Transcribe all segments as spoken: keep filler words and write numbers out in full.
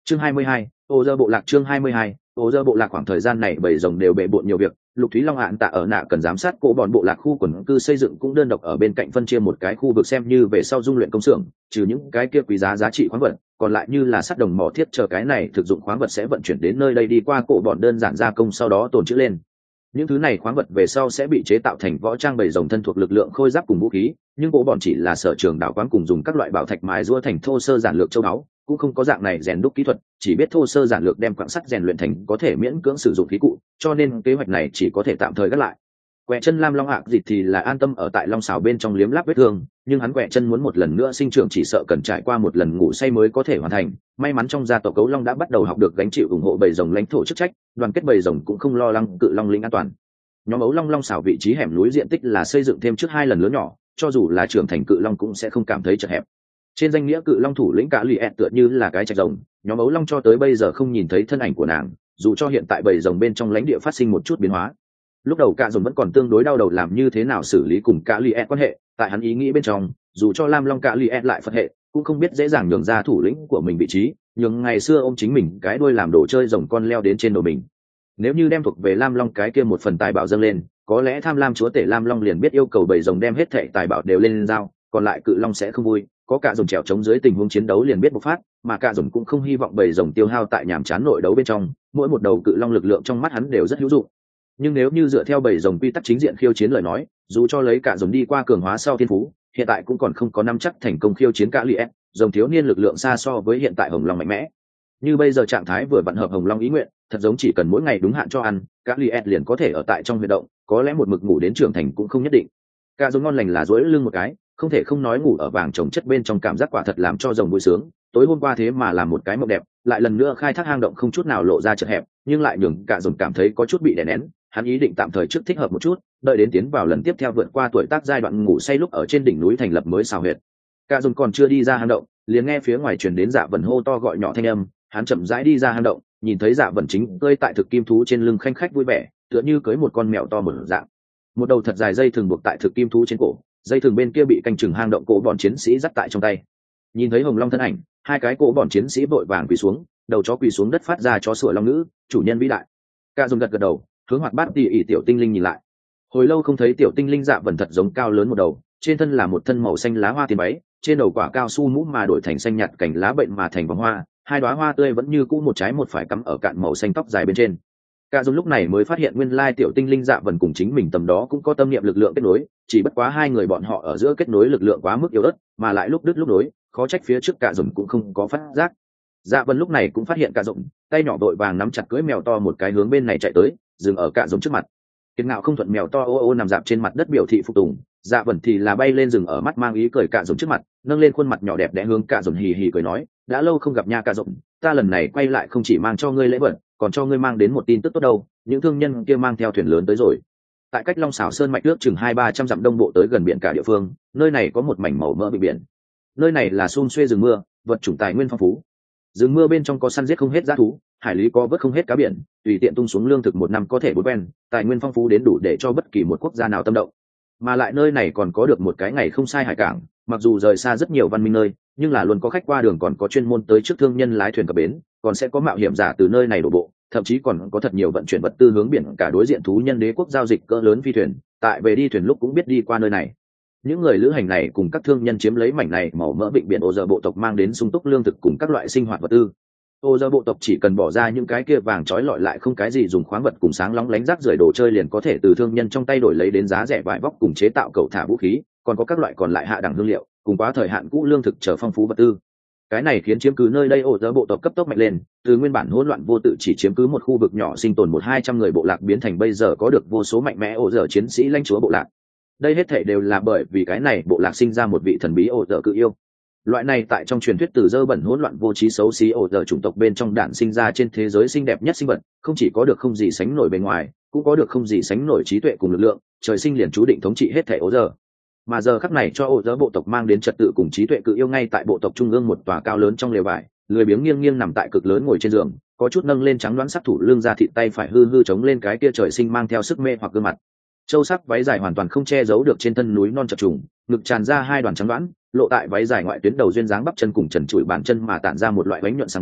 Chương hai mươi hai, ô dơ bộ lạc chương hai mươi hai, ô dơ bộ lạc khoảng thời gian này bầy rồng đều bệ bộn nhiều việc, Lục Thúy Long hạn tạ ở nạ cần giám sát cổ bọn bộ lạc khu quần cư xây dựng cũng đơn độc ở bên cạnh phân chia một cái khu vực xem như về sau dung luyện công xưởng, trừ những cái kia quý giá giá trị khoáng vật, còn lại như là sắt đồng mỏ thiết chờ cái này thực dụng khoáng vật sẽ vận chuyển đến nơi đây đi qua cổ bọn đơn giản gia công sau đó tồn trữ lên. Những thứ này khoáng vật về sau sẽ bị chế tạo thành võ trang bầy rồng thân thuộc lực lượng khôi giáp cùng vũ khí, nhưng cổ bọn chỉ là sở trường đảo quán cùng dùng các loại bảo thạch mài rũa thành thô sơ giản lược châu báu, cũng không có dạng này rèn đúc kỹ thuật, chỉ biết thô sơ giản lược đem quặng sắt rèn luyện thành có thể miễn cưỡng sử dụng khí cụ, cho nên kế hoạch này chỉ có thể tạm thời gác lại. Quẹ chân Lam Long Hạc Dịch thì là an tâm ở tại Long Xào bên trong liếm láp vết thương, nhưng hắn quẹ chân muốn một lần nữa sinh trưởng chỉ sợ cần trải qua một lần ngủ say mới có thể hoàn thành. May mắn trong gia tộc Cấu Long đã bắt đầu học được gánh chịu ủng hộ bầy rồng lãnh thổ chức trách, đoàn kết bầy rồng cũng không lo lắng cự long linh an toàn. Nhóm ấu long Long Xào vị trí hẻm núi diện tích là xây dựng thêm trước hai lần lớn nhỏ, cho dù là trưởng thành cự long cũng sẽ không cảm thấy chật hẹp. Trên danh nghĩa cự long thủ lĩnh Cả Lì tựa như là cái trạch rồng, nhóm ấu long cho tới bây giờ không nhìn thấy thân ảnh của nàng, dù cho hiện tại bầy rồng bên trong lãnh địa phát sinh một chút biến hóa. Lúc đầu Cả rồng vẫn còn tương đối đau đầu làm như thế nào xử lý cùng Cả Lì quan hệ, tại hắn ý nghĩ bên trong, dù cho Lam Long Cả Lì lại phật hệ, cũng không biết dễ dàng nhường ra thủ lĩnh của mình vị trí, nhường ngày xưa ôm chính mình cái đuôi làm đồ chơi rồng con leo đến trên đầu mình. Nếu như đem thuộc về Lam Long cái kia một phần tài bảo dâng lên, có lẽ tham lam chúa tể Lam Long liền biết yêu cầu bầy rồng đem hết thảy tài bảo đều lên giao, còn lại cự long sẽ không vui, có Cả rồng trèo chống dưới tình huống chiến đấu liền biết bộc phát, mà Cả rồng cũng không hy vọng bầy rồng tiêu hao tại nhàm chán nội đấu bên trong, mỗi một đầu cự long lực lượng trong mắt hắn đều rất hữu dụng. Nhưng nếu như dựa theo bầy rồng quy tắc chính diện khiêu chiến lời nói, dù cho lấy Cả rồng đi qua cường hóa sau thiên phú, hiện tại cũng còn không có năm chắc thành công khiêu chiến Cả Lì, rồng thiếu niên lực lượng xa so với hiện tại Hồng Long mạnh mẽ. Như bây giờ trạng thái vừa vặn hợp Hồng Long ý nguyện, thật giống chỉ cần mỗi ngày đúng hạn cho ăn, Cả Lì liền có thể ở tại trong huyệt động, có lẽ một mực ngủ đến trưởng thành cũng không nhất định. Cả rồng ngon lành là duỗi lưng một cái, không thể không nói ngủ ở vàng trồng chất bên trong cảm giác quả thật làm cho rồng vui sướng. Tối hôm qua thế mà làm một cái mộng đẹp, lại lần nữa khai thác hang động không chút nào lộ ra chật hẹp, nhưng lại nhường cả rồng cảm thấy có chút bị đè nén. Hắn ý định tạm thời trước thích hợp một chút, đợi đến tiến vào lần tiếp theo vượt qua tuổi tác giai đoạn ngủ say lúc ở trên đỉnh núi thành lập mới xào huyệt. Cả rồng còn chưa đi ra hang động, liền nghe phía ngoài truyền đến Dạ Vân hô to gọi nhỏ thanh âm. Hắn chậm rãi đi ra hang động, nhìn thấy Dạ Vân chính cơi tại thực kim thú trên lưng khanh khách vui vẻ, tựa như cưới một con mèo to một dạng. Một đầu thật dài dây thường buộc tại thực kim thú trên cổ, dây thường bên kia bị canh chừng hang động cổ bọn chiến sĩ dắt tại trong tay. Nhìn thấy Hồng Long thân ảnh, hai cái cổ bọn chiến sĩ vội vàng quỳ xuống, đầu chó quỳ xuống đất phát ra chó sủa long ngữ, chủ nhân vĩ đại. Cả dùng gật gật đầu, hướng hoạt bát tỉ ỉ tiểu tinh linh nhìn lại. Hồi lâu không thấy tiểu tinh linh Dạ Vân thật giống cao lớn một đầu, trên thân là một thân màu xanh lá hoa tiền váy, trên đầu quả cao su mũ mà đổi thành xanh nhạt cành lá bệnh mà thành vòng hoa, hai đóa hoa tươi vẫn như cũ một trái một phải cắm ở cạn màu xanh tóc dài bên trên. Cả dùng lúc này mới phát hiện nguyên lai tiểu tinh linh Dạ Vân cùng chính mình tầm đó cũng có tâm niệm lực lượng kết nối, chỉ bất quá hai người bọn họ ở giữa kết nối lực lượng quá mức yếu ớt, mà lại lúc đứt lúc nối, khó trách phía trước Cả dùng cũng không có phát giác. Dạ Vân lúc này cũng phát hiện Cả dùng, tay nhỏ đội vàng nắm chặt cưỡi mèo to một cái hướng bên này chạy tới, dừng ở Cả dùng trước mặt. Kiệt ngạo không thuận mèo to ô ô nằm dạp trên mặt đất biểu thị phục tùng, Dạ Vân thì là bay lên rừng ở mắt mang ý cười Cả dùng trước mặt, nâng lên khuôn mặt nhỏ đẹp đẽ hướng Cả dùng hì hì cười nói, đã lâu không gặp nha Cả dùng, ta lần này quay lại không chỉ mang cho ngươi lễ vật, còn cho ngươi mang đến một tin tức tốt đâu, những thương nhân kia mang theo thuyền lớn tới rồi. Tại cách Long Xảo Sơn mạch nước chừng hai ba trăm dặm đông bộ tới gần biển cả địa phương, nơi này có một mảnh màu mỡ bị biển. Nơi này là xun xuê rừng mưa, vật chủng tài nguyên phong phú. Rừng mưa bên trong có săn giết không hết dã thú, hải lý có vớt không hết cá biển, tùy tiện tung xuống lương thực một năm có thể bối quen, tài nguyên phong phú đến đủ để cho bất kỳ một quốc gia nào tâm động. Mà lại nơi này còn có được một cái ngày không sai hải cảng, mặc dù rời xa rất nhiều văn minh nơi, nhưng là luôn có khách qua đường còn có chuyên môn tới trước thương nhân lái thuyền cập bến, còn sẽ có mạo hiểm giả từ nơi này đổ bộ, thậm chí còn có thật nhiều vận chuyển vật tư hướng biển cả đối diện thú nhân đế quốc giao dịch cỡ lớn phi thuyền, tại về đi thuyền lúc cũng biết đi qua nơi này. Những người lữ hành này cùng các thương nhân chiếm lấy mảnh này màu mỡ vịnh biển ô giờ bộ tộc mang đến sung túc lương thực cùng các loại sinh hoạt vật tư. Ô giờ bộ tộc chỉ cần bỏ ra những cái kia vàng trói lọi lại không cái gì dùng khoáng vật cùng sáng lóng lánh rác rưởi đồ chơi liền có thể từ thương nhân trong tay đổi lấy đến giá rẻ vải vóc cùng chế tạo cầu thả vũ khí, còn có các loại còn lại hạ đẳng hương liệu, cùng quá thời hạn cũ lương thực chờ phong phú vật tư. Cái này khiến chiếm cứ nơi đây ô giờ bộ tộc cấp tốc mạnh lên, từ nguyên bản hỗn loạn vô tự chỉ chiếm cứ một khu vực nhỏ sinh tồn một hai trăm người bộ lạc biến thành bây giờ có được vô số mạnh mẽ ô giờ chiến sĩ lãnh chúa bộ lạc. Đây hết thảy đều là bởi vì cái này bộ lạc sinh ra một vị thần bí ô giờ cự yêu. Loại này tại trong truyền thuyết từ dơ bẩn hỗn loạn vô trí xấu xí ô giờ chủng tộc bên trong đản sinh ra trên thế giới xinh đẹp nhất sinh vật, không chỉ có được không gì sánh nổi bề ngoài, cũng có được không gì sánh nổi trí tuệ cùng lực lượng, trời sinh liền chú định thống trị hết thảy ô giờ. Mà giờ khắc này cho ô giờ bộ tộc mang đến trật tự cùng trí tuệ cự yêu ngay tại bộ tộc trung ương một tòa cao lớn trong lều vải, lười biếng nghiêng nghiêng nằm tại cực lớn ngồi trên giường, có chút nâng lên trắng đoán sắc thủ lưng ra thịt tay phải hư hư chống lên cái kia trời sinh mang theo sức mê hoặc gương mặt. Châu sắc váy dài hoàn toàn không che giấu được trên thân núi non chập trùng, ngực tràn ra hai đoàn trắng đoán, lộ tại váy dài ngoại tuyến đầu duyên dáng bắp chân cùng trần trụi bàn chân mà tản ra một loại bánh nhuận sáng bóng,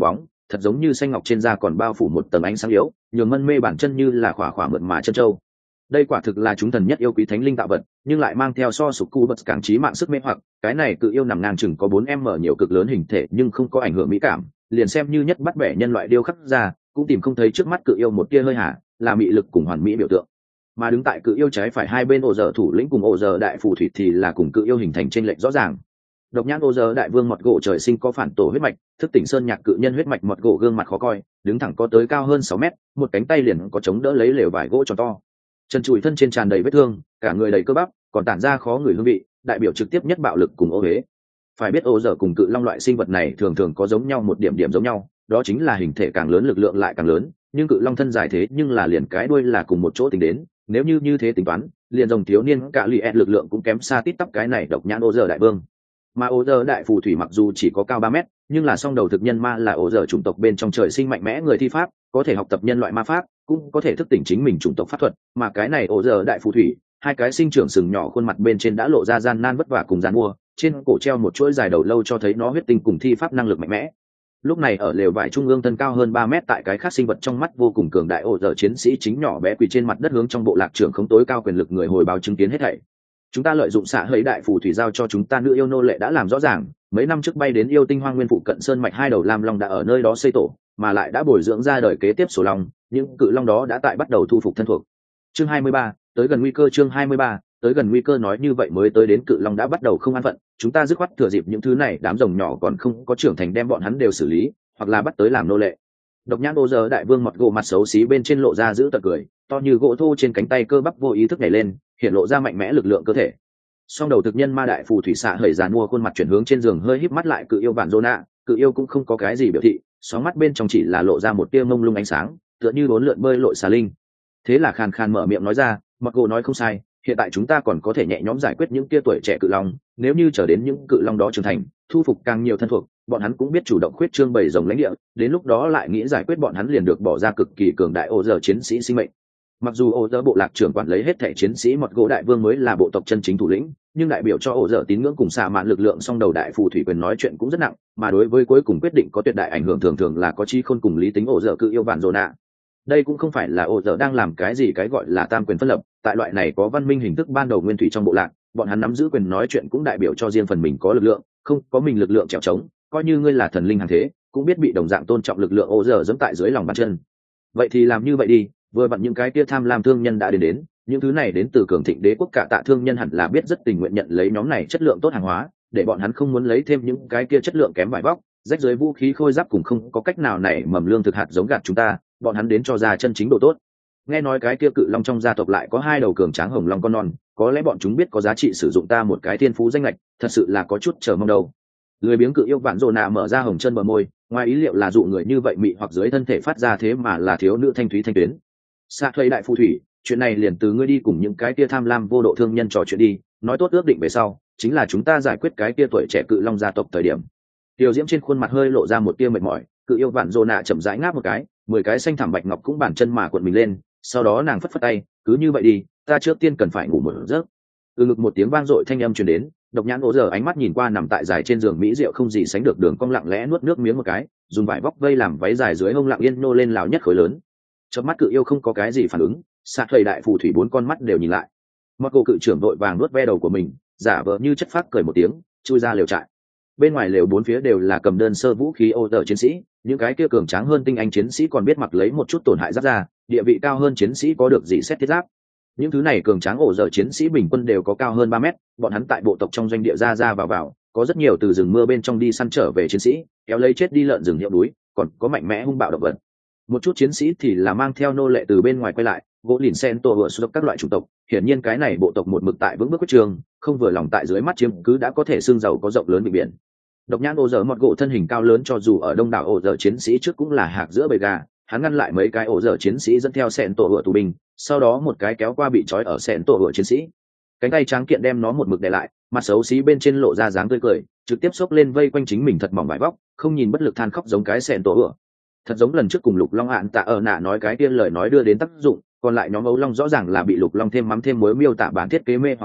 thật giống như xanh ngọc trên da còn bao phủ một tầng ánh sáng yếu, nhường mân mê bản chân như là khỏa khỏa mượt mà chân châu. Đây quả thực là chúng thần nhất yêu quý thánh linh tạo vật, nhưng lại mang theo so sục cu bật càng trí mạng sức mê hoặc. Cái này cự yêu nằm ngang chừng có bốn em mở nhiều cực lớn hình thể nhưng không có ảnh hưởng mỹ cảm, liền xem như nhất bắt bẻ nhân loại điêu khắc ra cũng tìm không thấy trước mắt cự yêu một tia hơi hả, là mị lực cùng hoàn mỹ biểu tượng. Mà đứng tại cự yêu trái phải hai bên ổ dở thủ lĩnh cùng ổ dở đại phù thủy thì là cùng cự yêu hình thành trên lệch rõ ràng. Độc nhãn ổ dở đại vương mọt gỗ trời sinh có phản tổ huyết mạch, thức tỉnh sơn nhạc cự nhân huyết mạch mọt gỗ gương mặt khó coi, đứng thẳng có tới cao hơn sáu mét, một cánh tay liền có chống đỡ lấy lều vải gỗ tròn to. Chân chùi thân trên tràn đầy vết thương, cả người đầy cơ bắp, còn tản ra khó người hương vị, đại biểu trực tiếp nhất bạo lực cùng ô uế. Phải biết ổ dở cùng cự long loại sinh vật này thường thường có giống nhau một điểm điểm giống nhau, đó chính là hình thể càng lớn lực lượng lại càng lớn, nhưng cự long thân dài thế nhưng là liền cái đuôi là cùng một chỗ tính đến, nếu như như thế tính toán, liền rồng thiếu niên cả lì lực lượng cũng kém xa tít tắp cái này độc nhãn ổ dở đại vương. Mà ổ dở đại phù thủy mặc dù chỉ có cao ba mét, nhưng là song đầu thực nhân ma là ổ dở chủng tộc bên trong trời sinh mạnh mẽ người thi pháp, có thể học tập nhân loại ma pháp, cũng có thể thức tỉnh chính mình chủng tộc pháp thuật, mà cái này ổ dở đại phù thủy, hai cái sinh trưởng sừng nhỏ khuôn mặt bên trên đã lộ ra gian nan vất vả cùng gian mua, trên cổ treo một chuỗi dài đầu lâu cho thấy nó huyết tinh cùng thi pháp năng lực mạnh mẽ. Lúc này ở lều vải trung ương thân cao hơn ba mét tại cái khác sinh vật trong mắt vô cùng cường đại ổ dở chiến sĩ chính nhỏ bé quỳ trên mặt đất hướng trong bộ lạc trưởng không tối cao quyền lực người hồi báo chứng kiến hết thảy. Chúng ta lợi dụng xạ hấy đại phù thủy giao cho chúng ta nữ yêu nô lệ đã làm rõ ràng, mấy năm trước bay đến yêu tinh hoang nguyên phụ cận sơn mạch hai đầu lam long đã ở nơi đó xây tổ, mà lại đã bồi dưỡng ra đời kế tiếp sổ long, những cự long đó đã tại bắt đầu thu phục thân thuộc. Chương hai mươi ba, tới gần nguy cơ. Chương hai mươi ba, tới gần nguy cơ. Nói như vậy mới tới đến cự long đã bắt đầu không an phận, chúng ta dứt khoát thừa dịp những thứ này đám rồng nhỏ còn không có trưởng thành đem bọn hắn đều xử lý, hoặc là bắt tới làm nô lệ. Độc nhãn ô giờ đại vương mọt gỗ mặt xấu xí bên trên lộ ra giữ tợn cười, to như gỗ thô trên cánh tay cơ bắp vô ý thức nhảy lên, hiện lộ ra mạnh mẽ lực lượng cơ thể. Song đầu thực nhân ma đại phù thủy xạ hởi giàn mua khuôn mặt chuyển hướng trên giường hơi híp mắt lại cự yêu bản Zona, cự yêu cũng không có cái gì biểu thị, sóng mắt bên trong chỉ là lộ ra một tia mông lung ánh sáng, tựa như bốn lượn bơi lội xà linh. Thế là khàn khàn mở miệng nói ra, mọt gỗ nói không sai, hiện tại chúng ta còn có thể nhẹ nhõm giải quyết những tia tuổi trẻ cự long, nếu như chờ đến những cự long đó trưởng thành, thu phục càng nhiều thân thuộc, bọn hắn cũng biết chủ động khuyết trương bầy rồng lãnh địa, đến lúc đó lại nghĩ giải quyết bọn hắn liền được bỏ ra cực kỳ cường đại ô giờ chiến sĩ sinh mệnh. Mặc dù ô giờ bộ lạc trưởng quản lấy hết thẻ chiến sĩ mọt gỗ đại vương mới là bộ tộc chân chính thủ lĩnh, nhưng đại biểu cho ô giờ tín ngưỡng cùng xạ mạn lực lượng song đầu đại phù thủy quyền nói chuyện cũng rất nặng, mà đối với cuối cùng quyết định có tuyệt đại ảnh hưởng thường thường là có chi khôn cùng lý tính ô giờ cự yêu bản Zona. Đây cũng không phải là ô giờ đang làm cái gì cái gọi là tam quyền phân lập, tại loại này có văn minh hình thức ban đầu nguyên thủy trong bộ lạc, bọn hắn nắm giữ quyền nói chuyện cũng đại biểu cho riêng phần mình có lực lượng, không có mình lực lượng trèo trống, coi như ngươi là thần linh hàng thế cũng biết bị đồng dạng tôn trọng lực lượng ô giờ dẫm tại dưới lòng bàn chân. Vậy thì làm như vậy đi, vừa vặn những cái kia tham lam thương nhân đã đến đến, những thứ này đến từ cường thịnh đế quốc cả tạ thương nhân hẳn là biết rất tình nguyện nhận lấy nhóm này chất lượng tốt hàng hóa, để bọn hắn không muốn lấy thêm những cái kia chất lượng kém vải vóc rách dưới vũ khí khôi giáp cùng không có cách nào này mầm lương thực hạt giống gạt chúng ta, bọn hắn đến cho ra chân chính độ tốt. Nghe nói cái kia cự long trong gia tộc lại có hai đầu cường tráng hồng long con non, có lẽ bọn chúng biết có giá trị sử dụng ta một cái thiên phú danh lệch, thật sự là có chút chờ mong đâu. Lười biếng cự yêu vạn rồ nạ mở ra hồng chân bờ môi, ngoài ý liệu là dụ người như vậy mị hoặc dưới thân thể phát ra thế mà là thiếu nữ thanh thúy thanh tuyến. Sa thuê đại phù thủy, chuyện này liền từ ngươi đi cùng những cái kia tham lam vô độ thương nhân trò chuyện đi, nói tốt ước định về sau, chính là chúng ta giải quyết cái kia tuổi trẻ cự long gia tộc thời điểm. Tiểu Diễm trên khuôn mặt hơi lộ ra một tia mệt mỏi, cự yêu vạn rồ nạ chậm rãi ngáp một cái, mười cái xanh thảm bạch ngọc cũng bàn chân mà cuộn mình lên, sau đó nàng phất phất tay, cứ như vậy đi, ta trước tiên cần phải ngủ một giấc. Từ ngực một tiếng vang dội thanh âm truyền đến, độc nhãn ố giờ ánh mắt nhìn qua nằm tại dài trên giường mỹ diệu không gì sánh được đường cong lặng lẽ nuốt nước miếng một cái, dùng vải vóc vây làm váy dài dưới hông lặng yên nô lên lào nhất khối lớn. Chớp mắt cự yêu không có cái gì phản ứng, sạc thầy đại phù thủy bốn con mắt đều nhìn lại. Mặc cô cự trưởng đội vàng nuốt ve đầu của mình, giả vờ như chất phác cười một tiếng, chui ra lều trại. Bên ngoài lều bốn phía đều là cầm đơn sơ vũ khí ô tờ chiến sĩ, những cái kia cường tráng hơn tinh anh chiến sĩ còn biết mặc lấy một chút tổn hại giáp ra, địa vị cao hơn chiến sĩ có được gì xét thiết giáp. Những thứ này cường tráng ổ dở chiến sĩ bình quân đều có cao hơn ba mét, bọn hắn tại bộ tộc trong doanh địa ra ra vào vào, có rất nhiều từ rừng mưa bên trong đi săn trở về chiến sĩ, kéo lấy chết đi lợn rừng hiệu núi, còn có mạnh mẽ hung bạo động vật. Một chút chiến sĩ thì là mang theo nô lệ từ bên ngoài quay lại, gỗ lìn sen tổ vựa xuất các loại chủng tộc, hiển nhiên cái này bộ tộc một mực tại vững bước quyết trường, không vừa lòng tại dưới mắt chiếm cứ đã có thể xương giàu có rộng lớn bị biển. Độc nhãn ổ dở mọt gỗ thân hình cao lớn cho dù ở đông đảo ổ dở chiến sĩ trước cũng là hạc giữa bầy gà, hắn ngăn lại mấy cái ổ dở chiến sĩ dẫn theo sẹn tổ vựa tù binh, sau đó một cái kéo qua bị trói ở sẹn tổ vựa chiến sĩ, cánh tay tráng kiện đem nó một mực đè lại, mặt xấu xí bên trên lộ ra dáng tươi cười, trực tiếp xốc lên vây quanh chính mình thật mỏng vải vóc, không nhìn bất lực than khóc giống cái sẹn tổ vựa. Thật giống lần trước cùng Lục Long Ạn Tạ ở nạ nói cái tiên lời nói đưa đến tác dụng, còn lại nhóm ấu long rõ ràng là bị Lục Long thêm mắm thêm muối miêu tả bản thiết kế mê hoặc qua,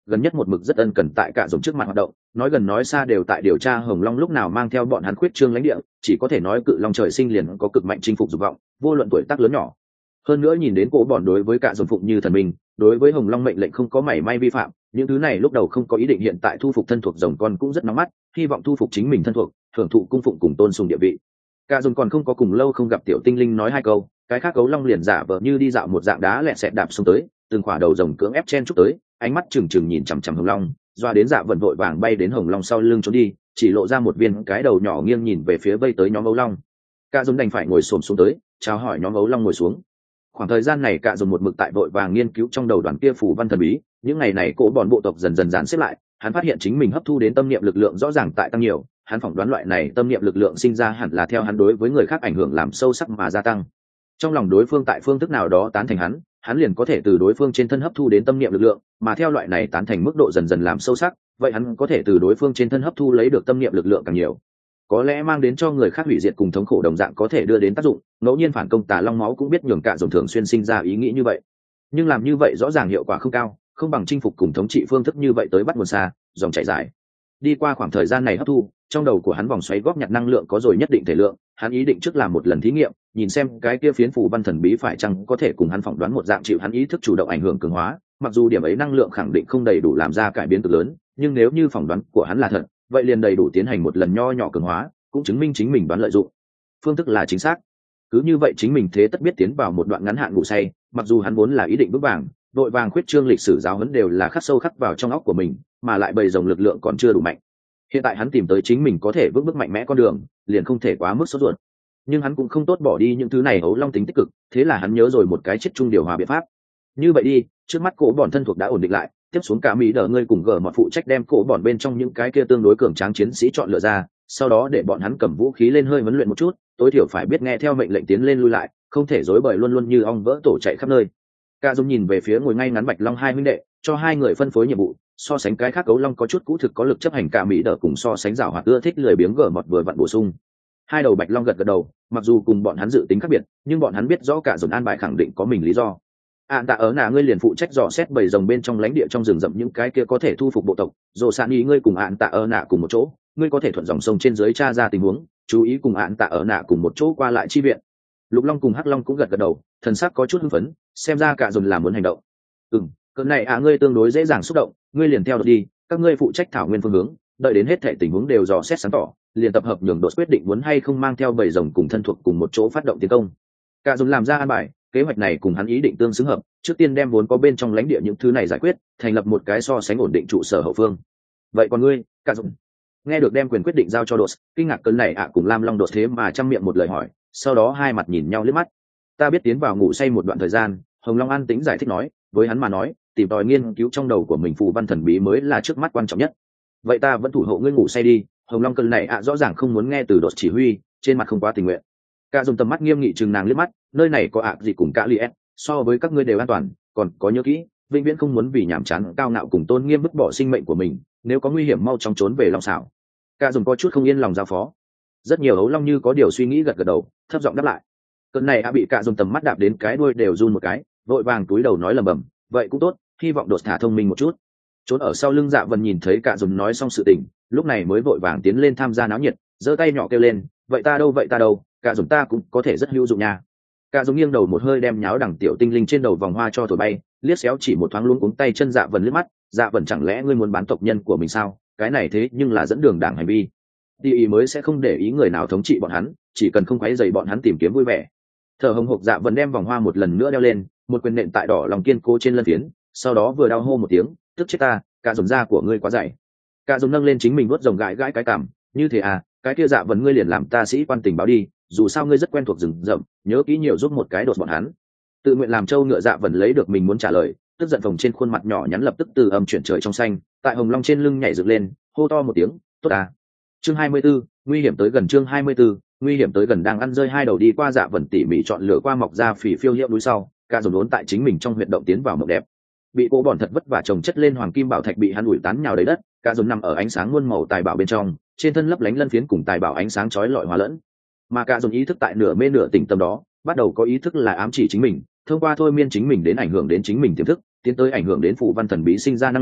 gần nhất một mực rất ân cần tại cả dồn trước mặt hoạt động, nói gần nói xa đều tại điều tra Hồng Long lúc nào mang theo bọn hắn khuyết trương lãnh địa, chỉ có thể nói cự long trời sinh liền có cực mạnh chinh phục dục vọng, vô luận tuổi tác lớn nhỏ. Hơn nữa nhìn đến cổ bọn đối với cả dồn phụng như thần minh, đối với Hồng Long mệnh lệnh không có mảy may vi phạm, những thứ này lúc đầu không có ý định, hiện tại thu phục thân thuộc rồng con cũng rất nóng mắt, hy vọng thu phục chính mình thân thuộc, hưởng thụ cung phụng cùng tôn sùng địa vị. Cả dồn còn không có cùng lâu không gặp tiểu tinh linh nói hai câu, cái khác gấu long liền giả vờ như đi dạo một dạng đá lẹ sẹt đạp xuống tới, từng khỏa đầu rồng cưỡng ép chen chúc tới, ánh mắt trừng trừng nhìn chằm chằm Hồng Long, doa đến Dạ Vần vội vàng bay đến Hồng Long sau lưng trốn đi, chỉ lộ ra một viên cái đầu nhỏ nghiêng nhìn về phía vây tới nhóm gấu long. Cả dồn đành phải ngồi xổm xuống tới, chào hỏi nhóm gấu long ngồi xuống. Khoảng thời gian này cả dồn một mực tại vội vàng nghiên cứu trong đầu đoàn kia phù văn thần bí, những ngày này cỗ bọn bộ tộc dần dần dán xếp lại, hắn phát hiện chính mình hấp thu đến tâm niệm lực lượng rõ ràng tại tăng nhiều, hắn phỏng đoán loại này tâm niệm lực lượng sinh ra hẳn là theo hắn đối với người khác ảnh hưởng làm sâu sắc mà gia tăng. Trong lòng đối phương tại phương thức nào đó tán thành hắn, hắn liền có thể từ đối phương trên thân hấp thu đến tâm niệm lực lượng, mà theo loại này tán thành mức độ dần dần làm sâu sắc, vậy hắn có thể từ đối phương trên thân hấp thu lấy được tâm niệm lực lượng càng nhiều, có lẽ mang đến cho người khác hủy diệt cùng thống khổ đồng dạng có thể đưa đến tác dụng. Ngẫu nhiên phản công tà long máu cũng biết nhường cả dồn thường xuyên sinh ra ý nghĩ như vậy, nhưng làm như vậy rõ ràng hiệu quả không cao, không bằng chinh phục cùng thống trị phương thức như vậy tới bắt nguồn xa, dòng chảy dài. Đi qua khoảng thời gian này hấp thu, trong đầu của hắn vòng xoáy góp nhặt năng lượng có rồi nhất định thể lượng, hắn ý định trước làm một lần thí nghiệm, nhìn xem cái kia phiến phù văn thần bí phải chăng có thể cùng hắn phỏng đoán một dạng chịu hắn ý thức chủ động ảnh hưởng cường hóa. Mặc dù điểm ấy năng lượng khẳng định không đầy đủ làm ra cải biến cực lớn, nhưng nếu như phỏng đoán của hắn là thật, vậy liền đầy đủ tiến hành một lần nho nhỏ cường hóa, cũng chứng minh chính mình đoán lợi dụng phương thức là chính xác. Cứ như vậy chính mình thế tất biết tiến vào một đoạn ngắn hạn ngủ say, mặc dù hắn vốn là ý định vững vàng đội vàng khuyết trương lịch sử giáo huấn đều là khắc sâu khắc vào trong óc của mình, mà lại bầy rồng lực lượng còn chưa đủ mạnh. Hiện tại hắn tìm tới chính mình có thể vững bước mạnh mẽ con đường, liền không thể quá mức sốt ruột. Nhưng hắn cũng không tốt bỏ đi những thứ này ấu long tính tích cực, thế là hắn nhớ rồi một cái chết chung điều hòa biện pháp. Như vậy đi, trước mắt cổ bọn thân thuộc đã ổn định lại, tiếp xuống cả mỹ đỡ ngươi cùng gờ mọt phụ trách đem cổ bọn bên trong những cái kia tương đối cường tráng chiến sĩ chọn lựa ra, sau đó để bọn hắn cầm vũ khí lên hơi huấn luyện một chút, tối thiểu phải biết nghe theo mệnh lệnh tiến lên lui lại, không thể rối bời luôn luôn như ong vỡ tổ chạy khắp nơi. Cả Dung nhìn về phía ngồi ngay ngắn Bạch Long hai huynh đệ, cho hai người phân phối nhiệm vụ, so sánh cái khác gấu long có chút cũ thực có lực chấp hành, cả mỹ đỡ cùng so sánh giảo hoạt ưa thích lười biếng gở mọt vừa vặn bổ sung. Hai đầu Bạch Long gật gật đầu, mặc dù cùng bọn hắn dự tính khác biệt, nhưng bọn hắn biết rõ cả Dung an bài khẳng định có mình lý do. Ản tạ ở nà ngươi liền phụ trách dò xét bầy rồng bên trong lãnh địa trong rừng rậm những cái kia có thể thu phục bộ tộc, rồi sạn ý ngươi cùng Ản tạ ở nà cùng một chỗ, ngươi có thể thuận dòng sông trên dưới tra ra tình huống, chú ý cùng Ản tạ ở nà cùng một chỗ qua lại chi viện. Lục Long cùng Hắc Long cũng gật gật đầu, thần sắc có chút hưng phấn, xem ra cả Dung là muốn hành động. Ừm, cơn này à ngươi tương đối dễ dàng xúc động, ngươi liền theo đi, các ngươi phụ trách thảo nguyên phương hướng, đợi đến hết thảy tình huống đều dò xét sáng tỏ, liền tập hợp nhường đột quyết định muốn hay không mang theo bầy rồng cùng thân thuộc cùng một chỗ phát động tiến công. Cả Dung làm ra an bài, kế hoạch này cùng hắn ý định tương xứng hợp, trước tiên đem vốn có bên trong lãnh địa những thứ này giải quyết, thành lập một cái so sánh ổn định trụ sở hậu phương. Vậy còn ngươi, Cả Dung? Nghe được đem quyền quyết định giao cho Đột, kinh ngạc cơn này ạ à cùng Lam Long Đột thế mà trăm miệng một lời hỏi, sau đó hai mặt nhìn nhau liếc mắt. Ta biết tiến vào ngủ say một đoạn thời gian, Hồng Long an tĩnh giải thích nói, với hắn mà nói, tìm tòi nghiên cứu trong đầu của mình phù văn thần bí mới là trước mắt quan trọng nhất. Vậy ta vẫn thủ hộ ngươi ngủ say đi. Hồng Long cơn này ạ à rõ ràng không muốn nghe từ Đột chỉ huy, trên mặt không quá tình nguyện. Cả Dùng tầm mắt nghiêm nghị chừng nàng liếc mắt, nơi này có ạ gì cùng cả liệt, so với các ngươi đều an toàn, còn có nhớ kỹ, vĩnh viễn không muốn vì nhảm chán cao ngạo cùng tôn nghiêm vứt bỏ sinh mệnh của mình, nếu có nguy hiểm mau chóng trốn về Long xảo. Cả Dùng có chút không yên lòng giao phó. Rất nhiều ấu long như có điều suy nghĩ gật gật đầu, thấp giọng đáp lại. Cơn này ạ bị Cả Dùng tầm mắt đạp đến cái đuôi đều run một cái, vội vàng túi đầu nói lầm bầm, vậy cũng tốt, hy vọng Đột thả thông minh một chút. Trốn ở sau lưng Dạ Vân nhìn thấy Cả Dùng nói xong sự tình, lúc này mới vội vàng tiến lên tham gia náo nhiệt, giơ tay nhỏ kêu lên, vậy ta đâu vậy ta đâu, Cả Dùng ta cũng có thể rất hữu dụng nha. Cả Dùng nghiêng đầu một hơi đem nháo đằng tiểu tinh linh trên đầu vòng hoa cho thổi bay, liếc xéo chỉ một thoáng luống cuống tay chân Dạ Vân liếc mắt, Dạ Vân chẳng lẽ ngươi muốn bán tộc nhân của mình sao? Cái này thế nhưng là dẫn đường đảng hành vi. Đi ý mới sẽ không để ý người nào thống trị bọn hắn, chỉ cần không quấy rầy bọn hắn tìm kiếm vui vẻ. Thở hồng hộc Dạ Vân đem vòng hoa một lần nữa đeo lên, một quyền nện tại đỏ lòng kiên cố trên lân phiến, sau đó vừa đau hô một tiếng, tức chết ta, Cả Dùng da của ngươi quá dày. Cả Dùng nâng lên chính mình vuốt rồng gãi gãi cái cằm, như thế à, cái kia Dạ Vân ngươi liền làm ta sĩ quan tình báo đi, dù sao ngươi rất quen thuộc rừng rậm, nhớ kỹ nhiều giúp một cái Đột bọn hắn. Tự nguyện làm trâu ngựa Dạ Vân lấy được mình muốn trả lời, tức giận phồng trên khuôn mặt nhỏ nhắn lập tức từ âm chuyển trời trong xanh, tại hồng long trên lưng nhảy dựng lên, hô to một tiếng, tốt à. Chương hai mươi 24, nguy hiểm tới gần. Chương hai mươi 24, nguy hiểm tới gần. Đang ăn rơi hai đầu đi qua Dạ Vân tỉ mỉ chọn lựa qua mọc ra phỉ phiêu hiệu núi sau, Cả Dùng đốn tại chính mình trong huyệt động tiến vào mộng đẹp. Bị cô bọn thật vất vả trồng chất lên hoàng kim bảo thạch bị hắn ủi tán nhào đầy đất, Cả Dùng nằm ở ánh sáng muôn màu tài bảo bên trong, trên thân lấp lánh lân phiến cùng tài bảo ánh sáng chói lọi hòa lẫn. Mà Cả Dùng ý thức tại nửa mê nửa tỉnh tâm đó, bắt đầu có ý thức là ám chỉ chính mình, thông qua thôi miên chính mình đến ảnh hưởng đến chính mình tiềm thức, tiến tới ảnh hưởng đến phù văn thần bí sinh ra năng lượng,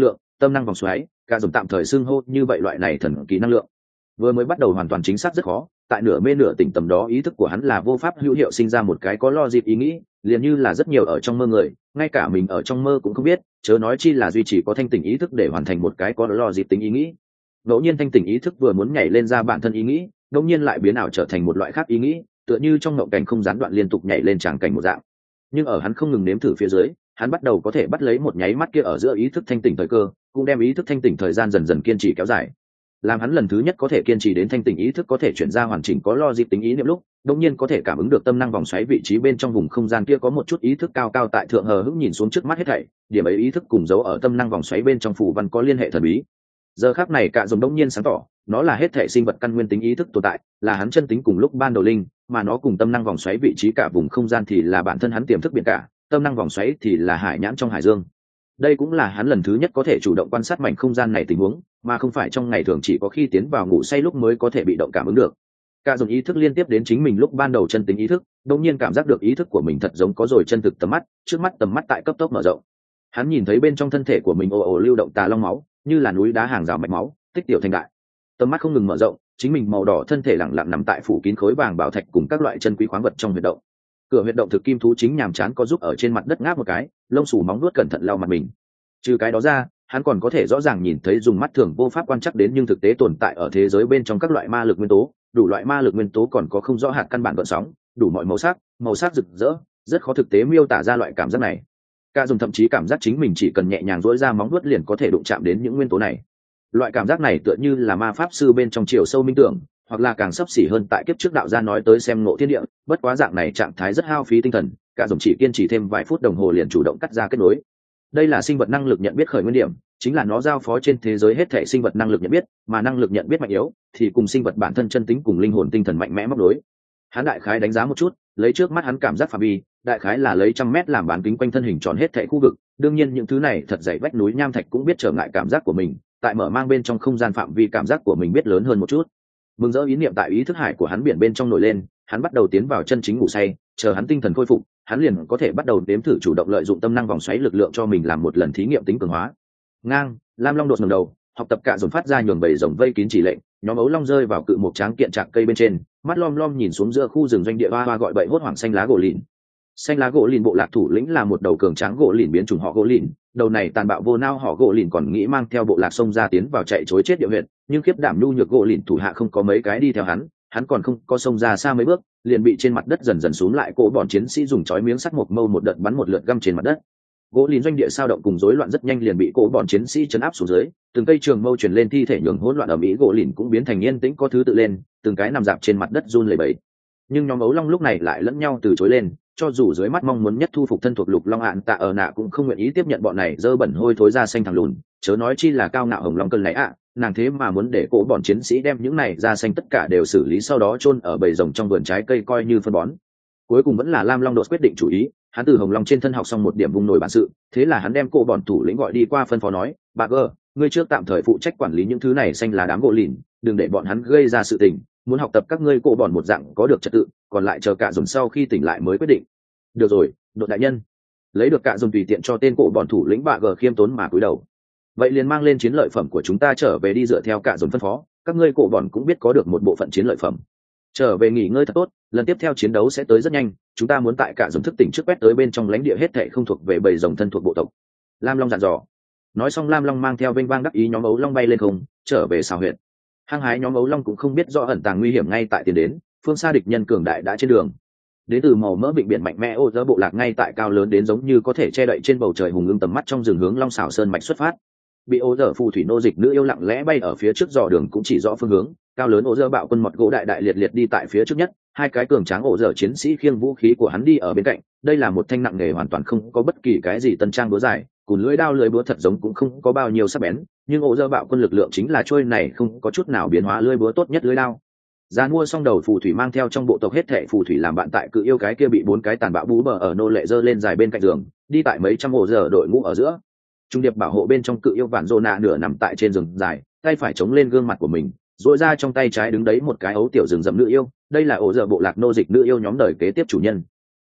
tâm năng vòng xoáy, cả dùng tạm thời xưng hô như vậy loại này thần kỳ năng lượng. Vừa mới bắt đầu hoàn toàn chính xác rất khó, tại nửa mê nửa tỉnh tầm đó ý thức của hắn là vô pháp hữu hiệu sinh ra một cái có logic ý nghĩ, liền như là rất nhiều ở trong mơ người, ngay cả mình ở trong mơ cũng không biết, chớ nói chi là duy trì có thanh tỉnh ý thức để hoàn thành một cái có logic tính ý nghĩ. Ngẫu nhiên thanh tỉnh ý thức vừa muốn nhảy lên ra bản thân ý nghĩ, ngẫu nhiên lại biến ảo trở thành một loại khác ý nghĩ, tựa như trong ngộng cảnh không gián đoạn liên tục nhảy lên tràng cảnh một dạng. Nhưng ở hắn không ngừng nếm thử phía dưới, hắn bắt đầu có thể bắt lấy một nháy mắt kia ở giữa ý thức thanh tỉnh thời cơ, cũng đem ý thức thanh tỉnh thời gian dần dần kiên trì kéo dài. Làm hắn lần thứ nhất có thể kiên trì đến thanh tỉnh ý thức có thể chuyển ra hoàn chỉnh có logic tính ý niệm lúc, đột nhiên có thể cảm ứng được tâm năng vòng xoáy vị trí bên trong vùng không gian kia có một chút ý thức cao cao tại thượng hờ hững nhìn xuống trước mắt hết thảy, điểm ấy ý thức cùng dấu ở tâm năng vòng xoáy bên trong phù văn có liên hệ thần bí. Giờ khắc này cả dòng đột nhiên sáng tỏ, nó là hết thảy sinh vật căn nguyên tính ý thức tồn tại, là hắn chân tính cùng lúc ban đầu linh, mà nó cùng tâm năng vòng xoáy vị trí cả vùng không gian thì là bản thân hắn tiềm thức biển cả, tâm năng vòng xoáy thì là hải nhãn trong hải dương. Đây cũng là hắn lần thứ nhất có thể chủ động quan sát mảnh không gian này tình huống, mà không phải trong ngày thường chỉ có khi tiến vào ngủ say lúc mới có thể bị động cảm ứng được. Cả dùng ý thức liên tiếp đến chính mình lúc ban đầu chân tính ý thức, đột nhiên cảm giác được ý thức của mình thật giống có rồi chân thực tầm mắt, trước mắt tầm mắt tại cấp tốc mở rộng. Hắn nhìn thấy bên trong thân thể của mình ồ ồ lưu động tà long máu, như là núi đá hàng rào mạch máu, tích tiểu thành đại. Tầm mắt không ngừng mở rộng, chính mình màu đỏ thân thể lặng lặng nằm tại phủ kín khối vàng bảo thạch cùng các loại chân quý khoáng vật trong huyệt động. Cửa huyệt động thực kim thú chính nhàm chán có giúp ở trên mặt đất ngáp một cái, lông xù móng vuốt cẩn thận lau mặt mình. Trừ cái đó ra, hắn còn có thể rõ ràng nhìn thấy dùng mắt thường vô pháp quan trắc đến nhưng thực tế tồn tại ở thế giới bên trong các loại ma lực nguyên tố, đủ loại ma lực nguyên tố còn có không rõ hạt căn bản gợn sóng, đủ mọi màu sắc, màu sắc rực rỡ, rất khó thực tế miêu tả ra loại cảm giác này. Cả dùng thậm chí cảm giác chính mình chỉ cần nhẹ nhàng duỗi ra móng vuốt liền có thể đụng chạm đến những nguyên tố này. Loại cảm giác này tựa như là ma pháp sư bên trong chiều sâu minh tưởng, hoặc là càng sấp xỉ hơn tại kiếp trước đạo gia nói tới xem ngộ thiên địa, bất quá dạng này trạng thái rất hao phí tinh thần, cả dùng chỉ kiên trì thêm vài phút đồng hồ liền chủ động cắt ra kết nối. Đây là sinh vật năng lực nhận biết khởi nguyên điểm, chính là nó giao phó trên thế giới hết thể sinh vật năng lực nhận biết, mà năng lực nhận biết mạnh yếu thì cùng sinh vật bản thân chân tính cùng linh hồn tinh thần mạnh mẽ móc đối. Hắn đại khái đánh giá một chút, lấy trước mắt hắn cảm giác phạm vi, đại khái là lấy trăm mét làm bán kính quanh thân hình tròn hết thảy khu vực, đương nhiên những thứ này thật dày vách núi nham thạch cũng biết trở ngại cảm giác của mình, tại mở mang bên trong không gian phạm vi cảm giác của mình biết lớn hơn một chút. Mừng rỡ ý niệm tại ý thức hải của hắn biển bên trong nổi lên, hắn bắt đầu tiến vào chân chính ngủ say, chờ hắn tinh thần khôi phục, hắn liền có thể bắt đầu đếm thử chủ động lợi dụng tâm năng vòng xoáy lực lượng cho mình làm một lần thí nghiệm tính cường hóa. Ngang, Lam Long đột ngẩng đầu, học tập cả dồn phát ra nhường bầy rồng vây kín chỉ lệnh, nhóm ấu long rơi vào cự một tráng kiện trạc cây bên trên, mắt lom lom nhìn xuống giữa khu rừng doanh địa hoa hoa gọi bậy hốt hoảng xanh lá gỗ lìn. Xanh lá gỗ lìn bộ lạc thủ lĩnh là một đầu cường tráng gỗ lìn biến chủng họ gỗ lìn, đầu này tàn bạo vô nao họ gỗ lìn còn nghĩ mang theo bộ lạc sông ra tiến vào chạy chối chết địa huyện, nhưng khiếp đảm nhu nhược gỗ lìn thủ hạ không có mấy cái đi theo hắn, hắn còn không có sông ra xa mấy bước, liền bị trên mặt đất dần dần xuống lại cỗ bọn chiến sĩ dùng chói miếng sắt một mâu một đợt bắn một lượt găm trên mặt đất. Gỗ lìn doanh địa sao động cùng rối loạn rất nhanh liền bị cỗ bọn chiến sĩ chấn áp xuống dưới, từng cây trường mâu truyền lên thi thể nhường hỗn loạn ở mỹ gỗ lìn cũng biến thành yên tĩnh có thứ tự lên, từng cái nằm dạp trên mặt đất run lẩy bẩy. Nhưng nhóm ấu long lúc này lại lẫn nhau từ chối lên, cho dù dưới mắt mong muốn nhất thu phục thân thuộc lục long ạn tạ ở nạ cũng không nguyện ý tiếp nhận bọn này dơ bẩn hôi thối ra xanh thằng lùn, chớ nói chi là cao ngạo hồng long cơn lấy ạ, nàng thế mà muốn để cỗ bọn chiến sĩ đem những này ra xanh tất cả đều xử lý sau đó chôn ở bầy rồng trong vườn trái cây coi như phân bón. Cuối cùng vẫn là Lam Long đột quyết định chủ ý, hắn từ hồng long trên thân học xong một điểm vung nổi bản sự, thế là hắn đem cỗ bọn thủ lĩnh gọi đi qua phân phó nói, bà gơ, ngươi trước tạm thời phụ trách quản lý những thứ này xanh là đám gỗ lìn, đừng để bọn hắn gây ra sự tình, muốn học tập các ngươi cỗ bọn một dạng có được trật tự, còn lại chờ cả dồn sau khi tỉnh lại mới quyết định. Được rồi, đột đại nhân. Lấy được cả dồn tùy tiện cho tên cỗ bọn thủ lĩnh bà gờ khiêm tốn mà cúi đầu. Vậy liền mang lên chiến lợi phẩm của chúng ta trở về đi dựa theo cả dồn phân phó, các ngươi cỗ bọn cũng biết có được một bộ phận chiến lợi phẩm. Trở về nghỉ ngơi thật tốt, lần tiếp theo chiến đấu sẽ tới rất nhanh, chúng ta muốn tại cả dồn thức tỉnh trước quét tới bên trong lãnh địa hết thảy không thuộc về bầy rồng thân thuộc bộ tộc. Lam Long dặn dò. Nói xong Lam Long mang theo vênh vang đắc ý nhóm ấu long bay lên không, trở về xào huyện. Hăng hái nhóm ấu long cũng không biết rõ ẩn tàng nguy hiểm ngay tại tiền đến, phương xa địch nhân cường đại đã trên đường. Đến từ màu mỡ bệnh biển mạnh mẽ ô dơ bộ lạc ngay tại cao lớn đến giống như có thể che đậy trên bầu trời hùng ưng tầm mắt trong rừng hướng long xảo sơn mạch xuất phát. Bị ô dơ phù thủy nô dịch nữ yêu lặng lẽ bay ở phía trước dò đường cũng chỉ rõ phương hướng, cao lớn ô dơ bạo quân mọt gỗ đại đại liệt liệt đi tại phía trước nhất, hai cái cường tráng ô dơ chiến sĩ khiêng vũ khí của hắn đi ở bên cạnh, đây là một thanh nặng nghề hoàn toàn không có bất kỳ cái gì tân trang búa dài, cùn lưỡi đao lưỡi búa thật giống cũng không có bao nhiêu sắc bén, nhưng ô dơ bạo quân lực lượng chính là trôi này không có chút nào biến hóa lưỡi búa tốt nhất lưỡi đao. Giàn mua xong đầu phù thủy mang theo trong bộ tộc hết thệ phù thủy làm bạn tại cự yêu cái kia bị bốn cái tàn bạo bú bờ ở nô lệ dơ lên dài bên cạnh giường, đi tại mấy trăm ổ giờ đội ngũ ở giữa. Trung điệp bảo hộ bên trong cự yêu vạn rô nạ nửa nằm tại trên giường dài, tay phải chống lên gương mặt của mình, duỗi ra trong tay trái đứng đấy một cái ấu tiểu rừng rậm nữ yêu, đây là ổ giờ bộ lạc nô dịch nữ yêu nhóm đời kế tiếp chủ nhân.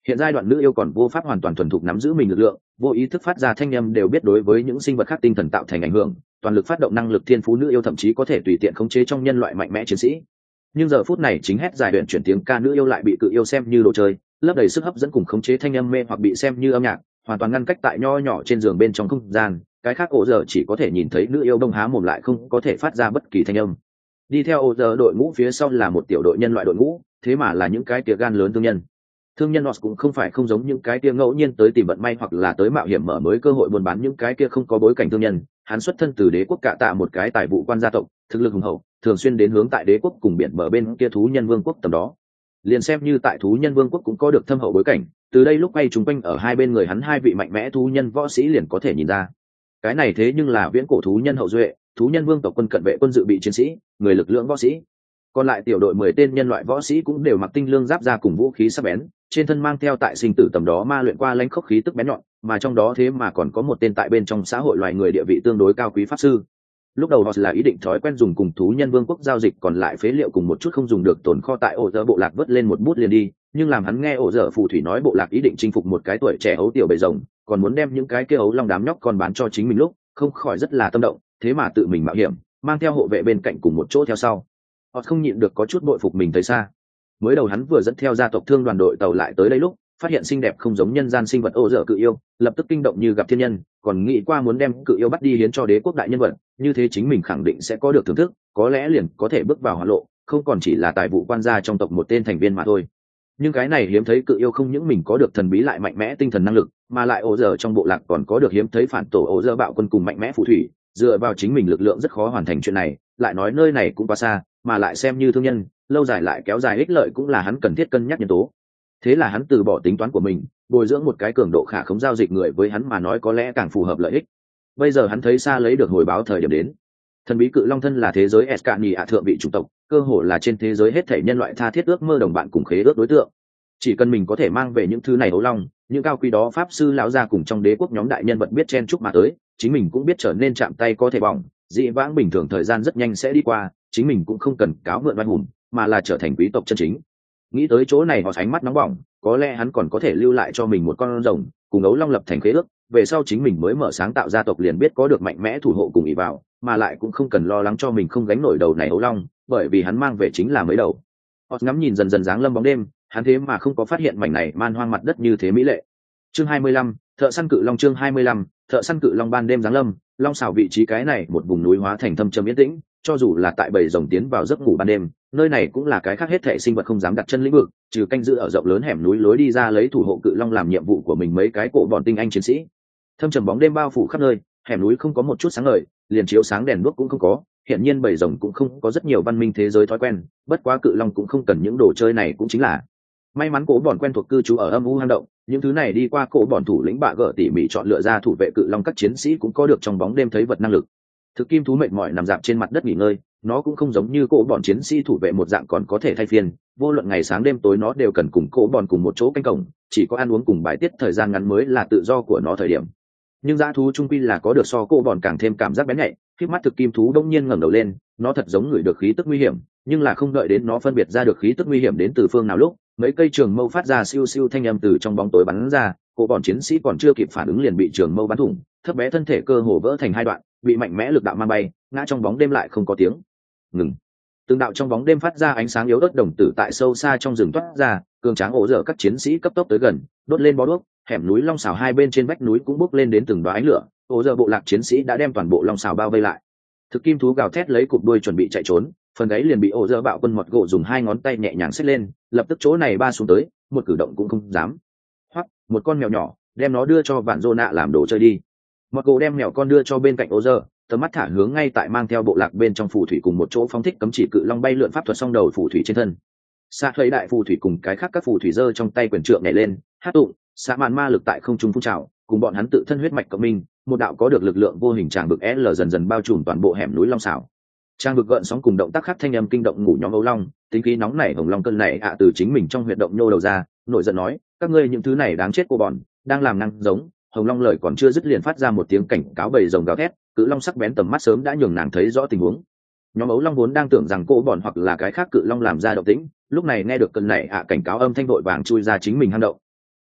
Hiện giai đoạn nữ yêu còn vô pháp hoàn toàn thuần thục nắm giữ mình lực lượng, vô ý thức phát ra thanh âm đều biết đối với những sinh vật khác tinh thần tạo thành ảnh hưởng, toàn lực phát động năng lực thiên phú nữ yêu thậm chí có thể tùy tiện khống chế trong nhân loại mạnh mẽ chiến sĩ. Nhưng giờ phút này chính hét dài đoạn chuyển tiếng ca nữ yêu lại bị cự yêu xem như đồ chơi, lấp đầy sức hấp dẫn cùng khống chế thanh âm mê hoặc bị xem như âm nhạc, hoàn toàn ngăn cách tại nho nhỏ trên giường bên trong không gian, cái khác ổ giờ chỉ có thể nhìn thấy nữ yêu đông há mồm lại không có thể phát ra bất kỳ thanh âm. Đi theo ổ giờ đội ngũ phía sau là một tiểu đội nhân loại đội ngũ, thế mà là những cái tia gan lớn thương nhân. Thương nhân Oz cũng không phải không giống những cái kia ngẫu nhiên tới tìm vận may hoặc là tới mạo hiểm mở mới cơ hội buôn bán những cái kia không có bối cảnh thương nhân, hắn xuất thân từ đế quốc Cạ Tạ một cái tài vụ quan gia tộc, thực lực hùng hậu, thường xuyên đến hướng tại đế quốc cùng biển bờ bên kia thú nhân vương quốc tầm đó. Liền xem như tại thú nhân vương quốc cũng có được thâm hậu bối cảnh, từ đây lúc quay chúng quanh ở hai bên người hắn hai vị mạnh mẽ thú nhân võ sĩ liền có thể nhìn ra. Cái này thế nhưng là viễn cổ thú nhân hậu duệ, thú nhân vương tộc quân cận vệ quân dự bị chiến sĩ, người lực lượng võ sĩ. Còn lại tiểu đội mười tên nhân loại võ sĩ cũng đều mặc tinh lương giáp ra cùng vũ khí sắc bén, trên thân mang theo tại sinh tử tầm đó ma luyện qua lãnh khốc khí tức bén nhọn, mà trong đó thế mà còn có một tên tại bên trong xã hội loài người địa vị tương đối cao quý pháp sư. Lúc đầu họ là ý định thói quen dùng cùng thú nhân vương quốc giao dịch còn lại phế liệu cùng một chút không dùng được tồn kho tại ổ dở bộ lạc vớt lên một bút liền đi, nhưng làm hắn nghe ổ dở phù thủy nói bộ lạc ý định chinh phục một cái tuổi trẻ ấu tiểu bầy rồng, còn muốn đem những cái kia ấu long đám nhóc còn bán cho chính mình lúc, không khỏi rất là tâm động, thế mà tự mình mạo hiểm, mang theo hộ vệ bên cạnh cùng một chỗ theo sau. Họ không nhịn được có chút bội phục mình thấy xa. Mới đầu hắn vừa dẫn theo gia tộc thương đoàn đội tàu lại tới đây lúc phát hiện xinh đẹp không giống nhân gian sinh vật ô dở cự yêu, lập tức kinh động như gặp thiên nhân, còn nghĩ qua muốn đem cự yêu bắt đi hiến cho đế quốc đại nhân vật, như thế chính mình khẳng định sẽ có được thưởng thức, có lẽ liền có thể bước vào hỏa lộ, không còn chỉ là tài vụ quan gia trong tộc một tên thành viên mà thôi. Nhưng cái này hiếm thấy cự yêu không những mình có được thần bí lại mạnh mẽ tinh thần năng lực, mà lại ô dở trong bộ lạc còn có được hiếm thấy phản tổ ô dở bạo quân cùng mạnh mẽ phù thủy, dựa vào chính mình lực lượng rất khó hoàn thành chuyện này, lại nói nơi này cũng quá xa, mà lại xem như thương nhân, lâu dài lại kéo dài ích lợi cũng là hắn cần thiết cân nhắc nhân tố. Thế là hắn từ bỏ tính toán của mình, bồi dưỡng một cái cường độ khả khống giao dịch người với hắn mà nói có lẽ càng phù hợp lợi ích. Bây giờ hắn thấy xa lấy được hồi báo thời điểm đến. Thần bí cự long thân là thế giới Escania thượng vị chủng tộc, cơ hồ là trên thế giới hết thảy nhân loại tha thiết ước mơ đồng bạn cùng khế ước đối tượng. Chỉ cần mình có thể mang về những thứ này ấu long, những cao quý đó pháp sư lão gia cùng trong đế quốc nhóm đại nhân vật biết chen chúc mà tới, chính mình cũng biết trở nên chạm tay có thể bỏng, dị vãng bình thường thời gian rất nhanh sẽ đi qua, chính mình cũng không cần cáo mượn oai hùng, mà là trở thành quý tộc chân chính. Nghĩ tới chỗ này họ ánh mắt nóng bỏng, có lẽ hắn còn có thể lưu lại cho mình một con rồng, cùng ấu long lập thành khế ước, về sau chính mình mới mở sáng tạo gia tộc liền biết có được mạnh mẽ thủ hộ cùng ỷ vào, mà lại cũng không cần lo lắng cho mình không gánh nổi đầu này ấu long, bởi vì hắn mang về chính là mấy đầu. Họ ngắm nhìn dần dần dáng lâm bóng đêm, hắn thế mà không có phát hiện mảnh này man hoang mặt đất như thế mỹ lệ. Chương hai mươi lăm, thợ săn cự long. Chương hai mươi lăm, thợ săn cự long. Ban đêm giáng lâm, long xào vị trí cái này một vùng núi hóa thành thâm trầm yên tĩnh, cho dù là tại bầy rồng tiến vào giấc ngủ ban đêm, nơi này cũng là cái khác hết thảy sinh vật không dám đặt chân lĩnh vực, trừ canh giữ ở rộng lớn hẻm núi lối đi ra lấy thủ hộ cự long làm nhiệm vụ của mình mấy cái cổ bọn tinh anh chiến sĩ. Thâm trầm bóng đêm bao phủ khắp nơi, hẻm núi không có một chút sáng ngời, liền chiếu sáng đèn đuốc cũng không có, hiện nhiên bầy rồng cũng không có rất nhiều văn minh thế giới thói quen, bất quá cự long cũng không cần những đồ chơi này cũng chính là. May mắn cổ bọn quen thuộc cư trú ở âm u hang động, những thứ này đi qua cổ bọn thủ lĩnh bạ gỡ tỉ mỉ chọn lựa ra thủ vệ cự long, các chiến sĩ cũng có được trong bóng đêm thấy vật năng lực. Thực kim thú mệt mỏi nằm dạp trên mặt đất nghỉ ngơi, nó cũng không giống như cổ bọn chiến sĩ thủ vệ một dạng còn có thể thay phiên, vô luận ngày sáng đêm tối nó đều cần cùng cổ bọn cùng một chỗ canh cổng, chỉ có ăn uống cùng bài tiết thời gian ngắn mới là tự do của nó thời điểm. Nhưng dã thú trung quy là có được so cổ bọn càng thêm cảm giác bén nhạy, khi mắt thực kim thú đông nhiên ngẩng đầu lên, nó thật giống ngửi được khí tức nguy hiểm, nhưng là không đợi đến nó phân biệt ra được khí tức nguy hiểm đến từ phương nào lúc, mấy cây trường mâu phát ra siêu siêu thanh âm từ trong bóng tối bắn ra, cổ bọn chiến sĩ còn chưa kịp phản ứng liền bị trường mâu bắn thủng, thấp bé thân thể cơ hồ vỡ thành hai đoạn, bị mạnh mẽ lực đạo mang bay, ngã trong bóng đêm lại không có tiếng ngừng. Từng đạo trong bóng đêm phát ra ánh sáng yếu ớt đồng tử tại sâu xa trong rừng toát ra, cường tráng ổ dở các chiến sĩ cấp tốc tới gần, đốt lên bó đuốc, hẻm núi long xào hai bên trên vách núi cũng bốc lên đến từng đoá ánh lửa, ổ dở bộ lạc chiến sĩ đã đem toàn bộ long xào bao vây lại. Thực kim thú gào thét lấy cụp đuôi chuẩn bị chạy trốn, phần gáy liền bị ổ dở bạo quân mọt gỗ dùng hai ngón tay nhẹ nhàng xách lên, lập tức chỗ này ba xuống tới, một cử động cũng không dám. Hoặc một con mèo nhỏ, đem nó đưa cho vạn dô nạ làm đồ chơi đi. Mọt gỗ đem mèo con đưa cho bên cạnh ổ dở, tầm mắt thả hướng ngay tại mang theo bộ lạc bên trong phù thủy cùng một chỗ phóng thích cấm chỉ cự long bay lượn pháp thuật song đầu phù thủy trên thân. Xa thấy đại phù thủy cùng cái khác các phù thủy giơ trong tay quyền trượng nhảy lên, hát tụng, xạ màn ma lực tại không trung phun trào, cùng bọn hắn tự thân huyết mạch cộng minh, một đạo có được lực lượng vô hình tràng vực L dần dần bao trùm toàn bộ hẻm núi long xảo. Tràng vực gợn sóng cùng động tác khác thanh âm kinh động ngủ nhóm ấu long, tính khí nóng nảy hồng long cơn này ạ từ chính mình trong huyệt động nhô đầu ra, nổi giận nói, các ngươi những thứ này đáng chết cô bọn, đang làm năng giống. Hồng long lời còn chưa dứt liền phát ra một tiếng cảnh cáo bầy rồng gào thét, cự long sắc bén tầm mắt sớm đã nhường nàng thấy rõ tình huống. Nhóm ấu long vốn đang tưởng rằng cô bọn hoặc là cái khác cự long làm ra động tĩnh, lúc này nghe được cơn này ạ cảnh cáo âm thanh vội vàng chui ra chính mình hang động.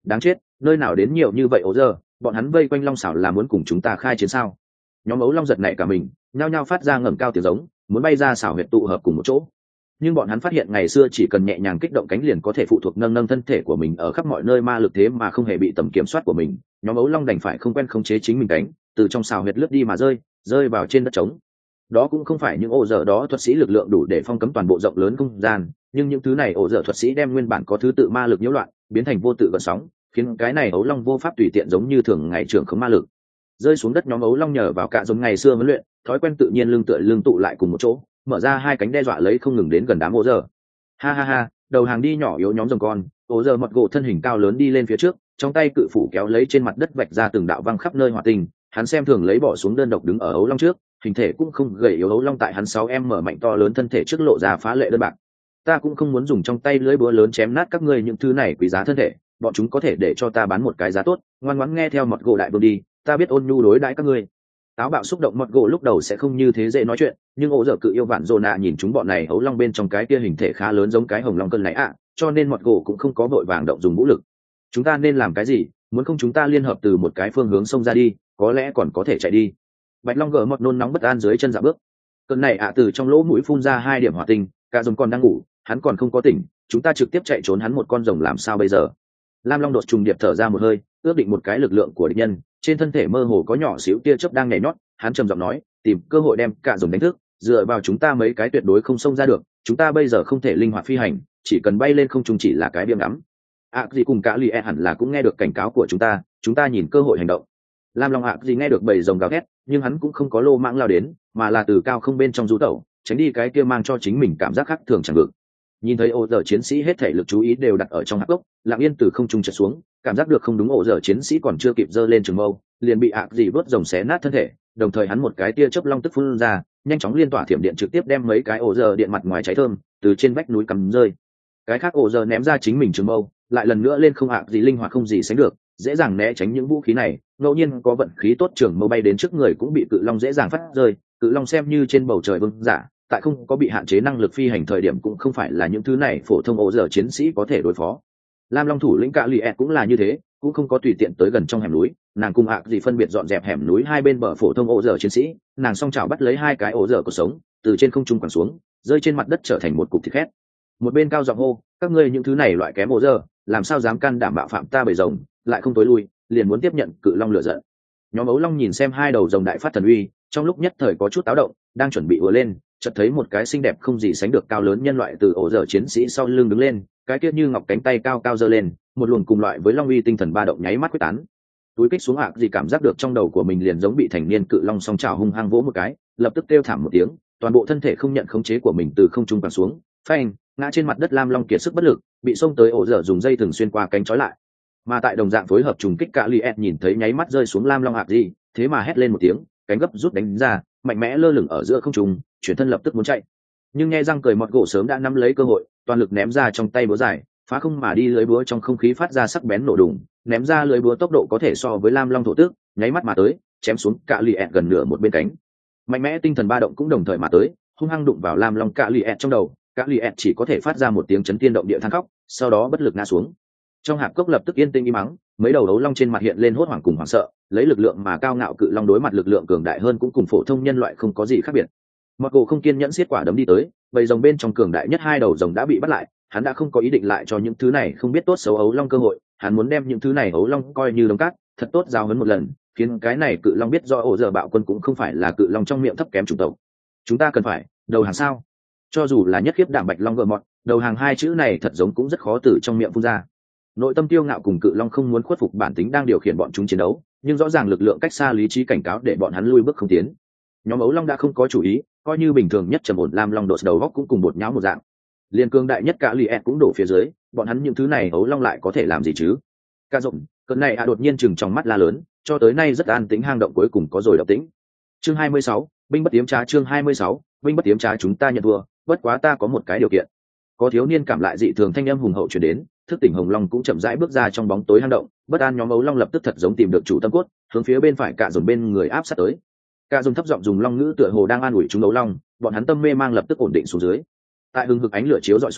đáng chết, nơi nào đến nhiều như vậy ố giờ, bọn hắn vây quanh long xảo là muốn cùng chúng ta khai chiến sao? Nhóm ấu long giật nảy cả mình, nhao nhao phát ra ngẩng cao tiếng giống, muốn bay ra xảo huyệt tụ hợp cùng một chỗ. Nhưng bọn hắn phát hiện ngày xưa chỉ cần nhẹ nhàng kích động cánh liền có thể phụ thuộc nâng nâng thân thể của mình ở khắp mọi nơi ma lực thế mà không hề bị tầm kiểm soát của mình. Nhóm ấu long đành phải không quen khống chế chính mình cánh, từ trong xảo huyệt lướt đi mà rơi, rơi vào trên đất trống. Đó cũng không phải những ổ dở đó thuật sĩ lực lượng đủ để phong cấm toàn bộ rộng lớn không gian, nhưng những thứ này ổ dở thuật sĩ đem nguyên bản có thứ tự ma lực nhiễu loạn, biến thành vô tự gợn sóng, khiến cái này ấu long vô pháp tùy tiện giống như thường ngày trưởng không ma lực. Rơi xuống đất, nhóm ấu long nhờ vào cạ giống ngày xưa huấn luyện, thói quen tự nhiên lưng tựa lưng tụ lại cùng một chỗ, mở ra hai cánh đe dọa lấy không ngừng đến gần đám ổ dở. Ha ha ha, đầu hàng đi nhỏ yếu nhóm rồng con, ổ dở mọt gỗ thân hình cao lớn đi lên phía trước, trong tay cự phủ kéo lấy trên mặt đất vạch ra từng đạo văng khắp nơi hỏa tinh, hắn xem thường lấy bỏ xuống đơn độc đứng ở ấu long trước, hình thể cũng không gầy yếu ấu long tại hắn sáu em mở mạnh to lớn thân thể trước lộ ra phá lệ đơn bạc. Ta cũng không muốn dùng trong tay lưỡi búa lớn chém nát các ngươi những thứ này quý giá thân thể, bọn chúng có thể để cho ta bán một cái giá tốt, ngoan ngoãn nghe theo mọt gỗ đại vương đi, ta biết ôn nhu đối đãi các ngươi. Táo bạo xúc động mọt gỗ lúc đầu sẽ không như thế dễ nói chuyện, nhưng ổ dở cự yêu vạn dồ nạ nhìn chúng bọn này ấu long bên trong cái kia hình thể khá lớn giống cái hồng long cân này ạ, cho nên mọt gỗ cũng không có vội vàng động dùng vũ lực. Chúng ta nên làm cái gì? Muốn không chúng ta liên hợp từ một cái phương hướng xông ra đi, có lẽ còn có thể chạy đi. Bạch long gở mọt nôn nóng bất an dưới chân dạo bước. Cơn này ạ từ trong lỗ mũi phun ra hai điểm hỏa tinh, cả rồng còn đang ngủ, hắn còn không có tỉnh, chúng ta trực tiếp chạy trốn hắn một con rồng làm sao bây giờ? Lam long đột trùng điệp thở ra một hơi, ước định một cái lực lượng của địch nhân, trên thân thể mơ hồ có nhỏ xíu tia chớp đang nhảy nhót, hắn trầm giọng nói, tìm cơ hội đem cả rồng đánh thức, dựa vào chúng ta mấy cái tuyệt đối không xông ra được, chúng ta bây giờ không thể linh hoạt phi hành, chỉ cần bay lên không trung chỉ là cái biếng ngắm. ạ gì cùng cả lì e hẳn là cũng nghe được cảnh cáo của chúng ta, chúng ta nhìn cơ hội hành động. Lam long ạ gì nghe được bầy rồng gào thét, nhưng hắn cũng không có lô mãng lao đến, mà là từ cao không bên trong du tẩu, tránh đi cái kia mang cho chính mình cảm giác khác thường chẳng ngược. Nhìn thấy ổ dở chiến sĩ hết thể lực chú ý đều đặt ở trong hạp gốc, lặng yên từ không trung trượt xuống, cảm giác được không đúng, ổ dở chiến sĩ còn chưa kịp giơ lên trường mâu, liền bị ạ gì vớt rồng xé nát thân thể, đồng thời hắn một cái tia chớp long tức phun ra, nhanh chóng liên tỏa thiểm điện trực tiếp đem mấy cái ổ dở điện mặt ngoài cháy thơm từ trên vách núi cắm rơi. Cái khác ổ dở ném ra chính mình trường mâu, lại lần nữa lên không, ạ gì linh hoạt không gì sánh được, dễ dàng né tránh những vũ khí này, ngẫu nhiên có vận khí tốt trường mâu bay đến trước người cũng bị cự long dễ dàng phát rơi. Cự long xem như trên bầu trời vương giả, tại không có bị hạn chế năng lực phi hành thời điểm cũng không phải là những thứ này phổ thông ổ dở chiến sĩ có thể đối phó. Lam long thủ lĩnh cạ lì ẹt cũng là như thế, cũng không có tùy tiện tới gần trong hẻm núi, nàng cùng ạ gì phân biệt dọn dẹp hẻm núi hai bên bờ phổ thông ổ dở chiến sĩ, nàng song chảo bắt lấy hai cái ổ dở cuộc sống, từ trên không trung quẳng xuống, rơi trên mặt đất trở thành một cục thịt khét. Một bên cao giọng hô, các ngươi những thứ này loại kém ổ dở, làm sao dám can đảm bạo phạm ta bầy rồng, lại không tối lui, liền muốn tiếp nhận cự long lửa giận. Nhóm ấu long nhìn xem hai đầu rồng đại phát thần uy, trong lúc nhất thời có chút táo động, đang chuẩn bị ùa lên, chợt thấy một cái xinh đẹp không gì sánh được cao lớn nhân loại từ ổ dở chiến sĩ sau lưng đứng lên, cái kia như ngọc cánh tay cao cao giơ lên, một luồng cùng loại với long uy tinh thần ba động nháy mắt quyết tán. Túi kích xuống, ạ gì cảm giác được trong đầu của mình liền giống bị thành niên cự long song trào hung hăng vỗ một cái, lập tức kêu thảm một tiếng, toàn bộ thân thể không nhận khống chế của mình từ không trung quẳng xuống, phanh, ngã trên mặt đất. Lam long kiệt sức bất lực, bị xông tới ổ dở dùng dây thừng xuyên qua cánh trói lại. Mà tại đồng dạng phối hợp trùng kích, cả liệt nhìn thấy nháy mắt rơi xuống Lam long ạ gì, thế mà hét lên một tiếng, cánh gấp rút đánh ra, mạnh mẽ lơ lửng ở giữa không trung, chuyển thân lập tức muốn chạy, nhưng nghe răng cười mọt gỗ sớm đã nắm lấy cơ hội, toàn lực ném ra trong tay búa dài, phá không mà đi, lưới búa trong không khí phát ra sắc bén nổ đùng, ném ra lưới búa tốc độ có thể so với Lam long thổ tước, nháy mắt mà tới, chém xuống cả liệt gần nửa một bên cánh. Mạnh mẽ tinh thần ba động cũng đồng thời mà tới, hung hăng đụng vào Lam long cả liệt trong đầu, cả liệt chỉ có thể phát ra một tiếng chấn thiên động địa than khóc, sau đó bất lực ngã xuống. Trong hạp cốc lập tức yên tĩnh im mắng, mấy đầu ấu long trên mặt hiện lên hốt hoảng cùng hoảng sợ, lấy lực lượng mà cao ngạo cự long đối mặt lực lượng cường đại hơn cũng cùng phổ thông nhân loại không có gì khác biệt. Mọt gỗ không kiên nhẫn xiết quả đấm đi tới, bầy rồng bên trong cường đại nhất hai đầu rồng đã bị bắt lại, hắn đã không có ý định lại cho những thứ này không biết tốt xấu ấu long cơ hội, hắn muốn đem những thứ này ấu long coi như đống cát, thật tốt giao huấn một lần, khiến cái này cự long biết do ổ dở bạo quân cũng không phải là cự long trong miệng thấp kém chủng tộc. Chúng ta cần phải đầu hàng sao? Cho dù là nhất khiếp đảm bạch long gờ mọt, đầu hàng hai chữ này thật giống cũng rất khó từ trong miệng phun ra. Nội tâm tiêu ngạo cùng cự long không muốn khuất phục bản tính đang điều khiển bọn chúng chiến đấu, nhưng rõ ràng lực lượng cách xa lý trí cảnh cáo để bọn hắn lui bước không tiến. Nhóm ấu long đã không có chủ ý, coi như bình thường nhất trầm ổn Lam long đột đầu góc cũng cùng bột nháo một dạng, liên cương đại nhất cả liệt cũng đổ phía dưới, bọn hắn những thứ này ấu long lại có thể làm gì chứ? Ca rộng cơn này à đột nhiên chừng trong mắt la lớn, cho tới nay rất an tĩnh hang động cuối cùng có rồi động tĩnh. Chương hai mươi sáu, binh bất tiếm trá. Chương hai mươi sáu, binh bất tiếm trá. Chúng ta nhận thua, bất quá ta có một cái điều kiện. Có thiếu niên cảm lại dị thường thanh âm hùng hậu truyền đến, thức tỉnh hồng long cũng chậm rãi bước ra trong bóng tối hang động, bất an nhóm ấu long lập tức thật giống tìm được chủ tâm cốt, hướng phía bên phải cạ dồn bên người áp sát tới. Cạ dồn thấp giọng dùng long ngữ tựa hồ đang an ủi chúng ấu long, bọn hắn tâm mê mang lập tức ổn định xuống dưới. Tại hừng hực ánh lửa chiếu dọi xuống,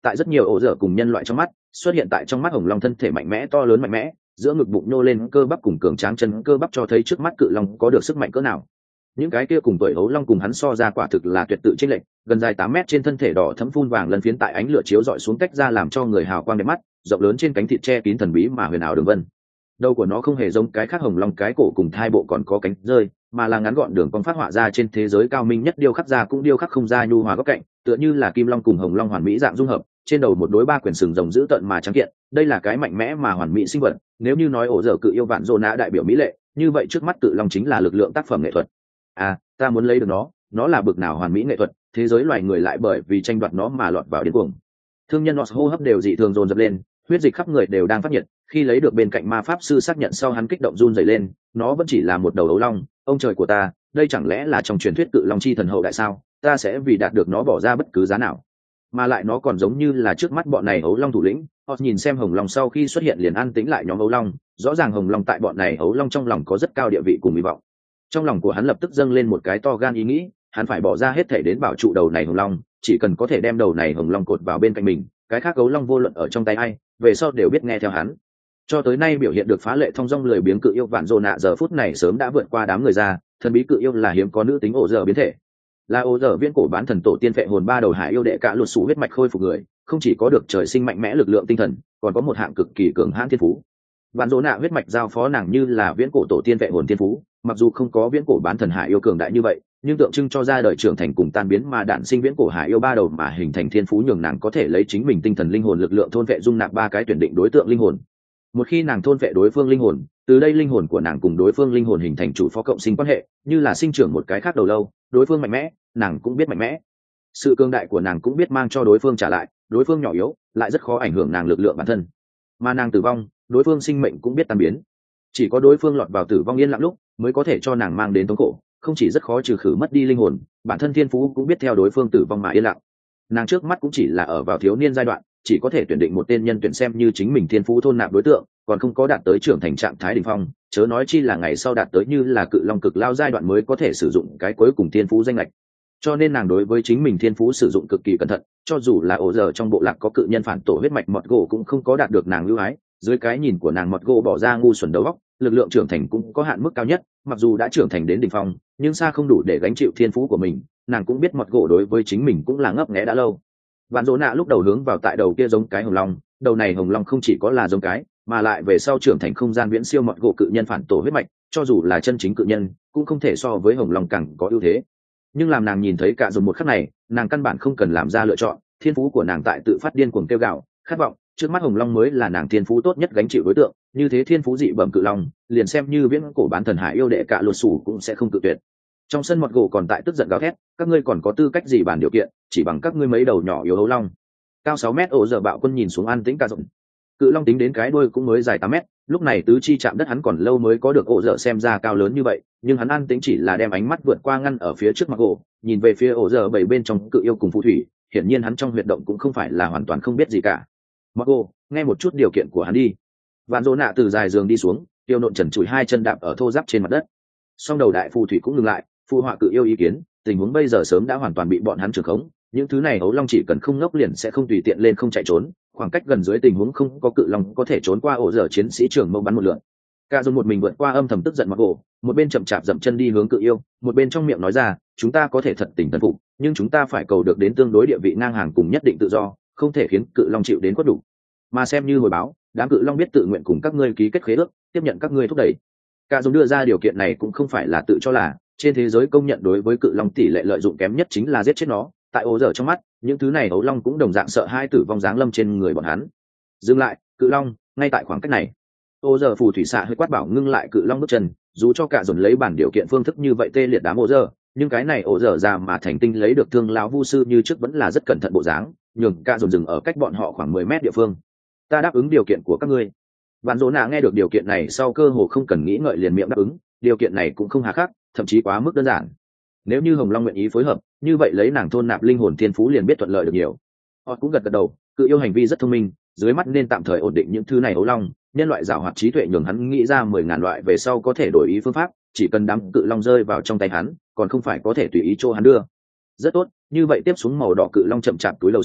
tại rất nhiều ổ dở cùng nhân loại trong mắt xuất hiện tại trong mắt hồng long thân thể mạnh mẽ to lớn mạnh mẽ, giữa ngực bụng nhô lên cơ bắp cùng cường tráng chân cơ bắp cho thấy trước mắt cự long có được sức mạnh cỡ nào. Những cái kia cùng tuổi hấu long cùng hắn so ra quả thực là tuyệt tự chênh lệch, gần dài tám mét trên thân thể đỏ thẫm phun vàng lần phiến tại ánh lửa chiếu rọi xuống cách ra làm cho người hào quang đẹp mắt, rộng lớn trên cánh thịt che kín thần bí mà huyền ảo đường vân. Đầu của nó không hề giống cái khác hồng long cái cổ cùng thai bộ còn có cánh rơi, mà là ngắn gọn đường cong phát họa ra trên thế giới cao minh nhất điêu khắc ra cũng điêu khắc không ra nhu hòa góc cạnh, tựa như là kim long cùng hồng long hoàn mỹ dạng dung hợp, trên đầu một đối ba quyển sừng rồng dữ tợn mà trắng kiện, đây là cái mạnh mẽ mà hoàn mỹ sinh vật, nếu như nói ổ dở cự yêu vạn rồ nã đại biểu mỹ lệ, như vậy trước mắt cự long chính là lực lượng tác phẩm nghệ thuật. À, ta muốn lấy được nó, nó là bực nào hoàn mỹ nghệ thuật, thế giới loài người lại bởi vì tranh đoạt nó mà lọt vào điên cuồng. Thương nhân Nos hô hấp đều dị thường dồn dập lên, huyết dịch khắp người đều đang phát nhiệt, khi lấy được bên cạnh ma pháp sư xác nhận sau hắn kích động run rẩy lên, nó vẫn chỉ là một đầu ấu long, ông trời của ta, đây chẳng lẽ là trong truyền thuyết cự long chi thần hậu đại sao, ta sẽ vì đạt được nó bỏ ra bất cứ giá nào. Mà lại nó còn giống như là trước mắt bọn này ấu long thủ lĩnh, họ nhìn xem hồng long sau khi xuất hiện liền an tĩnh lại nhóm ấu long, rõ ràng hồng long tại bọn này ấu long trong lòng có rất cao địa vị cùng hy vọng. Trong lòng của hắn lập tức dâng lên một cái to gan ý nghĩ, hắn phải bỏ ra hết thể đến bảo trụ đầu này hồng long, chỉ cần có thể đem đầu này hồng long cột vào bên cạnh mình, cái khác ấu long vô luận ở trong tay ai, về sau đều biết nghe theo hắn. Cho tới nay biểu hiện được phá lệ thông dong lười biếng cự yêu vạn rồ nạ giờ phút này sớm đã vượt qua đám người ra, thần bí cự yêu là hiếm có nữ tính ổ dở biến thể, là ổ dở viễn cổ bán thần tổ tiên phệ hồn ba đầu hải yêu đệ cả lột sủ huyết mạch khôi phục người, không chỉ có được trời sinh mạnh mẽ lực lượng tinh thần, còn có một hạng cực kỳ cường hãn thiên phú. Vạn rồ nạ huyết mạch giao phó nàng như là viễn cổ tổ tiên phệ hồn thiên phú, mặc dù không có viễn cổ bán thần hải yêu cường đại như vậy, nhưng tượng trưng cho ra đời trưởng thành cùng tan biến mà đản sinh viễn cổ hải yêu ba đầu mà hình thành thiên phú nhường nàng có thể lấy chính mình tinh thần linh hồn lực lượng thôn vệ dung nạp ba cái tuyển định đối tượng linh hồn. Một khi nàng thôn vệ đối phương linh hồn, từ đây linh hồn của nàng cùng đối phương linh hồn hình thành chủ phó cộng sinh quan hệ, như là sinh trưởng một cái khác đầu lâu, đối phương mạnh mẽ, nàng cũng biết mạnh mẽ. Sự cường đại của nàng cũng biết mang cho đối phương trả lại, đối phương nhỏ yếu, lại rất khó ảnh hưởng nàng lực lượng bản thân. Mà nàng tử vong, đối phương sinh mệnh cũng biết tan biến. Chỉ có đối phương lọt vào tử vong yên lặng lúc, mới có thể cho nàng mang đến thống khổ, không chỉ rất khó trừ khử mất đi linh hồn, bản thân thiên phú cũng biết theo đối phương tử vong mà yên lặng. Nàng trước mắt cũng chỉ là ở vào thiếu niên giai đoạn, chỉ có thể tuyển định một tên nhân tuyển xem như chính mình thiên phú thôn nạp đối tượng, còn không có đạt tới trưởng thành trạng thái đỉnh phong, chớ nói chi là ngày sau đạt tới như là cự long cực lao giai đoạn mới có thể sử dụng cái cuối cùng thiên phú danh lệch. Cho nên nàng đối với chính mình thiên phú sử dụng cực kỳ cẩn thận, cho dù là ổ giờ trong bộ lạc có cự nhân phản tổ huyết mạch mọt gỗ cũng không có đạt được nàng lưu ái, dưới cái nhìn của nàng mọt gỗ bỏ ra ngu xuẩn đầu óc, lực lượng trưởng thành cũng có hạn mức cao nhất, mặc dù đã trưởng thành đến đỉnh phong, nhưng xa không đủ để gánh chịu thiên phú của mình, nàng cũng biết mọt gỗ đối với chính mình cũng là ngấp nghé đã lâu. Vạn Dỗ Nạ lúc đầu hướng vào tại đầu kia giống cái hồng long, đầu này hồng long không chỉ có là giống cái, mà lại về sau trưởng thành không gian viễn siêu mọt gỗ cự nhân phản tổ huyết mạch, cho dù là chân chính cự nhân, cũng không thể so với hồng long càng có ưu thế. Nhưng làm nàng nhìn thấy cả dùng một khắc này, nàng căn bản không cần làm ra lựa chọn, thiên phú của nàng tại tự phát điên cuồng kêu gào, khát vọng, trước mắt hồng long mới là nàng thiên phú tốt nhất gánh chịu đối tượng, như thế thiên phú dị bẩm cự long, liền xem như viễn cổ bán thần hải yêu đệ cả lột sủ cũng sẽ không cự tuyệt. Trong sân mọt gỗ còn tại tức giận gào thét, các ngươi còn có tư cách gì bàn điều kiện, chỉ bằng các ngươi mấy đầu nhỏ yếu hấu long. Cao sáu mét ổ giờ bạo quân nhìn xuống an tĩnh cả rộng. Cự long tính đến cái đuôi cũng mới dài tám mét, lúc này tứ chi chạm đất hắn còn lâu mới có được ổ giờ xem ra cao lớn như vậy, nhưng hắn an tĩnh chỉ là đem ánh mắt vượt qua ngăn ở phía trước mặt gỗ, nhìn về phía ổ giờ bảy bên trong cự yêu cùng phù thủy, hiển nhiên hắn trong huyệt động cũng không phải là hoàn toàn không biết gì cả. Mặt gỗ, nghe một chút điều kiện của hắn đi. Vạn Dỗ Nạ từ dài giường đi xuống, tiêu nộn trần trụi hai chân đạp ở thô giáp trên mặt đất. Song đầu đại phù thủy cũng ngừng lại, phù họa cự yêu ý kiến, tình huống bây giờ sớm đã hoàn toàn bị bọn hắn trưởng khống, những thứ này ấu long chỉ cần không ngốc liền sẽ không tùy tiện lên không chạy trốn, khoảng cách gần dưới tình huống không có cự long có thể trốn qua ổ giờ chiến sĩ trưởng mâu bắn một lượt. Cả dùng một mình vượt qua âm thầm tức giận mặc gỗ, một bên chậm chạp dậm chân đi hướng cự yêu, một bên trong miệng nói ra, chúng ta có thể thật tình thần phục, nhưng chúng ta phải cầu được đến tương đối địa vị ngang hàng cùng nhất định tự do, không thể khiến cự long chịu đến quất đủ. Mà xem như hồi báo, đám cự long biết tự nguyện cùng các ngươi ký kết khế ước, tiếp nhận các ngươi thúc đẩy. Cả dùng đưa ra điều kiện này cũng không phải là tự cho là, trên thế giới công nhận đối với cự long tỷ lệ lợi dụng kém nhất chính là giết chết nó, tại ổ dở trong mắt những thứ này ấu long cũng đồng dạng sợ hai tử vong giáng lâm trên người bọn hắn. Dừng lại, cự long, ngay tại khoảng cách này. Ổ dở phù thủy xạ hơi quát bảo ngưng lại cự long bước chân, dù cho cả dồn lấy bản điều kiện phương thức như vậy tê liệt đám ổ dở, nhưng cái này ổ dở ra mà thành tinh lấy được thương lão vu sư như trước vẫn là rất cẩn thận bộ dáng, nhường cả dồn dừng ở cách bọn họ khoảng mười mét địa phương. Ta đáp ứng điều kiện của các ngươi. Vạn Dỗ Nạ nghe được điều kiện này sau cơ hồ không cần nghĩ ngợi liền miệng đáp ứng, điều kiện này cũng không hà khắc, thậm chí quá mức đơn giản. Nếu như hồng long nguyện ý phối hợp, như vậy lấy nàng thôn nạp linh hồn thiên phú liền biết thuận lợi được nhiều. Họ cũng gật gật đầu, cự yêu hành vi rất thông minh, dưới mắt nên tạm thời ổn định những thứ này ấu long, nhân loại giảo hoạt trí tuệ nhường hắn nghĩ ra mười ngàn loại về sau có thể đổi ý phương pháp, chỉ cần đám cự long rơi vào trong tay hắn, còn không phải có thể tùy ý cho hắn đưa. Rất tốt, như vậy tiếp xuống màu đỏ cự long chậm chạp túi lầu xuống,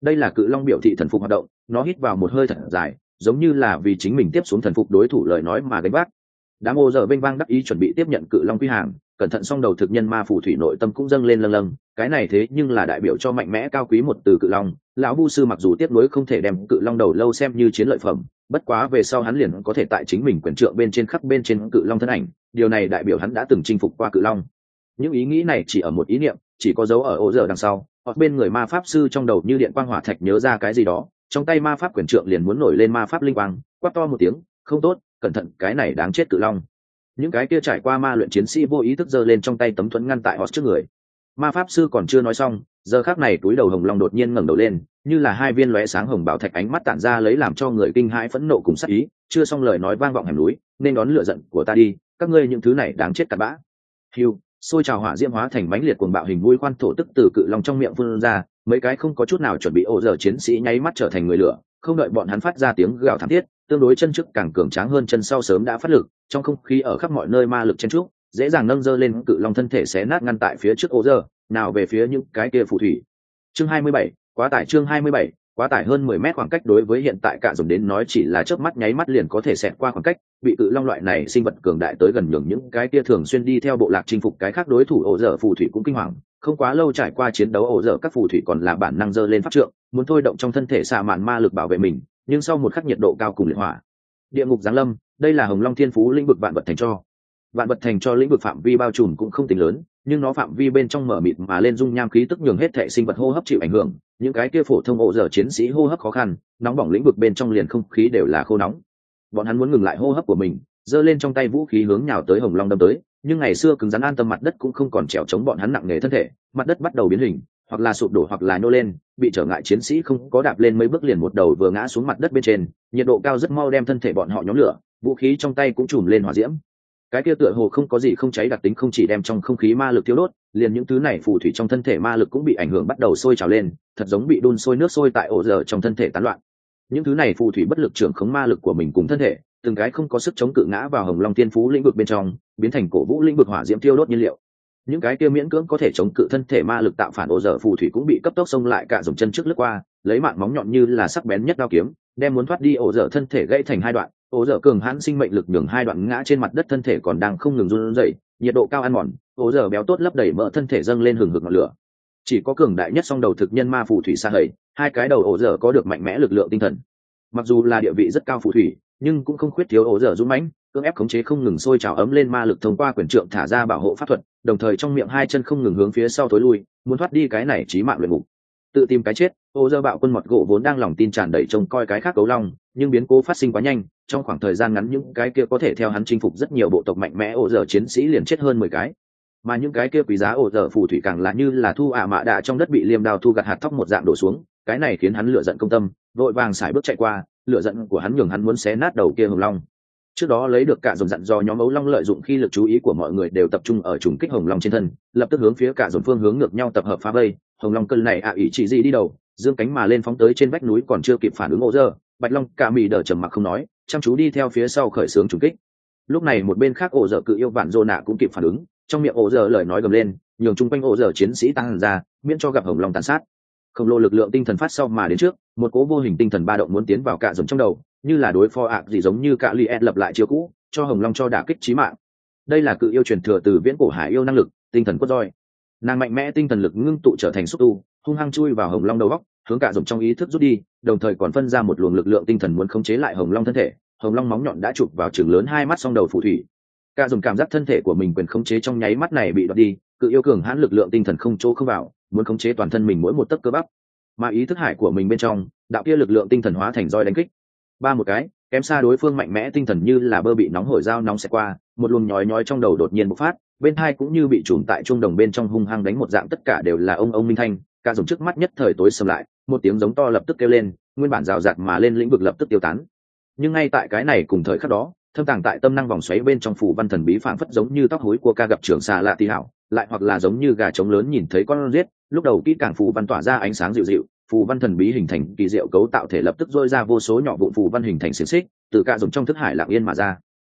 đây là cự long biểu thị thần phục hoạt động, nó hít vào một hơi thật dài, giống như là vì chính mình tiếp xuống thần phục đối thủ lời nói mà gánh vác. Đám ô giờ vênh vang đắc ý chuẩn bị tiếp nhận cự long quy hàng, cẩn thận xong đầu thực nhân ma phù thủy nội tâm cũng dâng lên lâng lâng, cái này thế nhưng là đại biểu cho mạnh mẽ cao quý một từ cự long. Lão vu sư mặc dù tiếc nuối không thể đem cự long đầu lâu xem như chiến lợi phẩm, bất quá về sau hắn liền có thể tại chính mình quyền trượng bên trên khắc bên trên cự long thân ảnh, điều này đại biểu hắn đã từng chinh phục qua cự long. Những ý nghĩ này chỉ ở một ý niệm, chỉ có dấu ở ô giờ đằng sau, hoặc bên người ma pháp sư trong đầu như điện quang hỏa thạch nhớ ra cái gì đó, trong tay ma pháp quyền trượng liền muốn nổi lên ma pháp linh quang, quát to một tiếng, không tốt, cẩn thận, cái này đáng chết cự long. Những cái kia trải qua ma luyện chiến sĩ vô ý thức giơ lên trong tay tấm thuẫn ngăn tại họ trước người. Ma pháp sư còn chưa nói xong, giờ khắc này túi đầu hồng long đột nhiên ngẩng đầu lên, như là hai viên lóe sáng hồng bảo thạch ánh mắt tản ra lấy làm cho người kinh hãi phẫn nộ cùng sát ý, chưa xong lời nói vang vọng hẻm núi, nên đón lửa giận của ta đi, các ngươi những thứ này đáng chết cặn bã. Hưu, xôi trào hỏa diễm hóa thành mãnh liệt cuồng bạo hình mũi khoan thổ tức từ cự long trong miệng phun ra, mấy cái không có chút nào chuẩn bị ổ dở chiến sĩ nháy mắt trở thành người lửa, không đợi bọn hắn phát ra tiếng gào thảm thiết, tương đối chân trước càng cường tráng hơn chân sau sớm đã phát lực, trong không khí ở khắp mọi nơi ma lực chen trúc, dễ dàng nâng dơ lên cự long thân thể xé nát ngăn tại phía trước ổ dở, nào về phía những cái kia phù thủy. Chương hai mươi bảy, quá tải chương hai mươi bảy, quá tải hơn mười mét khoảng cách đối với hiện tại cả dùng đến nói chỉ là chớp mắt nháy mắt liền có thể xẹt qua khoảng cách, bị cự long loại này sinh vật cường đại tới gần nhường những cái kia thường xuyên đi theo bộ lạc chinh phục cái khác đối thủ ổ dở phù thủy cũng kinh hoàng, không quá lâu trải qua chiến đấu ổ dở các phù thủy còn là bản năng dơ lên pháp trượng, muốn thôi động trong thân thể xạ mạn ma lực bảo vệ mình, nhưng sau một khắc nhiệt độ cao cùng liệt hỏa, địa ngục giáng lâm, đây là Hồng Long Thiên Phú lĩnh vực vạn vật thành cho. Vạn vật thành cho lĩnh vực phạm vi bao trùm cũng không tính lớn, nhưng nó phạm vi bên trong mở mịt mà lên dung nham khí tức nhường hết thể sinh vật hô hấp chịu ảnh hưởng, những cái kia phổ thông ổ dở chiến sĩ hô hấp khó khăn, nóng bỏng lĩnh vực bên trong liền không khí đều là khô nóng. Bọn hắn muốn ngừng lại hô hấp của mình, giơ lên trong tay vũ khí hướng nhào tới Hồng Long đâm tới, nhưng ngày xưa cứng rắn an tâm mặt đất cũng không còn trèo chống bọn hắn nặng nề thân thể, mặt đất bắt đầu biến hình, hoặc là sụp đổ hoặc là nhô lên, bị trở ngại chiến sĩ không có đạp lên mấy bước liền một đầu vừa ngã xuống mặt đất bên trên, nhiệt độ cao rất mau đem thân thể bọn họ nhóm lửa, vũ khí trong tay cũng trùm lên hỏa diễm. Cái kia tựa hồ không có gì không cháy đặc tính không chỉ đem trong không khí ma lực tiêu đốt, liền những thứ này phù thủy trong thân thể ma lực cũng bị ảnh hưởng bắt đầu sôi trào lên, thật giống bị đun sôi nước sôi tại ổ dở trong thân thể tán loạn. Những thứ này phù thủy bất lực trưởng khống ma lực của mình cùng thân thể, từng cái không có sức chống cự ngã vào Hồng Long Thiên Phú lĩnh vực bên trong, biến thành cổ vũ lĩnh vực hỏa diễm tiêu đốt nhiên liệu. Những cái kia miễn cưỡng có thể chống cự thân thể ma lực tạo phản ổ dở phù thủy cũng bị cấp tốc xông lại cả dùng chân trước lướt qua, lấy mạng móng nhọn như là sắc bén nhất đao kiếm, đem muốn thoát đi ổ dở thân thể gãy thành hai đoạn. Ổ dở cường hãn sinh mệnh lực nhường hai đoạn ngã trên mặt đất thân thể còn đang không ngừng run rẩy, nhiệt độ cao ăn mòn, ổ dở béo tốt lấp đầy mỡ thân thể dâng lên hừng hực ngọn lửa. Chỉ có cường đại nhất song đầu thực nhân ma phù thủy sa hầy, hai cái đầu ổ dở có được mạnh mẽ lực lượng tinh thần. Mặc dù là địa vị rất cao phù thủy, nhưng cũng không khuyết thiếu ổ dở dũng mãnh, cưỡng ép khống chế không ngừng sôi trào ấm lên ma lực thông qua quyền trượng thả ra bảo hộ pháp thuật, đồng thời trong miệng hai chân không ngừng hướng phía sau tối lui, muốn thoát đi cái này chí mạng luyện ngục. Tự tìm cái chết, ổ dở bạo quân mọt gỗ vốn đang lòng tin tràn đầy trông coi cái khác cấu long, nhưng biến cố phát sinh quá nhanh, trong khoảng thời gian ngắn những cái kia có thể theo hắn chinh phục rất nhiều bộ tộc mạnh mẽ ổ dở chiến sĩ liền chết hơn mười cái, mà những cái kia quý giá ổ dở phù thủy càng là như là thu ả mạ đạ trong đất bị liêm đao thu gặt hạt thóc một dạng đổ xuống, cái này khiến hắn lửa giận công tâm, vội vàng xài bước chạy qua, lửa giận của hắn nhường hắn muốn xé nát đầu kia hồng long. Trước đó lấy được cả dồn dặn do nhóm ấu long lợi dụng khi lực chú ý của mọi người đều tập trung ở trùng kích hồng long trên thân, lập tức hướng phía cả dồn phương hướng ngược nhau tập hợp phá vây. Hồng long cơn này ạ à ý chỉ gì đi đầu, dương cánh mà lên phóng tới trên vách núi còn chưa kịp phản ứng ổ dở, bạch long cả mì đờ trầm mặc không nói, chăm chú đi theo phía sau khởi xướng trùng kích. Lúc này một bên khác ổ dở cự yêu vạn dô nạ cũng kịp phản ứng, trong miệng ổ dở lời nói gầm lên, nhường chung quanh ổ dở chiến sĩ tăng ra, miễn cho gặp hồng long tàn sát. Khổng lồ lực lượng tinh thần phát sau mà đến trước, một cố vô hình tinh thần ba động muốn tiến vào cả dồn trong đầu, như là đối phó ạc gì giống như cả liệt lập lại chiêu cũ, cho hồng long cho đả kích chí mạng. Đây là cự yêu truyền thừa từ viễn cổ hải yêu năng lực, tinh thần cốt roi. Nàng mạnh mẽ tinh thần lực ngưng tụ trở thành xúc tu, hung hăng chui vào hồng long đầu góc, hướng cả dồn trong ý thức rút đi, đồng thời còn phân ra một luồng lực lượng tinh thần muốn khống chế lại hồng long thân thể. Hồng long móng nhọn đã chụp vào trường lớn hai mắt song đầu phù thủy. Cả dồn cảm giác thân thể của mình quyền khống chế trong nháy mắt này bị đoạt đi, cự yêu cường hãn lực lượng tinh thần không chỗ không vào, muốn khống chế toàn thân mình mỗi một tấc cơ bắp. Mà ý thức hải của mình bên trong, đạo kia lực lượng tinh thần hóa thành roi đánh kích. Ba một cái, kém xa đối phương mạnh mẽ tinh thần như là bơ bị nóng hổi dao nóng xẹt qua, một luồng nhói nhói trong đầu đột nhiên bộc phát, bên hai cũng như bị trùm tại trung đồng bên trong hung hăng đánh một dạng, tất cả đều là ông ông minh thanh. Cả dùng trước mắt nhất thời tối sầm lại, một tiếng giống to lập tức kêu lên, nguyên bản rào rạt mà lên lĩnh vực lập tức tiêu tán. Nhưng ngay tại cái này cùng thời khắc đó, thâm tàng tại tâm năng vòng xoáy bên trong phù văn thần bí phảng phất giống như tóc hối của ca gặp trưởng xà lạ tì hảo, lại hoặc là giống như gà trống lớn nhìn thấy con giết, lúc đầu kỹ càng phù văn tỏa ra ánh sáng dịu dịu, phù văn thần bí hình thành kỳ diệu cấu tạo thể lập tức rôi ra vô số nhỏ vụn phù văn hình thành xiềng xích, từ cả dùng trong thức hải lặng yên mà ra.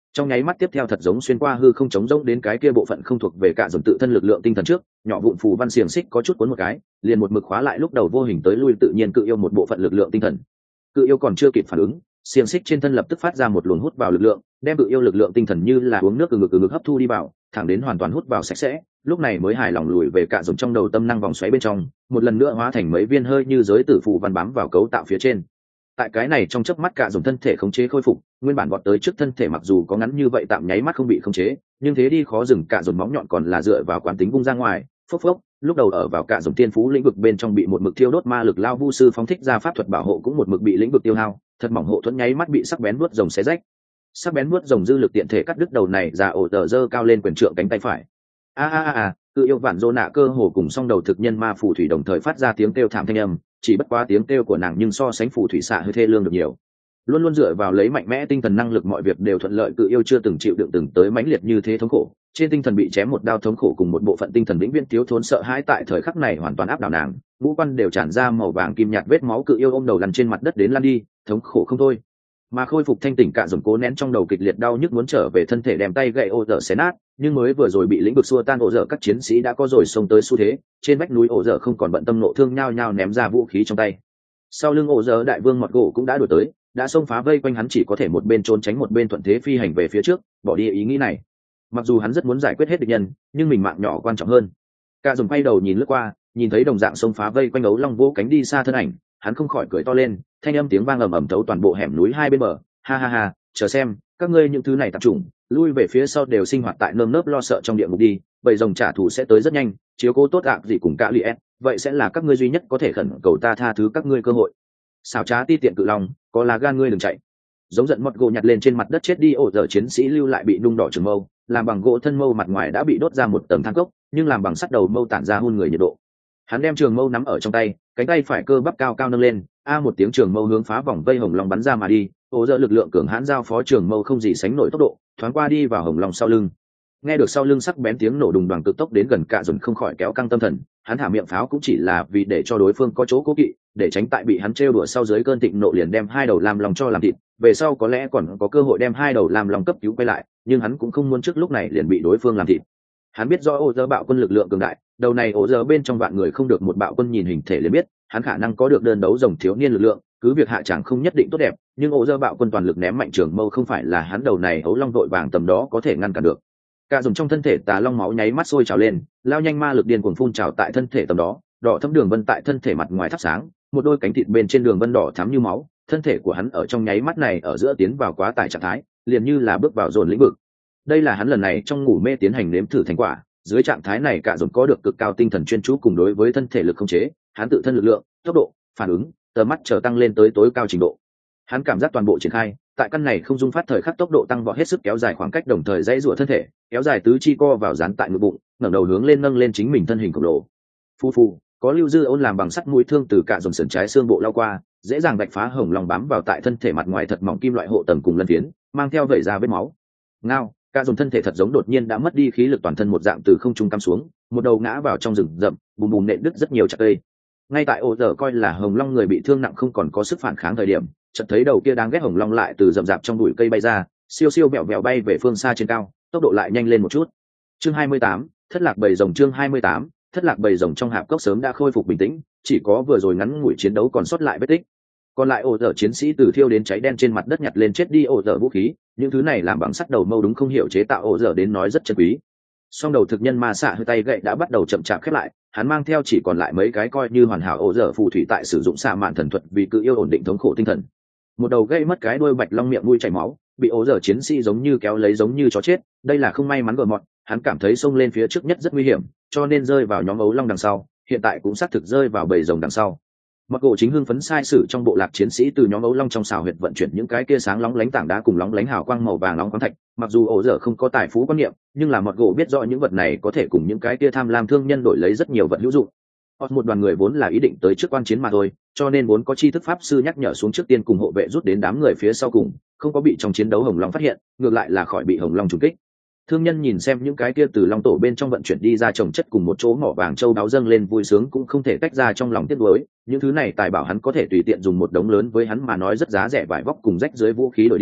Trong nháy mắt tiếp theo thật giống xuyên qua hư không trống rỗng đến cái kia bộ phận không thuộc về cả dòng tự thân lực lượng tinh thần trước, nhỏ vụn phù văn xiềng xích có chút cuốn một cái, liền một mực khóa lại lúc đầu vô hình tới lui tự nhiên cự yêu một bộ phận lực lượng tinh thần. Cự yêu còn chưa kịp phản ứng, xiềng xích trên thân lập tức phát ra một luồng hút vào lực lượng, đem cự yêu lực lượng tinh thần như là uống nước từ ngực từ ngực hấp thu đi vào, thẳng đến hoàn toàn hút vào sạch sẽ, lúc này mới hài lòng lùi về cả dòng trong đầu tâm năng vòng xoáy bên trong, một lần nữa hóa thành mấy viên hơi như giới tử phù văn bám vào cấu tạo phía trên. Tại cái này trong chớp mắt cả dùng thân thể khống chế khôi phục, nguyên bản vọt tới trước thân thể mặc dù có ngắn như vậy tạm nháy mắt không bị khống chế, nhưng thế đi khó dừng cả dùng móng nhọn còn là dựa vào quán tính vung ra ngoài, phốc phốc, lúc đầu ở vào cả dùng tiên phú lĩnh vực bên trong bị một mực thiêu đốt ma lực lao vu sư phóng thích ra pháp thuật bảo hộ cũng một mực bị lĩnh vực tiêu hao, thật mỏng hộ thuẫn nháy mắt bị sắc bén vuốt rồng xé rách. Sắc bén vuốt rồng dư lực tiện thể cắt đứt đầu này ra ổ tờ dơ cao lên quyền trượng cánh tay phải. A a a a, cự yêu vạn dô nạ cơ hồ cùng song đầu thực nhân ma phù thủy đồng thời phát ra tiếng kêu thảm thanh âm, chỉ bất quá tiếng kêu của nàng nhưng so sánh phù thủy xạ hơi thê lương được nhiều. Luôn luôn dựa vào lấy mạnh mẽ tinh thần năng lực mọi việc đều thuận lợi, cự yêu chưa từng chịu đựng từng tới mãnh liệt như thế thống khổ, trên tinh thần bị chém một đao thống khổ cùng một bộ phận tinh thần vĩnh viễn thiếu thốn sợ hãi tại thời khắc này hoàn toàn áp đảo nàng, ngũ quan đều tràn ra màu vàng kim nhạt vết máu, cự yêu ôm đầu lăn trên mặt đất đến lăn đi, thống khổ không thôi. Mà khôi phục thanh tỉnh cả dòng cố nén trong đầu kịch liệt đau nhức muốn trở về thân thể đem tay gậy ô dở xé nát, nhưng mới vừa rồi bị lĩnh vực xua tan ổ dở các chiến sĩ đã có rồi xông tới xu thế, trên vách núi ổ dở không còn bận tâm nộ thương nhao nhao ném ra vũ khí trong tay. Sau lưng ổ dở đại vương mọt gỗ cũng đã đuổi tới, đã xông phá vây quanh hắn, chỉ có thể một bên trốn tránh một bên thuận thế phi hành về phía trước, bỏ đi ý nghĩ này. Mặc dù hắn rất muốn giải quyết hết địch nhân, nhưng mình mạng nhỏ quan trọng hơn. Cả dùng quay đầu nhìn lướt qua, nhìn thấy đồng dạng xông phá vây quanh ấu long vỗ cánh đi xa thân ảnh, hắn không khỏi cười to lên, thanh âm tiếng vang ầm ầm thấu toàn bộ hẻm núi hai bên bờ. Ha ha ha, chờ xem, các ngươi những thứ này tạp chủng, lui về phía sau đều sinh hoạt tại nơm nớp lo sợ trong địa ngục đi, bầy rồng trả thù sẽ tới rất nhanh, chiếu cố tốt ạ gì cùng cả liệt, vậy sẽ là các ngươi duy nhất có thể khẩn cầu ta tha thứ các ngươi cơ hội. Xảo trá ti tiện cự long, có là gan ngươi đừng chạy. Giống giận mọt gỗ nhặt lên trên mặt đất chết đi ổ dở chiến sĩ lưu lại bị nung đỏ trường mâu, làm bằng gỗ thân mâu mặt ngoài đã bị đốt ra một tầng than cốc, nhưng làm bằng sắt đầu mâu tản ra hun người nhiệt độ. Hắn đem trường mâu nắm ở trong tay, cánh tay phải cơ bắp cao cao nâng lên, a một tiếng trường mâu hướng phá vòng vây hồng long bắn ra mà đi, ổ dở lực lượng cường hãn giao phó trường mâu không gì sánh nổi tốc độ, thoáng qua đi vào hồng long sau lưng. Nghe được sau lưng sắc bén tiếng nổ đùng đoàng cực tốc đến gần, cả dồn không khỏi kéo căng tâm thần, hắn thả miệng pháo cũng chỉ là vì để cho đối phương có chỗ cố kỵ, để tránh tại bị hắn trêu đùa sau dưới cơn thịnh nộ liền đem hai đầu lam long cho làm thịt, về sau có lẽ còn có cơ hội đem hai đầu lam long cấp cứu quay lại, nhưng hắn cũng không muốn trước lúc này liền bị đối phương làm thịt. Hắn biết rõ ổ dở bạo quân lực lượng cường đại, đầu này ổ dở bên trong vạn người không được một bạo quân nhìn hình thể liền biết, hắn khả năng có được đơn đấu rồng thiếu niên lực lượng, cứ việc hạ chẳng không nhất định tốt đẹp, nhưng ổ dở bạo quân toàn lực ném mạnh trường mâu không phải là hắn đầu này ấu long vội vàng tầm đó có thể ngăn cản được. Cả dùng trong thân thể tà long máu nháy mắt sôi trào lên, lao nhanh ma lực điên cuồng phun trào tại thân thể tầm đó, đỏ thấm đường vân tại thân thể mặt ngoài thắp sáng, một đôi cánh thịt bên trên đường vân đỏ thắm như máu, thân thể của hắn ở trong nháy mắt này ở giữa tiến vào quá tải trạng thái, liền như là bước vào dồn lĩnh vực. Đây là hắn lần này trong ngủ mê tiến hành nếm thử thành quả, dưới trạng thái này cả dồn có được cực cao tinh thần chuyên chú cùng đối với thân thể lực khống chế, hắn tự thân lực lượng, tốc độ, phản ứng, tầm mắt trở tăng lên tới tối cao trình độ. Hắn cảm giác toàn bộ triển khai, tại căn này không dung phát thời khắc tốc độ tăng vọt hết sức kéo dài khoảng cách đồng thời dãy rủa thân thể, kéo dài tứ chi co vào dán tại ngực bụng, ngẩng đầu hướng lên nâng lên chính mình thân hình khổng lồ. Phu phu, có lưu dư ôn làm bằng sắt mũi thương từ cả dồn sườn trái xương bộ lao qua, dễ dàng đạch phá hồng lòng bám vào tại thân thể mặt ngoài thật mỏng kim loại hộ tầng cùng lân phiến, mang theo vẩy ra vết máu. Ngao, cả dồn thân thể thật giống đột nhiên đã mất đi khí lực toàn thân một dạng từ không trung cắm xuống, một đầu ngã vào trong rừng rậm, bùm bùm nện đứt rất nhiều chặt cây. Ngay tại ổ dở coi là hồng long người bị thương nặng không còn có sức phản kháng thời điểm, chợt thấy đầu kia đáng ghét hồng long lại từ rậm rạp trong bụi cây bay ra, siêu siêu bẹo bẹo bay về phương xa trên cao, tốc độ lại nhanh lên một chút. Chương hai mươi tám, thất lạc bầy rồng. Chương hai mươi tám, thất lạc bầy rồng. Trong hạp cốc sớm đã khôi phục bình tĩnh, chỉ có vừa rồi ngắn ngủi chiến đấu còn sót lại vết tích. Còn lại ổ dở chiến sĩ từ thiêu đến cháy đen trên mặt đất nhặt lên chết đi ổ dở vũ khí, những thứ này làm bằng sắt đầu mâu đúng không hiểu chế tạo ổ dở đến nói rất chân quý. Song đầu thực nhân ma xạ hơi tay gậy đã bắt đầu chậm chạp khép lại, hắn mang theo chỉ còn lại mấy cái coi như hoàn hảo ổ dở phù thủy tại sử dụng xạ mạn thần thuật vì cự yêu ổn định thống khổ tinh thần. Một đầu gây mất cái đuôi bạch long miệng mũi chảy máu, bị ổ dở chiến sĩ giống như kéo lấy giống như chó chết, đây là không may mắn gờ mọt, hắn cảm thấy xông lên phía trước nhất rất nguy hiểm, cho nên rơi vào nhóm ấu long đằng sau, hiện tại cũng xác thực rơi vào bầy rồng đằng sau. Mặc gỗ chính hưng phấn sai sử trong bộ lạc chiến sĩ từ nhóm ấu long trong xào huyệt vận chuyển những cái kia sáng lóng lánh tảng đá cùng lóng lánh hào quang màu vàng nóng khoáng thạch, mặc dù ổ dở không có tài phú quan niệm, nhưng là mặc gỗ biết rõ những vật này có thể cùng những cái kia tham lam thương nhân đổi lấy rất nhiều vật hữu dụng. Họ một đoàn người vốn là ý định tới trước quan chiến mà thôi, cho nên vốn có tri thức pháp sư nhắc nhở xuống trước tiên cùng hộ vệ rút đến đám người phía sau cùng, không có bị trong chiến đấu hồng long phát hiện, ngược lại là khỏi bị hồng long trùng kích. Thương nhân nhìn xem những cái kia từ long tổ bên trong vận chuyển đi ra trồng chất cùng một chỗ mỏ vàng châu đáo dâng lên vui sướng cũng không thể tách ra trong lòng tiếc nuối, những thứ này tài bảo hắn có thể tùy tiện dùng một đống lớn với hắn mà nói rất giá rẻ vải vóc cùng rách dưới vũ khí đổi đi,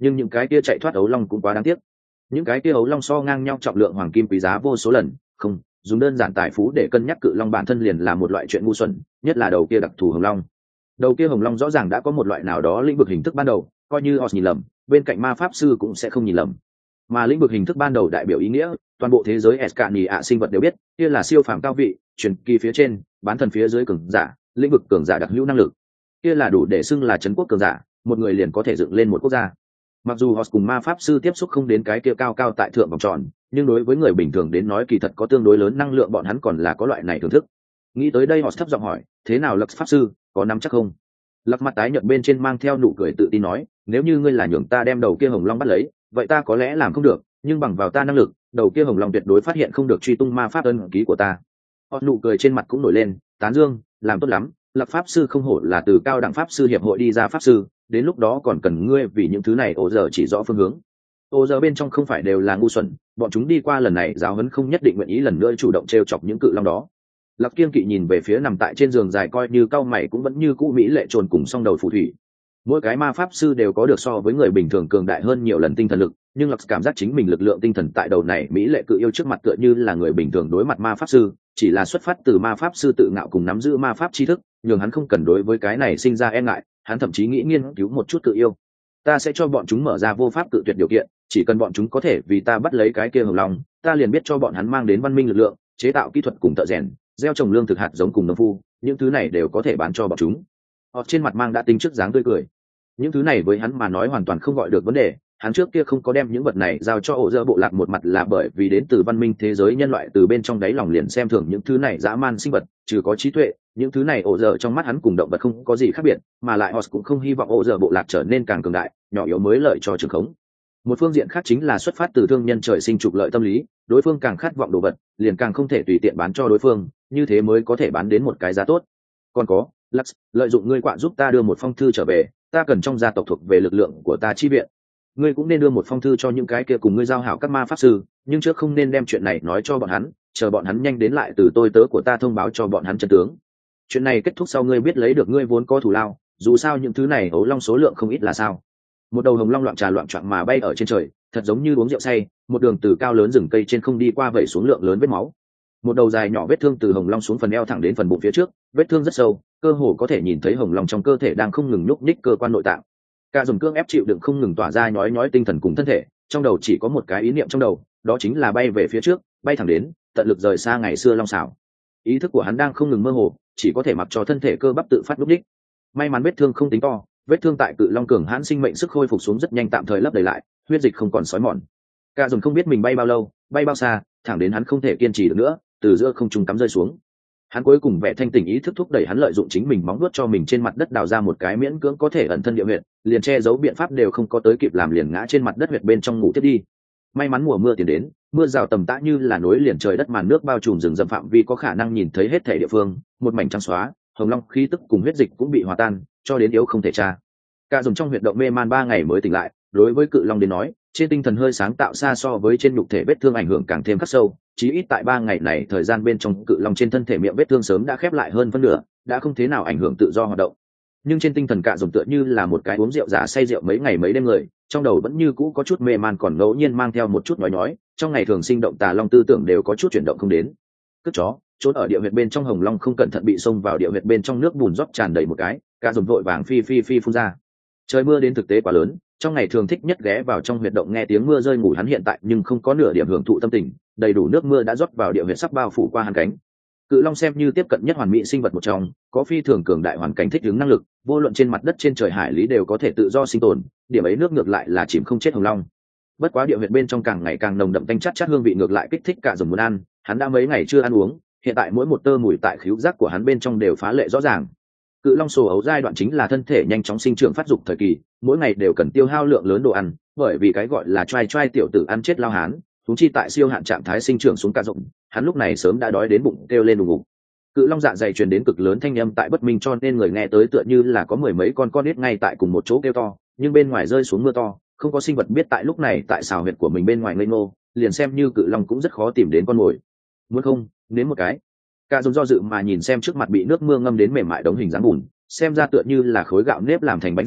nhưng những cái kia chạy thoát ấu long cũng quá đáng tiếc. Những cái kia ấu long so ngang nhau trọng lượng hoàng kim quý giá vô số lần, không dùng đơn giản tài phú để cân nhắc cự long bản thân liền là một loại chuyện ngu xuẩn, nhất là đầu kia đặc thù hồng long. Đầu kia hồng long rõ ràng đã có một loại nào đó lĩnh vực hình thức ban đầu, coi như Oz nhìn lầm, bên cạnh ma pháp sư cũng sẽ không nhìn lầm. Mà lĩnh vực hình thức ban đầu đại biểu ý nghĩa, toàn bộ thế giới Escania ạ sinh vật đều biết, kia là siêu phàm cao vị, truyền kỳ phía trên, bán thần phía dưới cường giả, lĩnh vực cường giả đặc hữu năng lực. Kia là đủ để xưng là trấn quốc cường giả, một người liền có thể dựng lên một quốc gia. Mặc dù Oz cùng ma pháp sư tiếp xúc không đến cái kia cao cao tại thượng vòng tròn, nhưng đối với người bình thường đến nói kỳ thật có tương đối lớn năng lượng, bọn hắn còn là có loại này thưởng thức. Nghĩ tới đây, Oz thấp giọng hỏi, thế nào Lux pháp sư, có nắm chắc không? Lux mặt tái nhợt bên trên mang theo nụ cười tự tin nói, nếu như ngươi là nhường ta đem đầu kia hồng long bắt lấy, vậy ta có lẽ làm không được, nhưng bằng vào ta năng lực, đầu kia hồng long tuyệt đối phát hiện không được truy tung ma pháp ân ký của ta. Oz nụ cười trên mặt cũng nổi lên, tán dương, làm tốt lắm, Lux pháp sư không hổ là từ cao đẳng pháp sư hiệp hội đi ra pháp sư, đến lúc đó còn cần ngươi vì những thứ này ổ giờ chỉ rõ phương hướng. Ổ giờ bên trong không phải đều là ngu xuẩn, bọn chúng đi qua lần này giáo huấn không nhất định nguyện ý lần nữa chủ động trêu chọc những cự long đó. Lặc kiên kỵ nhìn về phía nằm tại trên giường dài coi như cau mày cũng vẫn như cũ mỹ lệ trồn cùng song đầu phù thủy. Mỗi cái ma pháp sư đều có được so với người bình thường cường đại hơn nhiều lần tinh thần lực, nhưng Lặc cảm giác chính mình lực lượng tinh thần tại đầu này mỹ lệ cự yêu trước mặt tựa như là người bình thường đối mặt ma pháp sư, chỉ là xuất phát từ ma pháp sư tự ngạo cùng nắm giữ ma pháp tri thức, nhường hắn không cần đối với cái này sinh ra e ngại, hắn thậm chí nghĩ nghiên cứu một chút cự yêu. Ta sẽ cho bọn chúng mở ra vô pháp cự tuyệt điều kiện, chỉ cần bọn chúng có thể vì ta bắt lấy cái kia hồng long, ta liền biết cho bọn hắn mang đến văn minh lực lượng, chế tạo kỹ thuật cùng thợ rèn, gieo trồng lương thực hạt giống cùng nông phu, những thứ này đều có thể bán cho bọn chúng. Họ trên mặt mang đã tính trước dáng tươi cười. Những thứ này với hắn mà nói hoàn toàn không gọi được vấn đề, hắn trước kia không có đem những vật này giao cho ổ dơ bộ lạc một mặt là bởi vì đến từ văn minh thế giới nhân loại từ bên trong đáy lòng liền xem thường những thứ này dã man sinh vật, trừ có trí tuệ, những thứ này ổ dơ trong mắt hắn cùng động vật không có gì khác biệt, mà lại họ cũng không hy vọng ổ dơ bộ lạc trở nên càng cường đại, nhỏ yếu mới lợi cho trường khống. Một phương diện khác chính là xuất phát từ thương nhân trời sinh trục lợi tâm lý, đối phương càng khát vọng đồ vật, liền càng không thể tùy tiện bán cho đối phương, như thế mới có thể bán đến một cái giá tốt. Còn có, Lux, lợi dụng ngươi quạ giúp ta đưa một phong thư trở về, ta cần trong gia tộc thuộc về lực lượng của ta chi viện. Ngươi cũng nên đưa một phong thư cho những cái kia cùng ngươi giao hảo các ma pháp sư, nhưng trước không nên đem chuyện này nói cho bọn hắn, chờ bọn hắn nhanh đến lại từ tôi tớ của ta thông báo cho bọn hắn chân tướng. Chuyện này kết thúc sau ngươi biết lấy được ngươi vốn có thù lao, dù sao những thứ này ấu long số lượng không ít là sao. Một đầu hồng long loạn trà loạn choạng mà bay ở trên trời, thật giống như uống rượu say, một đường từ cao lớn rừng cây trên không đi qua vẩy xuống lượng lớn vết máu. Một đầu dài nhỏ vết thương từ hồng long xuống phần eo thẳng đến phần bụng phía trước, vết thương rất sâu, cơ hồ có thể nhìn thấy hồng long trong cơ thể đang không ngừng nhúc nhích cơ quan nội tạng. Cả dùng cương ép chịu đựng không ngừng tỏa ra nhói nhói tinh thần cùng thân thể, trong đầu chỉ có một cái ý niệm trong đầu, đó chính là bay về phía trước, bay thẳng đến, tận lực rời xa ngày xưa long xảo. Ý thức của hắn đang không ngừng mơ hồ, chỉ có thể mặc cho thân thể cơ bắp tự phát nhúc nhích. May mắn vết thương không tính to, vết thương tại cự long cường hãn sinh mệnh sức khôi phục xuống rất nhanh, tạm thời lấp đầy lại, huyết dịch không còn sói mòn. Cả dùng không biết mình bay bao lâu, bay bao xa, thẳng đến hắn không thể kiên trì được nữa, từ giữa không trung cắm rơi xuống. Hắn cuối cùng vẻ thanh tỉnh ý thức thúc đẩy hắn lợi dụng chính mình móng vuốt cho mình trên mặt đất đào ra một cái miễn cưỡng có thể ẩn thân địa huyệt, liền che giấu biện pháp đều không có tới kịp làm, liền ngã trên mặt đất huyệt bên trong ngủ tiếp đi. May mắn mùa mưa tiền đến, mưa rào tầm tã như là nối liền trời đất, màn nước bao trùm rừng rậm phạm vi có khả năng nhìn thấy hết thảy địa phương, một mảnh trắng xóa, hồng long khí tức cùng huyết dịch cũng bị hòa tan, cho đến yếu không thể tra. Cả dùng trong huyệt động mê man ba ngày mới tỉnh lại, đối với cự long đến nói, trên tinh thần hơi sáng tạo xa so với trên nhục thể vết thương ảnh hưởng càng thêm khắc sâu, chí ít tại ba ngày này thời gian bên trong cự long trên thân thể miệng vết thương sớm đã khép lại hơn phân nửa, đã không thế nào ảnh hưởng tự do hoạt động. Nhưng trên tinh thần Cả dùng tựa như là một cái uống rượu giả say rượu mấy ngày mấy đêm người, trong đầu vẫn như cũ có chút mê man, còn ngẫu nhiên mang theo một chút nói nói, trong ngày thường sinh động tà long tư tưởng đều có chút chuyển động không đến. Cất chó, trốn ở địa huyệt bên trong hồng long không cẩn thận bị xông vào địa huyệt bên trong nước bùn rót tràn đầy một cái, Cả dùng vội vàng phi phi phi phun ra. Trời mưa đến thực tế quá lớn, trong ngày thường thích nhất ghé vào trong huyệt động nghe tiếng mưa rơi ngủ hắn hiện tại nhưng không có nửa điểm hưởng thụ tâm tình, đầy đủ nước mưa đã rót vào địa huyệt sắp bao phủ qua hắn cánh. Cự long xem như tiếp cận nhất hoàn mỹ sinh vật một trong, có phi thường cường đại hoàn cảnh thích ứng năng lực, vô luận trên mặt đất trên trời hải lý đều có thể tự do sinh tồn, điểm ấy nước ngược lại là chìm không chết hồng long. Bất quá địa huyệt bên trong càng ngày càng nồng đậm tanh chát chát hương vị ngược lại kích thích Cả dùng muốn ăn, hắn đã mấy ngày chưa ăn uống, hiện tại mỗi một tơ mùi tại khứu giác của hắn bên trong đều phá lệ rõ ràng. Cự long sổ ấu giai đoạn chính là thân thể nhanh chóng sinh trưởng phát dục thời kỳ, mỗi ngày đều cần tiêu hao lượng lớn đồ ăn, bởi vì cái gọi là trai trai tiểu tử ăn chết lao hán, chúng chi tại siêu hạn trạng thái sinh trưởng xuống Cả rộng, hắn lúc này sớm đã đói đến bụng kêu lên đùng ngục. Cự long dạ dày truyền đến cực lớn thanh âm tại bất minh, cho nên người nghe tới tựa như là có mười mấy con con nít ngay tại cùng một chỗ kêu to, nhưng bên ngoài rơi xuống mưa to, không có sinh vật biết tại lúc này tại xào huyệt của mình bên ngoài ngây ngô, liền xem như cự long cũng rất khó tìm đến con mồi. Muốn không, nếm một cái. Cả dùng do dự mà nhìn xem trước mặt bị nước mưa ngâm đến mềm mại đống hình dáng bùn, xem ra tựa như là khối gạo nếp làm thành bánh dày,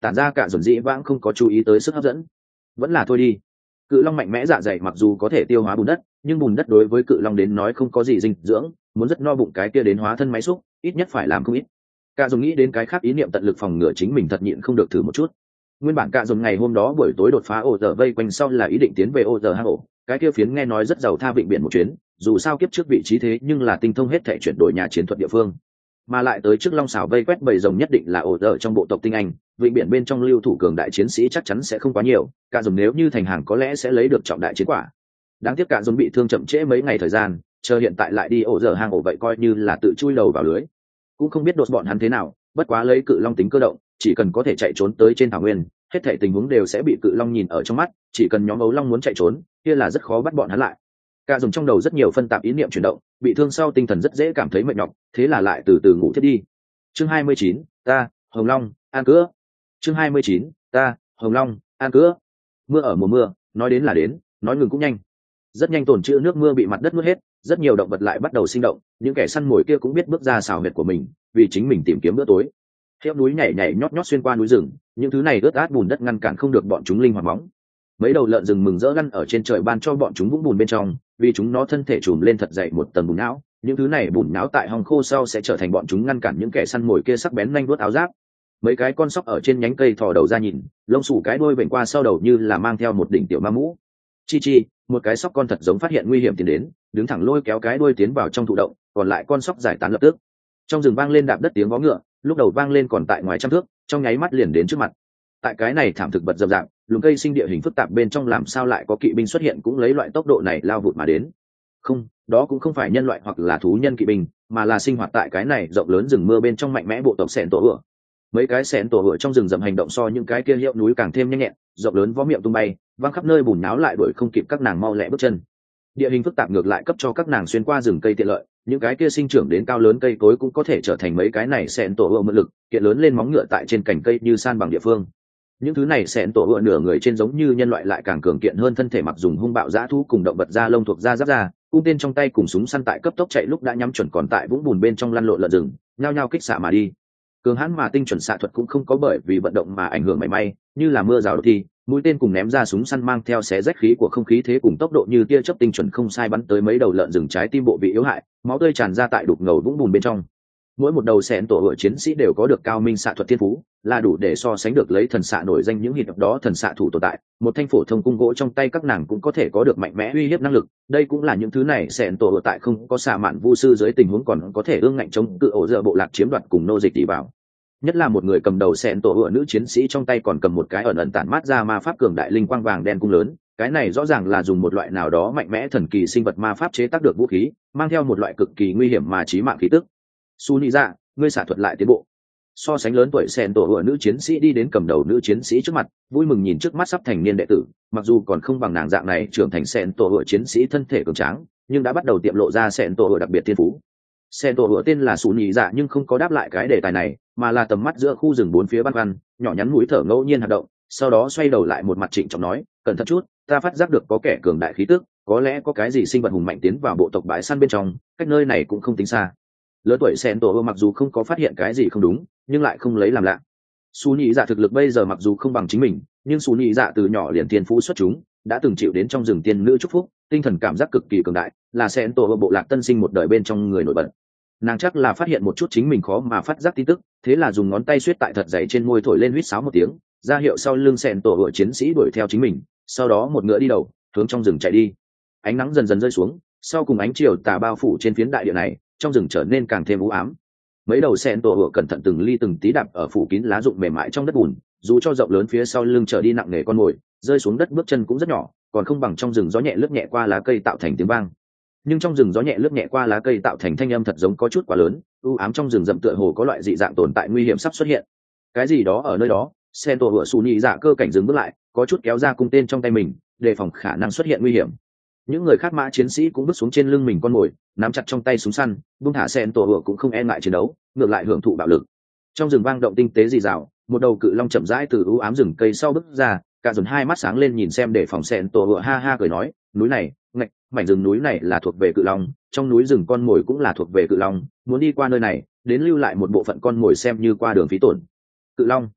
tản ra cả dồn dĩ vãng không có chú ý tới sức hấp dẫn. Vẫn là thôi đi. Cự long mạnh mẽ dạ dày mặc dù có thể tiêu hóa bùn đất, nhưng bùn đất đối với cự long đến nói không có gì dinh dưỡng, muốn rất no bụng cái kia đến hóa thân máy xúc, ít nhất phải làm không ít. Cả dồn nghĩ đến cái khác, ý niệm tận lực phòng ngừa chính mình thật nhịn không được thử một chút. Nguyên bản cả dồn ngày hôm đó buổi tối đột phá ô giờ vây quanh sau là ý định tiến về ô giờ hang ổ, cái kia phiến nghe nói rất giàu tha vịnh biển một chuyến, dù sao kiếp trước vị trí thế nhưng là tinh thông hết thể chuyển đổi nhà chiến thuật địa phương, mà lại tới trước long xảo vây quét bầy rồng nhất định là ổ ở trong bộ tộc tinh anh, vịnh biển bên trong lưu thủ cường đại chiến sĩ chắc chắn sẽ không quá nhiều, cả dồn nếu như thành hàng có lẽ sẽ lấy được trọng đại chiến quả. Đáng tiếc cả dồn bị thương chậm trễ mấy ngày thời gian, chờ hiện tại lại đi ổ giờ hang ổ vậy coi như là tự chui đầu vào lưới. Cũng không biết đột bọn hắn thế nào, bất quá lấy cự long tính cơ động, chỉ cần có thể chạy trốn tới trên thảo nguyên, hết thảy tình huống đều sẽ bị cự long nhìn ở trong mắt, chỉ cần nhóm ấu long muốn chạy trốn, kia là rất khó bắt bọn hắn lại. Cả dùng trong đầu rất nhiều phân tạp ý niệm chuyển động, bị thương sau tinh thần rất dễ cảm thấy mệt nhọc, thế là lại từ từ ngủ thiết đi. Chương hai mươi chín, ta, Hồng Long, an cứa. Chương hai mươi chín, ta, Hồng Long, an cứa. Mưa ở mùa mưa, nói đến là đến, nói ngừng cũng nhanh. Rất nhanh tồn trữ nước mưa bị mặt đất nuốt hết, rất nhiều động vật lại bắt đầu sinh động, những kẻ săn mồi kia cũng biết bước ra xào huyệt của mình, vì chính mình tìm kiếm bữa tối. Theo núi nhảy nhảy nhót nhót xuyên qua núi rừng, những thứ này ướt át bùn đất ngăn cản không được bọn chúng linh hoạt móng. Mấy đầu lợn rừng mừng rỡ lăn ở trên trời ban cho bọn chúng vũng bùn bên trong, vì chúng nó thân thể trùm lên thật dày một tầng bùn não, những thứ này bùn não tại hòng khô sau sẽ trở thành bọn chúng ngăn cản những kẻ săn mồi kia sắc bén nhanh vuốt áo giáp. Mấy cái con sóc ở trên nhánh cây thò đầu ra nhìn, lông xù cái đuôi vểnh qua sau đầu như là mang theo một đỉnh tiểu ma mũ. Chi chi, một cái sóc con thật giống phát hiện nguy hiểm tiến đến, đứng thẳng lôi kéo cái đuôi tiến vào trong thụ động, còn lại con sóc giải tán lập tức. Trong rừng vang lên đạp đất tiếng vó ngựa, lúc đầu vang lên còn tại ngoài trăm thước, trong nháy mắt liền đến trước mặt. Tại cái này thảm thực vật rậm rạp, lùm cây sinh địa hình phức tạp bên trong làm sao lại có kỵ binh xuất hiện cũng lấy loại tốc độ này lao vụt mà đến. Không, đó cũng không phải nhân loại hoặc là thú nhân kỵ binh, mà là sinh hoạt tại cái này rộng lớn rừng mưa bên trong mạnh mẽ bộ tộc sẹn tổ ựa. Mấy cái sẹn tổ ựa trong rừng rậm hành động so những cái kia hiệu núi càng thêm nhanh nhẹn, rộng lớn vó miệng tung bay, văng khắp nơi bùn náo lại đuổi không kịp các nàng mau lẹ bước chân. Địa hình phức tạp ngược lại cấp cho các nàng xuyên qua rừng cây tiện lợi, những cái kia sinh trưởng đến cao lớn cây cối cũng có thể trở thành mấy cái này sẹn tổ ựa mượn lực, kiện lớn lên móng ngựa tại trên cành cây như san bằng địa phương. Những thứ này sẹn tổ ựa nửa người trên giống như nhân loại lại càng cường kiện hơn thân thể, mặc dùng hung bạo dã thú cùng động vật da lông thuộc da giáp da, cung tên trong tay cùng súng săn tại cấp tốc chạy lúc đã nhắm chuẩn còn tại vũng bùn bên trong lăn lộn lợn rừng, nhao nhao kích xạ mà đi. Cường hãn mà tinh chuẩn xạ thuật cũng không có bởi vì vận động mà ảnh hưởng mảy may, như là mưa rào đột thi, mũi tên cùng ném ra súng săn mang theo xé rách khí của không khí thế cùng tốc độ như tia chớp tinh chuẩn không sai bắn tới mấy đầu lợn rừng trái tim bộ vị yếu hại, máu tươi tràn ra tại đục ngầu vũng bùn bên trong. Mỗi một đầu sẹn tổ ựa chiến sĩ đều có được cao minh xạ thuật thiên phú, là đủ để so sánh được lấy thần xạ nổi danh những hiệp đó thần xạ thủ tồn tại. Một thanh phổ thông cung gỗ trong tay các nàng cũng có thể có được mạnh mẽ uy hiếp năng lực, đây cũng là những thứ này sẹn tổ ựa tại không có xạ mạn vu sư dưới tình huống còn có thể ương ngạnh chống cự ổ dở bộ lạc chiếm đoạt cùng nô dịch tỷ bảo. Nhất là một người cầm đầu sẹn tổ ựa nữ chiến sĩ trong tay còn cầm một cái ẩn ẩn tản mát ra ma pháp cường đại linh quang vàng đen cung lớn, cái này rõ ràng là dùng một loại nào đó mạnh mẽ thần kỳ sinh vật ma pháp chế tác được vũ khí, mang theo một loại cực kỳ nguy hiểm mà chí mạng khí tức. Su Nị Dạ, ngươi xạ thuật lại tiến bộ. So sánh lớn tuổi sẹn tổ ựa nữ chiến sĩ đi đến cầm đầu nữ chiến sĩ trước mặt, vui mừng nhìn trước mắt sắp thành niên đệ tử, mặc dù còn không bằng nàng dạng này trưởng thành sẹn tổ ựa chiến sĩ thân thể cường tráng, nhưng đã bắt đầu tiệm lộ ra sẹn tổ ựa đặc biệt thiên phú. Sẹn tổ ựa tên là Su Nị Dạ nhưng không có đáp lại cái đề tài này, mà là tầm mắt giữa khu rừng bốn phía băn khoăn, nhỏ nhắn mũi thở ngẫu nhiên hoạt động, sau đó xoay đầu lại một mặt trịnh trọng nói, cẩn thận chút, ta phát giác được có kẻ cường đại khí tức, có lẽ có cái gì sinh vật hùng mạnh tiến vào bộ tộc bãi săn bên trong, cách nơi này cũng không tính xa. Lớn tuổi sẹn tổ ựa mặc dù không có phát hiện cái gì không đúng, nhưng lại không lấy làm lạ. Su Nị Dạ thực lực bây giờ mặc dù không bằng chính mình, nhưng Su Nị Dạ từ nhỏ liền thiên phú xuất chúng, đã từng chịu đến trong rừng tiên nữ chúc phúc, tinh thần cảm giác cực kỳ cường đại, là sẹn tổ ựa bộ lạc tân sinh một đời bên trong người nổi bật. Nàng chắc là phát hiện một chút chính mình khó mà phát giác tin tức, thế là dùng ngón tay xuết tại thật dày trên môi thổi lên huýt sáo một tiếng, ra hiệu sau lưng sẹn tổ ựa chiến sĩ đuổi theo chính mình, sau đó một ngựa đi đầu hướng trong rừng chạy đi. Ánh nắng dần dần rơi xuống, sau cùng ánh chiều tà bao phủ trên phiến đại địa này, trong rừng trở nên càng thêm u ám. Mấy đầu sẹn tổ ựa cẩn thận từng ly từng tí đạp ở phủ kín lá rụng mềm mại trong đất bùn, dù cho rộng lớn phía sau lưng trở đi nặng nề con mồi, rơi xuống đất bước chân cũng rất nhỏ, còn không bằng trong rừng gió nhẹ lướt nhẹ qua lá cây tạo thành tiếng vang. Nhưng trong rừng gió nhẹ lướt nhẹ qua lá cây tạo thành thanh âm thật giống có chút quá lớn, u ám trong rừng rậm tựa hồ có loại dị dạng tồn tại nguy hiểm sắp xuất hiện. Cái gì đó ở nơi đó, sẹn tổ ựa Su Nị Dạ cơ cảnh dừng bước lại, có chút kéo ra cung tên trong tay mình, đề phòng khả năng xuất hiện nguy hiểm. Những người khác mã chiến sĩ cũng bước xuống trên lưng mình con mồi, nắm chặt trong tay súng săn, buông thả sẹn tổ ựa cũng không e ngại chiến đấu, ngược lại hưởng thụ bạo lực. Trong rừng vang động tinh tế rì rào, một đầu cự long chậm rãi từ u ám rừng cây sau bước ra, cả dồn hai mắt sáng lên nhìn xem để phòng sẹn tổ ựa ha ha cười nói, núi này, ngạch, mảnh rừng núi này là thuộc về cự long, trong núi rừng con mồi cũng là thuộc về cự long, muốn đi qua nơi này, đến lưu lại một bộ phận con mồi xem như qua đường phí tổn. Cự long,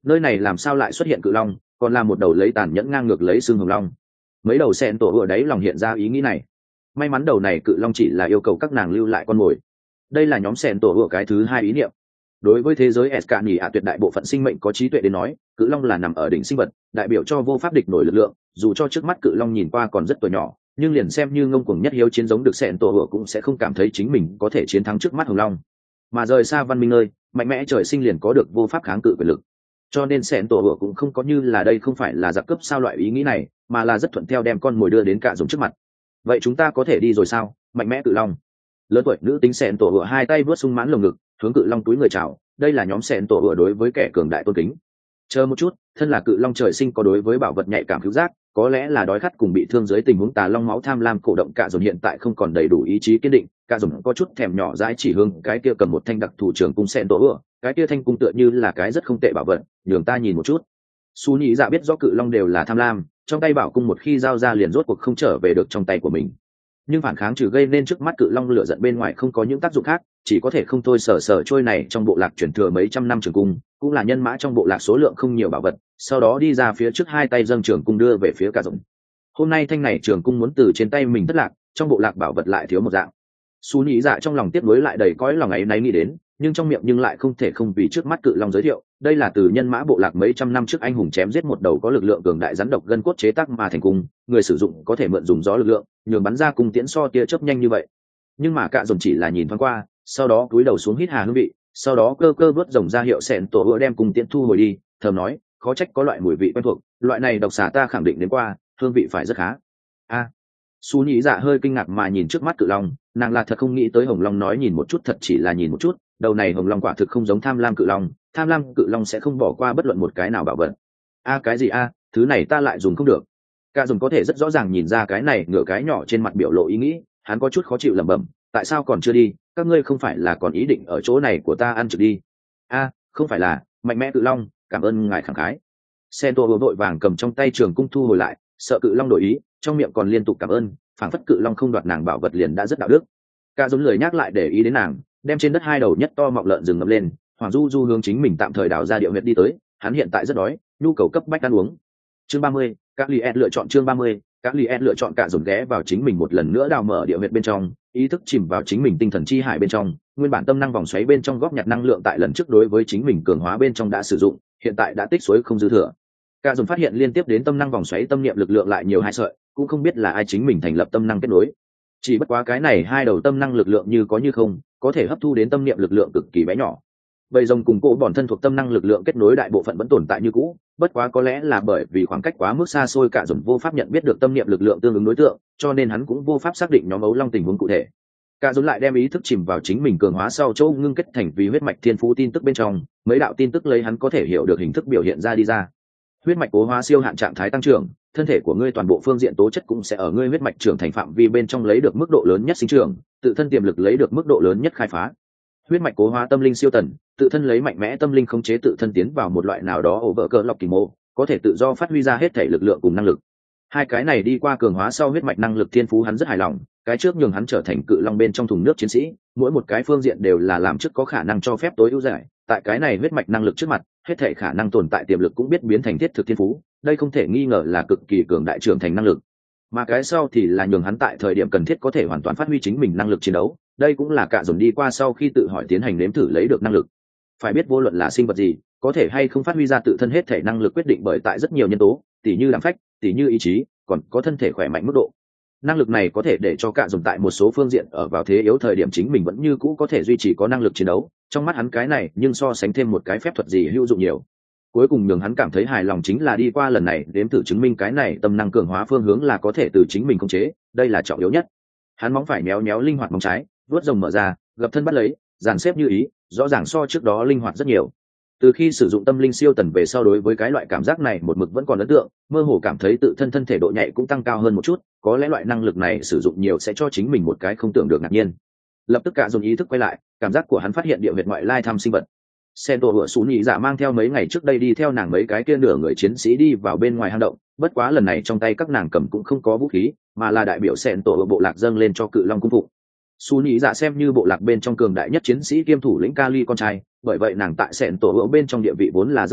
nơi này làm sao lại xuất hiện cự long, còn là một đầu lấy tàn nhẫn ngang ngược lấy xương hồng long. Mấy đầu sen tổ ở đấy lòng hiện ra ý nghĩ này. May mắn đầu này cự long chỉ là yêu cầu các nàng lưu lại con mồi. Đây là nhóm sen tổ ở cái thứ hai ý niệm. Đối với thế giới Escani ạ tuyệt đại bộ phận sinh mệnh có trí tuệ đến nói, cự long là nằm ở đỉnh sinh vật, đại biểu cho vô pháp địch nổi lực lượng. Dù cho trước mắt cự long nhìn qua còn rất tuổi nhỏ, nhưng liền xem như ngông cuồng nhất hiếu chiến giống được sen tổ ở cũng sẽ không cảm thấy chính mình có thể chiến thắng trước mắt hồng long. Mà rời xa văn minh nơi, mạnh mẽ trời sinh liền có được vô pháp kháng cự quyền lực. Cho nên sen tổ ở cũng không có như là đây không phải là giặc cướp sao loại ý nghĩ này, mà là rất thuận theo đem con mồi đưa đến cả dùng trước mặt. Vậy chúng ta có thể đi rồi sao? Mạnh mẽ cự long. Lớn tuổi nữ tính sen tổ ở hai tay vớt sung mãn lồng ngực, hướng cự long túi người chào. Đây là nhóm sen tổ ở đối với kẻ cường đại tôn kính. Chờ một chút, thân là cự long trời sinh có đối với bảo vật nhạy cảm cứu giác, có lẽ là đói khát cùng bị thương dưới tình huống tà long máu tham lam cổ động cả dồn hiện tại không còn đầy đủ ý chí kiên định, cả dồn có chút thèm nhỏ dãi chỉ hướng cái kia cầm một thanh đặc thủ trưởng cung sen tổ ựa, cái kia thanh cung tựa như là cái rất không tệ bảo vật, nhường ta nhìn một chút. Su nhị dạ biết rõ cự long đều là tham lam, trong tay bảo cung một khi giao ra liền rốt cuộc không trở về được trong tay của mình. Nhưng phản kháng trừ gây nên trước mắt cự long lửa giận bên ngoài không có những tác dụng khác, chỉ có thể không thôi sở sở trôi này trong bộ lạc chuyển thừa mấy trăm năm trường cung, cũng là nhân mã trong bộ lạc số lượng không nhiều bảo vật, sau đó đi ra phía trước hai tay dâng trường cung đưa về phía cả rộng. Hôm nay thanh này trường cung muốn từ trên tay mình thất lạc, trong bộ lạc bảo vật lại thiếu một dạng. Su nhị dạ trong lòng tiếc nuối lại đầy cõi lòng ấy náy nghĩ đến, nhưng trong miệng nhưng lại không thể không vì trước mắt cự long giới thiệu, đây là từ nhân mã bộ lạc mấy trăm năm trước anh hùng chém giết một đầu có lực lượng cường đại rắn độc gân cốt chế tác mà thành cung, người sử dụng có thể mượn dùng gió lực lượng, nhường bắn ra cung tiễn so tia chớp nhanh như vậy. Nhưng mà cả rồng chỉ là nhìn thoáng qua, sau đó cúi đầu xuống hít hà hương vị, sau đó cơ cơ vớt rồng ra hiệu sẹn tổ ựa đem cung tiễn thu hồi đi, thầm nói, khó trách có loại mùi vị quen thuộc, loại này độc xà ta khẳng định đến qua, hương vị phải rất khá. A. Su nhị dạ hơi kinh ngạc mà nhìn trước mắt cự long, nàng là thật không nghĩ tới hồng long nói nhìn một chút thật chỉ là nhìn một chút, đầu này hồng long quả thực không giống tham lam cự long, tham lam cự long sẽ không bỏ qua bất luận một cái nào bảo vật. A cái gì a, thứ này ta lại dùng không được. Cả dùng có thể rất rõ ràng nhìn ra cái này ngửa cái nhỏ trên mặt biểu lộ ý nghĩ, hắn có chút khó chịu lẩm bẩm, tại sao còn chưa đi, các ngươi không phải là còn ý định ở chỗ này của ta ăn trực đi. A, không phải là, mạnh mẽ cự long, cảm ơn ngài khẳng khái. Sento vội vàng cầm trong tay trường cung thu hồi lại, sợ cự long đổi ý, trong miệng còn liên tục cảm ơn, phảng phất cự long không đoạt nàng bảo vật liền đã rất đạo đức. Cả giống lười nhắc lại để ý đến nàng, đem trên đất hai đầu nhất to mọng lợn rừng ngậm lên, Hoàng Du Du hướng chính mình tạm thời đào ra địa huyệt đi tới, hắn hiện tại rất đói, nhu cầu cấp bách ăn uống. Chương ba mươi, các Liet lựa chọn chương ba mươi, các Liet lựa chọn cả dồn ghé vào chính mình một lần nữa đào mở địa huyệt bên trong, ý thức chìm vào chính mình tinh thần chi hải bên trong, nguyên bản tâm năng vòng xoáy bên trong góp nhặt năng lượng tại lần trước đối với chính mình cường hóa bên trong đã sử dụng, hiện tại đã tích suối không dư thừa. Cả dồn phát hiện liên tiếp đến tâm năng vòng xoáy tâm niệm lực lượng lại nhiều hai sợi, cũng không biết là ai chính mình thành lập tâm năng kết nối. Chỉ bất quá cái này hai đầu tâm năng lực lượng như có như không, có thể hấp thu đến tâm niệm lực lượng cực kỳ bé nhỏ. Bầy rồng cùng cỗ bọn thân thuộc tâm năng lực lượng kết nối đại bộ phận vẫn tồn tại như cũ, bất quá có lẽ là bởi vì khoảng cách quá mức xa xôi cả dồn vô pháp nhận biết được tâm niệm lực lượng tương ứng đối tượng, cho nên hắn cũng vô pháp xác định nhóm ấu long tình huống cụ thể. Cả dồn lại đem ý thức chìm vào chính mình cường hóa sau chỗ ngưng kết thành vì huyết mạch thiên phú tin tức bên trong, mấy đạo tin tức lấy hắn có thể hiểu được hình thức biểu hiện ra đi ra. Huyết mạch cố hóa siêu hạn trạng thái tăng trưởng, thân thể của ngươi toàn bộ phương diện tố chất cũng sẽ ở ngươi huyết mạch trưởng thành phạm vi bên trong lấy được mức độ lớn nhất sinh trưởng, tự thân tiềm lực lấy được mức độ lớn nhất khai phá. Huyết mạch cố hóa tâm linh siêu tần, tự thân lấy mạnh mẽ tâm linh khống chế tự thân tiến vào một loại nào đó ổ vỡ cỡ lọc kỳ mô, có thể tự do phát huy ra hết thể lực lượng cùng năng lực. Hai cái này đi qua cường hóa sau huyết mạch năng lực thiên phú hắn rất hài lòng, cái trước nhường hắn trở thành cự long bên trong thùng nước chiến sĩ, mỗi một cái phương diện đều là làm trước có khả năng cho phép tối ưu giải, tại cái này huyết mạch năng lực trước mặt, hết thể khả năng tồn tại tiềm lực cũng biết biến thành thiết thực thiên phú, đây không thể nghi ngờ là cực kỳ cường đại trưởng thành năng lực. Mà cái sau thì là nhường hắn tại thời điểm cần thiết có thể hoàn toàn phát huy chính mình năng lực chiến đấu, đây cũng là cả dồn đi qua sau khi tự hỏi tiến hành nếm thử lấy được năng lực. Phải biết vô luận là sinh vật gì, có thể hay không phát huy ra tự thân hết thể năng lực quyết định bởi tại rất nhiều nhân tố, tỉ như đảm phách, tỉ như ý chí, còn có thân thể khỏe mạnh mức độ. Năng lực này có thể để cho cả dồn tại một số phương diện ở vào thế yếu thời điểm chính mình vẫn như cũ có thể duy trì có năng lực chiến đấu, trong mắt hắn cái này nhưng so sánh thêm một cái phép thuật gì hữu dụng nhiều. Cuối cùng nhường hắn cảm thấy hài lòng chính là đi qua lần này đếm thử chứng minh cái này tâm năng cường hóa phương hướng là có thể từ chính mình khống chế, đây là trọng yếu nhất. Hắn móng phải méo méo linh hoạt móng trái, vuốt rồng mở ra, gập thân bắt lấy, dàn xếp như ý, rõ ràng so trước đó linh hoạt rất nhiều. Từ khi sử dụng tâm linh siêu tần về sau đối với cái loại cảm giác này một mực vẫn còn ấn tượng, mơ hồ cảm thấy tự thân thân thể độ nhạy cũng tăng cao hơn một chút, có lẽ loại năng lực này sử dụng nhiều sẽ cho chính mình một cái không tưởng được ngạc nhiên. Lập tức cả dùng ý thức quay lại, cảm giác của hắn phát hiện địa huyệt ngoại lai thăm sinh vật. Sento hựa sú nhị dạ mang theo mấy ngày trước đây đi theo nàng mấy cái kia nửa người chiến sĩ đi vào bên ngoài hang động, bất quá lần này trong tay các nàng cầm cũng không có vũ khí, mà là đại biểu Sento ở bộ lạc dâng lên cho cự long cung phụng. Sú nhị dạ xem như bộ lạc bên trong cường đại nhất chiến sĩ kiêm thủ lĩnh Kali con trai, bởi vậy nàng tại Sento ở bên trong địa vị vốn là rất cao,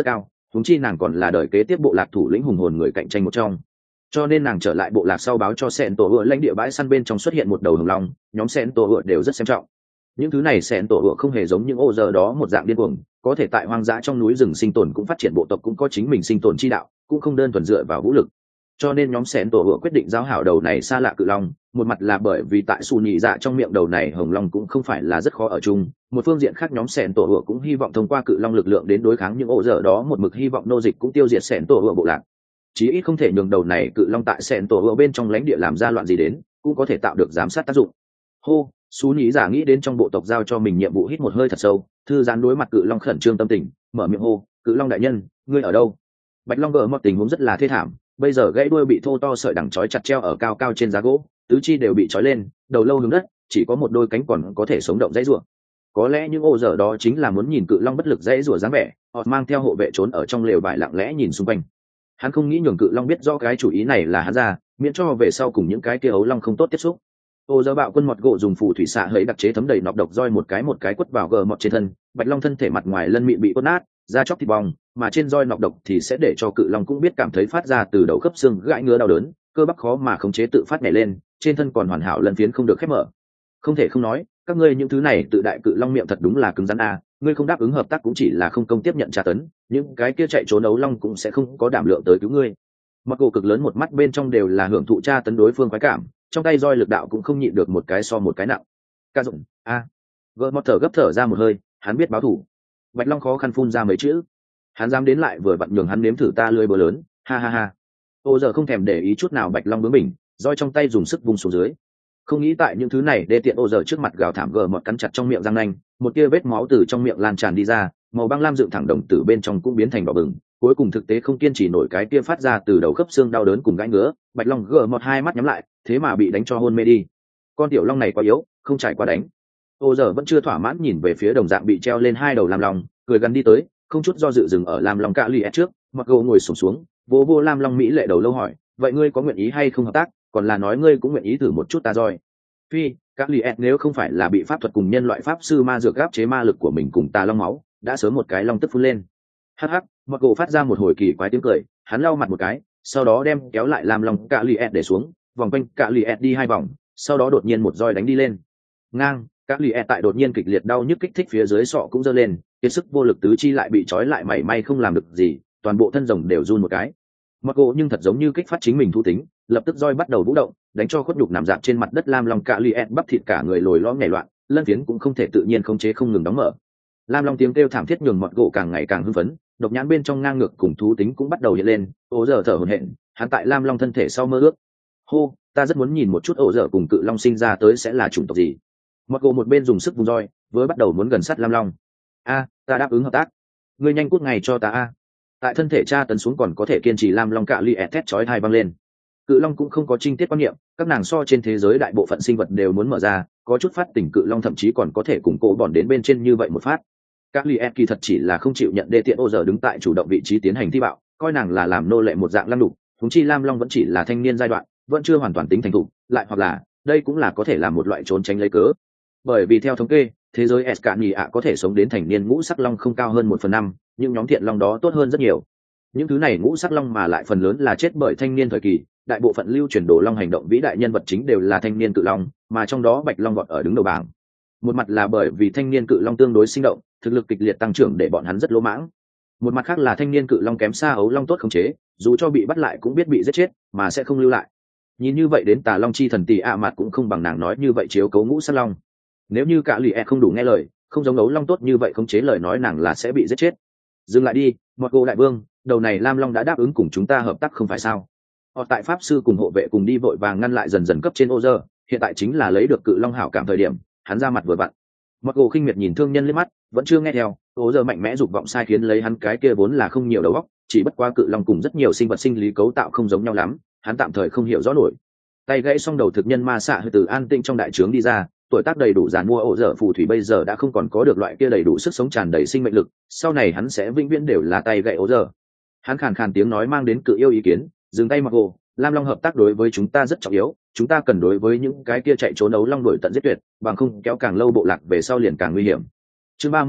huống chi nàng còn là đời kế tiếp bộ lạc thủ lĩnh hùng hồn người cạnh tranh một trong. Cho nên nàng trở lại bộ lạc sau báo cho sẹn tổ ựa lãnh địa bãi săn bên trong xuất hiện một đầu hồng long, nhóm sẹn tổ ựa đều rất xem trọng. Những thứ này sẹn tổ ựa không hề giống những ô giờ đó một dạng điên cuồng, có thể tại hoang dã trong núi rừng sinh tồn, cũng phát triển bộ tộc, cũng có chính mình sinh tồn chi đạo, cũng không đơn thuần dựa vào vũ lực. Cho nên nhóm sẹn tổ ựa quyết định giao hảo đầu này xa lạ cự long, một mặt là bởi vì tại xù nhị dạ trong miệng đầu này hồng long cũng không phải là rất khó ở chung, một phương diện khác nhóm sẹn tổ ựa cũng hy vọng thông qua cự long lực lượng đến đối kháng những ô giờ đó một mực hy vọng nô dịch cũng tiêu diệt sẹn tổ ựa bộ lạc. Chí ít không thể nhường đầu này cự long tại sẹn tổ ựa bên trong lãnh địa làm ra loạn gì đến, cũng có thể tạo được giám sát tác dụng. Hô, xú nhĩ giả nghĩ đến trong bộ tộc giao cho mình nhiệm vụ, hít một hơi thật sâu, thư giãn đối mặt cự long khẩn trương tâm tình, mở miệng hô, cự long đại nhân, ngươi ở đâu? Bạch long gỡ một tình huống rất là thê thảm, bây giờ gãy đuôi bị thô to sợi đằng trói chặt treo ở cao cao trên giá gỗ, tứ chi đều bị trói lên, đầu lâu hướng đất, chỉ có một đôi cánh còn có thể sống động dãy rủa. Có lẽ những ô giờ đó chính là muốn nhìn cự long bất lực dãy rủa dáng vẻ, họ mang theo hộ vệ trốn ở trong lều vải lặng lẽ nhìn xung quanh. Hắn không nghĩ nhường cự long biết rõ cái chủ ý này là hắn ra, miễn cho về sau cùng những cái kia ấu long không tốt tiếp xúc. Ô giờ bạo quân mọt gỗ dùng phù thủy xạ hơi đặc chế thấm đầy nọc độc roi một cái một cái quất vào gờ mọt trên thân, bạch long thân thể mặt ngoài lân mị bị cốt nát, da chóc thịt bong, mà trên roi nọc độc thì sẽ để cho cự long cũng biết cảm thấy phát ra từ đầu khớp xương gãi ngứa đau đớn, cơ bắp khó mà khống chế tự phát nhảy lên, trên thân còn hoàn hảo lân phiến không được khép mở. Không thể không nói, các ngươi những thứ này tự đại cự long miệng thật đúng là cứng rắn a, ngươi không đáp ứng hợp tác cũng chỉ là không công tiếp nhận tra tấn, những cái kia chạy trốn ấu long cũng sẽ không có đảm lượng tới cứu ngươi. Mặc gỗ cực lớn một mắt bên trong đều là hưởng thụ tra tấn đối phương khoái cảm, trong tay roi lực đạo cũng không nhịn được một cái so một cái nặng. Ca dụng a, gỡ mọt thở gấp thở ra một hơi, hắn biết báo thủ. Bạch long khó khăn phun ra mấy chữ, hắn dám đến lại vừa vặn nhường hắn nếm thử ta lưỡi bờ lớn, ha ha ha. Ô giờ không thèm để ý chút nào bạch long bướng mình, roi trong tay dùng sức vung xuống dưới. Không nghĩ tại những thứ này đê tiện ô giờ trước mặt gào thảm, gờ mọt cắn chặt trong miệng răng nanh, một tia vết máu từ trong miệng lan tràn đi ra, màu băng lam dựng thẳng đồng tử bên trong cũng biến thành đỏ bừng, cuối cùng thực tế không kiên trì nổi cái kia phát ra từ đầu khớp xương đau đớn cùng gãi ngứa, bạch long gờ mọt hai mắt nhắm lại, thế mà bị đánh cho hôn mê đi. Con tiểu long này quá yếu, không trải qua đánh. Ô giờ vẫn chưa thỏa mãn nhìn về phía đồng dạng bị treo lên hai đầu lam long, cười gần đi tới, không chút do dự dừng ở lam long cạ lì ép trước, mặc gỗ ngồi sụp xuống, xuống vô vô lam long mỹ lệ đầu lâu hỏi, vậy ngươi có nguyện ý hay không hợp tác, còn là nói ngươi cũng nguyện ý thử một chút ta rồi. Phi, các lì ép nếu không phải là bị pháp thuật cùng nhân loại pháp sư ma dược gáp chế ma lực của mình cùng tà long máu, đã sớm một cái long tức phun lên. Hắc hắc, mặc gỗ phát ra một hồi kỳ quái tiếng cười, hắn lau mặt một cái, sau đó đem kéo lại lam long cạ lì ép để xuống, vòng quanh cạ lì ép đi hai vòng, sau đó đột nhiên một roi đánh đi lên. Ngang, các lì ép tại đột nhiên kịch liệt đau nhức kích thích phía dưới sọ cũng giơ lên, kiệt sức vô lực tứ chi lại bị trói lại mảy may không làm được gì, toàn bộ thân rồng đều run một cái. Mặc gỗ nhưng thật giống như kích phát chính mình thu tính, lập tức roi bắt đầu vũ động, đánh cho khuất nhục nằm dạp trên mặt đất lam long cạ lì ép bắp thịt cả người lồi lõm nhảy loạn, lân phiến cũng không thể tự nhiên khống chế không ngừng đóng mở. Lam long tiếng kêu thảm thiết nhường mọt gỗ càng ngày càng hưng phấn, độc nhãn bên trong ngang ngược cùng thú tính cũng bắt đầu hiện lên. Ổ dở thở hổn hển, hắn tại lam long thân thể sau mơ ước. Hô, ta rất muốn nhìn một chút ổ dở cùng cự long sinh ra tới sẽ là chủng tộc gì. Mọt gỗ một bên dùng sức vùng roi, với bắt đầu muốn gần sát lam long. A, ta đáp ứng hợp tác. Ngươi nhanh cút ngày cho ta a. Tại thân thể tra tấn xuống còn có thể kiên trì lam long cạ li ẹt thét chói tai vang lên. Cự long cũng không có trinh tiết quan niệm, các nàng so trên thế giới đại bộ phận sinh vật đều muốn mở ra, có chút phát tỉnh cự long thậm chí còn có thể cùng cổ bòn đến bên trên như vậy một phát. Các li ẹt kỳ thật chỉ là không chịu nhận đê tiện ô giờ đứng tại chủ động vị trí tiến hành thi bạo, coi nàng là làm nô lệ một dạng lăng đục, huống chi lam long vẫn chỉ là thanh niên giai đoạn, vẫn chưa hoàn toàn tính thành thục, lại hoặc là đây cũng là có thể là một loại trốn tránh lấy cớ. Bởi vì theo thống kê, thế giới Escania có thể sống đến thành niên ngũ sắc long không cao hơn một phần năm, nhưng nhóm thiện long đó tốt hơn rất nhiều. Những thứ này ngũ sắc long mà lại phần lớn là chết bởi thanh niên thời kỳ, đại bộ phận lưu truyền đồ long hành động vĩ đại nhân vật chính đều là thanh niên cự long, mà trong đó bạch long gọt ở đứng đầu bảng. Một mặt là bởi vì thanh niên cự long tương đối sinh động, thực lực kịch liệt tăng trưởng để bọn hắn rất lỗ mãng. Một mặt khác là thanh niên cự long kém xa ấu long tốt khống chế, dù cho bị bắt lại cũng biết bị giết chết, mà sẽ không lưu lại. Nhìn như vậy đến tà long chi thần tỷ ạ mặt cũng không bằng nàng nói như vậy chiếu cấu ngũ sắc long. Nếu như cả lì e không đủ nghe lời, không giống ấu long tốt như vậy khống chế lời nói nàng là sẽ bị giết chết. Dừng lại đi, Mọt gỗ đại vương, đầu này lam long đã đáp ứng cùng chúng ta hợp tác không phải sao? Họ tại pháp sư cùng hộ vệ cùng đi vội vàng ngăn lại dần dần cấp trên ô dơ, hiện tại chính là lấy được cự long hảo cảm thời điểm, hắn ra mặt vừa vặn. Mọt gỗ khinh miệt nhìn thương nhân liếc mắt, vẫn chưa nghe theo, ô dơ mạnh mẽ dục vọng sai khiến lấy hắn cái kia vốn là không nhiều đầu óc, chỉ bất quá cự long cùng rất nhiều sinh vật sinh lý cấu tạo không giống nhau lắm, hắn tạm thời không hiểu rõ nổi. Tay gãy xong đầu thực nhân ma xạ từ an tĩnh trong đại trướng đi ra, tuổi tác đầy đủ giàn mua ổ dở phù thủy bây giờ đã không còn có được loại kia đầy đủ sức sống tràn đầy sinh mệnh lực, sau này hắn sẽ vĩnh viễn đều là tay gãy ổ dở. Hắn khàn khàn tiếng nói mang đến cự yêu ý kiến, dừng tay mặc gỗ, lam long hợp tác đối với chúng ta rất trọng yếu, chúng ta cần đối với những cái kia chạy trốn ấu long đuổi tận giết tuyệt, bằng không kéo càng lâu bộ lạc về sau liền càng nguy hiểm. Chương ba mươi mốt,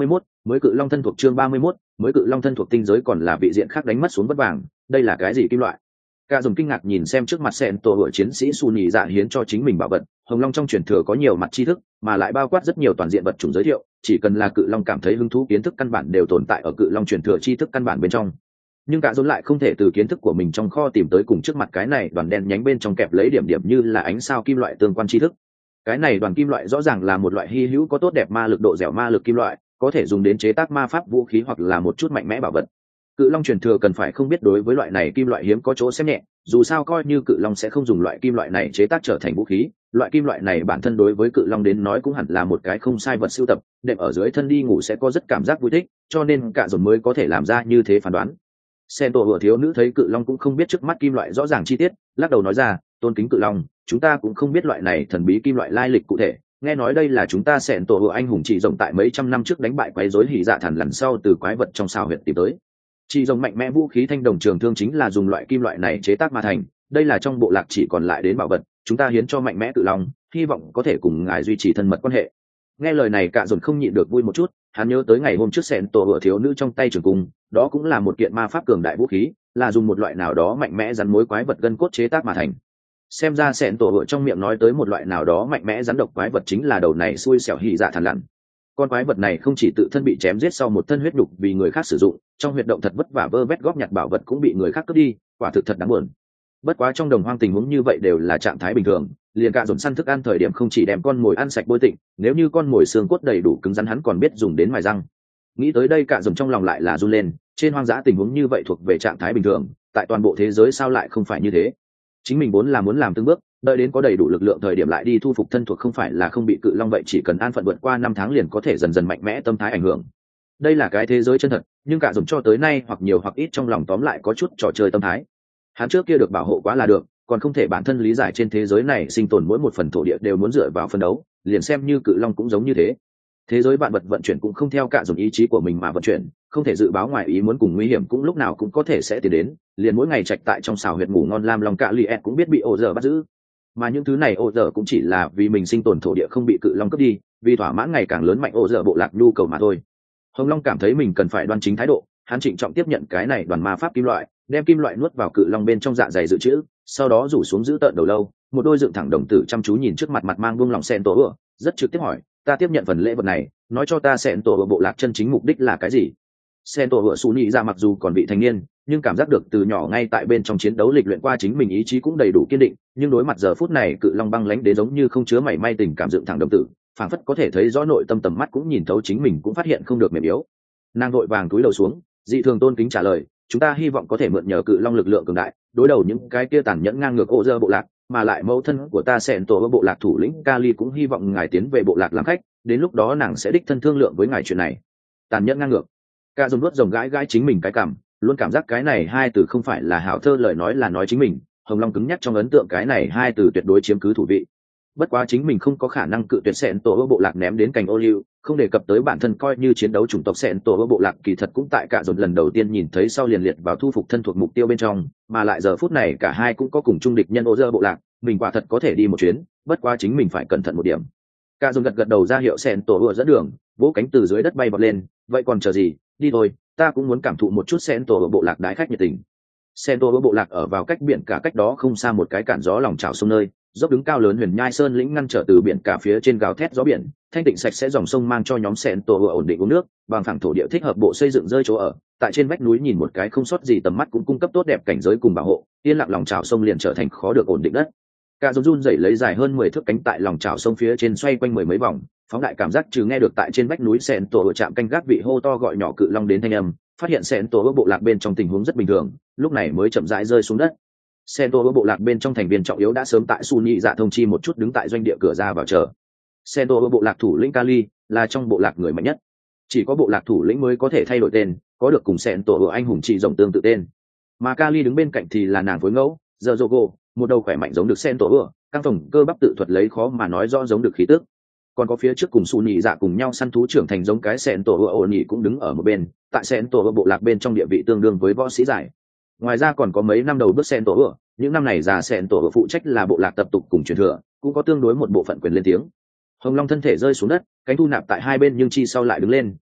Mới cự long thân thuộc chương ba mươi mốt, mới cự long thân thuộc tinh giới còn là vị diện khác đánh mất xuống vất vàng, đây là cái gì kim loại? Cả dùng kinh ngạc nhìn xem trước mặt sen tổ hựa chiến sĩ su nhì dạ hiến cho chính mình bảo vật. Hồng long trong truyền thừa có nhiều mặt tri thức, mà lại bao quát rất nhiều toàn diện vật chủng giới thiệu, chỉ cần là cự long cảm thấy hứng thú kiến thức căn bản đều tồn tại ở cự long truyền thừa tri thức căn bản bên trong. Nhưng cả dồn lại không thể từ kiến thức của mình trong kho tìm tới cùng trước mặt cái này đoàn đen nhánh bên trong kẹp lấy điểm điểm như là ánh sao kim loại tương quan tri thức. Cái này đoàn kim loại rõ ràng là một loại hy hữu có tốt đẹp ma lực độ dẻo ma lực kim loại, có thể dùng đến chế tác ma pháp vũ khí hoặc là một chút mạnh mẽ bảo vật. Cự long truyền thừa cần phải không biết đối với loại này kim loại hiếm có chỗ xem nhẹ, dù sao coi như cự long sẽ không dùng loại kim loại này chế tác trở thành vũ khí, loại kim loại này bản thân đối với cự long đến nói cũng hẳn là một cái không sai vật sưu tập, đệm ở dưới thân đi ngủ sẽ có rất cảm giác vui thích, cho nên cả dồn mới có thể làm ra như thế phán đoán. Sen tổ hựa thiếu nữ thấy cự long cũng không biết trước mắt kim loại rõ ràng chi tiết, lắc đầu nói ra, tôn kính cự long, chúng ta cũng không biết loại này thần bí kim loại lai lịch cụ thể, nghe nói đây là chúng ta Sen tổ hựa anh hùng chỉ rộng tại mấy trăm năm trước đánh bại quái rối hỉ dạ thần lần sau từ quái vật trong sao huyệt tìm tới. Chỉ rồng mạnh mẽ vũ khí thanh đồng trường thương chính là dùng loại kim loại này chế tác mà thành, đây là trong bộ lạc chỉ còn lại đến bảo vật, chúng ta hiến cho mạnh mẽ cự long, hy vọng có thể cùng ngài duy trì thân mật quan hệ. Nghe lời này cả dồn không nhịn được vui một chút, hắn nhớ tới ngày hôm trước Sen tổ hựa thiếu nữ trong tay trường cung, đó cũng là một kiện ma pháp cường đại vũ khí, là dùng một loại nào đó mạnh mẽ rắn mối quái vật gân cốt chế tác mà thành. Xem ra Sen tổ hựa trong miệng nói tới một loại nào đó mạnh mẽ rắn độc quái vật chính là đầu này xui xẻo hỉ dạ thần lằn. Con quái vật này không chỉ tự thân bị chém giết sau một thân huyết đục vì người khác sử dụng, trong huyệt động thật vất vả vơ vét góp nhặt bảo vật cũng bị người khác cướp đi, quả thực thật đáng buồn. Bất quá trong đồng hoang tình huống như vậy đều là trạng thái bình thường, liền cả dồn săn thức ăn thời điểm không chỉ đem con mồi ăn sạch bôi tịnh, nếu như con mồi xương cốt đầy đủ cứng rắn hắn còn biết dùng đến mài răng. Nghĩ tới đây cả dồn trong lòng lại là run lên, trên hoang dã tình huống như vậy thuộc về trạng thái bình thường, tại toàn bộ thế giới sao lại không phải như thế? Chính mình vốn là muốn làm từng bước, đợi đến có đầy đủ lực lượng thời điểm lại đi thu phục thân thuộc không phải là không bị cự long vậy, chỉ cần an phận vượt qua năm tháng liền có thể dần dần mạnh mẽ tâm thái ảnh hưởng. Đây là cái thế giới chân thật, nhưng cả dùng cho tới nay hoặc nhiều hoặc ít trong lòng tóm lại có chút trò chơi tâm thái. Hắn trước kia được bảo hộ quá là được, còn không thể bản thân lý giải trên thế giới này sinh tồn mỗi một phần thổ địa đều muốn dựa vào phân đấu, liền xem như cự long cũng giống như thế. Thế giới vạn vật vận chuyển cũng không theo cả dùng ý chí của mình mà vận chuyển, không thể dự báo ngoài ý muốn cùng nguy hiểm cũng lúc nào cũng có thể sẽ tiến đến, liền mỗi ngày trạch tại trong xào huyệt ngủ ngon lam long cạ li cũng biết bị ổ dở bắt giữ. Mà những thứ này ổ dở cũng chỉ là vì mình sinh tồn thổ địa không bị cự long cướp đi, vì thỏa mãn ngày càng lớn mạnh ổ dở bộ lạc nhu cầu mà thôi. Hồng Long cảm thấy mình cần phải đoan chính thái độ, hắn trịnh trọng tiếp nhận cái này đoàn ma pháp kim loại, đem kim loại nuốt vào cự long bên trong dạ dày dự trữ, sau đó rủ xuống giữ tợn đầu lâu, một đôi dựng thẳng đồng tử chăm chú nhìn trước mặt mặt mang buông lòng sen tổ ựa, rất trực tiếp hỏi, ta tiếp nhận phần lễ vật này, nói cho ta sen tổ ựa bộ lạc chân chính mục đích là cái gì? Sen tổ ựa Sú Nhị Dạ mặc dù còn bị thành niên, nhưng cảm giác được từ nhỏ ngay tại bên trong chiến đấu lịch luyện qua chính mình ý chí cũng đầy đủ kiên định, nhưng đối mặt giờ phút này cự long băng lãnh đến giống như không chứa mảy may tình cảm dựng thẳng đồng tử, phảng phất có thể thấy rõ nội tâm tầm mắt cũng nhìn thấu chính mình cũng phát hiện không được mềm yếu. Nàng vội vàng cúi đầu xuống, dị thường tôn kính trả lời, chúng ta hy vọng có thể mượn nhờ cự long lực lượng cường đại, đối đầu những cái kia tàn nhẫn ngang ngược ô dơ bộ lạc, mà lại mẫu thân của ta Sẹn tổ bộ lạc thủ lĩnh Kali cũng hy vọng ngài tiến về bộ lạc làm khách, đến lúc đó nàng sẽ đích thân thương lượng với ngài chuyện này. Tàn nhẫn ngang ngược. Cả dùng nuốt rồng gãi gãi chính mình cái cảm, luôn cảm giác cái này hai từ không phải là hảo thơ lời nói là nói chính mình, Hồng Long cứng nhắc trong ấn tượng cái này hai từ tuyệt đối chiếm cứ thủ vị. Bất quá chính mình không có khả năng cự tuyệt Sẹn tổ bộ lạc ném đến cành ô liu, không đề cập tới bản thân coi như chiến đấu chủng tộc Sẹn tổ bộ lạc kỳ thật cũng tại cả dồn lần đầu tiên nhìn thấy sau liền liệt vào thu phục thân thuộc mục tiêu bên trong, mà lại giờ phút này cả hai cũng có cùng chung địch nhân ô dơ bộ lạc, mình quả thật có thể đi một chuyến, bất quá chính mình phải cẩn thận một điểm. Cả dồn gật gật đầu ra hiệu Sẹn tổ bộ dẫn đường, vỗ cánh từ dưới đất bay bọt lên, vậy còn chờ gì, đi thôi, ta cũng muốn cảm thụ một chút Sẹn tổ bộ lạc đái khách nhiệt tình. Sẹn tổ bộ lạc ở vào cách biển cả cách đó không xa một cái cản gió lòng trào sông nơi, dốc đứng cao lớn huyền nhai sơn lĩnh ngăn trở từ biển cả phía trên gào thét gió biển, thanh tịnh sạch sẽ dòng sông mang cho nhóm Sẹn tổ ổn định uống nước, bằng phẳng thổ địa thích hợp bộ xây dựng rơi chỗ ở, tại trên vách núi nhìn một cái không sót gì tầm mắt cũng cung cấp tốt đẹp cảnh giới cùng bảo hộ, yên lặng lòng trào sông liền trở thành khó được ổn định đất. Cả run run dậy lấy dài hơn mười thước cánh tại lòng trào sông phía trên xoay quanh mười mấy vòng, phóng đại cảm giác trừ nghe được tại trên vách núi Sẹn tổ chạm canh gác vị hô to gọi nhỏ cự long đến thanh âm, phát hiện Sẹn tổ bộ lạc bên trong tình huống rất bình thường, lúc này mới chậm rãi rơi xuống đất. Sen tổ bộ lạc bên trong thành viên trọng yếu đã sớm tại Su Nhị Dạ thông chi một chút đứng tại doanh địa cửa ra vào chờ. Sen tổ bộ lạc thủ lĩnh Kali là trong bộ lạc người mạnh nhất, chỉ có bộ lạc thủ lĩnh mới có thể thay đổi tên, có được cùng Sen tổ anh hùng chỉ rộng tương tự tên. Mà Kali đứng bên cạnh thì là nàng phối ngẫu, giờ Zogo, một đầu khỏe mạnh giống được Sen tổ, căng phồng cơ bắp tự thuật lấy khó mà nói rõ giống được khí tức. Còn có phía trước cùng Su Nhị Dạ cùng nhau săn thú trưởng thành giống cái Sen tổ ổn nhị cũng đứng ở một bên, tại Sen tổ bộ lạc bên trong địa vị tương đương với võ sĩ giải. Ngoài ra còn có mấy năm đầu bước Sen tổ ựa, những năm này già Sen tổ ựa phụ trách là bộ lạc tập tục cùng truyền thừa, cũng có tương đối một bộ phận quyền lên tiếng. Hồng Long thân thể rơi xuống đất, cánh thu nạp tại hai bên nhưng chi sau lại đứng lên,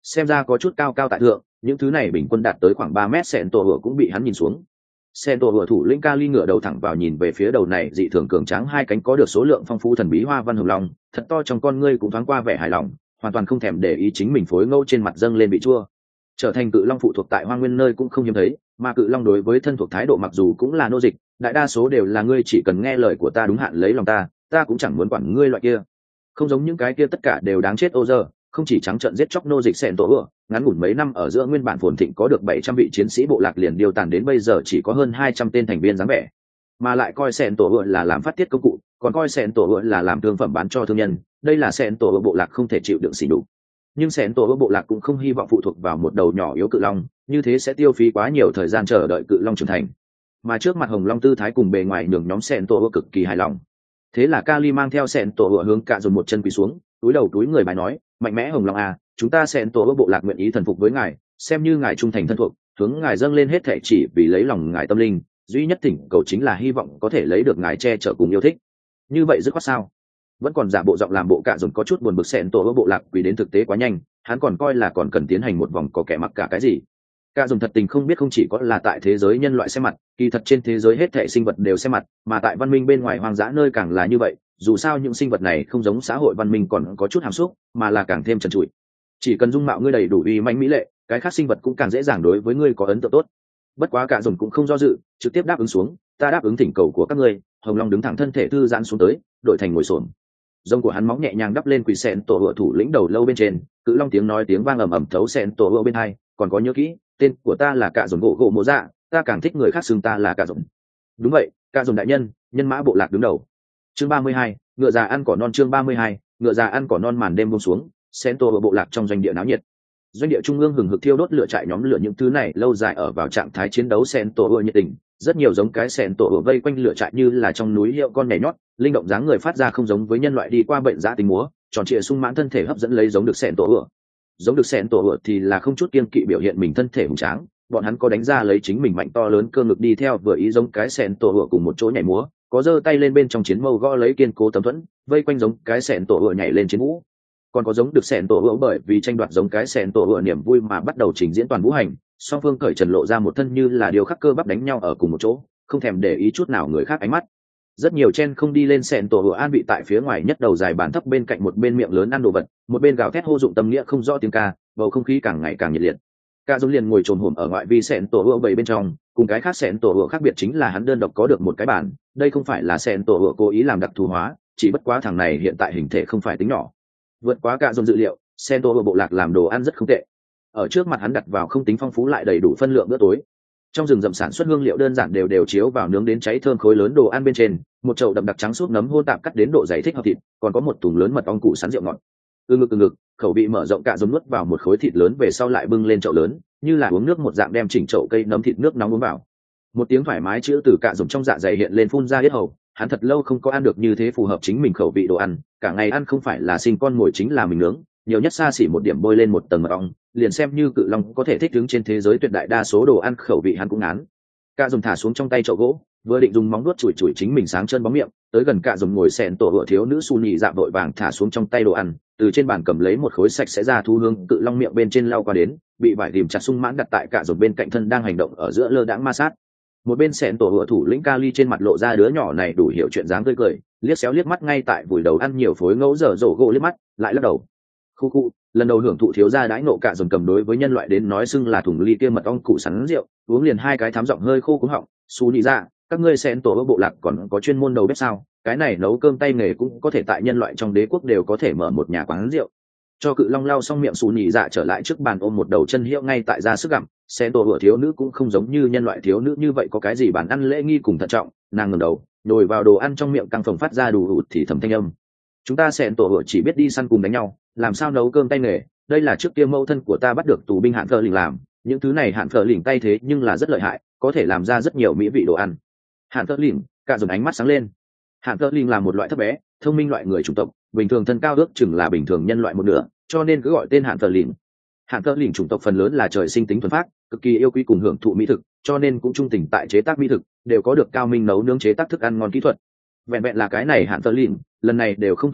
xem ra có chút cao cao tại thượng, những thứ này bình quân đạt tới khoảng ba mét sẹn tổ hựa cũng bị hắn nhìn xuống. Sẹn tổ hựa thủ lĩnh Kali ngửa đầu thẳng vào nhìn về phía đầu này dị thường cường tráng hai cánh có được số lượng phong phú thần bí hoa văn hồng long, thật to trong con ngươi cũng thoáng qua vẻ hài lòng, hoàn toàn không thèm để ý chính mình phối ngẫu trên mặt dâng lên bị chua. Trở thành cự long phụ thuộc tại hoang nguyên nơi cũng không hiếm thấy, mà cự long đối với thân thuộc thái độ mặc dù cũng là nô dịch, đại đa số đều là ngươi chỉ cần nghe lời của ta đúng hạn lấy lòng ta, ta cũng chẳng muốn quản ngươi loại kia. Không giống những cái kia tất cả đều đáng chết ô giờ, không chỉ trắng trợn giết chóc nô dịch sẹn tổ ựa, ngắn ngủn mấy năm ở giữa nguyên bản phồn thịnh có được bảy trăm vị chiến sĩ bộ lạc liền điều tàn đến bây giờ chỉ có hơn hai trăm tên thành viên dáng vẻ, mà lại coi sẹn tổ ựa là làm phát tiết công cụ, còn coi sẹn tổ ựa là làm thương phẩm bán cho thương nhân, đây là sẹn tổ ựa bộ lạc không thể chịu đựng xỉ nhục. Nhưng sẹn tổ ựa bộ lạc cũng không hy vọng phụ thuộc vào một đầu nhỏ yếu cự long, như thế sẽ tiêu phí quá nhiều thời gian chờ đợi cự long trưởng thành. Mà trước mặt hồng long tư thái cùng bề ngoài nhường nhóm sẹn tổ ựa cực kỳ hài lòng. Thế là Kali mang theo sẹn tổ ựa hướng cạ dồn một chân quỳ xuống, túi đầu túi người bài nói, mạnh mẽ hồng long à, chúng ta sẹn tổ ựa bộ lạc nguyện ý thần phục với ngài, xem như ngài trung thành thân thuộc, hướng ngài dâng lên hết thảy chỉ vì lấy lòng ngài tâm linh, duy nhất thỉnh cầu chính là hy vọng có thể lấy được ngài che chở cùng yêu thích. Như vậy dứt khoát sao? Vẫn còn giả bộ giọng làm bộ cạ dồn có chút buồn bực sẹn tổ ựa bộ lạc vì đến thực tế quá nhanh, hắn còn coi là còn cần tiến hành một vòng có kẻ mặc cả cái gì. Cạ dồn thật tình không biết không chỉ có là tại thế giới nhân loại xem mặt, kỳ thật trên thế giới hết thảy sinh vật đều xem mặt, mà tại văn minh bên ngoài hoang dã nơi càng là như vậy, dù sao những sinh vật này không giống xã hội văn minh còn có chút hàm xúc, mà là càng thêm trần trụi. Chỉ cần dung mạo ngươi đầy đủ uy mãnh mỹ lệ, cái khác sinh vật cũng càng dễ dàng đối với ngươi có ấn tượng tốt. Bất quá Cạ dồn cũng không do dự, trực tiếp đáp ứng xuống, ta đáp ứng thỉnh cầu của các ngươi. Hồng long đứng thẳng thân thể thư giãn xuống tới, đổi thành ngồi xổm. Rông của hắn móng nhẹ nhàng đắp lên quỷ sẹn tổ hựa thủ lĩnh đầu lâu bên trên, cự long tiếng nói tiếng vang ầm ầm thấu sẹn tổ hựa bên hai, còn có nhớ kỹ, tên của ta là Cạ dồn gỗ gỗ mộ dạ, ta càng thích người khác xưng ta là Cạ dồn. Đúng vậy, Cạ dồn đại nhân, nhân mã bộ lạc đứng đầu. Chương ba mươi hai, ngựa già ăn cỏ non. Chương ba mươi hai, ngựa già ăn cỏ non. Màn đêm buông xuống, sẹn tổ hựa bộ lạc trong doanh địa náo nhiệt. Doanh địa trung ương hừng hực thiêu đốt lửa trại, nhóm lửa những thứ này lâu dài ở vào trạng thái chiến đấu sẹn tổ hựa nhiệt tình, rất nhiều giống cái sẹn tổ hựa vây quanh lửa trại như là trong núi hiệu con nhảy nhót, linh động dáng người phát ra không giống với nhân loại đi qua bệnh dã tính múa, tròn trịa sung mãn thân thể hấp dẫn lấy giống được sẹn tổ hựa. Giống được sẹn tổ hựa thì là không chút kiên kỵ biểu hiện mình thân thể hùng tráng, bọn hắn có đánh ra lấy chính mình mạnh to lớn cơ ngực đi theo vừa ý giống cái sẹn tổ hựa cùng một chỗ nhảy múa, có giơ tay lên bên trong chiến mâu gõ lấy kiên cố tấm thuẫn, vây quanh giống cái sẹn tổ hựa nhảy lên chiến vũ. Còn có giống được sẹn tổ hựa bởi vì tranh đoạt giống cái sẹn tổ hựa niềm vui mà bắt đầu trình diễn toàn vũ hành, song phương cởi trần lộ ra một thân như là điều khắc cơ bắp đánh nhau ở cùng một chỗ, không thèm để ý chút nào người khác ánh mắt. Rất nhiều chen không đi lên sẹn tổ hựa an bị tại phía ngoài nhất đầu dài bàn thấp bên cạnh một bên miệng lớn ăn đồ vật, một bên gào thét hô dụng tâm nghĩa không rõ tiếng ca, bầu không khí càng ngày càng nhiệt liệt. Cạ dồn liền ngồi trồn hổm ở ngoại vi sẹn tổ hựa bầy bên trong, cùng cái khác sẹn tổ hựa khác biệt chính là hắn đơn độc có được một cái bản, đây không phải là sẹn tổ hựa cố ý làm đặc thù hóa, chỉ bất quá thằng này hiện tại hình thể không phải tính nhỏ. Vượt quá Cạ dồn dự liệu, sẹn tổ hựa bộ lạc làm đồ ăn rất không tệ. Ở trước mặt hắn đặt vào không tính phong phú lại đầy đủ phân lượng bữa tối. Trong rừng rậm sản xuất hương liệu đơn giản đều đều chiếu vào nướng đến cháy thơm khối lớn đồ ăn bên trên, một chậu đậm đặc trắng súp nấm hôn tạp cắt đến độ dày thích hợp thịt, còn có một thùng lớn mật ong cụ sắn rượu ngọt. Ừ ngực ừ ngực, khẩu vị mở rộng, Cạ dồn nuốt vào một khối thịt lớn về sau lại bưng lên chậu lớn, như là uống nước một dạng đem chỉnh chậu cây nấm thịt nước nóng uống vào. Một tiếng thoải mái chữ từ Cạ dồn trong dạ dày hiện lên phun ra hết hầu, hắn thật lâu không có ăn được như thế phù hợp chính mình khẩu vị đồ ăn, cả ngày ăn không phải là sinh con mồi chính là mình nướng, nhiều nhất xa xỉ một điểm bôi lên một tầng mật ong, liền xem như cự long có thể thích ứng trên thế giới tuyệt đại đa số đồ ăn khẩu vị hắn cũng ngán. Cạ dồn thả xuống trong tay chậu gỗ, vừa định dùng móng vuốt chùi chùi chính mình sáng chân bóng miệng, tới gần Cạ dồn ngồi sẹn tổ hựa thiếu nữ su nhị dạ vội vàng thả xuống trong tay đồ ăn, từ trên bàn cầm lấy một khối sạch sẽ ra thu hương cự long miệng bên trên lau qua đến, bị vải tìm chặt sung mãn đặt tại Cạ dồn bên cạnh thân đang hành động ở giữa lơ đãng ma sát. Một bên sẹn tổ hựa thủ lĩnh Kali trên mặt lộ ra đứa nhỏ này đủ hiểu chuyện dáng tươi cười, liếc xéo liếc mắt ngay tại vùi đầu ăn nhiều phối ngẫu dở dỗ gỗ liếc mắt, lại lắc đầu. Khu khu, lần đầu hưởng thụ thiếu gia đãi nộ Cạ dồn cầm đối với nhân loại đến nói xưng là thùng ly kia mật ong cụ sắn rượu, uống liền hai cái thám giọng hơi khô cứng họng, su nhị dạ, các ngươi sẹn tổ bộ lạc còn có chuyên môn đầu bếp sao? Cái này nấu cơm tay nghề cũng có thể tại nhân loại trong đế quốc đều có thể mở một nhà quán rượu. Cho cự long lau xong miệng, su nhị dạ trở lại trước bàn ôm một đầu chân hiệu ngay tại ra sức gặm. Sẹn tổ hựa thiếu nữ cũng không giống như nhân loại thiếu nữ như vậy có cái gì bàn ăn lễ nghi cùng thận trọng, nàng ngẩng đầu nhồi vào đồ ăn trong miệng căng phồng phát ra đủ hụt thì thầm thanh âm. Chúng ta sẹn tổ hựa chỉ biết đi săn cùng đánh nhau, làm sao nấu cơm tay nghề? Đây là trước kia mẫu thân của ta bắt được tù binh hạn phở lỉnh làm, những thứ này hạn phở lỉnh tay thế nhưng là rất lợi hại, có thể làm ra rất nhiều mỹ vị đồ ăn. Hạn phở lỉnh, Cạ dồn ánh mắt sáng lên. Hạn phở lỉnh là một loại thấp bé, thông minh loại người chủng tộc, bình thường thân cao ước chừng là bình thường nhân loại một nửa, cho nên cứ gọi tên hạn phở lỉnh. Hạn phở lỉnh chủng tộc phần lớn là trời sinh tính thuần phác, cực kỳ yêu quý cùng hưởng thụ mỹ thực, cho nên cũng trung tình tại chế tác mỹ thực, đều có được cao minh nấu nướng chế tác thức ăn ngon kỹ thuật. Vẹn vẹn là cái này hạn phở lỉnh, lần này đều không thua thiệt,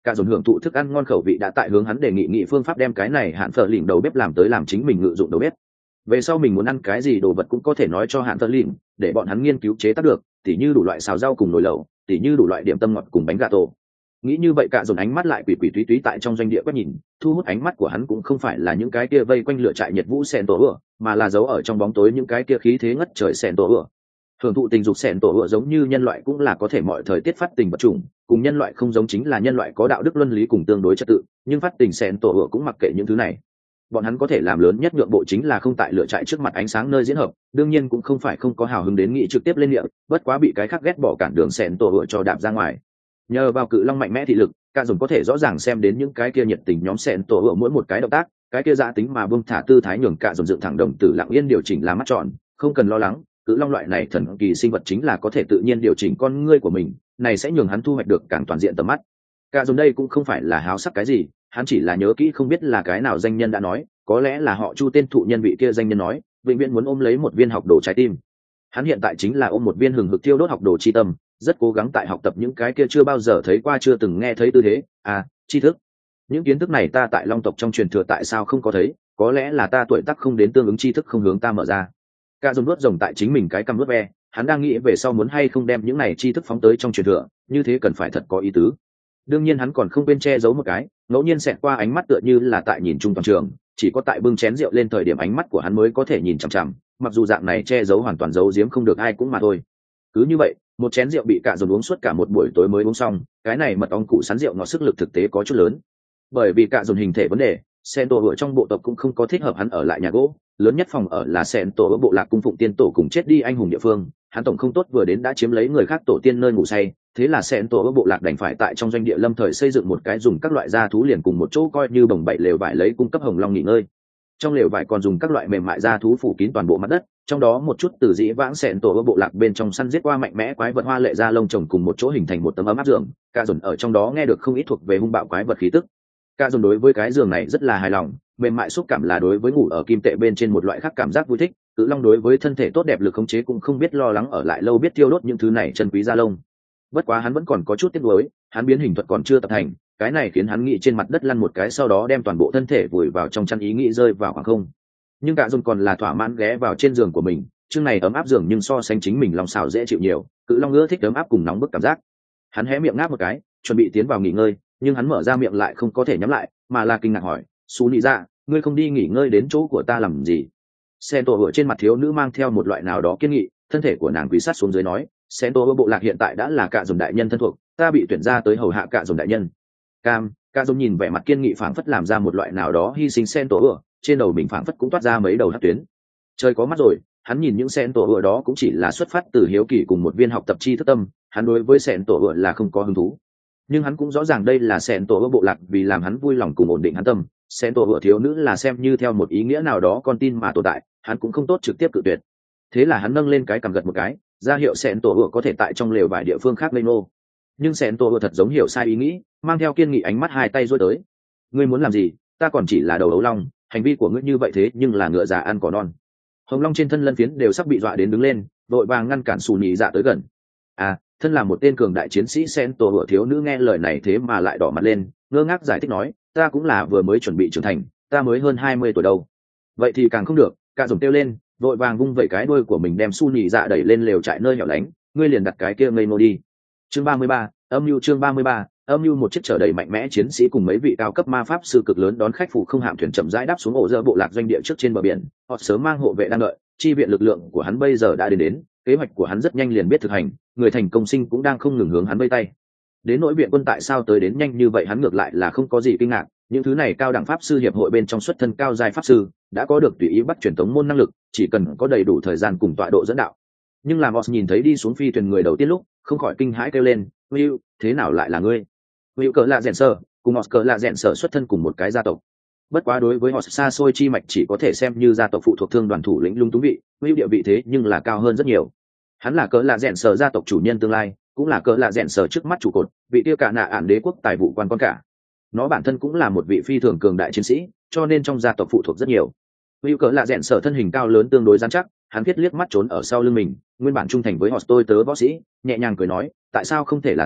Cả dồn hưởng thụ thức ăn ngon khẩu vị đã tại hướng hắn đề nghị nghị phương pháp đem cái này hạn phở lỉnh đầu bếp làm tới làm chính mình ngự dụng đầu bếp. Về sau mình muốn ăn cái gì đồ vật cũng có thể nói cho hạn phở lỉnh, để bọn hắn nghiên cứu chế tác được, tỉ như đủ loại xào rau cùng nồi lẩu, tỉ như đủ loại điểm tâm ngọt cùng bánh gà tổ. Nghĩ như vậy cả dồn ánh mắt lại quỷ quỷ túy túy tại trong doanh địa quét nhìn, thu hút ánh mắt của hắn cũng không phải là những cái kia vây quanh lửa trại nhiệt vũ sen tổ ửa, mà là giấu ở trong bóng tối những cái kia khí thế ngất trời sen tổ ửa. Hưởng thụ tình dục sen tổ ửa giống như nhân loại cũng là có thể mọi thời tiết phát tình vật chủng, cùng nhân loại không giống chính là nhân loại có đạo đức luân lý cùng tương đối trật tự, nhưng phát tình sen tổ ửa cũng mặc kệ những thứ này. Bọn hắn có thể làm lớn nhất nhượng bộ chính là không tại lửa trại trước mặt ánh sáng nơi diễn hợp, đương nhiên cũng không phải không có hào hứng đến nghị trực tiếp lên miệng, bất quá bị cái khác ghét bỏ cản đường sen tổ ửa cho đạp ra ngoài. Nhờ vào cự long mạnh mẽ thị lực, cả dùng có thể rõ ràng xem đến những cái kia nhiệt tình nhóm sen tổ ửa mỗi một cái động tác, cái kia dạ tính mà buông thả tư thái nhường cả dùng dựng thẳng đồng tử lặng yên điều chỉnh là mắt tròn, không cần lo lắng, cự long loại này thần kỳ sinh vật chính là có thể tự nhiên điều chỉnh con ngươi của mình, này sẽ nhường hắn thu hoạch được càng toàn diện tầm mắt. Cả dùng đây cũng không phải là háo sắc cái gì, hắn chỉ là nhớ kỹ không biết là cái nào danh nhân đã nói, có lẽ là họ Chu tên thụ nhân vị kia danh nhân nói, vĩnh viễn muốn ôm lấy một viên học đồ trái tim. Hắn hiện tại chính là ôm một viên hừng hực thiêu đốt học đồ chi tâm, rất cố gắng tại học tập những cái kia chưa bao giờ thấy qua chưa từng nghe thấy tư thế, à, tri thức. Những kiến thức này ta tại Long tộc trong truyền thừa tại sao không có thấy, có lẽ là ta tuổi tác không đến tương ứng tri thức không hướng ta mở ra. Cả dùng nuốt rồng tại chính mình cái cằm nuốt ve, hắn đang nghĩ về sau muốn hay không đem những này tri thức phóng tới trong truyền thừa, như thế cần phải thật có ý tứ. Đương nhiên hắn còn không quên che giấu một cái, ngẫu nhiên xẹt qua ánh mắt tựa như là tại nhìn chung toàn trường, chỉ có tại bưng chén rượu lên thời điểm ánh mắt của hắn mới có thể nhìn chằm chằm, mặc dù dạng này che giấu hoàn toàn giấu giếm không được ai cũng mà thôi. Cứ như vậy, một chén rượu bị cả dồn uống suốt cả một buổi tối mới uống xong, cái này mật ong cụ sắn rượu ngọt sức lực thực tế có chút lớn. Bởi vì cả dồn hình thể vấn đề, sen tổ ở trong bộ tộc cũng không có thích hợp hắn ở lại nhà gỗ, lớn nhất phòng ở là sen tổ ở bộ lạc cung phụng tiên tổ cùng chết đi anh hùng địa phương, hắn tổng không tốt vừa đến đã chiếm lấy người khác tổ tiên nơi ngủ say, thế là sen tổ ở bộ lạc đành phải tại trong doanh địa lâm thời xây dựng một cái dùng các loại gia thú liền cùng một chỗ coi như bồng bậy lều vải lấy cung cấp hồng long nghỉ ngơi. Trong lều vải còn dùng các loại mềm mại gia thú phủ kín toàn bộ mặt đất, trong đó một chút từ dĩ vãng sẹn tổ ở bộ lạc bên trong săn giết qua mạnh mẽ quái vật hoa lệ ra lông chồng cùng một chỗ hình thành một tấm ấm áp giường, cả dồn ở trong đó nghe được không ít thuộc về hung bạo quái vật khí tức. Cả dồn đối với cái giường này rất là hài lòng, mềm mại xúc cảm là đối với ngủ ở kim tệ bên trên một loại khác cảm giác vui thích, cự long đối với thân thể tốt đẹp lực khống chế cũng không biết lo lắng ở lại lâu biết tiêu đốt những thứ này chân quý da lông. Bất quá hắn vẫn còn có chút tiếc nuối, hắn biến hình thuật còn chưa tập thành, cái này khiến hắn nghĩ trên mặt đất lăn một cái sau đó đem toàn bộ thân thể vùi vào trong chăn ý nghĩ rơi vào khoảng không. Nhưng cả dồn còn là thỏa mãn ghé vào trên giường của mình, chương này ấm áp giường nhưng so sánh chính mình lòng xào dễ chịu nhiều, cự long ưa thích ấm áp cùng nóng bức cảm giác. Hắn hé miệng ngáp một cái, chuẩn bị tiến vào nghỉ ngơi, nhưng hắn mở ra miệng lại không có thể nhắm lại, mà là kinh ngạc hỏi, "Sú Nị Dạ, ngươi không đi nghỉ ngơi đến chỗ của ta làm gì?" Sen tổ ở trên mặt thiếu nữ mang theo một loại nào đó kiên nghị, thân thể của nàng quỳ sát xuống dưới nói, "Sen tổ ở bộ lạc hiện tại đã là cả dồn đại nhân thân thuộc, ta bị tuyển ra tới hầu hạ cả dồn đại nhân." Cam, cả dồn nhìn vẻ mặt kiên nghị phảng phất làm ra một loại nào đó hy sinh sen tổ ở, trên đầu mình phảng phất cũng toát ra mấy đầu hắc tuyến. Trời có mắt rồi, hắn nhìn những sen tổ ở đó cũng chỉ là xuất phát từ hiếu kỳ cùng một viên học tập chi thức tâm, hắn đối với sen tổ ở là không có hứng thú. Nhưng hắn cũng rõ ràng đây là sen tổ ở bộ lạc vì làm hắn vui lòng cùng ổn định hắn tâm, sen tổ ở thiếu nữ là xem như theo một ý nghĩa nào đó con tin mà tồn tại, hắn cũng không tốt trực tiếp cự tuyệt. Thế là hắn nâng lên cái cằm gật một cái, ra hiệu sen tổ ở có thể tại trong lều vài địa phương khác lên nô. Nhưng sen tổ ở thật giống hiểu sai ý nghĩ, mang theo kiên nghị ánh mắt hai tay duỗi tới. "Ngươi muốn làm gì? Ta còn chỉ là đầu ấu long, hành vi của ngươi như vậy thế nhưng là ngựa già ăn cỏ non." Hồng long trên thân lân phiến đều sắp bị dọa đến đứng lên, vội vàng ngăn cản Sú Nị Dạ tới gần. À, thân là một tên cường đại chiến sĩ sen tổ ở thiếu nữ nghe lời này thế mà lại đỏ mặt lên, ngơ ngác giải thích nói, "Ta cũng là vừa mới chuẩn bị trưởng thành, ta mới hơn hai mươi tuổi đâu." Vậy thì càng không được, cả dùng kêu lên, vội vàng vung vẩy cái đuôi của mình đem Sú Nị Dạ đẩy lên lều trại nơi hẻo lánh, "Ngươi liền đặt cái kia ngây ngô đi." Chương ba mươi ba, âm mưu chương ba mươi ba, âm mưu một chiếc chở đầy mạnh mẽ chiến sĩ cùng mấy vị cao cấp ma pháp sư cực lớn đón khách phụ không hạm thuyền chậm rãi đáp xuống ổ dơ bộ lạc doanh địa trước trên bờ biển, họ sớm mang hộ vệ đang đợi, chi viện lực lượng của hắn bây giờ đã đến đến, kế hoạch của hắn rất nhanh liền biết thực hành, người thành công sinh cũng đang không ngừng hướng hắn vây tay. Đến nỗi viện quân tại sao tới đến nhanh như vậy hắn ngược lại là không có gì kinh ngạc, những thứ này cao đẳng pháp sư hiệp hội bên trong xuất thân cao giai pháp sư đã có được tùy ý bắt truyền thống môn năng lực, chỉ cần có đầy đủ thời gian cùng tọa độ dẫn đạo. Nhưng làm Oz nhìn thấy đi xuống phi thuyền người đầu tiên lúc, không khỏi kinh hãi kêu lên, "Will, thế nào lại là ngươi?" Will cỡ lạ rèn sở, cùng Oz cỡ lạ rèn sở xuất thân cùng một cái gia tộc. Bất quá đối với Oz xa xôi chi mạch chỉ có thể xem như gia tộc phụ thuộc thương đoàn thủ lĩnh lung túng vị, Will địa vị thế nhưng là cao hơn rất nhiều. Hắn là cỡ lạ rèn sở gia tộc chủ nhân tương lai, cũng là cỡ lạ rèn sở trước mắt trụ cột, vị tiêu cả nạ ản đế quốc tài vụ quan con cả. Nó bản thân cũng là một vị phi thường cường đại chiến sĩ, cho nên trong gia tộc phụ thuộc rất nhiều. Will cỡ lạ rèn sở thân hình cao lớn tương đối rắn chắc, hắn viết liếc mắt trốn ở sau lưng mình, nguyên bản trung thành với họ tôi tớ võ sĩ, nhẹ nhàng cười nói, "Tại sao không thể là ta,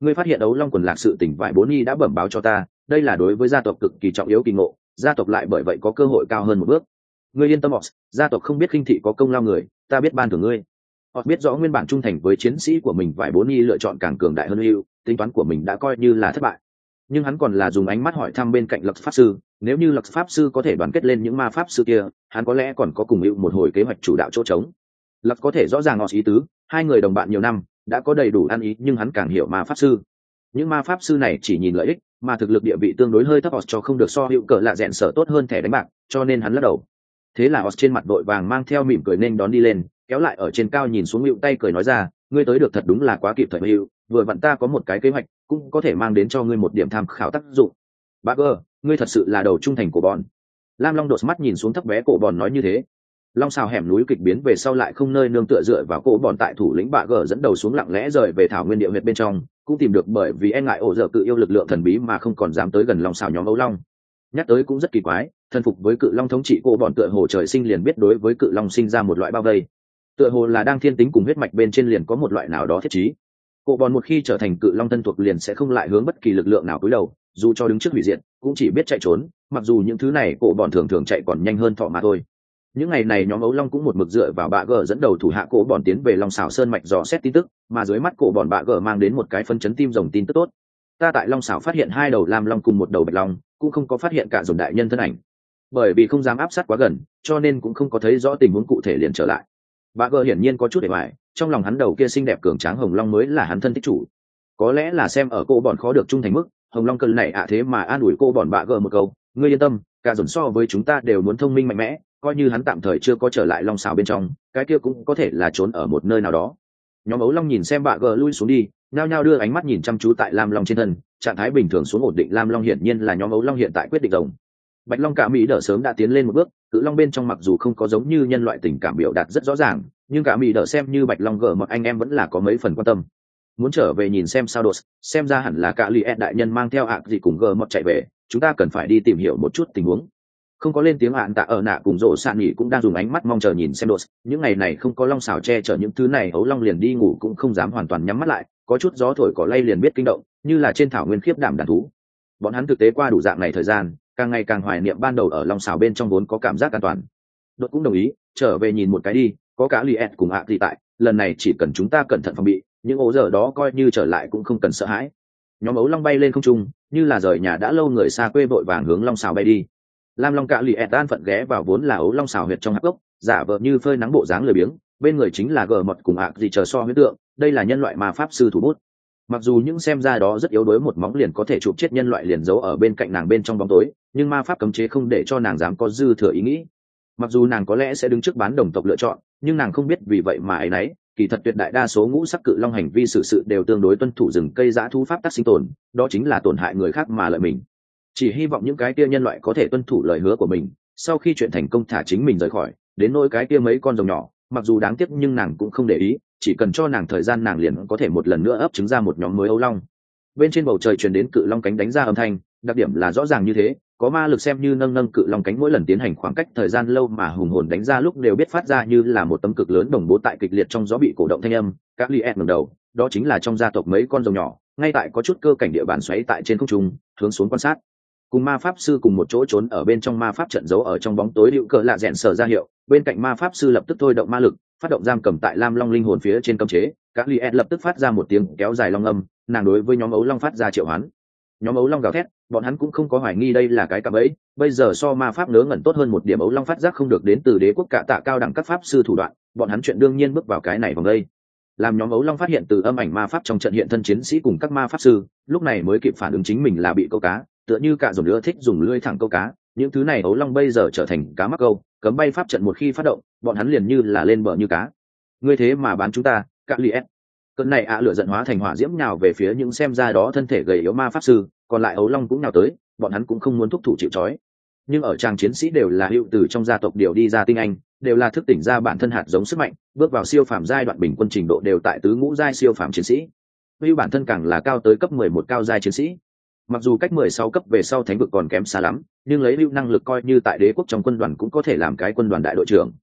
ngươi phát hiện ấu long quần lạc sự tỉnh vải bốn nhi đã bẩm báo cho ta, đây là đối với gia tộc cực kỳ trọng yếu kỳ ngộ, gia tộc lại bởi vậy có cơ hội cao hơn một bước. Ngươi yên tâm, Oz, gia tộc không biết khinh thị có công lao người, ta biết ban thưởng ngươi. Oz biết rõ nguyên bản trung thành với chiến sĩ của mình vải bốn nhi lựa chọn càng cường đại hơn hữu, tính toán của mình đã coi như là thất bại. Nhưng hắn còn là dùng ánh mắt hỏi thăm bên cạnh Lộc pháp sư, nếu như Lộc pháp sư có thể đoàn kết lên những ma pháp sư kia, hắn có lẽ còn có cùng hữu một hồi kế hoạch chủ đạo chỗ trống. Lộc có thể rõ ràng Oz ý tứ, hai người đồng bạn nhiều năm, đã có đầy đủ ăn ý, nhưng hắn càng hiểu ma pháp sư. Những ma pháp sư này chỉ nhìn lợi ích, mà thực lực địa vị tương đối hơi thấp, Oz cho không được so hữu cỡ lạ rèn sở tốt hơn thẻ đánh bạc, cho nên hắn lắc đầu. Thế là Oz trên mặt đội vàng mang theo mỉm cười nên đón đi lên, kéo lại ở trên cao nhìn xuống hữu tay cười nói ra, ngươi tới được thật đúng là quá kịp thời hữu, vừa vặn ta có một cái kế hoạch, cũng có thể mang đến cho ngươi một điểm tham khảo tác dụng. Bagger, ngươi thật sự là đầu trung thành của bọn. Lam Long đột mắt nhìn xuống thấp bé cổ bọn nói như thế. Long xào hẻm núi kịch biến về sau lại không nơi nương tựa, dựa vào cổ bọn tại thủ lĩnh Bagger dẫn đầu xuống lặng lẽ rời về thảo nguyên địa huyệt bên trong, cũng tìm được bởi vì e ngại ổ dở cự yêu lực lượng thần bí mà không còn dám tới gần Long xào nhóm ấu long. Nhắc tới cũng rất kỳ quái, thân phục với cự long thống trị cổ bọn tựa hồ trời sinh liền biết đối với cự long sinh ra một loại bao vây, tựa hồ là đang thiên tính cùng huyết mạch bên trên liền có một loại nào đó thiết trí. Cổ bọn một khi trở thành cự long thân thuộc liền sẽ không lại hướng bất kỳ lực lượng nào cúi đầu, dù cho đứng trước hủy diệt cũng chỉ biết chạy trốn, mặc dù những thứ này cổ bọn thường thường chạy còn nhanh hơn thọ mà thôi. Những ngày này nhóm ấu long cũng một mực dựa vào bạ gờ dẫn đầu thủ hạ cổ bọn tiến về Long xảo sơn mạch dò xét tin tức, mà dưới mắt cổ bọn bạ gờ mang đến một cái phân chấn tim rồng tin tức tốt. Ta tại Long xảo phát hiện hai đầu lam long cùng một đầu bạch long, cũng không có phát hiện cả dòng đại nhân thân ảnh. Bởi vì không dám áp sát quá gần, cho nên cũng không có thấy rõ tình huống cụ thể liền trở lại. Bạ gờ hiển nhiên có chút để hoài, trong lòng hắn đầu kia xinh đẹp cường tráng hồng long mới là hắn thân thích chủ. Có lẽ là xem ở cô bọn khó được trung thành mức, hồng long cơn này ạ à thế mà an ủi cô bọn bạ gờ một câu, ngươi yên tâm, cả dồn so với chúng ta đều muốn thông minh mạnh mẽ, coi như hắn tạm thời chưa có trở lại Long xảo bên trong, cái kia cũng có thể là trốn ở một nơi nào đó. Nhóm ấu long nhìn xem bạ gờ lui xuống đi, nhao nhao đưa ánh mắt nhìn chăm chú tại lam long trên thân, trạng thái bình thường xuống ổn định lam long hiển nhiên là nhóm ấu long hiện tại quyết định rồng. Bạch long cả mỹ đỡ sớm đã tiến lên một bước, cự long bên trong mặc dù không có giống như nhân loại tình cảm biểu đạt rất rõ ràng, nhưng cả mỹ đỡ xem như bạch long gở một anh em vẫn là có mấy phần quan tâm. Muốn trở về nhìn xem sao đột, xem ra hẳn là cả liệt đại nhân mang theo ạ gì cùng gở một chạy về, chúng ta cần phải đi tìm hiểu một chút tình huống. Không có lên tiếng ạn tạ ở nạ cùng rộ sạn nghỉ cũng đang dùng ánh mắt mong chờ nhìn xem đột, những ngày này không có long xảo che chở những thứ này, ấu long liền đi ngủ cũng không dám hoàn toàn nhắm mắt lại, có chút gió thổi cỏ lay liền biết kinh động, như là trên thảo nguyên khiếp đảm đàn thú. Bọn hắn thực tế qua đủ dạng này thời gian, càng ngày càng hoài niệm ban đầu ở long xảo bên trong vốn có cảm giác an toàn. Đột cũng đồng ý, trở về nhìn một cái đi, có cả liệt cùng ạ gì tại, lần này chỉ cần chúng ta cẩn thận phòng bị, những ố giờ đó coi như trở lại cũng không cần sợ hãi. Nhóm ấu long bay lên không trung, như là rời nhà đã lâu người xa quê vội vàng hướng long xảo bay đi. Lam long cạ lì ẹt an phận ghé vào vốn là ấu long xào huyệt trong hạp gốc, giả vờ như phơi nắng bộ dáng lười biếng, bên người chính là gờ mọt cùng ạ gì chờ so huyết tượng, đây là nhân loại ma pháp sư thủ bút. Mặc dù những xem ra đó rất yếu đuối, một móng liền có thể chụp chết nhân loại liền giấu ở bên cạnh nàng bên trong bóng tối, nhưng ma pháp cấm chế không để cho nàng dám có dư thừa ý nghĩ. Mặc dù nàng có lẽ sẽ đứng trước bán đồng tộc lựa chọn, nhưng nàng không biết vì vậy mà ấy nấy, kỳ thật tuyệt đại đa số ngũ sắc cự long hành vi xử sự đều tương đối tuân thủ rừng cây dã thú pháp tắc sinh tồn, đó chính là tổn hại người khác mà lợi mình. Chỉ hy vọng những cái kia nhân loại có thể tuân thủ lời hứa của mình, sau khi chuyện thành công thả chính mình rời khỏi, đến nỗi cái kia mấy con rồng nhỏ, mặc dù đáng tiếc nhưng nàng cũng không để ý, chỉ cần cho nàng thời gian nàng liền có thể một lần nữa ấp trứng ra một nhóm mới ấu long. Bên trên bầu trời truyền đến cự long cánh đánh ra âm thanh, đặc điểm là rõ ràng như thế, có ma lực xem như nâng nâng cự long cánh mỗi lần tiến hành khoảng cách thời gian lâu mà hùng hồn đánh ra lúc đều biết phát ra như là một tấm cực lớn đồng bố tại kịch liệt trong gió bị cổ động thanh âm. Các liệt ngẩng đầu, đó chính là trong gia tộc mấy con rồng nhỏ, ngay tại có chút cơ cảnh địa bàn xoáy tại trên không trung, hướng xuống quan sát. Cùng ma pháp sư cùng một chỗ trốn ở bên trong ma pháp trận giấu ở trong bóng tối, hữu cờ lạ rèn sở ra hiệu, bên cạnh ma pháp sư lập tức thôi động ma lực, phát động giam cầm tại lam long linh hồn phía trên cấm chế. Các liệt lập tức phát ra một tiếng kéo dài long âm, nàng đối với nhóm ấu long phát ra triệu hoán. Nhóm ấu long gào thét, bọn hắn cũng không có hoài nghi đây là cái cạm bẫy, bây giờ so ma pháp ngớ ngẩn tốt hơn một điểm, ấu long phát giác không được đến từ đế quốc cạ tạ cao đẳng các pháp sư thủ đoạn, bọn hắn chuyện đương nhiên bước vào cái này vòng đây. Làm nhóm ấu long phát hiện từ âm ảnh ma pháp trong trận hiện thân chiến sĩ cùng các ma pháp sư, lúc này mới kịp phản ứng chính mình là bị câu cá, tựa như cả dồn lửa thích dùng lưỡi thẳng câu cá, những thứ này ấu long bây giờ trở thành cá mắc câu, cấm bay pháp trận một khi phát động, bọn hắn liền như là lên bờ như cá. Ngươi thế mà bán chúng ta, Cạ Liệt. Cơn này ạ lửa giận hóa thành hỏa diễm nhào về phía những xem ra đó thân thể gầy yếu ma pháp sư, còn lại ấu long cũng nhào tới, bọn hắn cũng không muốn thúc thủ chịu trói. Nhưng ở trang chiến sĩ đều là hữu từ trong gia tộc điều đi ra tinh anh, đều là thức tỉnh ra bản thân hạt giống sức mạnh, bước vào siêu phàm giai đoạn bình quân trình độ đều tại tứ ngũ giai siêu phàm chiến sĩ. Hữu bản thân càng là cao tới cấp mười một cao giai chiến sĩ. Mặc dù cách mười sáu cấp về sau thánh vực còn kém xa lắm, nhưng lấy hữu năng lực coi như tại đế quốc trong quân đoàn cũng có thể làm cái quân đoàn đại đội trưởng.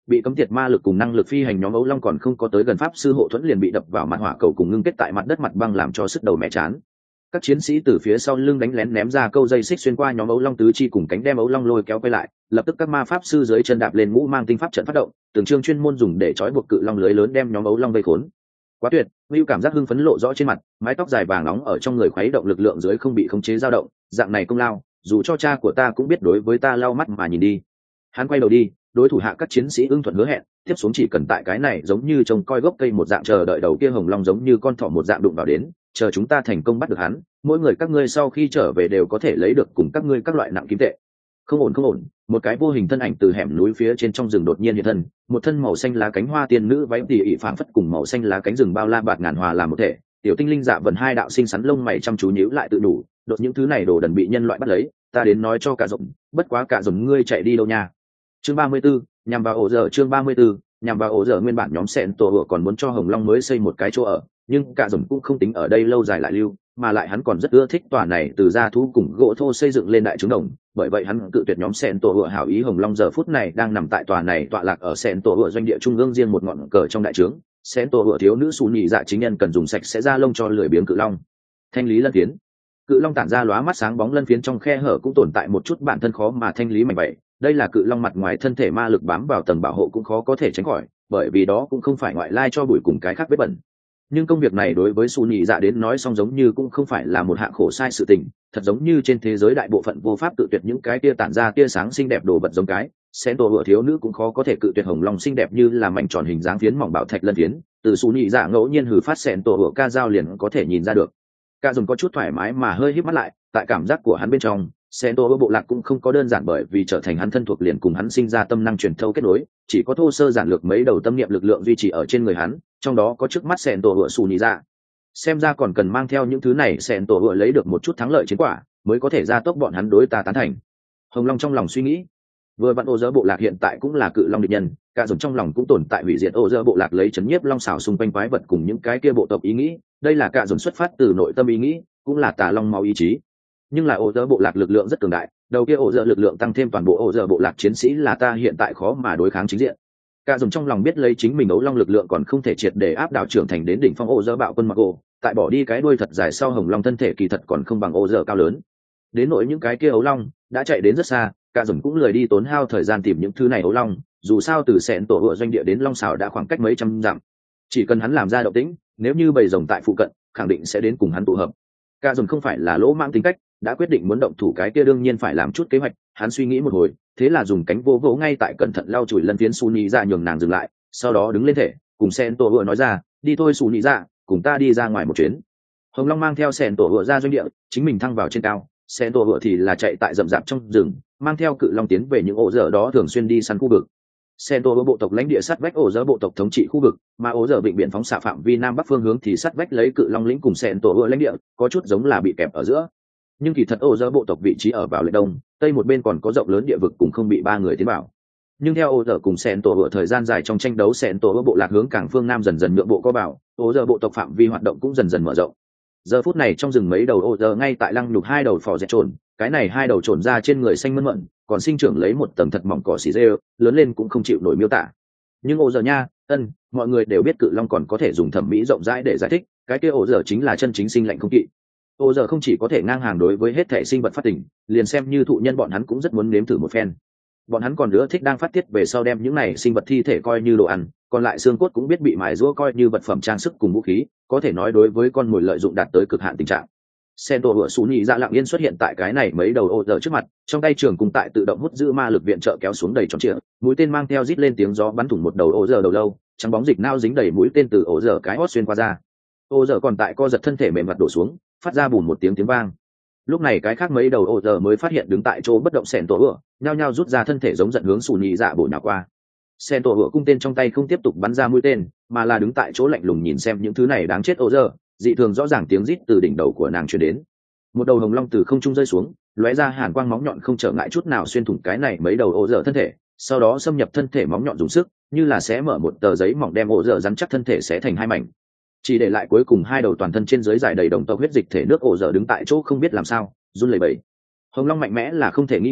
bị cấm tiệt ma lực cùng năng lực phi hành nhóm ấu long còn không có tới gần pháp sư hộ thuẫn liền bị đập vào mặt hỏa cầu cùng ngưng kết tại mặt đất mặt băng làm cho sức đầu mẹ chán. Các chiến sĩ từ phía sau lưng đánh lén ném ra câu dây xích xuyên qua nhóm ấu long tứ chi cùng cánh đem ấu long lôi kéo quay lại, lập tức các ma pháp sư dưới chân đạp lên mũ mang tinh pháp trận phát động, từng chương chuyên môn dùng để trói buộc cự long lưới lớn đem nhóm ấu long vây khốn. Quá tuyệt, Hưu cảm giác hưng phấn lộ rõ trên mặt, mái tóc dài vàng nóng ở trong người khuấy động lực lượng dưới không bị khống chế dao động, dạng này công lao, dù cho cha của ta cũng biết đối với ta lau mắt mà nhìn đi. Hắn quay đầu đi, đối thủ hạ các chiến sĩ ưng thuận hứa hẹn, tiếp xuống chỉ cần tại cái này giống như trông coi gốc cây một dạng chờ đợi đầu kia hồng long giống như con thỏ một dạng đụng vào đến, chờ chúng ta thành công bắt được hắn, mỗi người các ngươi sau khi trở về đều có thể lấy được cùng các ngươi các loại nặng kim tệ. Không ổn không ổn, một cái vô hình thân ảnh từ hẻm núi phía trên trong rừng đột nhiên hiện thân, một thân màu xanh lá cánh hoa tiên nữ váy tỉ ỉ phảng phất cùng màu xanh lá cánh rừng bao la bạt ngàn hòa làm một thể, tiểu tinh linh dạ vận hai đạo sinh sắn lông mày chăm chú nhíu lại tự đủ, đột những thứ này đồ đần bị nhân loại bắt lấy, ta đến nói cho cả rộng, bất quá cả rộng ngươi chạy đi đâu nha. Chương ba mươi 34, nhằm vào ổ dở chương ba mươi 34, nhằm vào ổ dở nguyên bản nhóm sẹn tổ hựa còn muốn cho Hồng Long mới xây một cái chỗ ở, nhưng cả rộng cũng không tính ở đây lâu dài lại lưu, mà lại hắn còn rất ưa thích tòa này từ gia thú cùng gỗ thô xây dựng lên đại trứng đồng, bởi vậy hắn cự tuyệt nhóm sẹn tổ hựa hảo ý. Hồng Long giờ phút này đang nằm tại tòa này tọa lạc ở sẹn tổ hựa doanh địa trung ương riêng một ngọn cờ trong đại trướng, sẹn tổ hựa thiếu nữ xù nhị dạ chính nhân cần dùng sạch sẽ ra lông cho lười biếng cự long thanh lý lân phiến. Cự long tản ra lóa mắt sáng bóng lân phiến trong khe hở cũng tồn tại một chút bản thân khó mà thanh lý mảnh vậy, đây là cự long mặt ngoài thân thể ma lực bám vào tầng bảo hộ cũng khó có thể tránh khỏi, bởi vì đó cũng không phải ngoại lai cho bụi cùng cái khác vết bẩn. Nhưng công việc này đối với xù nhị dạ đến nói xong giống như cũng không phải là một hạng khổ sai sự tình, thật giống như trên thế giới đại bộ phận vô pháp tự tuyệt những cái tia tản ra tia sáng xinh đẹp đồ vật giống cái xén tổ hựa thiếu nữ cũng khó có thể cự tuyệt Hồng Long xinh đẹp như là mảnh tròn hình dáng phiến mỏng bảo thạch lân phiến, từ xù nhị dạ ngẫu nhiên hừ phát xén tổ hựa ca dao liền có thể nhìn ra được. Ca dùng có chút thoải mái mà hơi híp mắt lại, tại cảm giác của hắn bên trong xén tổ hựa bộ lạc cũng không có đơn giản bởi vì trở thành hắn thân thuộc liền cùng hắn sinh ra tâm năng truyền thâu kết nối, chỉ có thô sơ giản lược mấy đầu tâm niệm lực lượng duy trì ở trên người hắn, trong đó có trước mắt xén tổ hựa xù nhị dạ. Xem ra còn cần mang theo những thứ này xén tổ hựa lấy được một chút thắng lợi chiến quả mới có thể gia tốc bọn hắn đối ta tán thành. Hồng Long trong lòng suy nghĩ, vừa vặn ô dơ bộ lạc hiện tại cũng là cự long địch nhân, cả dùng trong lòng cũng tồn tại hủy diệt ô dơ bộ lạc lấy chấn nhiếp long xảo xung quanh quái vật cùng những cái kia bộ tộc ý nghĩ, đây là cả dùng xuất phát từ nội tâm ý nghĩ, cũng là tà long máu ý chí. Nhưng là ô dơ bộ lạc lực lượng rất cường đại, đầu kia ô dơ lực lượng tăng thêm toàn bộ ô dơ bộ lạc chiến sĩ là ta hiện tại khó mà đối kháng chính diện. Cả dùng trong lòng biết lấy chính mình ấu long lực lượng còn không thể triệt để áp đảo trưởng thành đến đỉnh phong ô dơ bạo quân mặc ô, tại bỏ đi cái đuôi thật dài sau Hồng Long thân thể kỳ thật còn không bằng ô dơ cao lớn. Đến nỗi những cái kia ấu long đã chạy đến rất xa, cả dùng cũng lười đi tốn hao thời gian tìm những thứ này ấu long, dù sao từ sẹn tổ hựa doanh địa đến long xảo đã khoảng cách mấy trăm dặm, chỉ cần hắn làm ra động tĩnh, nếu như bầy rồng tại phụ cận khẳng định sẽ đến cùng hắn tụ hợp. Cả dùng không phải là lỗ mãng tính cách, đã quyết định muốn động thủ cái kia đương nhiên phải làm chút kế hoạch. Hắn suy nghĩ một hồi, thế là dùng cánh vô vỗ ngay tại cẩn thận lau chùi lân phiến Suni ra nhường nàng dừng lại, sau đó đứng lên thể cùng sẹn tổ hựa nói ra, đi thôi Suni ra, cùng ta đi ra ngoài một chuyến. Hồng Long mang theo sẹn tổ hựa ra doanh địa, chính mình thăng vào trên cao, sẹn tổ hựa thì là chạy tại rậm rạp trong rừng, mang theo cự long tiến về những ổ dở đó thường xuyên đi săn khu vực. Sẹn tổ hựa bộ tộc lãnh địa sát vách ổ dở bộ tộc thống trị khu vực, mà ổ dở vịnh biển phóng xạ phạm vi nam bắc phương hướng thì sát vách lấy cự long lĩnh cùng sẹn tổ hựa lãnh địa, có chút giống là bị kẹp ở giữa. Nhưng kỳ thật ổ dở bộ tộc vị trí ở vào lệ đông, tây một bên còn có rộng lớn địa vực cùng không bị ba người tiến vào. Nhưng theo ổ dở cùng sẹn tổ hựa thời gian dài trong tranh đấu, sẹn tổ hựa bộ lạc hướng càng phương nam dần dần nhượng bộ có bảo, ổ dở bộ tộc phạm vi hoạt động cũng dần dần mở rộng. Giờ phút này trong rừng mấy đầu ổ dở ngay tại lăng nhục hai đầu phò dẹt trồn, cái này hai đầu trồn ra trên người xanh mơn mận, còn sinh trưởng lấy một tầng thật mỏng cỏ xì rêu, lớn lên cũng không chịu nổi miêu tả. Nhưng ổ dở nha, ân, mọi người đều biết cự long còn có thể dùng thẩm mỹ rộng rãi để giải thích, cái kia ổ dở chính là chân chính sinh lạnh không kỵ. Ổ dở không chỉ có thể ngang hàng đối với hết thể sinh vật phát tình, liền xem như thụ nhân bọn hắn cũng rất muốn nếm thử một phen. Bọn hắn còn nữa thích đang phát tiết về sau đem những này sinh vật thi thể coi như đồ ăn, còn lại xương cốt cũng biết bị mài rũa coi như vật phẩm trang sức cùng vũ khí, có thể nói đối với con mồi lợi dụng đạt tới cực hạn tình trạng. Sen tổ hựa xú nhị dạ lặng yên xuất hiện tại cái này mấy đầu ô dở trước mặt, trong tay trường cùng tại tự động hút giữ ma lực viện trợ kéo xuống đầy tròn trịa, mũi tên mang theo rít lên tiếng gió bắn thủng một đầu ô dở đầu lâu, trắng bóng dịch nao dính đầy mũi tên từ ô dở cái hót xuyên qua ra. Ô dở còn tại co giật thân thể mềm mặt đổ xuống, phát ra bùm một tiếng tiếng vang. Lúc này cái khác mấy đầu ô dở mới phát hiện đứng tại chỗ bất động Sen tổ hựa, nhao nhao rút ra thân thể giống giận hướng xù nhị dạ bổ nhào qua. Sen tổ hựa cung tên trong tay không tiếp tục bắn ra mũi tên, mà là đứng tại chỗ lạnh lùng nhìn xem những thứ này đáng chết ô dở. Dị thường rõ ràng tiếng rít từ đỉnh đầu của nàng truyền đến. Một đầu hồng long từ không trung rơi xuống, lóe ra hàn quang móng nhọn không trở ngại chút nào xuyên thủng cái này mấy đầu ô dở thân thể, sau đó xâm nhập thân thể móng nhọn dùng sức, như là xé mở một tờ giấy mỏng đem ô dở rắn chắc thân thể xé thành hai mảnh. Chỉ để lại cuối cùng hai đầu toàn thân trên dưới dài đầy đồng tộc huyết dịch thể nước ô dở đứng tại chỗ không biết làm sao, run lẩy bẩy. Hồng long mạnh mẽ là không thể nghi ngờ,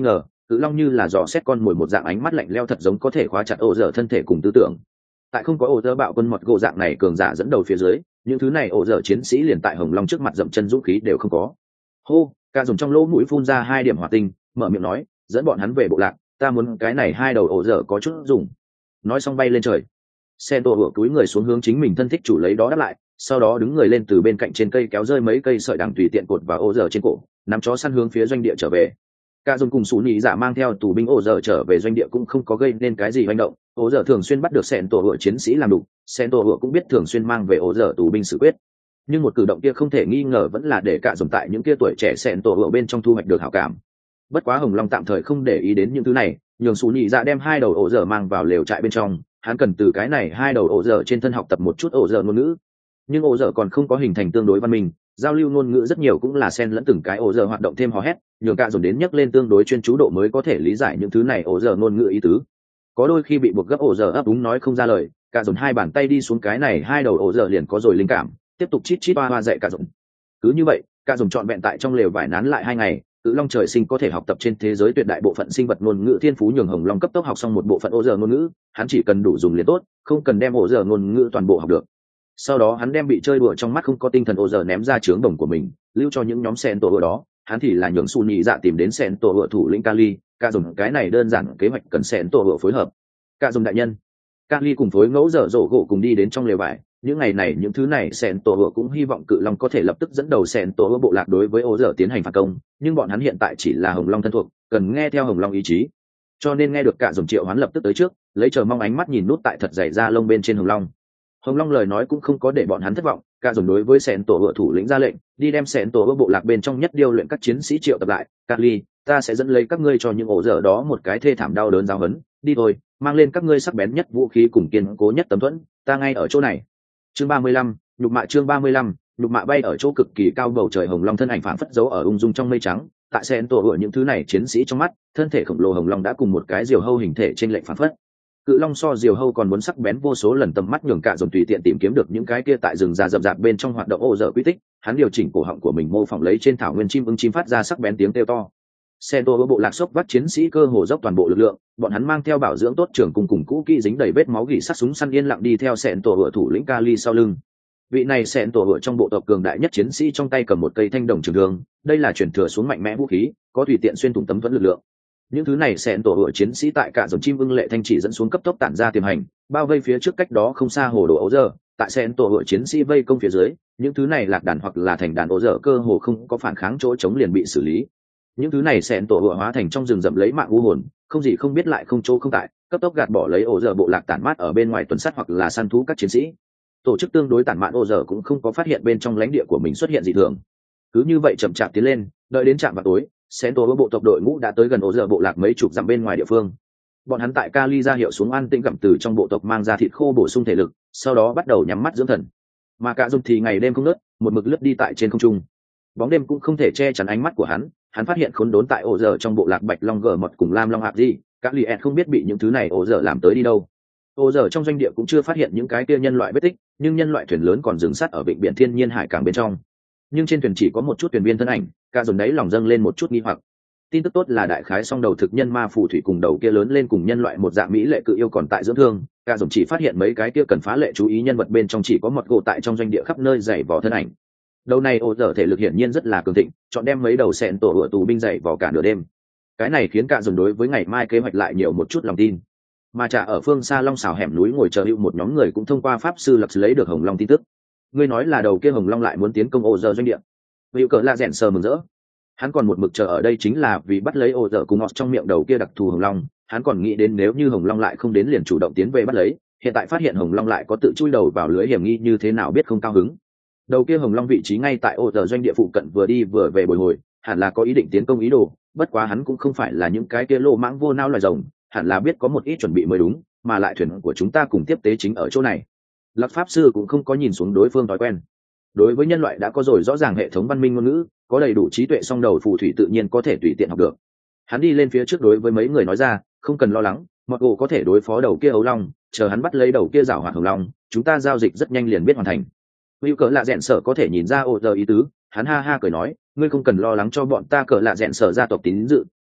cự long như là dò xét con mồi một dạng ánh mắt lạnh leo thật giống có thể khóa chặt ổ dở thân thể cùng tư tưởng. Tại không có ổ dở bạo quân mọt gỗ dạng này cường giả dẫn đầu phía dưới, những thứ này ổ dở chiến sĩ liền tại hồng long trước mặt dậm chân dũng khí đều không có. Hô, cả dùng trong lỗ mũi phun ra hai điểm hỏa tinh, mở miệng nói, dẫn bọn hắn về bộ lạc, ta muốn cái này hai đầu ổ dở có chút dùng. Nói xong bay lên trời. Sen tổ hựa túi người xuống hướng chính mình thân thích chủ lấy đó đáp lại, sau đó đứng người lên từ bên cạnh trên cây kéo rơi mấy cây sợi đằng tùy tiện cột vào ổ dở trên cổ, nắm chó săn hướng phía doanh địa trở về. Cả dùng cùng sủ nhị giả mang theo tù binh ổ dở trở về doanh địa cũng không có gây nên cái gì hoành động. Ổ dở thường xuyên bắt được Sen tổ hựa chiến sĩ làm đủ, Sen tổ hựa cũng biết thường xuyên mang về ổ dở tù binh xử quyết. Nhưng một cử động kia không thể nghi ngờ vẫn là để cả dùng tại những kia tuổi trẻ Sen tổ hựa bên trong thu hoạch được hảo cảm. Bất quá hồng long tạm thời không để ý đến những thứ này, nhường sủ nhị giả đem hai đầu ổ dở mang vào lều trại bên trong. Hắn cần từ cái này hai đầu ổ dở trên thân học tập một chút ổ dở ngôn ngữ, nhưng ổ dở còn không có hình thành tương đối văn minh, giao lưu ngôn ngữ rất nhiều cũng là xen lẫn từng cái ổ dở hoạt động thêm hò hét, nhường cả dồn đến nhắc lên tương đối chuyên chú độ mới có thể lý giải những thứ này ổ dở ngôn ngữ ý tứ. Có đôi khi bị buộc gấp ổ dở ấp úng nói không ra lời, cả dồn hai bàn tay đi xuống cái này hai đầu ổ dở liền có rồi linh cảm, tiếp tục chít chít hoa hoa dạy cả dồn. Cứ như vậy, cả dồn trọn vẹn tại trong lều vải nán lại hai ngày. Cự long trời sinh có thể học tập trên thế giới tuyệt đại bộ phận sinh vật ngôn ngữ thiên phú, nhường hồng long cấp tốc học xong một bộ phận ổ dở ngôn ngữ, hắn chỉ cần đủ dùng liền tốt, không cần đem ổ dở ngôn ngữ toàn bộ học được. Sau đó hắn đem bị chơi đùa trong mắt không có tinh thần ổ dở ném ra trướng đồng của mình, lưu cho những nhóm sen tổ ở đó. Hắn thì là nhường su nhị dạ tìm đến sen tổ ở thủ lĩnh Kali, cả dùng cái này đơn giản kế hoạch cần sen tổ ở phối hợp. Cả dùng đại nhân, Kali cùng phối ngẫu dở dỗ gỗ cùng đi đến trong lều vải. Những ngày này những thứ này sen tổ hựa cũng hy vọng cự long có thể lập tức dẫn đầu sen tổ hựa bộ lạc đối với ô dở tiến hành phản công, nhưng bọn hắn hiện tại chỉ là hồng long thân thuộc, cần nghe theo hồng long ý chí. Cho nên nghe được cả dòng triệu hắn lập tức tới trước, lấy chờ mong ánh mắt nhìn nút tại thật dày da lông bên trên hồng long. Hồng long lời nói cũng không có để bọn hắn thất vọng, cả dòng đối với sen tổ hựa thủ lĩnh ra lệnh, đi đem sen tổ hựa bộ lạc bên trong nhất điêu luyện các chiến sĩ triệu tập lại. Kali, ta sẽ dẫn lấy các ngươi cho những ổ dở đó một cái thê thảm đau đớn giáo huấn. Đi thôi, mang lên các ngươi sắc bén nhất vũ khí cùng kiên cố nhất tấm thuẫn, ta ngay ở chỗ này. Chương ba mươi lăm, nhục mạ chương ba mươi lăm, nhục mạ bay ở chỗ cực kỳ cao bầu trời hồng long thân ảnh phảng phất giấu ở ung dung trong mây trắng, tại sen tổ hựa những thứ này chiến sĩ trong mắt, thân thể khổng lồ hồng long đã cùng một cái diều hâu hình thể trên lệnh phảng phất. Cự long so diều hâu còn muốn sắc bén vô số lần, tầm mắt nhường cả dồn tùy tiện tìm kiếm được những cái kia tại rừng già rậm rạp bên trong hoạt động ô dở quy tích, hắn điều chỉnh cổ họng của mình mô phỏng lấy trên thảo nguyên chim ưng chim phát ra sắc bén tiếng kêu to. Sen tổ hựa bộ lạc sốc vắt chiến sĩ cơ hồ dốc toàn bộ lực lượng, bọn hắn mang theo bảo dưỡng tốt trường cùng cùng cũ kỹ dính đầy vết máu gỉ sắt súng săn yên lặng đi theo sen tổ hựa thủ lĩnh Kali sau lưng. Vị này sen tổ hựa trong bộ tộc cường đại nhất chiến sĩ trong tay cầm một cây thanh đồng trường thương, đây là truyền thừa xuống mạnh mẽ vũ khí, có tùy tiện xuyên thủng tấm thuẫn lực lượng. Những thứ này sen tổ hựa chiến sĩ tại cả dòng chim ưng lệ thanh chỉ dẫn xuống cấp tốc tản ra tiềm hành, bao vây phía trước cách đó không xa hồ đồ ấu dơ. Tại sen tổ hựa chiến sĩ vây công phía dưới, những thứ này lạc đàn hoặc là thành đàn ấu dơ cơ hồ không có phản kháng, chỗ chống liền bị xử lý. Những thứ này sen tổ hựa hóa thành trong rừng rậm lấy mạng u hồn, không gì không biết lại không chỗ không tại, cấp tốc gạt bỏ lấy ổ dở bộ lạc tản mát ở bên ngoài tuần sát hoặc là săn thú các chiến sĩ. Tổ chức tương đối tản mạn ổ dở cũng không có phát hiện bên trong lãnh địa của mình xuất hiện dị thường. Cứ như vậy chậm chạp tiến lên, đợi đến trạm vào tối, sen tổ bộ tộc đội ngũ đã tới gần ổ dở bộ lạc mấy chục dặm bên ngoài địa phương. Bọn hắn tại Kali ra hiệu xuống an tĩnh gặm từ trong bộ tộc mang ra thịt khô bổ sung thể lực, sau đó bắt đầu nhắm mắt dưỡng thần. Mà cả dùng thì ngày đêm không ngớt, một mực lướt đi tại trên không trung. Bóng đêm cũng không thể che chắn ánh mắt của hắn, hắn phát hiện khốn đốn tại ổ dở trong bộ lạc bạch long gờ mật cùng lam long hạc gì, các li không biết bị những thứ này ổ dở làm tới đi đâu. Ổ dở trong doanh địa cũng chưa phát hiện những cái kia nhân loại vết tích, nhưng nhân loại thuyền lớn còn dừng sát ở vịnh biển thiên nhiên hải cảng bên trong. Nhưng trên thuyền chỉ có một chút thuyền viên thân ảnh, cả dồn đấy lòng dâng lên một chút nghi hoặc. Tin tức tốt là đại khái song đầu thực nhân ma phù thủy cùng đầu kia lớn lên cùng nhân loại một dạng mỹ lệ cự yêu còn tại dưỡng thương, cả dồn chỉ phát hiện mấy cái kia cần phá lệ chú ý nhân vật bên trong chỉ có một gỗ tại trong doanh địa khắp nơi dày vò thân ảnh. Đầu này ổ dở thể lực hiển nhiên rất là cường thịnh, chọn đem mấy đầu sẹn tổ hựa tù binh dậy vào cả nửa đêm. Cái này khiến cả dồn đối với ngày mai kế hoạch lại nhiều một chút lòng tin. Mà trả ở phương xa long xào hẻm núi ngồi chờ hữu một nhóm người cũng thông qua pháp sư lập lấy được hồng long tin tức. Ngươi nói là đầu kia hồng long lại muốn tiến công ổ dở doanh địa. Hữu cỡ lạ rèn sờ mừng rỡ. Hắn còn một mực chờ ở đây chính là vì bắt lấy ổ dở cùng ngọt trong miệng đầu kia đặc thù hồng long. Hắn còn nghĩ đến nếu như hồng long lại không đến liền chủ động tiến về bắt lấy, hiện tại phát hiện hồng long lại có tự chui đầu vào lưới hiểm nghi như thế nào biết không cao hứng. Đầu kia hồng long vị trí ngay tại ô tờ doanh địa phụ cận vừa đi vừa về bồi hồi, hẳn là có ý định tiến công ý đồ, bất quá hắn cũng không phải là những cái kia lô mãng vô nao loài rồng, hẳn là biết có một ít chuẩn bị mới đúng, mà lại thuyền của chúng ta cùng tiếp tế chính ở chỗ này. Lập pháp sư cũng không có nhìn xuống đối phương thói quen. Đối với nhân loại đã có rồi rõ ràng hệ thống văn minh ngôn ngữ, có đầy đủ trí tuệ, song đầu phù thủy tự nhiên có thể tùy tiện học được. Hắn đi lên phía trước đối với mấy người nói ra, không cần lo lắng, mọi gỗ có thể đối phó đầu kia ấu long, chờ hắn bắt lấy đầu kia giảo hoạt hồng long, chúng ta giao dịch rất nhanh liền biết hoàn thành. Hữu cỡ lạ rẽn sở có thể nhìn ra ô giờ ý tứ, hắn ha ha cười nói, ngươi không cần lo lắng cho bọn ta cỡ lạ rẽn sở gia tộc tín dự,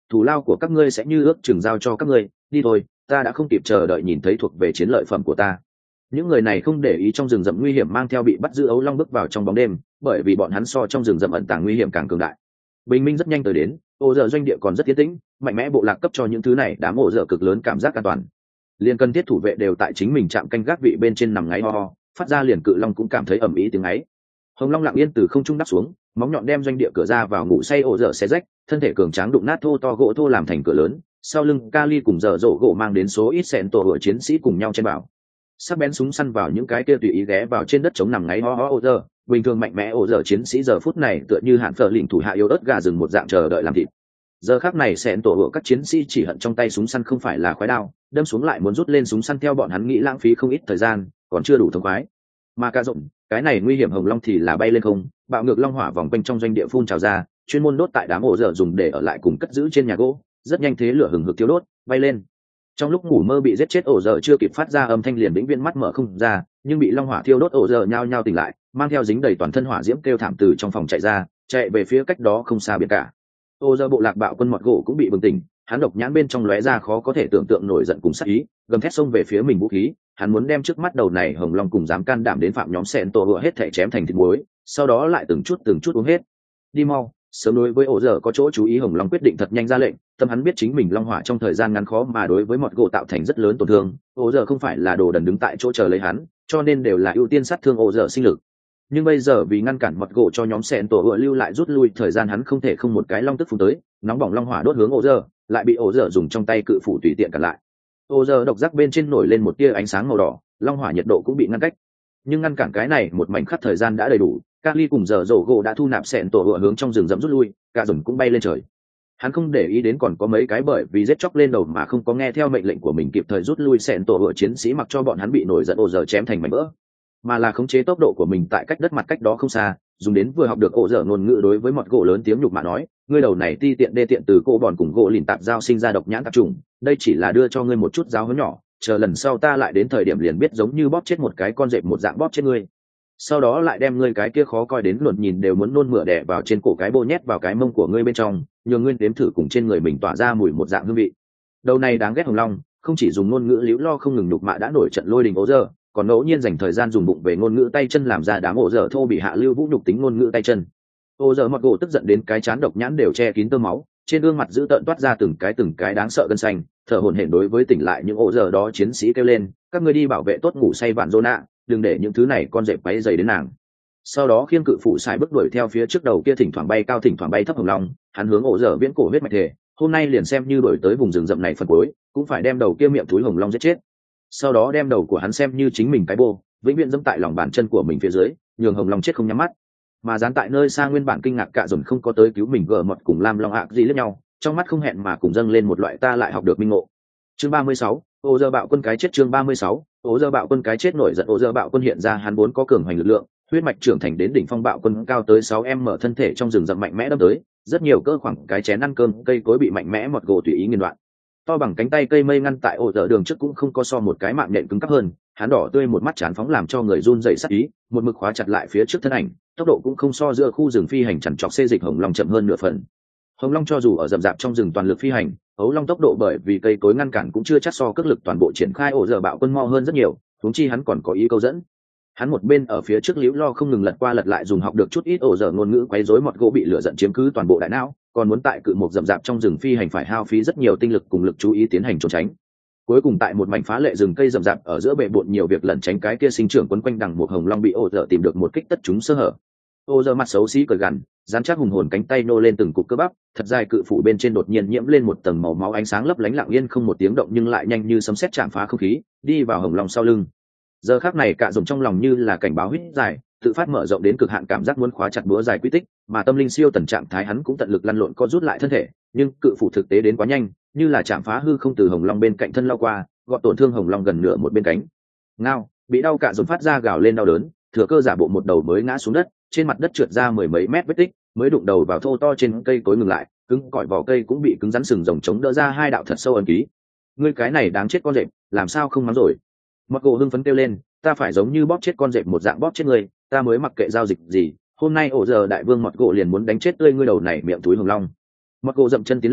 thù lao của các ngươi sẽ như ước chừng giao cho các ngươi, đi thôi, ta đã không kịp chờ đợi nhìn thấy thuộc về chiến lợi phẩm của ta. Những người này không để ý trong rừng rậm nguy hiểm mang theo bị bắt giữ ấu long bước vào trong bóng đêm, bởi vì bọn hắn so trong rừng rậm ẩn tàng nguy hiểm càng cường đại. Bình minh rất nhanh tới đến, ổ dở doanh địa còn rất tiến tĩnh, mạnh mẽ bộ lạc cấp cho những thứ này đám ổ dở cực lớn cảm giác an toàn. Liên cần thiết thủ vệ đều tại chính mình chạm canh gác vị bên trên nằm ngáy ho ho, phát ra liền cự long cũng cảm thấy ầm ĩ tiếng ấy. Hồng long lặng yên từ không trung đáp xuống, móng nhọn đem doanh địa cửa ra vào ngủ say ổ dở xé rách, thân thể cường tráng đụng nát thô to gỗ thô làm thành cửa lớn, sau lưng Kali cùng dở dỗ gỗ mang đến số ít sẹn tổ hựa chiến sĩ cùng nhau trên bảo. Sắc bén súng săn vào những cái kia tùy ý ghé vào trên đất chống nằm ngáy ho ho ổ dở, bình thường mạnh mẽ ổ dở chiến sĩ giờ phút này tựa như hạn phở lỉnh thủ hạ yếu ớt gà rừng một dạng chờ đợi làm thịt. Giờ khắc này sẹn tổ hựa các chiến sĩ chỉ hận trong tay súng săn không phải là khoái đao, đâm xuống lại muốn rút lên súng săn theo bọn hắn nghĩ lãng phí không ít thời gian, còn chưa đủ thông khoái. Mà ca rộng, cái này nguy hiểm hồng long thì là bay lên không, bạo ngược long hỏa vòng quanh trong doanh địa phun trào ra, chuyên môn đốt tại đám ổ dở dùng để ở lại cùng cất giữ trên nhà gỗ, rất nhanh thế lửa hừng hực thiêu đốt, bay lên. Trong lúc ngủ mơ bị giết chết ổ dở chưa kịp phát ra âm thanh liền vĩnh viễn mắt mở không ra, nhưng bị long hỏa thiêu đốt ổ dở nhao nhao tỉnh lại, mang theo dính đầy toàn thân hỏa diễm kêu thảm từ trong phòng chạy ra, chạy về phía cách đó không xa biển cả. Ổ dở bộ lạc bạo quân mọt gỗ cũng bị bừng tỉnh, hắn độc nhãn bên trong lóe ra khó có thể tưởng tượng nổi giận cùng sát ý, gầm thét xông về phía mình vũ khí, hắn muốn đem trước mắt đầu này hồng long cùng dám can đảm đến phạm nhóm sẹn tổ hựa hết thể chém thành thịt muối, sau đó lại từng chút từng chút uống hết. Đi mau. Sớm đối với ổ dở có chỗ chú ý hồng long quyết định thật nhanh ra lệnh, tâm hắn biết chính mình long hỏa trong thời gian ngắn khó mà đối với mọt gỗ tạo thành rất lớn tổn thương, ổ dở không phải là đồ đần đứng tại chỗ chờ lấy hắn, cho nên đều là ưu tiên sát thương ổ dở sinh lực. Nhưng bây giờ vì ngăn cản mọt gỗ cho nhóm sẹn tổ hựa lưu lại rút lui thời gian, hắn không thể không một cái long tức phun tới, nóng bỏng long hỏa đốt hướng ổ dở, lại bị ổ dở dùng trong tay cự phủ tùy tiện cản lại. Ổ dở độc giác bên trên nổi lên một tia ánh sáng màu đỏ, long hỏa nhiệt độ cũng bị ngăn cách, nhưng ngăn cản cái này một mảnh khắc thời gian đã đầy đủ. Kali cùng dở dỗ gỗ đã thu nạp sẹn tổ hựa hướng trong rừng rậm rút lui, cả rừng cũng bay lên trời. Hắn không để ý đến còn có mấy cái bởi vì giết chóc lên đầu mà không có nghe theo mệnh lệnh của mình kịp thời rút lui sẹn tổ hựa chiến sĩ, mặc cho bọn hắn bị nổi giận ổ dở chém thành mảnh vỡ, mà là khống chế tốc độ của mình tại cách đất mặt cách đó không xa, dùng đến vừa học được ổ dở ngôn ngữ đối với mọt gỗ lớn tiếng nhục mạ nói, ngươi đầu này ti tiện đê tiện từ cô bòn cùng gỗ lìn tạp giao sinh ra độc nhãn tạp trùng, đây chỉ là đưa cho ngươi một chút giáo huấn nhỏ, chờ lần sau ta lại đến thời điểm liền biết giống như bóp chết một cái con dẹp một dạng bóp chết ngươi, sau đó lại đem ngươi cái kia khó coi đến luồn nhìn đều muốn nôn mửa đè vào trên cổ cái bô nhét vào cái mông của ngươi bên trong, nhường ngươi đếm thử cùng trên người mình tỏa ra mùi một dạng hương vị. Đầu này đáng ghét hồng long không chỉ dùng ngôn ngữ liễu lo không ngừng nhục mạ đã nổi trận lôi đình ố dơ, còn ngẫu nhiên dành thời gian dùng bụng về ngôn ngữ tay chân làm ra đám ổ dở thô bị hạ lưu vũ nhục tính ngôn ngữ tay chân. Ổ dở mọt gỗ tức giận đến cái chán độc nhãn đều che kín tơ máu, trên gương mặt dữ tợn toát ra từng cái từng cái đáng sợ gân xanh, thở hổn hển đối với tỉnh lại những ổ dở đó chiến sĩ kêu lên, các ngươi đi bảo vệ tốt ngủ say vạn Zona, đừng để những thứ này con dẹp quấy dày đến nàng. Sau đó khiêng cự phụ xài bước đuổi theo phía trước đầu kia thỉnh thoảng bay cao thỉnh thoảng bay thấp hồng long, hắn hướng ổ dở viễn cổ huyết mạch thể, hôm nay liền xem như đuổi tới vùng rừng rậm này phần cuối, cũng phải đem đầu kia miệng túi hồng long giết chết. Sau đó đem đầu của hắn xem như chính mình cái bô, vĩnh viễn dẫm tại lòng bàn chân của mình phía dưới, nhường hồng long chết không nhắm mắt. Mà dán tại nơi xa nguyên bản kinh ngạc cạ dồn không có tới cứu mình gờ mọt cùng lam long ạ gì lẫn nhau, trong mắt không hẹn mà cùng dâng lên một loại ta lại học được minh ngộ. Chương ba mươi sáu, ô dơ bạo quân cái chết. Chương ba mươi sáu, ô dơ bạo quân cái chết. Nổi giận ô dơ bạo quân hiện ra hắn vốn có cường hoành lực lượng, huyết mạch trưởng thành đến đỉnh phong bạo quân cao tới sáu em mở thân thể trong rừng rậm mạnh mẽ đâm tới, rất nhiều cơ khoảng cái chén ăn cơm cây cối bị mạnh mẽ mọt gỗ tùy ý nghiền đoạn. To bằng cánh tay cây mây ngăn tại ổ dở đường trước cũng không có so một cái mạng nhện cứng cắp hơn, hắn đỏ tươi một mắt chán phóng làm cho người run dậy sắc ý, một mực khóa chặt lại phía trước thân ảnh, tốc độ cũng không so giữa khu rừng phi hành chằn chọc xê dịch hồng long chậm hơn nửa phần. Hồng long cho dù ở rậm rạp trong rừng toàn lực phi hành, ấu long tốc độ bởi vì cây cối ngăn cản cũng chưa chắc so cước lực toàn bộ triển khai ổ dở bạo quân mo hơn rất nhiều, huống chi hắn còn có ý câu dẫn. Hắn một bên ở phía trước liễu lo không ngừng lật qua lật lại dùng học được chút ít ổ dở ngôn ngữ quấy rối mọt gỗ bị lửa giận chiếm cứ toàn bộ đại não, còn muốn tại cự một rậm rạp trong rừng phi hành phải hao phí rất nhiều tinh lực cùng lực chú ý tiến hành trốn tránh. Cuối cùng tại một mảnh phá lệ rừng cây rậm rạp ở giữa bệ bộn nhiều việc lẩn tránh cái kia sinh trưởng quấn quanh đằng một hồng long bị ổ dở tìm được một kích tất chúng sơ hở. Ổ dở mặt xấu xí cười gằn, dán chắc hùng hồn cánh tay nô lên từng cục cơ bắp, thật dài cự phủ bên trên đột nhiên nhiễm lên một tầng màu máu ánh sáng lấp lánh lặng yên không một tiếng động nhưng lại nhanh như sấm sét chạm phá không khí, đi vào hồng long sau lưng. Giờ khắc này cả dùng trong lòng như là cảnh báo huyết dài, tự phát mở rộng đến cực hạn cảm giác muốn khóa chặt búa dài quy tích, mà tâm linh siêu tần trạng thái hắn cũng tận lực lăn lộn co rút lại thân thể, nhưng cự phủ thực tế đến quá nhanh, như là chạm phá hư không từ hồng long bên cạnh thân lao qua, gọt tổn thương hồng long gần nửa một bên cánh. Ngao, bị đau cả dùng phát ra gào lên đau đớn, thừa cơ giả bộ một đầu mới ngã xuống đất, trên mặt đất trượt ra mười mấy mét vết tích, mới đụng đầu vào thô to trên cây cối ngừng lại, cứng cỏi vỏ cây cũng bị cứng rắn sừng rồng chống đỡ ra hai đạo thật sâu ấn ký. Ngươi cái này đáng chết con rệp, làm sao không mắng rồi? Mặc gỗ hưng phấn kêu lên, ta phải giống như bóp chết con rệp một dạng bóp chết ngươi, ta mới mặc kệ giao dịch gì, hôm nay ổ giờ đại vương mọt gỗ liền muốn đánh chết tươi ngươi đầu này miệng túi hồng long. Mọt gỗ dậm chân tiến lên,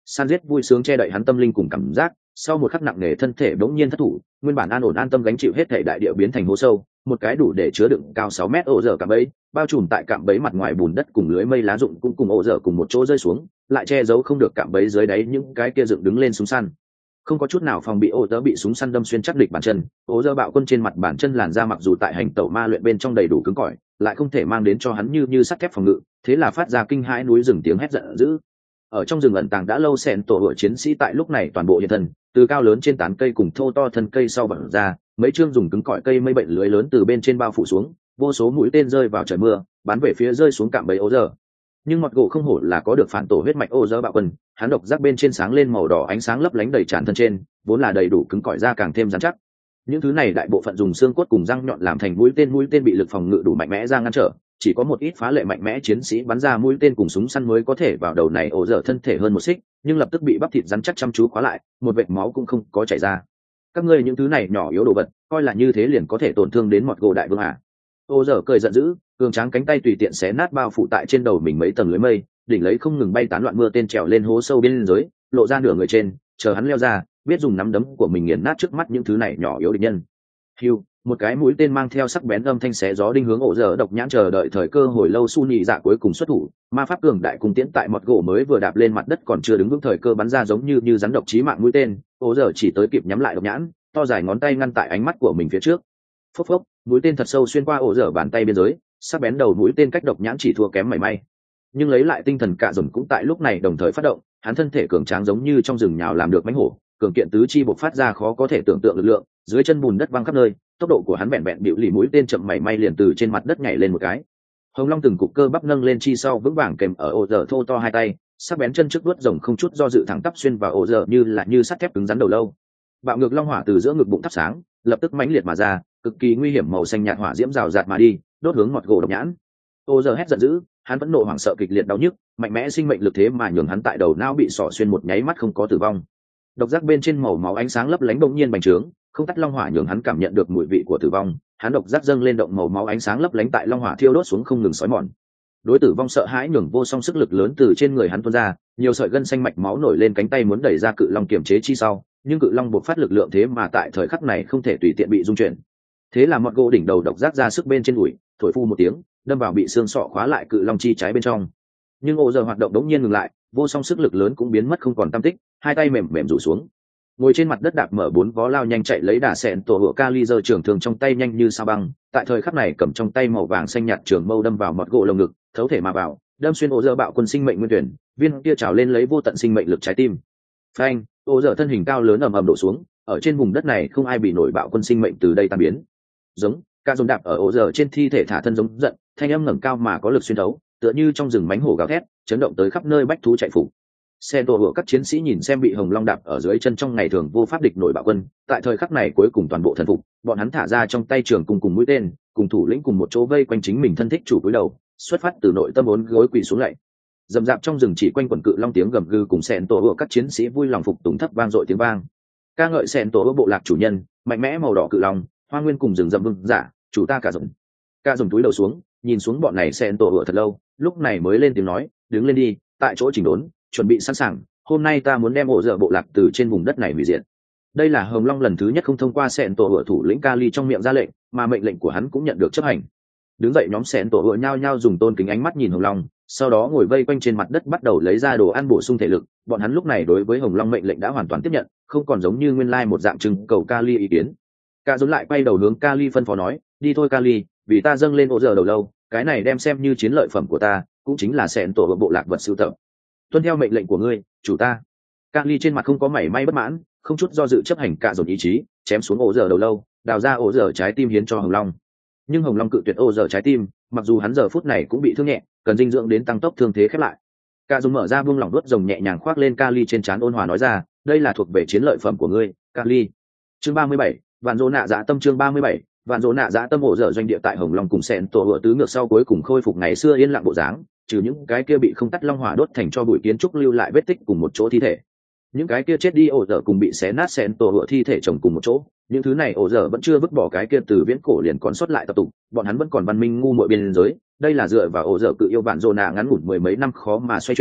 san giết vui sướng che đậy hắn tâm linh cùng cảm giác. Sau một khắc nặng nề thân thể bỗng nhiên thất thủ, nguyên bản an ổn an tâm gánh chịu hết thể đại địa biến thành hố sâu, một cái đủ để chứa đựng cao sáu mét ổ dở cạm bẫy, bao trùm tại cạm bẫy mặt ngoài bùn đất cùng lưới mây lá rụng cũng cùng ổ dở cùng một chỗ rơi xuống, lại che giấu không được cạm bẫy dưới đáy những cái kia dựng đứng lên súng săn. Không có chút nào phòng bị ổ dở bị súng săn đâm xuyên chắc địch bàn chân, ổ dở bạo quân trên mặt bàn chân làn ra mặc dù tại hành tẩu ma luyện bên trong đầy đủ cứng cỏi, lại không thể mang đến cho hắn như như sắt thép phòng ngự, thế là phát ra kinh hãi núi rừng tiếng hét giận dữ. Ở trong rừng ẩn tàng đã lâu xẻn tổ hội chiến sĩ tại lúc này toàn bộ hiện thân, từ cao lớn trên tán cây cùng thô to thân cây sau bật ra, mấy chương dùng cứng cỏi cây mây bệnh lưới lớn từ bên trên bao phủ xuống, vô số mũi tên rơi vào trời mưa, bắn về phía rơi xuống cạm bẫy ố dở. Nhưng mọt gỗ không hổ là có được phản tổ huyết mạch ố dở bạo quân, hắn độc giác bên trên sáng lên màu đỏ ánh sáng lấp lánh đầy tràn thân trên, vốn là đầy đủ cứng cỏi ra càng thêm rắn chắc. Những thứ này đại bộ phận dùng xương cốt cùng răng nhọn làm thành mũi tên, mũi tên bị lực phòng ngự đủ mạnh mẽ ra ngăn trở, chỉ có một ít phá lệ mạnh mẽ chiến sĩ bắn ra mũi tên cùng súng săn mới có thể vào đầu này ổ dở thân thể hơn một xích, nhưng lập tức bị bắp thịt rắn chắc chăm chú khóa lại, một vệt máu cũng không có chảy ra. Các ngươi những thứ này nhỏ yếu đồ vật, coi là như thế liền có thể tổn thương đến mọt gỗ đại vương à? Ổ dở cười giận dữ, cường tráng cánh tay tùy tiện xé nát bao phủ tại trên đầu mình mấy tầng lưới mây, đỉnh lấy không ngừng bay tán loạn mưa tên trèo lên hố sâu bên dưới, lộ ra nửa người trên, chờ hắn leo ra, biết dùng nắm đấm của mình nghiền nát trước mắt những thứ này nhỏ yếu địch nhân. Hiu, một cái mũi tên mang theo sắc bén âm thanh xé gió đinh hướng ổ dở độc nhãn chờ đợi thời cơ hồi lâu su nhị dạ cuối cùng xuất thủ, ma pháp cường đại cùng tiễn tại mọt gỗ mới vừa đạp lên mặt đất còn chưa đứng vững thời cơ bắn ra giống như như rắn độc chí mạng mũi tên, ổ dở chỉ tới kịp nhắm lại độc nhãn, to dài ngón tay ngăn tại ánh mắt của mình phía trước. Phốc phốc, mũi tên thật sâu xuyên qua ổ dở bàn tay biên giới, sắc bén đầu mũi tên cách độc nhãn chỉ thua kém mảy may. Nhưng lấy lại tinh thần cạ dồn cũng tại lúc này đồng thời phát động, hắn thân thể cường tráng giống như trong rừng nhào làm được mãnh hổ, cường kiện tứ chi bộc phát ra khó có thể tưởng tượng lực lượng, dưới chân bùn đất văng khắp nơi, tốc độ của hắn vẹn vẹn bịu lì mũi tên chậm mảy may liền từ trên mặt đất nhảy lên một cái. Hồng Long từng cục cơ bắp nâng lên chi sau vững vàng kèm ở ổ dở thô to hai tay, sắc bén chân trước đuốt rồng không chút do dự thẳng tắp xuyên vào ổ dở như là như sắt thép cứng rắn đầu lâu. Bạo ngược long hỏa từ giữa ngực bụng thắp sáng, lập tức mãnh liệt mà ra, cực kỳ nguy hiểm màu xanh nhạt hỏa diễm rào rạt mà đi, đốt hướng ngọt gỗ độc nhãn. Ổ dở hét giận dữ, hắn vẫn nộ hoảng sợ kịch liệt đau nhức, mạnh mẽ sinh mệnh lực thế mà nhường hắn tại đầu não bị sọ xuyên một nháy mắt không có tử vong. Độc giác bên trên màu máu ánh sáng lấp lánh bỗng nhiên bành trướng, không tắt long hỏa nhường hắn cảm nhận được mùi vị của tử vong, hắn độc giác dâng lên động màu máu ánh sáng lấp lánh tại long hỏa thiêu đốt xuống không ngừng sói mòn. Đối tử vong sợ hãi nhường vô song sức lực lớn từ trên người hắn tuôn ra, nhiều sợi gân xanh mạch máu nổi lên cánh tay muốn đẩy ra cự long kiềm chế chi sau, nhưng cự long buộc phát lực lượng thế mà tại thời khắc này không thể tùy tiện bị dung chuyển. Thế là mọt gỗ đỉnh đầu độc giác ra sức bên trên ủi, thổi phu một tiếng, đâm vào bị xương sọ khóa lại cự long chi trái bên trong. Nhưng ổ giờ hoạt động đống nhiên ngừng lại, vô song sức lực lớn cũng biến mất không còn tăm tích, hai tay mềm mềm rủ xuống, ngồi trên mặt đất đạp mở bốn vó lao nhanh chạy lấy đà sẹn tổ hựa Kali giơ trường thường trong tay nhanh như sao băng, tại thời khắc này cầm trong tay màu vàng xanh nhạt trường mâu đâm vào mọt gỗ lồng ngực, thấu thể mà vào, đâm xuyên ổ giờ bạo quân sinh mệnh nguyên tuyển, viên kia trào lên lấy vô tận sinh mệnh lực trái tim. Phanh, ổ giờ thân hình cao lớn ầm ầm đổ xuống, ở trên vùng đất này không ai bị nổi bạo quân sinh mệnh từ đây tan biến. Giống, ca dồn đạp ở ổ giờ trên thi thể thả thân giống giận, thanh âm ngẩng cao mà có lực xuyên thấu, tựa như trong rừng mánh hổ gào thét, chấn động tới khắp nơi bách thú chạy phủ. Xe tổ hựa các chiến sĩ nhìn xem bị hồng long đạp ở dưới chân trong ngày thường vô pháp địch nổi bạo quân, tại thời khắc này cuối cùng toàn bộ thần phục, bọn hắn thả ra trong tay trường cùng cùng mũi tên, cùng thủ lĩnh cùng một chỗ vây quanh chính mình thân thích chủ cúi đầu, xuất phát từ nội tâm bốn gối quỳ xuống lạy. Dầm dạp trong rừng chỉ quanh quần cự long tiếng gầm gừ cùng sẹn tổ hựa các chiến sĩ vui lòng phục tùng thấp vang dội tiếng vang, ca ngợi sẹn tổ hựa bộ lạc chủ nhân mạnh mẽ màu đỏ cự long, hoa nguyên cùng rừng rậm vương giả, chủ ta cả rừng. Ca dùng túi đầu xuống, nhìn xuống bọn này sẹn tổ hựa thật lâu, lúc này mới lên tiếng nói, đứng lên đi, tại chỗ chỉnh đốn, chuẩn bị sẵn sàng, hôm nay ta muốn đem ổ dở bộ lạc từ trên vùng đất này hủy diệt. Đây là hồng long lần thứ nhất không thông qua sẹn tổ hựa thủ lĩnh Kali trong miệng ra lệnh, mà mệnh lệnh của hắn cũng nhận được chấp hành. Đứng dậy nhóm sẹn tổ hựa nhao nhao dùng tôn kính ánh mắt nhìn hồng long, sau đó ngồi vây quanh trên mặt đất bắt đầu lấy ra đồ ăn bổ sung thể lực. Bọn hắn lúc này đối với hồng long mệnh lệnh đã hoàn toàn tiếp nhận, không còn giống như nguyên lai một dạng trưng cầu Kali ý kiến. Cả dồn lại quay đầu hướng Kali phân phó nói, đi thôi Kali, vì ta dâng lên ổ dở đầu lâu, cái này đem xem như chiến lợi phẩm của ta, cũng chính là sẹn tổ hựa bộ lạc vật sưu tập. Tuân theo mệnh lệnh của ngươi, chủ ta. Kali trên mặt không có mảy may bất mãn, không chút do dự chấp hành cả dồn ý chí, chém xuống ổ dở đầu lâu, đào ra ổ dở trái tim hiến cho hồng long. Nhưng hồng long cự tuyệt ổ dở trái tim, mặc dù hắn giờ phút này cũng bị thương nhẹ, cần dinh dưỡng đến tăng tốc thương thế khép lại. Cả dồn mở ra buông lỏng đuốt rồng nhẹ nhàng khoác lên Kali trên trán ôn hòa nói ra, đây là thuộc về chiến lợi phẩm của ngươi, Kali. Chương ba mươi bảy, vạn dỗ nạ dạ tâm chương ba mươi bảy, vạn dỗ nạ dạ tâm ổ dở doanh địa tại hồng long cùng sẹn tổ hựa tứ ngược sau cuối cùng khôi phục ngày xưa yên lặng bộ dáng, trừ những cái kia bị không tắt long hỏa đốt thành cho bụi kiến trúc lưu lại vết tích cùng một chỗ thi thể, những cái kia chết đi ổ dở cùng bị xé nát sẹn tổ hựa thi thể chồng cùng một chỗ, những thứ này ổ dở vẫn chưa vứt bỏ cái kia từ viễn cổ liền còn sót lại tập tục, bọn hắn vẫn còn văn minh ngu muội biên giới, đây là dựa vào ổ dở cự yêu bạn dồ nạ ngắn ngủn mười mấy năm khó mà xoay chuyển,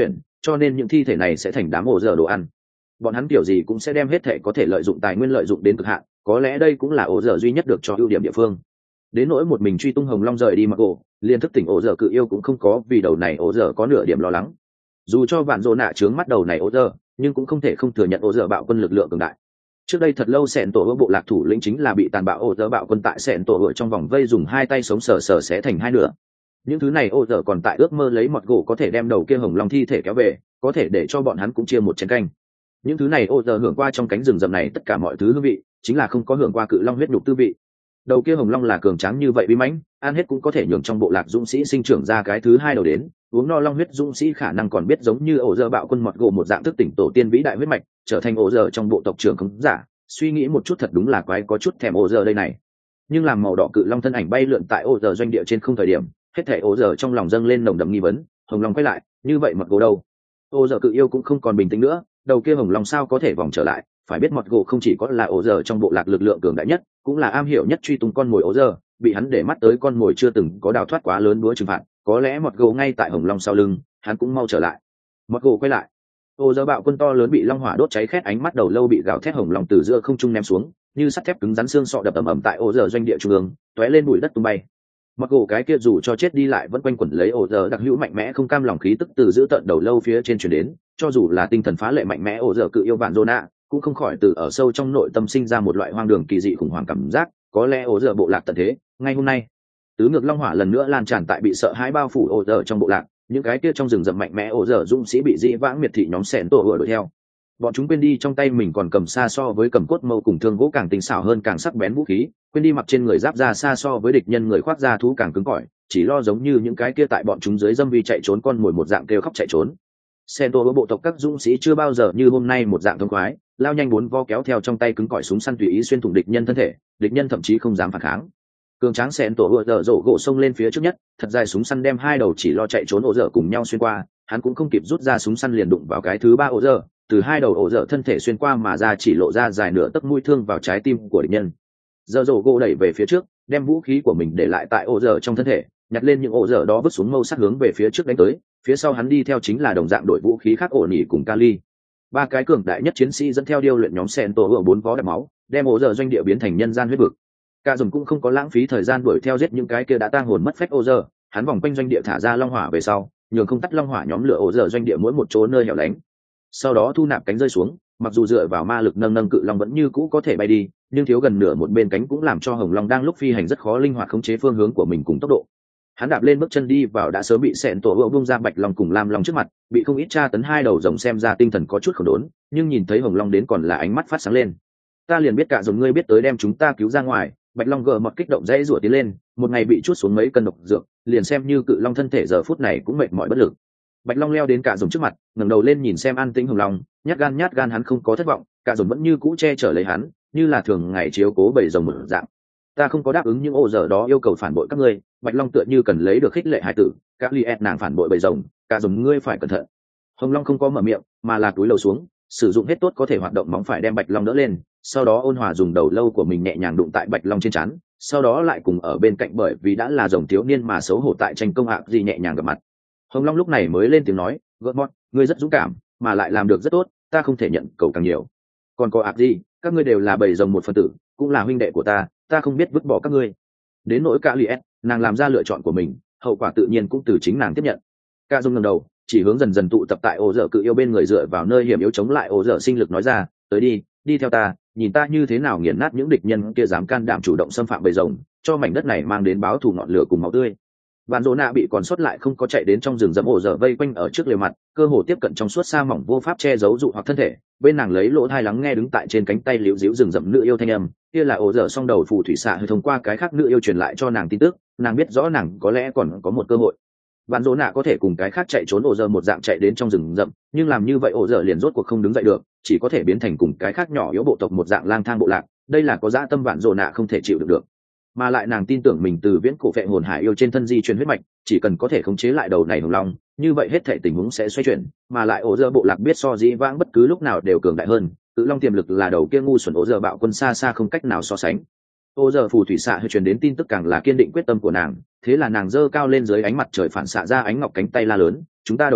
cho nên những thi thể này sẽ thành đám ổ dở đồ ăn. Bọn hắn kiểu gì cũng sẽ đem hết thể có thể lợi dụng tài nguyên lợi dụng đến cực hạn, có lẽ đây cũng là ổ dở duy nhất được cho ưu điểm địa phương. Đến nỗi một mình truy tung hồng long rời đi mặc ổ, liền thức tỉnh ổ dở cự yêu cũng không có, vì đầu này ổ dở có nửa điểm lo lắng. Dù cho vạn dỗ nạ trướng mắt đầu này ổ dở, nhưng cũng không thể không thừa nhận ổ dở bạo quân lực lượng cường đại. Trước đây thật lâu sẹn tổ ở bộ lạc thủ lĩnh chính là bị tàn bạo ổ dở bạo quân tại sẹn tổ ở trong vòng vây dùng hai tay sống sờ sờ xé thành hai nửa. Những thứ này ổ dở còn tại ước mơ lấy mọt gỗ có thể đem đầu kia hồng long thi thể kéo về, có thể để cho bọn hắn cũng chia một chén canh. Những thứ này ổ dở hưởng qua trong cánh rừng rậm này tất cả mọi thứ hương vị, chính là không có hưởng qua cự long huyết nhục tư vị. Đầu kia hồng long là cường tráng như vậy bí mãnh, ăn hết cũng có thể nhường trong bộ lạc dũng sĩ sinh trưởng ra cái thứ hai đầu đến, uống no long huyết dũng sĩ khả năng còn biết giống như ổ dở bạo quân mọt gỗ một dạng thức tỉnh tổ tiên vĩ đại huyết mạch, trở thành ổ dở trong bộ tộc trưởng không giả. Suy nghĩ một chút thật đúng là quái có chút thèm ổ dở đây này. Nhưng làm màu đỏ cự long thân ảnh bay lượn tại ổ dở doanh địa trên không thời điểm, hết thảy ổ dở trong lòng dâng lên nồng đậm nghi vấn, hồng long quay lại, như vậy mọt gỗ đâu? Ổ dở cự yêu cũng không còn bình tĩnh nữa, đầu kia hồng long sao có thể vòng trở lại? Phải biết mọt gỗ không chỉ có là ổ dở trong bộ lạc lực lượng cường đại nhất, cũng là am hiểu nhất truy tung con mồi ổ dở, bị hắn để mắt tới con mồi chưa từng có đào thoát quá lớn đũa trừng phạt, có lẽ mọt gỗ ngay tại hồng long sau lưng, hắn cũng mau trở lại. Mọt gỗ quay lại. Ổ dở bạo quân to lớn bị long hỏa đốt cháy khét, ánh mắt đầu lâu bị gào thét hồng long từ giữa không trung ném xuống, như sắt thép cứng rắn xương sọ đập ầm ầm tại ổ dở doanh địa trung ương, tóe lên bụi đất tung bay. Mọt gỗ cái kia dù cho chết đi lại vẫn quanh quẩn lấy ổ dở đặc hữu mạnh mẽ không cam lòng khí tức từ giữ tận đầu lâu phía trên truyền đến, cho dù là tinh thần phá lệ mạnh mẽ ổ dở cự yêu vạn Zona cũng không khỏi từ ở sâu trong nội tâm sinh ra một loại hoang đường kỳ dị khủng hoảng cảm giác, có lẽ ổ dở bộ lạc tận thế, ngay hôm nay. Tứ ngược long hỏa lần nữa lan tràn tại bị sợ hãi bao phủ ổ dở trong bộ lạc, những cái kia trong rừng rậm mạnh mẽ ổ dở dũng sĩ bị dĩ vãng miệt thị nhóm xẻn tổ vừa đuổi theo. Bọn chúng quên đi trong tay mình còn cầm xa so với cầm cốt mâu cùng thương gỗ càng tinh xảo hơn càng sắc bén vũ khí, quên đi mặc trên người giáp ra xa so với địch nhân người khoác da thú càng cứng cỏi, chỉ lo giống như những cái kia tại bọn chúng dưới dâm vi chạy trốn con mồi một dạng kêu khóc chạy trốn. Sento với bộ tộc các dũng sĩ chưa bao giờ như hôm nay một dạng thông khoái, lao nhanh bốn vo kéo theo trong tay cứng cỏi súng săn tùy ý xuyên thủng địch nhân thân thể, địch nhân thậm chí không dám phản kháng. Cường tráng Sento vừa dở dỗ gỗ xông lên phía trước nhất, thật dài súng săn đem hai đầu chỉ lo chạy trốn ổ dở cùng nhau xuyên qua, hắn cũng không kịp rút ra súng săn liền đụng vào cái thứ ba ổ dở, từ hai đầu ổ dở thân thể xuyên qua mà ra chỉ lộ ra dài nửa tấc mũi thương vào trái tim của địch nhân. Dở dỗ gỗ đẩy về phía trước, đem vũ khí của mình để lại tại ổ dở trong thân thể, nhặt lên những ổ dở đó vứt xuống mâu sắc hướng về phía trước đánh tới, phía sau hắn đi theo chính là đồng dạng đội vũ khí khác ổ nỉ cùng Kali. Ba cái cường đại nhất chiến sĩ dẫn theo điêu luyện nhóm sen tổ ở bốn vó đạp máu, đem ổ dở doanh địa biến thành nhân gian huyết vực. Cả dùng cũng không có lãng phí thời gian đuổi theo giết những cái kia đã tang hồn mất phách ổ dở, hắn vòng quanh doanh địa thả ra long hỏa về sau, nhường không tắt long hỏa nhóm lửa ổ dở doanh địa mỗi một chỗ nơi hẻo lánh. Sau đó thu nạp cánh rơi xuống, mặc dù dựa vào ma lực nâng nâng cự long vẫn như cũ có thể bay đi, nhưng thiếu gần nửa một bên cánh cũng làm cho hồng long đang lúc phi hành rất khó linh hoạt khống chế phương hướng của mình cùng tốc độ. Hắn đạp lên bước chân đi vào đã sớm bị sẹn tổ vỡ bung ra bạch long cùng lam long trước mặt, bị không ít tra tấn hai đầu rồng xem ra tinh thần có chút khổ đốn, nhưng nhìn thấy hồng long đến còn là ánh mắt phát sáng lên. Ta liền biết cả dồn ngươi biết tới đem chúng ta cứu ra ngoài. Bạch long gờ một kích động dãy rủa tiến lên, một ngày bị chuốt xuống mấy cân độc dược, liền xem như cự long thân thể giờ phút này cũng mệt mỏi bất lực. Bạch long leo đến cả dồn trước mặt, ngẩng đầu lên nhìn xem an tĩnh hồng long, nhát gan nhát gan hắn không có thất vọng, cả dồn vẫn như cũ che chở lấy hắn, như là thường ngày chiếu cố bầy rồng một dạng. Ta không có đáp ứng những ổ dở đó yêu cầu phản bội các ngươi. Bạch long tựa như cần lấy được khích lệ hải tử, các liệt nàng phản bội bầy rồng, cả dồn ngươi phải cẩn thận. Hồng long không có mở miệng, mà là túi lầu xuống, sử dụng hết tốt có thể hoạt động móng phải đem bạch long đỡ lên, sau đó ôn hòa dùng đầu lâu của mình nhẹ nhàng đụng tại bạch long trên trán, sau đó lại cùng ở bên cạnh bởi vì đã là rồng thiếu niên mà xấu hổ tại tranh công hạ gì nhẹ nhàng gặp mặt. Hồng long lúc này mới lên tiếng nói, gợt mót, ngươi rất dũng cảm, mà lại làm được rất tốt, ta không thể nhận cầu càng nhiều. Còn có ạc gì, các ngươi đều là bầy rồng một phần tử, cũng là huynh đệ của ta, ta không biết vứt bỏ các ngươi. Đến nỗi cả liệt, nàng làm ra lựa chọn của mình, hậu quả tự nhiên cũng từ chính nàng tiếp nhận. Cả dung ngẩng đầu, chỉ hướng dần dần tụ tập tại ổ dở cự yêu bên người dựa vào nơi hiểm yếu chống lại ổ dở sinh lực nói ra, tới đi, đi theo ta, nhìn ta như thế nào nghiền nát những địch nhân kia dám can đảm chủ động xâm phạm bầy rồng, cho mảnh đất này mang đến báo thù ngọn lửa cùng máu tươi. Vạn Dỗ Nạ bị còn sót lại không có chạy đến trong rừng rậm ổ dở vây quanh ở trước lều mặt, cơ hồ tiếp cận trong suốt sa mỏng vô pháp che giấu dụ hoặc thân thể, bên nàng lấy lỗ tai lắng nghe đứng tại trên cánh tay liễu díu rừng rậm nữ yêu thanh âm, kia là ổ dở song đầu phù thủy xạ hơi thông qua cái khác nữ yêu truyền lại cho nàng tin tức, nàng biết rõ nàng có lẽ còn có một cơ hội. Vạn Dỗ Nạ có thể cùng cái khác chạy trốn ổ dở một dạng chạy đến trong rừng rậm, nhưng làm như vậy ổ dở liền rốt cuộc không đứng dậy được, chỉ có thể biến thành cùng cái khác nhỏ yếu bộ tộc một dạng lang thang bộ lạc, đây là có dã tâm Vạn Dỗ Nạ không thể chịu được được. Mà lại nàng tin tưởng mình từ viễn cổ phệ hồn hải yêu trên thân di truyền huyết mạch, chỉ cần có thể khống chế lại đầu này hồng long, như vậy hết thảy tình huống sẽ xoay chuyển, mà lại ổ dở bộ lạc biết so dĩ vãng bất cứ lúc nào đều cường đại hơn, cự long tiềm lực là đầu kia ngu xuẩn ổ dở bạo quân xa xa không cách nào so sánh. Ổ dở phù thủy xạ hơi truyền đến tin tức càng là kiên định quyết tâm của nàng, thế là nàng giơ cao lên dưới ánh mặt trời phản xạ ra ánh ngọc cánh tay la lớn, chúng ta đầu hàng,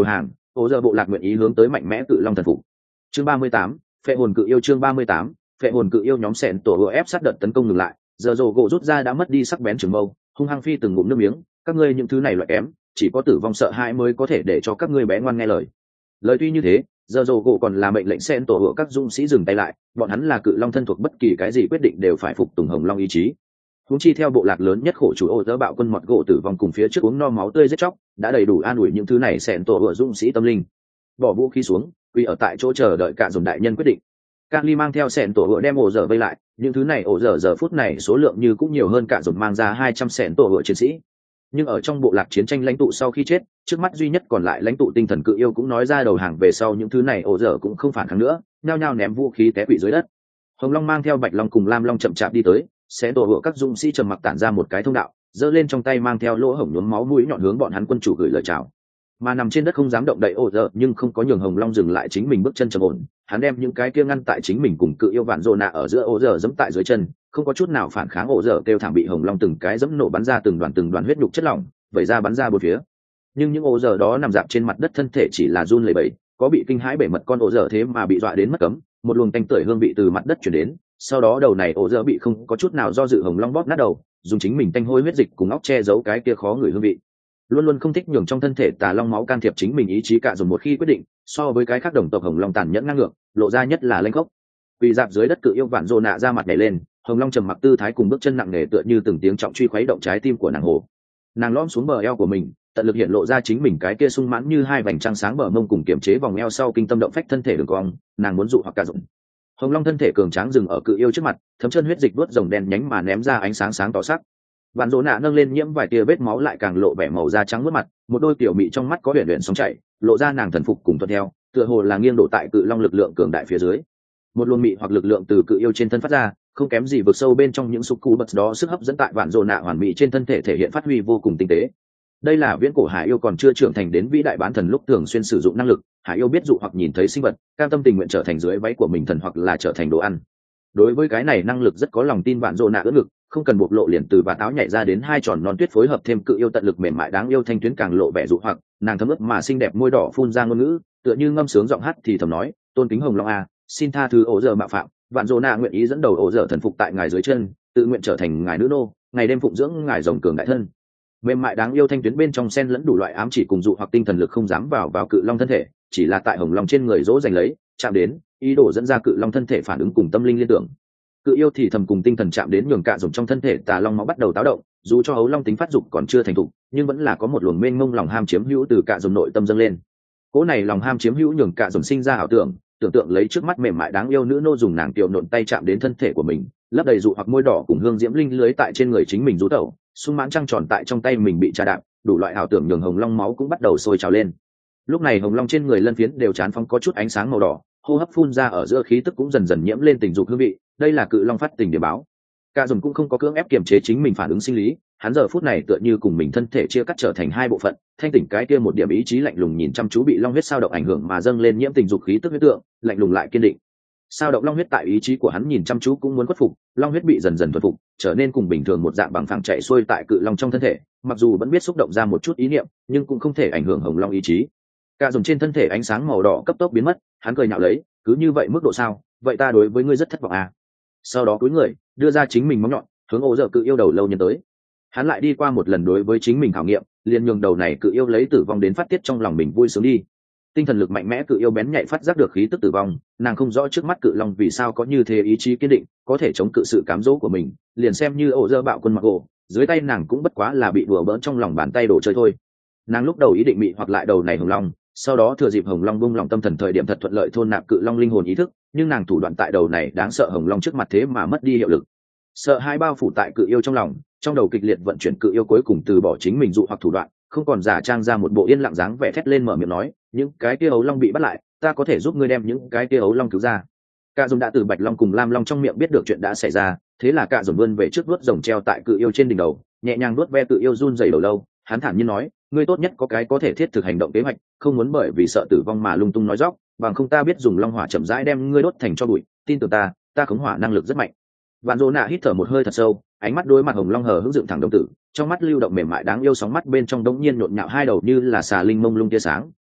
ổ giờ bộ lạc nguyện ý hướng tới mạnh mẽ cự long thần phục. Chương ba mươi tám, phệ hồn cự yêu. Chương ba mươi tám, phệ hồn cự yêu. Nhóm sẹn tổ ép sát đợt tấn công ngừng lại, giờ rồ gỗ rút ra đã mất đi sắc bén trường mâu, hung hăng phi từng ngụm nước miếng. Các ngươi những thứ này loại kém, chỉ có tử vong sợ hãi mới có thể để cho các ngươi bé ngoan nghe lời. Lời tuy như thế, giờ rồ gỗ còn là mệnh lệnh sẹn tổ hựa các dũng sĩ dừng tay lại, bọn hắn là cự long thân thuộc, bất kỳ cái gì quyết định đều phải phục tùng hồng long ý chí. Huống chi theo bộ lạc lớn nhất khổ chủ ô dỡ bạo quân mọt gỗ tử vong cùng phía trước uống no máu tươi giết chóc, đã đầy đủ an ủi những thứ này sẹn tổ hựa dũng sĩ tâm linh. Bỏ vũ khí xuống, quỳ ở tại chỗ chờ đợi cả dồn đại nhân quyết định. Cali mang theo sẹn tổ hựa đem ổ dở vây lại, những thứ này ổ dở giờ phút này số lượng như cũng nhiều hơn cả dồn mang ra hai trăm sẹn tổ hựa chiến sĩ. Nhưng ở trong bộ lạc chiến tranh lãnh tụ sau khi chết, trước mắt duy nhất còn lại lãnh tụ tinh thần cự yêu cũng nói ra đầu hàng về sau, những thứ này ổ dở cũng không phản kháng nữa, nhao nhao ném vũ khí té quỵ dưới đất. Hồng Long mang theo Bạch Long cùng Lam Long chậm chạp đi tới, sẽ tổ hựa các dũng sĩ trầm mặc tản ra một cái thông đạo, giơ lên trong tay mang theo lỗ hổng nhuốm máu mũi nhọn hướng bọn hắn quân chủ gửi lời chào. Mà nằm trên đất không dám động đậy ổ dở, nhưng không có nhường Hồng Long dừng lại chính mình bước chân trầm ổn, hắn đem những cái kia ngăn tại chính mình cùng cự yêu vạn rồ nạ ở giữa ổ dở giẫm tại dưới chân, không có chút nào phản kháng. Ổ dở kêu thảm bị Hồng Long từng cái giẫm nổ bắn ra từng đoàn từng đoàn huyết nhục chất lỏng, vẩy ra bắn ra bốn phía. Nhưng những ổ dở đó nằm dạp trên mặt đất, thân thể chỉ là run lẩy bẩy, có bị kinh hãi bể mật con ổ dở thế mà bị dọa đến mất cấm, một luồng tanh tưởi hương vị từ mặt đất truyền đến. Sau đó đầu này ổ dở bị không có chút nào do dự Hồng Long bóp nát đầu, dùng chính mình tanh hôi huyết dịch cùng óc che giấu cái kia khó ngửi hương vị. Luôn luôn không thích nhường trong thân thể tà long máu can thiệp chính mình ý chí, cả dùng một khi quyết định, so với cái khác đồng tộc Hồng Long tàn nhẫn ngang ngược, lộ ra nhất là lênh khốc. Quỳ dạp dưới đất cự yêu vạn rồ nạ ra mặt nhảy lên, Hồng Long trầm mặc tư thái cùng bước chân nặng nề tựa như từng tiếng trọng truy khuấy động trái tim của nàng hồ. Nàng lõm xuống bờ eo của mình, tận lực hiện lộ ra chính mình cái kia sung mãn như hai vành trăng sáng bờ mông cùng kiềm chế vòng eo sau kinh tâm động phách thân thể đường cong, nàng muốn dụ hoặc cả dụng. Hồng Long thân thể cường tráng dừng ở cự yêu trước mặt, thấm chân huyết dịch đuốt rồng đen nhánh mà ném ra ánh sáng sáng tỏ sắc. Vạn rồ nạ nâng lên nhiễm vài tia vết máu lại càng lộ vẻ màu da trắng mướt mặt, một đôi tiểu mị trong mắt có huyền huyền sóng chảy, lộ ra nàng thần phục cùng tuân theo, tựa hồ là nghiêng đổ tại cự long lực lượng cường đại phía dưới. Một luồng mị hoặc lực lượng từ cự yêu trên thân phát ra, không kém gì vực sâu bên trong những sục cú bật đó, sức hấp dẫn tại vạn rồ nạ hoàn mỹ trên thân thể thể hiện phát huy vô cùng tinh tế. Đây là viễn cổ hải yêu còn chưa trưởng thành đến vĩ đại bán thần lúc thường xuyên sử dụng năng lực. Hải yêu biết dụ hoặc nhìn thấy sinh vật, cam tâm tình nguyện trở thành dưới váy của mình thần hoặc là trở thành đồ ăn. Đối với cái này năng lực rất có lòng tin, vạn rồ nạ ưỡn ngực, không cần bộc lộ liền từ và táo nhảy ra đến hai tròn non tuyết, phối hợp thêm cự yêu tận lực mềm mại đáng yêu thanh tuyến càng lộ vẻ dụ hoặc. Nàng thấm ướt mà xinh đẹp môi đỏ phun ra ngôn ngữ, tựa như ngâm sướng giọng hát thì thầm nói: tôn kính Hồng Long a, xin tha thứ ổ dở mạo phạm, vạn rồ nạ nguyện ý dẫn đầu ổ dở thần phục tại ngài dưới chân, tự nguyện trở thành ngài nữ nô, ngày đêm phụng dưỡng ngài rồng cường đại thân. Mềm mại đáng yêu thanh tuyến bên trong xen lẫn đủ loại ám chỉ cùng dụ hoặc tinh thần lực không dám vào vào cự long thân thể, chỉ là tại Hồng Long trên người dỗ dành lấy, chạm đến, ý đồ dẫn ra cự long thân thể phản ứng cùng tâm linh liên tưởng. Cự yêu thì thầm cùng tinh thần chạm đến, nhường cạ rồng trong thân thể tà long máu bắt đầu táo động, dù cho hấu long tính phát dục còn chưa thành thục, nhưng vẫn là có một luồng mênh mông lòng ham chiếm hữu từ cạ rồng nội tâm dâng lên. Cỗ này lòng ham chiếm hữu nhường cạ rồng sinh ra ảo tưởng, tưởng tượng lấy trước mắt mềm mại đáng yêu nữ nô dùng nàng tiểu nộn tay chạm đến thân thể của mình, lấp đầy dụ hoặc môi đỏ cùng hương diễm linh lưới tại trên người chính mình rú tẩu, sung mãn trăng tròn tại trong tay mình bị trà đạp, đủ loại ảo tưởng nhường Hồng Long máu cũng bắt đầu sôi trào lên. Lúc này Hồng Long trên người lân phiến đều chán phóng có chút ánh sáng màu đỏ, hô hấp phun ra ở giữa khí tức cũng dần dần nhiễm lên tình dục hương vị, đây là cự long phát tình điểm báo. Cả dùng cũng không có cưỡng ép kiềm chế chính mình phản ứng sinh lý, hắn giờ phút này tựa như cùng mình thân thể chia cắt trở thành hai bộ phận, thanh tỉnh cái kia một điểm ý chí lạnh lùng nhìn chăm chú bị long huyết sao động ảnh hưởng mà dâng lên nhiễm tình dục khí tức huyết tượng, lạnh lùng lại kiên định. Sao động long huyết tại ý chí của hắn nhìn chăm chú cũng muốn khuất phục, long huyết bị dần dần thuần phục, trở nên cùng bình thường một dạng bằng phẳng chạy xuôi tại cự long trong thân thể, mặc dù vẫn biết xúc động ra một chút ý niệm, nhưng cũng không thể ảnh hưởng Hồng Long ý chí. Cả dùng trên thân thể ánh sáng màu đỏ cấp tốc biến mất, hắn cười nhạo lấy, cứ như vậy mức độ sao, vậy ta đối với ngươi rất thất vọng à. Sau đó cúi người, đưa ra chính mình móng nhọn, hướng ổ dở cự yêu đầu lâu nhân tới. Hắn lại đi qua một lần đối với chính mình khảo nghiệm, liền nhường đầu này cự yêu lấy tử vong đến phát tiết trong lòng mình vui sướng đi. Tinh thần lực mạnh mẽ cự yêu bén nhạy phát giác được khí tức tử vong, nàng không rõ trước mắt cự long vì sao có như thế ý chí kiên định, có thể chống cự sự cám dỗ của mình, liền xem như ổ dơ bạo quân mặc ổ, dưới tay nàng cũng bất quá là bị đùa bỡn trong lòng bàn tay đồ chơi thôi. Nàng lúc đầu ý định mị hoặc lại đầu này Hồng Long, sau đó thừa dịp Hồng Long bung lòng tâm thần thời điểm thật thuận lợi thôn nạp cự long linh hồn ý thức, nhưng nàng thủ đoạn tại đầu này đáng sợ Hồng Long trước mặt thế mà mất đi hiệu lực. Sợ hai bao phủ tại cự yêu trong lòng, trong đầu kịch liệt vận chuyển, cự yêu cuối cùng từ bỏ chính mình dụ hoặc thủ đoạn, không còn giả trang ra một bộ yên lặng dáng vẻ, thét lên mở miệng nói: những cái kia ấu long bị bắt lại, ta có thể giúp ngươi đem những cái kia ấu long cứu ra. Cạ Dồn đã từ Bạch Long cùng Lam Long trong miệng biết được chuyện đã xảy ra, thế là Cạ Dồn vươn về trước vuốt rồng treo tại cự yêu trên đỉnh đầu, nhẹ nhàng vuốt ve cự yêu run rẩy đầu lâu, hắn thản nhiên nói: ngươi tốt nhất có cái có thể thiết thực hành động kế hoạch, không muốn bởi vì sợ tử vong mà lung tung nói dóc, bằng không ta biết dùng long hỏa chậm rãi đem ngươi đốt thành tro bụi, tin tưởng ta, ta khống hỏa năng lực rất mạnh. Vạn Dỗ Nạ hít thở một hơi thật sâu, ánh mắt đối mặt Hồng Long hờ hững dựng thẳng đồng tử, trong mắt lưu động mềm mại đáng yêu, sóng mắt bên trong đống nhiên nhộn nhạo hai đầu như là xà linh mông lung tia sáng,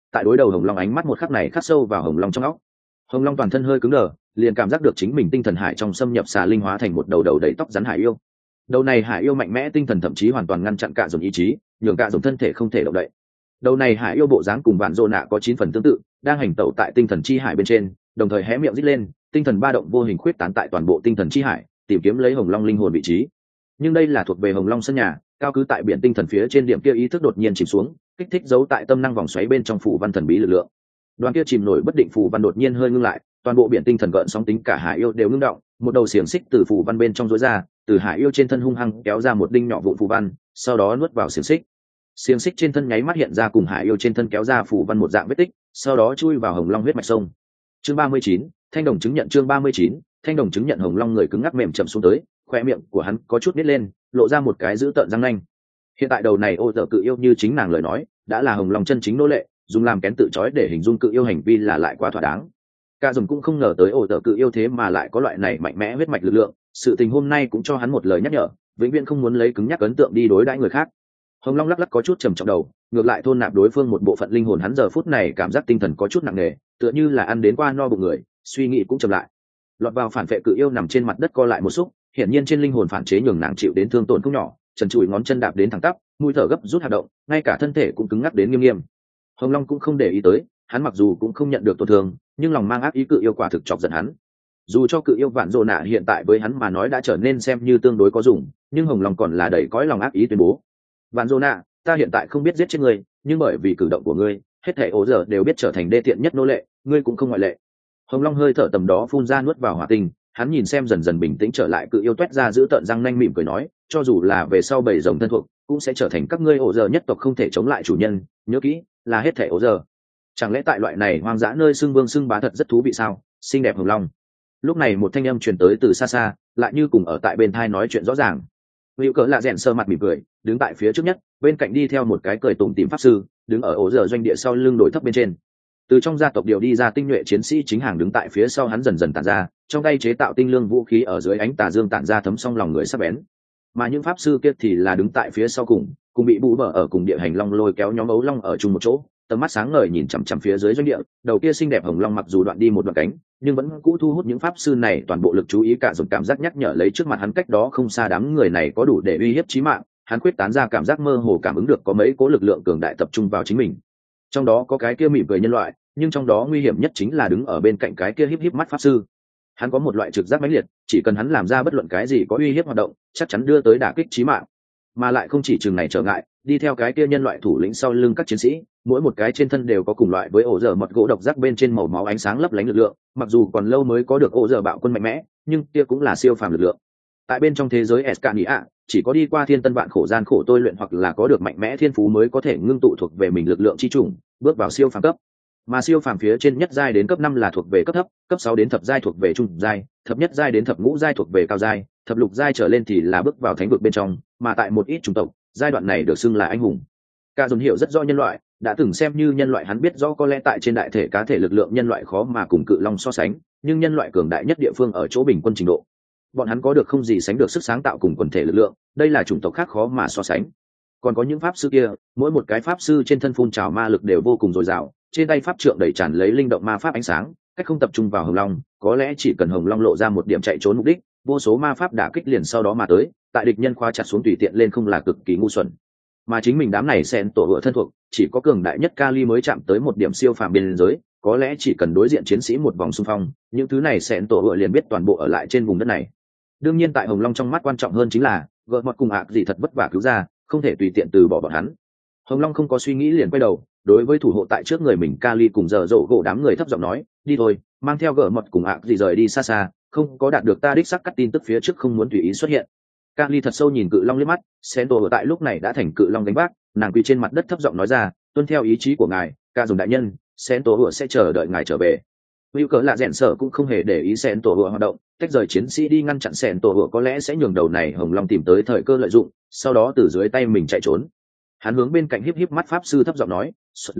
tại đối đầu hồng long ánh mắt một khắc này khắc sâu vào hồng long trong óc. Hồng long toàn thân hơi cứng đờ, liền cảm giác được chính mình tinh thần hải trong xâm nhập xà linh hóa thành một đầu đầu đầy tóc rắn hải yêu. Đầu này hải yêu mạnh mẽ tinh thần thậm chí hoàn toàn ngăn chặn cả dòng ý chí, nhường cả dòng thân thể không thể động đậy. Đầu này hải yêu bộ dáng cùng vạn dô nạ có chín phần tương tự, đang hành tẩu tại tinh thần chi hải bên trên, đồng thời hé miệng rít lên, tinh thần ba động vô hình khuyết tán tại toàn bộ tinh thần chi hải, tìm kiếm lấy hồng long linh hồn vị trí. Nhưng đây là thuộc về hồng long sân nhà, cao cứ tại biển tinh thần phía trên điểm kia ý thức đột nhiên chìm xuống, kích thích giấu tại tâm năng vòng xoáy bên trong phủ văn thần bí lực lượng. Đoàn kia chìm nổi bất định phủ văn đột nhiên hơi ngưng lại, toàn bộ biển tinh thần gợn sóng tính cả hải yêu đều ngưng động, một đầu xiềng xích từ phủ văn bên trong rối ra, từ hải yêu trên thân hung hăng kéo ra một đinh nhỏ vụn phủ văn, sau đó nuốt vào xiềng xích. Xiềng xích trên thân nháy mắt hiện ra cùng hải yêu trên thân kéo ra phủ văn một dạng vết tích, sau đó chui vào hồng long huyết mạch sông. Chương ba mươi chín, thanh đồng chứng nhận. Chương ba mươi chín, thanh đồng chứng nhận. Hồng long người cứng ngắc mềm chậm xuống tới, khoe miệng của hắn có chút nít lên, lộ ra một cái dữ tợn răng nanh. Hiện tại đầu này ô dở cự yêu như chính nàng lời nói, đã là hồng long chân chính nô lệ, dùng làm kén tự trói để hình dung cự yêu hành vi là lại quá thỏa đáng. Cả dùng cũng không ngờ tới ô dở cự yêu thế mà lại có loại này mạnh mẽ huyết mạch lực lượng, sự tình hôm nay cũng cho hắn một lời nhắc nhở, vĩnh viễn không muốn lấy cứng nhắc ấn tượng đi đối đãi người khác. Hồng long lắc lắc có chút trầm trọng đầu, ngược lại thôn nạp đối phương một bộ phận linh hồn, hắn giờ phút này cảm giác tinh thần có chút nặng nề, tựa như là ăn đến qua no bụng người, suy nghĩ cũng chậm lại. Lọt vào phản vệ cự yêu nằm trên mặt đất co lại một xúc, hiển nhiên trên linh hồn phản chế nhường nàng chịu đến thương tổn không nhỏ, trần trụi ngón chân đạp đến thẳng tắp, mũi thở gấp rút hoạt động, ngay cả thân thể cũng cứng ngắc đến nghiêm nghiêm. Hồng long cũng không để ý tới, hắn mặc dù cũng không nhận được tổn thương, nhưng lòng mang ác ý cự yêu quả thực chọc giận hắn. Dù cho cự yêu vạn dô nạ hiện tại với hắn mà nói đã trở nên xem như tương đối có dùng, nhưng hồng long còn là đầy cõi lòng ác ý tuyên bố: vạn dô nạ, ta hiện tại không biết giết chết ngươi, nhưng bởi vì cử động của ngươi, hết thảy ố giờ đều biết trở thành đê tiện nhất nô lệ, ngươi cũng không ngoại lệ. Hồng long hơi thở tầm đó phun ra nuốt vào hỏa tinh, hắn nhìn xem dần dần bình tĩnh trở lại cự yêu, toét ra giữ tợn răng nanh mỉm cười nói: cho dù là về sau bầy rồng thân thuộc, cũng sẽ trở thành các ngươi ổ giờ nhất tộc không thể chống lại chủ nhân, nhớ kỹ, là hết thảy ổ giờ. Chẳng lẽ tại loại này hoang dã nơi xưng vương xưng bá thật rất thú vị sao? Xinh đẹp hồng long. Lúc này một thanh âm truyền tới từ xa xa, lại như cùng ở tại bên thai nói chuyện rõ ràng. Hữu cỡ lạ rèn sơ mặt mỉm cười, đứng tại phía trước nhất, bên cạnh đi theo một cái cười tủm tỉm pháp sư, đứng ở ổ giờ doanh địa sau lưng đổi thấp bên trên. Từ trong gia tộc điều đi ra tinh nhuệ chiến sĩ chính hàng đứng tại phía sau hắn dần dần tản ra, trong tay chế tạo tinh lương vũ khí ở dưới ánh tà dương tản ra thấm xong lòng người sắc bén. Mà những pháp sư kia thì là đứng tại phía sau cùng, cùng bị bụ bờ ở cùng địa hành long lôi kéo nhóm ấu long ở chung một chỗ, tầm mắt sáng ngời nhìn chằm chằm phía dưới doanh địa, đầu kia xinh đẹp hồng long mặc dù đoạn đi một đoạn cánh, nhưng vẫn cũ thu hút những pháp sư này toàn bộ lực chú ý, cả dùng cảm giác nhắc nhở lấy trước mặt hắn cách đó không xa đám người này có đủ để uy hiếp chí mạng, hắn quyết tán ra cảm giác mơ hồ cảm ứng được có mấy cố lực lượng cường đại tập trung vào chính mình. Trong đó có cái kia mỉm cười nhân loại, nhưng trong đó nguy hiểm nhất chính là đứng ở bên cạnh cái kia híp híp mắt pháp sư. Hắn có một loại trực giác mãnh liệt, chỉ cần hắn làm ra bất luận cái gì có uy hiếp hoạt động, chắc chắn đưa tới đả kích chí mạng. Mà lại không chỉ chừng này trở ngại, đi theo cái kia nhân loại thủ lĩnh sau lưng các chiến sĩ, mỗi một cái trên thân đều có cùng loại với ổ dở mật gỗ độc giác bên trên màu máu ánh sáng lấp lánh lực lượng, mặc dù còn lâu mới có được ổ dở bạo quân mạnh mẽ, nhưng kia cũng là siêu phàm lực lượng. Tại bên trong thế giới Escania, chỉ có đi qua thiên tân vạn khổ gian khổ tôi luyện hoặc là có được mạnh mẽ thiên phú mới có thể ngưng tụ thuộc về mình lực lượng chi chủng, bước vào siêu phàm cấp. Mà siêu phàm phía trên nhất giai đến cấp năm là thuộc về cấp thấp, cấp sáu đến thập giai thuộc về trung giai, thập nhất giai đến thập ngũ giai thuộc về cao giai, thập lục giai trở lên thì là bước vào thánh vực bên trong, mà tại một ít chủng tộc, giai đoạn này được xưng là anh hùng. Cả dồn hiểu rất rõ nhân loại, đã từng xem như nhân loại, hắn biết rõ có lẽ tại trên đại thể cá thể lực lượng nhân loại khó mà cùng cự long so sánh, nhưng nhân loại cường đại nhất địa phương ở chỗ bình quân trình độ. Bọn hắn có được không gì sánh được sức sáng tạo cùng quần thể lực lượng, đây là chủng tộc khác khó mà so sánh. Còn có những pháp sư kia, mỗi một cái pháp sư trên thân phun trào ma lực đều vô cùng dồi dào, trên tay pháp trượng đầy tràn lấy linh động ma pháp ánh sáng, cách không tập trung vào hồng long, có lẽ chỉ cần hồng long lộ ra một điểm chạy trốn mục đích, vô số ma pháp đả kích liền sau đó mà tới, tại địch nhân khóa chặt xuống tùy tiện lên không là cực kỳ ngu xuẩn. Mà chính mình đám này xen tổ vựa thân thuộc, chỉ có cường đại nhất Kali mới chạm tới một điểm siêu phàm biên giới, có lẽ chỉ cần đối diện chiến sĩ một vòng xung phong, những thứ này xen tổ vựa liền biết toàn bộ ở lại trên vùng đất này. Đương nhiên tại hồng long trong mắt quan trọng hơn chính là gợ mọt cùng ạc gì thật vất vả cứu ra, không thể tùy tiện từ bỏ bọn hắn. Hồng long không có suy nghĩ liền quay đầu, đối với thủ hộ tại trước người mình Kali cùng giờ dỗ gỗ đám người thấp giọng nói: đi thôi, mang theo gợ mọt cùng ạc gì rời đi xa xa, không có đạt được ta đích xác cắt tin tức phía trước không muốn tùy ý xuất hiện. Kali thật sâu nhìn cự long liếc mắt, Sento ở tại lúc này đã thành cự long đánh bác, nàng quỳ trên mặt đất thấp giọng nói ra: tuân theo ý chí của ngài, ca dùng đại nhân, Sento vừa sẽ chờ đợi ngài trở về. Hữu cỡ lạ rèn sở cũng không hề để ý Sento vừa hoạt động, tách rời chiến sĩ đi ngăn chặn Sento vừa có lẽ sẽ nhường đầu này hồng long tìm tới thời cơ lợi dụng, sau đó từ dưới tay mình chạy trốn. Hắn hướng bên cạnh híp híp mắt pháp sư thấp giọng nói: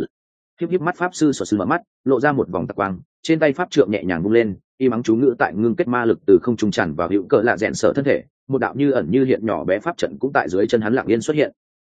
híp híp mắt pháp sư sột sừ mở mắt, lộ ra một vòng tạc quang, trên tay pháp trượng nhẹ nhàng vung lên, y mắng chú ngữ tại ngưng kết ma lực từ không trung tràn vào hữu cỡ lạ rèn sở thân thể, một đạo như ẩn như hiện nhỏ bé pháp trận cũng tại dưới chân hắn lặng yên xuất hiện.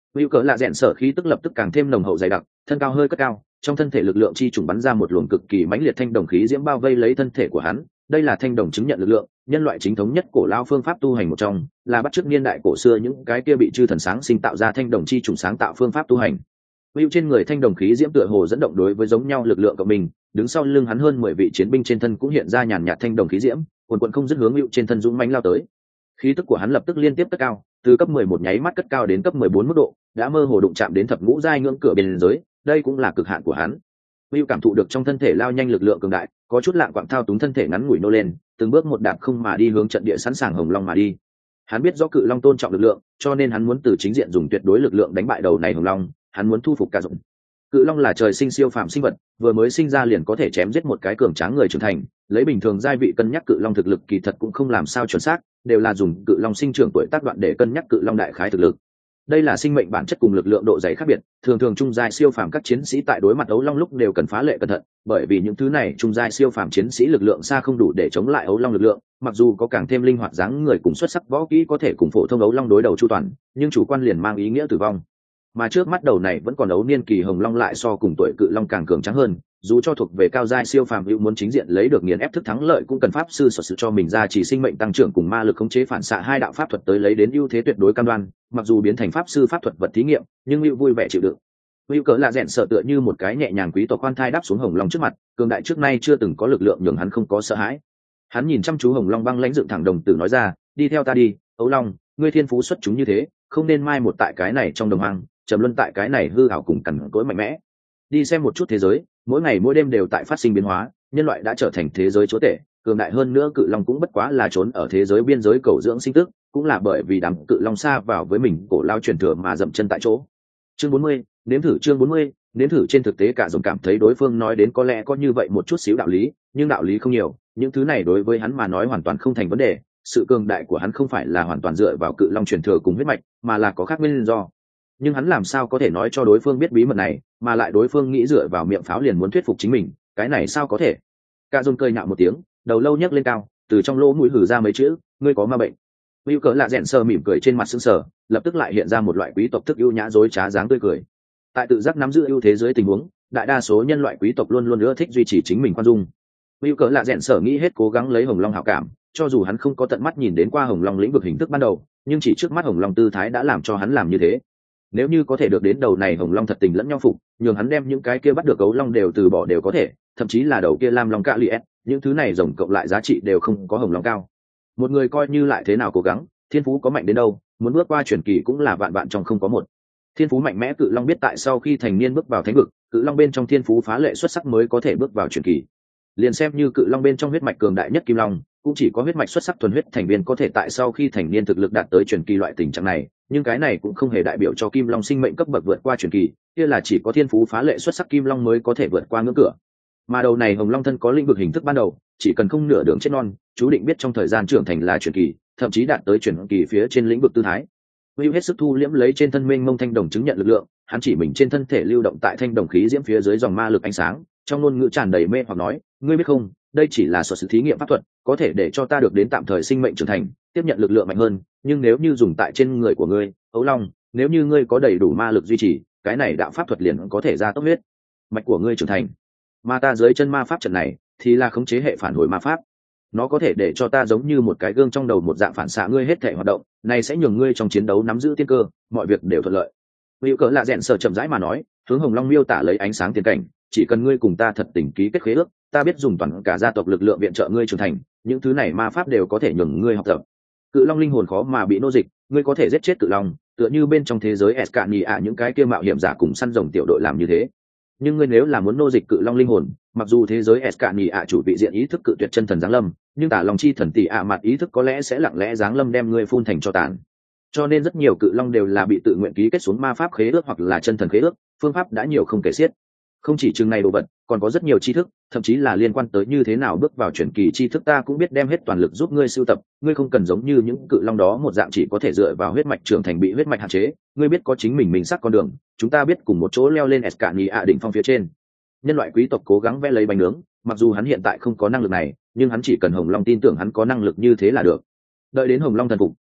hữu cỡ lạ rẽn sở khí tức lập tức càng thêm nồng hậu dày đặc, thân cao hơi cất cao, trong thân thể lực lượng chi trùng bắn ra một luồng cực kỳ mãnh liệt thanh đồng khí diễm bao vây lấy thân thể của hắn. Đây là thanh đồng chứng nhận lực lượng, nhân loại chính thống nhất cổ lao phương pháp tu hành một trong, là bắt chước niên đại cổ xưa những cái kia bị chư thần sáng sinh tạo ra thanh đồng chi trùng sáng tạo phương pháp tu hành. Hữu trên người thanh đồng khí diễm tựa hồ dẫn động đối với giống nhau lực lượng của mình, đứng sau lưng hắn hơn mười vị chiến binh trên thân cũng hiện ra nhàn nhạt thanh đồng khí diễm, cuồn cuộn không dứt hướng Hữu trên thân dũng mãnh lao tới. Khí tức của hắn lập tức liên tiếp cất cao, từ cấp mười một nháy mắt cất cao đến cấp mười bốn mức độ, đã mơ hồ đụng chạm đến thập ngũ giai ngưỡng cửa biên giới, đây cũng là cực hạn của hắn. Hữu cảm thụ được trong thân thể lao nhanh lực lượng cường đại, có chút lạng quạng thao túng thân thể ngắn ngủi nô lên, từng bước một đạp không mà đi hướng trận địa sẵn sàng hồng long mà đi. Hắn biết rõ cự long tôn trọng lực lượng, cho nên hắn muốn từ chính diện dùng tuyệt đối lực lượng đánh bại đầu này hồng long, hắn muốn thu phục cả dụng. Cự long là trời sinh siêu phàm sinh vật, vừa mới sinh ra liền có thể chém giết một cái cường tráng người trưởng thành, lấy bình thường giai vị cân nhắc cự long thực lực kỳ thật cũng không làm sao chuẩn xác, đều là dùng cự long sinh trưởng tuổi tác đoạn để cân nhắc cự long đại khái thực lực. Đây là sinh mệnh bản chất cùng lực lượng độ dày khác biệt, thường thường trung giai siêu phàm các chiến sĩ tại đối mặt ấu long lúc đều cần phá lệ cẩn thận, bởi vì những thứ này trung giai siêu phàm chiến sĩ lực lượng xa không đủ để chống lại ấu long lực lượng, mặc dù có càng thêm linh hoạt dáng người cùng xuất sắc võ kỹ có thể cùng phổ thông ấu long đối đầu chu toàn, nhưng chủ quan liền mang ý nghĩa tử vong. Mà trước mắt đầu này vẫn còn ấu niên kỳ hồng long lại so cùng tuổi cự long càng cường tráng hơn, dù cho thuộc về cao giai siêu phàm hữu muốn chính diện lấy được nghiền ép thức thắng lợi cũng cần pháp sư sở sự cho mình ra chỉ sinh mệnh tăng trưởng cùng ma lực khống chế phản xạ hai đạo pháp thuật tới lấy đến ưu thế tuyệt đối cam đoan, mặc dù biến thành pháp sư pháp thuật vật thí nghiệm nhưng hữu vui vẻ chịu đựng. Hữu cỡ là rèn sợ tựa như một cái nhẹ nhàng quý tộc khoan thai đáp xuống hồng long trước mặt, cường đại trước nay chưa từng có lực lượng nhường hắn không có sợ hãi. Hắn nhìn chăm chú hồng long băng lãnh dựng thẳng đồng tử nói ra, đi theo ta đi, ấu long, ngươi thiên phú xuất chúng như thế, không nên mai một tại cái này trong đồng hoang, trầm luân tại cái này hư ảo cùng cằn cỗi mạnh mẽ. Đi xem một chút thế giới, mỗi ngày mỗi đêm đều tại phát sinh biến hóa, nhân loại đã trở thành thế giới chúa tể, cường đại hơn nữa cự long cũng bất quá là trốn ở thế giới biên giới cầu dưỡng sinh tức, cũng là bởi vì đám cự long xa vào với mình cổ lao truyền thừa mà dậm chân tại chỗ. Chương bốn mươi, nếm thử chương bốn mươi, nếm thử trên thực tế cả dòng cảm thấy đối phương nói đến có lẽ có như vậy một chút xíu đạo lý, nhưng đạo lý không nhiều, những thứ này đối với hắn mà nói hoàn toàn không thành vấn đề, sự cường đại của hắn không phải là hoàn toàn dựa vào cự long truyền thừa cùng huyết mạch, mà là có khác nguyên do. Nhưng hắn làm sao có thể nói cho đối phương biết bí mật này, mà lại đối phương nghĩ dựa vào miệng pháo liền muốn thuyết phục chính mình, cái này sao có thể? Cả dồn cười nhạo một tiếng, đầu lâu nhấc lên cao, từ trong lỗ mũi hử ra mấy chữ, ngươi có ma bệnh. Hữu cỡ lạ rèn sờ mỉm cười trên mặt sững sờ, lập tức lại hiện ra một loại quý tộc thức ưu nhã dối trá dáng tươi cười. Tại tự giác nắm giữ ưu thế dưới tình huống, đại đa số nhân loại quý tộc luôn luôn ưa thích duy trì chính mình khoan dung. Hữu cỡ lạ rèn sờ nghĩ hết cố gắng lấy hồng long hảo cảm, cho dù hắn không có tận mắt nhìn đến qua hồng long lĩnh vực hình thức ban đầu, nhưng chỉ trước mắt hồng long tư thái đã làm cho hắn làm như thế. Nếu như có thể được đến đầu này hồng long thật tình lẫn nhau phục, nhường hắn đem những cái kia bắt được gấu long đều từ bỏ đều có thể, thậm chí là đầu kia lam long cạ liệt, những thứ này tổng cộng lại giá trị đều không có hồng long cao. Một người coi như lại thế nào cố gắng, thiên phú có mạnh đến đâu, muốn bước qua truyền kỳ cũng là vạn vạn trong không có một. Thiên phú mạnh mẽ cự long biết tại sau khi thành niên bước vào thánh vực, cự long bên trong thiên phú phá lệ xuất sắc mới có thể bước vào truyền kỳ. Liền xem như cự long bên trong huyết mạch cường đại nhất kim long, cũng chỉ có huyết mạch xuất sắc thuần huyết thành viên có thể tại sau khi thành niên thực lực đạt tới truyền kỳ loại tình trạng này, nhưng cái này cũng không hề đại biểu cho kim long sinh mệnh cấp bậc vượt qua truyền kỳ, kia là chỉ có thiên phú phá lệ xuất sắc kim long mới có thể vượt qua ngưỡng cửa. Mà đầu này hồng long thân có lĩnh vực hình thức ban đầu, chỉ cần không nửa đường chết non, chú định biết trong thời gian trưởng thành là truyền kỳ, thậm chí đạt tới truyền kỳ phía trên lĩnh vực tư thái. Hữu hết sức thu liễm lấy trên thân mênh mông thanh đồng chứng nhận lực lượng, hắn chỉ mình trên thân thể lưu động tại thanh đồng khí diễm phía dưới dòng ma lực ánh sáng, trong ngôn ngữ tràn đầy mê hoặc nói, ngươi biết không, đây chỉ là sở sự thí nghiệm pháp thuật, có thể để cho ta được đến tạm thời sinh mệnh trưởng thành, tiếp nhận lực lượng mạnh hơn, nhưng nếu như dùng tại trên người của ngươi, ấu long, nếu như ngươi có đầy đủ ma lực duy trì, cái này đạo pháp thuật liền có thể ra tốc huyết mạch của ngươi trưởng thành. Mà ta dưới chân ma pháp trận này thì là khống chế hệ phản hồi ma pháp, nó có thể để cho ta giống như một cái gương trong đầu một dạng phản xạ ngươi hết thể hoạt động, này sẽ nhường ngươi trong chiến đấu nắm giữ tiên cơ, mọi việc đều thuận lợi. Hữu cỡ lạ rèn sợ chậm rãi mà nói, hướng hồng long miêu tả lấy ánh sáng tiền cảnh, chỉ cần ngươi cùng ta thật tình ký kết khế ước, ta biết dùng toàn cả gia tộc lực lượng viện trợ ngươi trưởng thành, những thứ này ma pháp đều có thể nhường ngươi học tập. Cự long linh hồn khó mà bị nô dịch, ngươi có thể giết chết cự long, tựa như bên trong thế giới Escania những cái kia mạo hiểm giả cùng săn rồng tiểu đội làm như thế. Nhưng ngươi nếu là muốn nô dịch cự long linh hồn, mặc dù thế giới Escania chủ vị diện ý thức cự tuyệt chân thần giáng lâm, nhưng tả lòng chi thần tỷ ạ mặt ý thức có lẽ sẽ lặng lẽ giáng lâm đem ngươi phun thành cho tàn. Cho nên rất nhiều cự long đều là bị tự nguyện ký kết xuống ma pháp khế ước hoặc là chân thần khế ước, phương pháp đã nhiều không kể xiết. Không chỉ chừng này đồ vật, còn có rất nhiều tri thức, thậm chí là liên quan tới như thế nào bước vào truyền kỳ tri thức ta cũng biết đem hết toàn lực giúp ngươi sưu tập, ngươi không cần giống như những cự long đó một dạng chỉ có thể dựa vào huyết mạch trưởng thành bị huyết mạch hạn chế, ngươi biết có chính mình mình sắc con đường, chúng ta biết cùng một chỗ leo lên Escania đỉnh phong phía trên. Nhân loại quý tộc cố gắng vẽ lấy bánh nướng, mặc dù hắn hiện tại không có năng lực này, nhưng hắn chỉ cần hồng long tin tưởng hắn có năng lực như thế là được. Đợi đến hồng long thần phục,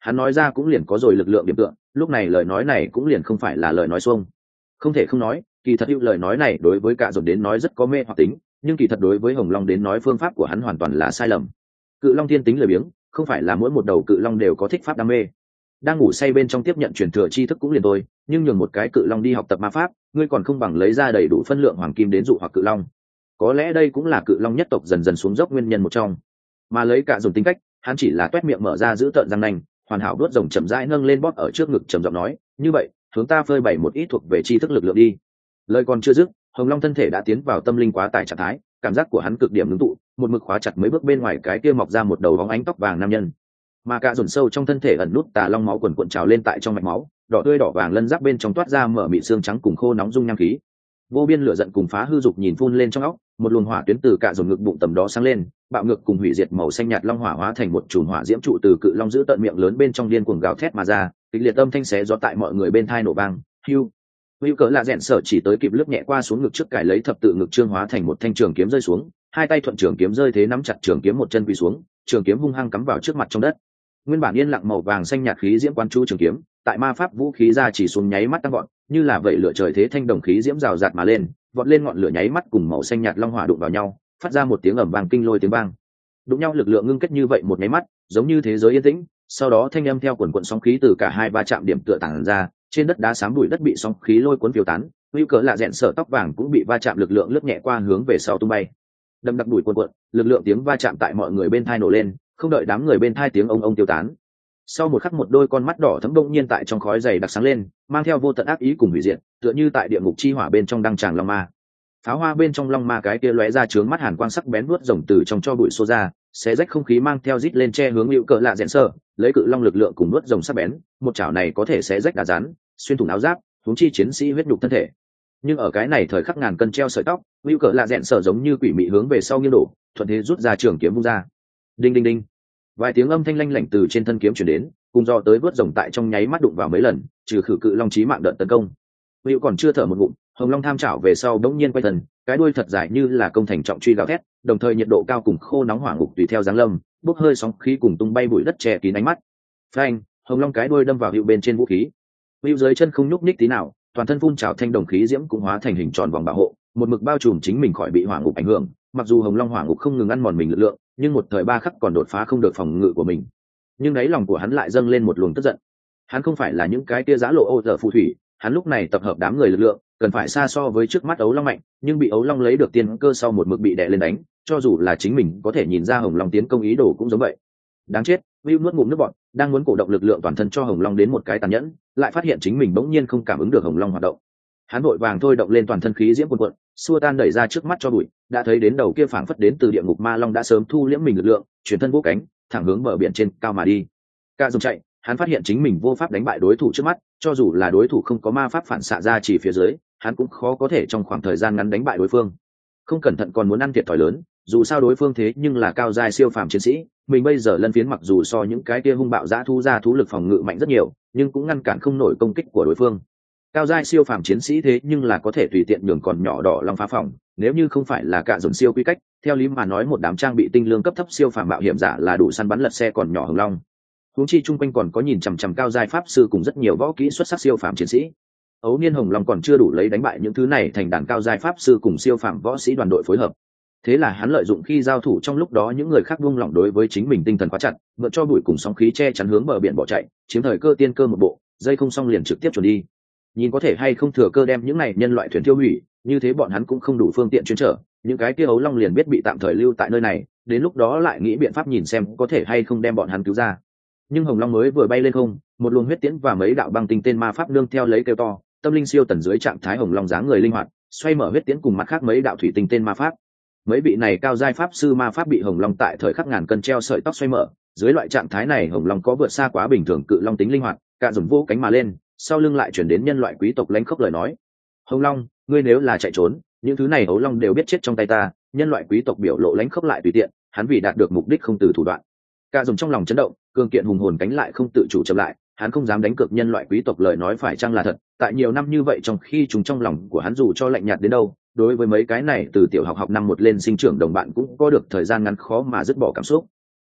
hắn nói ra cũng liền có rồi lực lượng điểm tựa, lúc này lời nói này cũng liền không phải là lời nói xuông. Không thể không nói, kỳ thật hữu lời nói này đối với cả dồn đến nói rất có mê hoặc tính, nhưng kỳ thật đối với Hồng Long đến nói phương pháp của hắn hoàn toàn là sai lầm. Cự Long thiên tính lười biếng, không phải là mỗi một đầu cự long đều có thích pháp đam mê. Đang ngủ say bên trong tiếp nhận truyền thừa tri thức cũng liền thôi, nhưng nhường một cái cự long đi học tập ma pháp, ngươi còn không bằng lấy ra đầy đủ phân lượng hoàng kim đến dụ hoặc cự long. Có lẽ đây cũng là cự long nhất tộc dần dần xuống dốc nguyên nhân một trong. Mà lấy cả dồn tính cách, hắn chỉ là toét miệng mở ra giữ tợn răng nanh, hoàn hảo đuốt rồng chậm rãi nâng lên bóp ở trước ngực trầm giọng nói, như vậy hướng ta phơi bày một ít thuộc về tri thức lực lượng đi. Lời còn chưa dứt, Hồng Long thân thể đã tiến vào tâm linh quá tải trạng thái, cảm giác của hắn cực điểm ngưng tụ, một mực khóa chặt mấy bước bên ngoài cái kia mọc ra một đầu bóng ánh tóc vàng nam nhân. Mà cả dồn sâu trong thân thể ẩn nút tà long máu quần cuộn trào lên tại trong mạch máu, đỏ tươi đỏ vàng lân giáp bên trong toát ra mở mị xương trắng cùng khô nóng dung nham khí. Vô biên lửa giận cùng phá hư dục nhìn phun lên trong óc, một luồng hỏa tuyến từ cả dồn ngực bụng tầm đó sáng lên, bạo ngược cùng hủy diệt màu xanh nhạt long hỏa hóa thành một chùm hỏa diễm trụ từ cự long giữ tận miệng lớn bên trong điên cuồng gào thét mà ra, kịch liệt âm thanh xé gió tại mọi người bên thai nổ vang. Hưu, hữu cỡ là rèn sở chỉ tới kịp lướt nhẹ qua xuống ngực trước cải lấy thập tự ngực trương hóa thành một thanh trường kiếm rơi xuống, hai tay thuận trường kiếm rơi thế nắm chặt trường kiếm một chân quỳ xuống, trường kiếm hung hăng cắm vào trước mặt trong đất. Nguyên bản yên lặng màu vàng xanh nhạt khí diễm quan chú trường kiếm, tại ma pháp vũ khí ra chỉ xuống nháy mắt tăng vọt, như là vậy lửa trời thế thanh đồng khí diễm rào rạt mà lên, vọt lên ngọn lửa nháy mắt cùng màu xanh nhạt long hỏa đụng vào nhau, phát ra một tiếng ầm vang kinh lôi tiếng vang. Đụng nhau lực lượng ngưng kết như vậy một nháy mắt, giống như thế giới yên tĩnh, sau đó thanh âm theo quần quần sóng khí từ cả hai ba chạm điểm tựa tản ra, trên đất đá xám bụi đất bị sóng khí lôi cuốn phiêu tán, hữu cỡ lạ rẽn sở tóc vàng cũng bị va chạm lực lượng lướt nhẹ qua hướng về sau tung bay. Đâm đặc bụi cuộn cuộn, lực lượng tiếng va chạm tại mọi người bên thai nổ lên, không đợi đám người bên thai tiếng ông ông tiêu tán. Sau một khắc một đôi con mắt đỏ thẫm bỗng nhiên tại trong khói dày đặc sáng lên, mang theo vô tận ác ý cùng hủy diệt, tựa như tại địa ngục chi hỏa bên trong đang tràng long ma. Pháo hoa bên trong long ma cái kia lóe ra trướng mắt hàn quang sắc bén vuốt rồng từ trong cho bụi xô ra, xé rách không khí mang theo rít lên che hướng hữu cỡ lạ rẽn sở, lấy cự long lực lượng cùng nuốt rồng sắc bén, một chảo này có thể xé rách đá rắn, xuyên thủng áo giáp, huống chi chiến sĩ huyết nhục thân thể. Nhưng ở cái này thời khắc ngàn cân treo sợi tóc, hữu cỡ lạ rẽn sở giống như quỷ mị hướng về sau nghiêng đổ, thuận thế rút ra trường kiếm vung ra. Đinh đinh đinh, vài tiếng âm thanh lanh lảnh từ trên thân kiếm truyền đến, cùng do tới vớt rồng tại trong nháy mắt đụng vào mấy lần, trừ khử cự long chí mạng đợt tấn công. Hữu còn chưa thở một ngụm, hồng long tham chảo về sau đống nhiên quay thân, cái đuôi thật dài như là công thành trọng truy gào thét, đồng thời nhiệt độ cao cùng khô nóng hỏa ngục tùy theo giáng lâm, bốc hơi sóng khí cùng tung bay bụi đất che kín ánh mắt. Phanh, hồng long cái đuôi đâm vào hữu bên trên vũ khí. Hữu dưới chân không nhúc nhích tí nào, toàn thân phun trào thanh đồng khí diễm cũng hóa thành hình tròn vòng bảo hộ, một mực bao trùm chính mình khỏi bị hỏa ngục ảnh hưởng. Mặc dù hồng long hỏa ngục không ngừng ăn mòn mình lực lượng, nhưng một thời ba khắc còn đột phá không được phòng ngự của mình. Nhưng đáy lòng của hắn lại dâng lên một luồng tức giận. Hắn không phải là những cái tia giã lộ ô dở phù thủy, hắn lúc này tập hợp đám người lực lượng, cần phải xa so với trước mắt ấu long mạnh, nhưng bị ấu long lấy được tiên cơ sau một mực bị đè lên đánh, cho dù là chính mình có thể nhìn ra hồng long tiến công ý đồ cũng giống vậy. Đáng chết, Will nuốt ngụm nước bọt, đang muốn cổ động lực lượng toàn thân cho hồng long đến một cái tàn nhẫn, lại phát hiện chính mình bỗng nhiên không cảm ứng được hồng long hoạt động. Hắn vội vàng thôi động lên toàn thân khí diễm cuồn cuộn, xua tan đẩy ra trước mắt cho bụi, đã thấy đến đầu kia phảng phất đến từ địa ngục ma long đã sớm thu liễm mình lực lượng, chuyển thân vỗ cánh, thẳng hướng bờ biển trên cao mà đi. Cả dùng chạy, hắn phát hiện chính mình vô pháp đánh bại đối thủ trước mắt, cho dù là đối thủ không có ma pháp phản xạ ra chỉ phía dưới, hắn cũng khó có thể trong khoảng thời gian ngắn đánh bại đối phương. Không cẩn thận còn muốn ăn thiệt thòi lớn, dù sao đối phương thế nhưng là cao giai siêu phàm chiến sĩ, mình bây giờ lân phiến mặc dù so những cái kia hung bạo dã thu ra thú lực phòng ngự mạnh rất nhiều, nhưng cũng ngăn cản không nổi công kích của đối phương. Cao giai siêu phàm chiến sĩ thế nhưng là có thể tùy tiện nhường còn nhỏ đỏ long phá phòng, nếu như không phải là cả dồn siêu quy cách, theo lý mà nói một đám trang bị tinh lương cấp thấp siêu phàm mạo hiểm giả là đủ săn bắn lật xe còn nhỏ hồng long. Huống chi chung quanh còn có nhìn chằm chằm cao giai pháp sư cùng rất nhiều võ kỹ xuất sắc siêu phàm chiến sĩ. Ấu niên hồng long còn chưa đủ lấy đánh bại những thứ này thành đàn cao giai pháp sư cùng siêu phàm võ sĩ đoàn đội phối hợp. Thế là hắn lợi dụng khi giao thủ trong lúc đó những người khác buông lỏng đối với chính mình tinh thần quá chặt, mượn cho bụi cùng sóng khí che chắn hướng bờ biển bỏ chạy, chiếm thời cơ tiên cơ một bộ, dây không xong liền trực tiếp chuẩn đi. Nhìn có thể hay không thừa cơ đem những này nhân loại thuyền tiêu hủy, như thế bọn hắn cũng không đủ phương tiện chuyên trở, những cái kia ấu long liền biết bị tạm thời lưu tại nơi này, đến lúc đó lại nghĩ biện pháp nhìn xem có thể hay không đem bọn hắn cứu ra. Nhưng hồng long mới vừa bay lên không, một luồng huyết tiễn và mấy đạo băng tinh tên ma pháp nương theo lấy kêu to, tâm linh siêu tần dưới trạng thái hồng long dáng người linh hoạt, xoay mở huyết tiễn cùng mặt khác mấy đạo thủy tinh tên ma pháp. Mấy vị này cao giai pháp sư ma pháp bị hồng long tại thời khắc ngàn cân treo sợi tóc xoay mở, dưới loại trạng thái này hồng long có vượt xa quá bình thường cự long tính linh hoạt, cả dùng vô cánh mà lên, sau lưng lại chuyển đến nhân loại quý tộc lãnh khốc lời nói: hồng long, ngươi nếu là chạy trốn, những thứ này ấu long đều biết chết trong tay ta. Nhân loại quý tộc biểu lộ lãnh khốc lại tùy tiện, hắn vì đạt được mục đích không từ thủ đoạn. Cả dùng trong lòng chấn động, cường kiện hùng hồn cánh lại không tự chủ chậm lại, hắn không dám đánh cược nhân loại quý tộc lời nói phải chăng là thật. Tại nhiều năm như vậy trong khi chúng trong lòng của hắn dù cho lạnh nhạt đến đâu, đối với mấy cái này từ tiểu học học năm một lên sinh trưởng đồng bạn cũng có được thời gian ngắn khó mà dứt bỏ cảm xúc.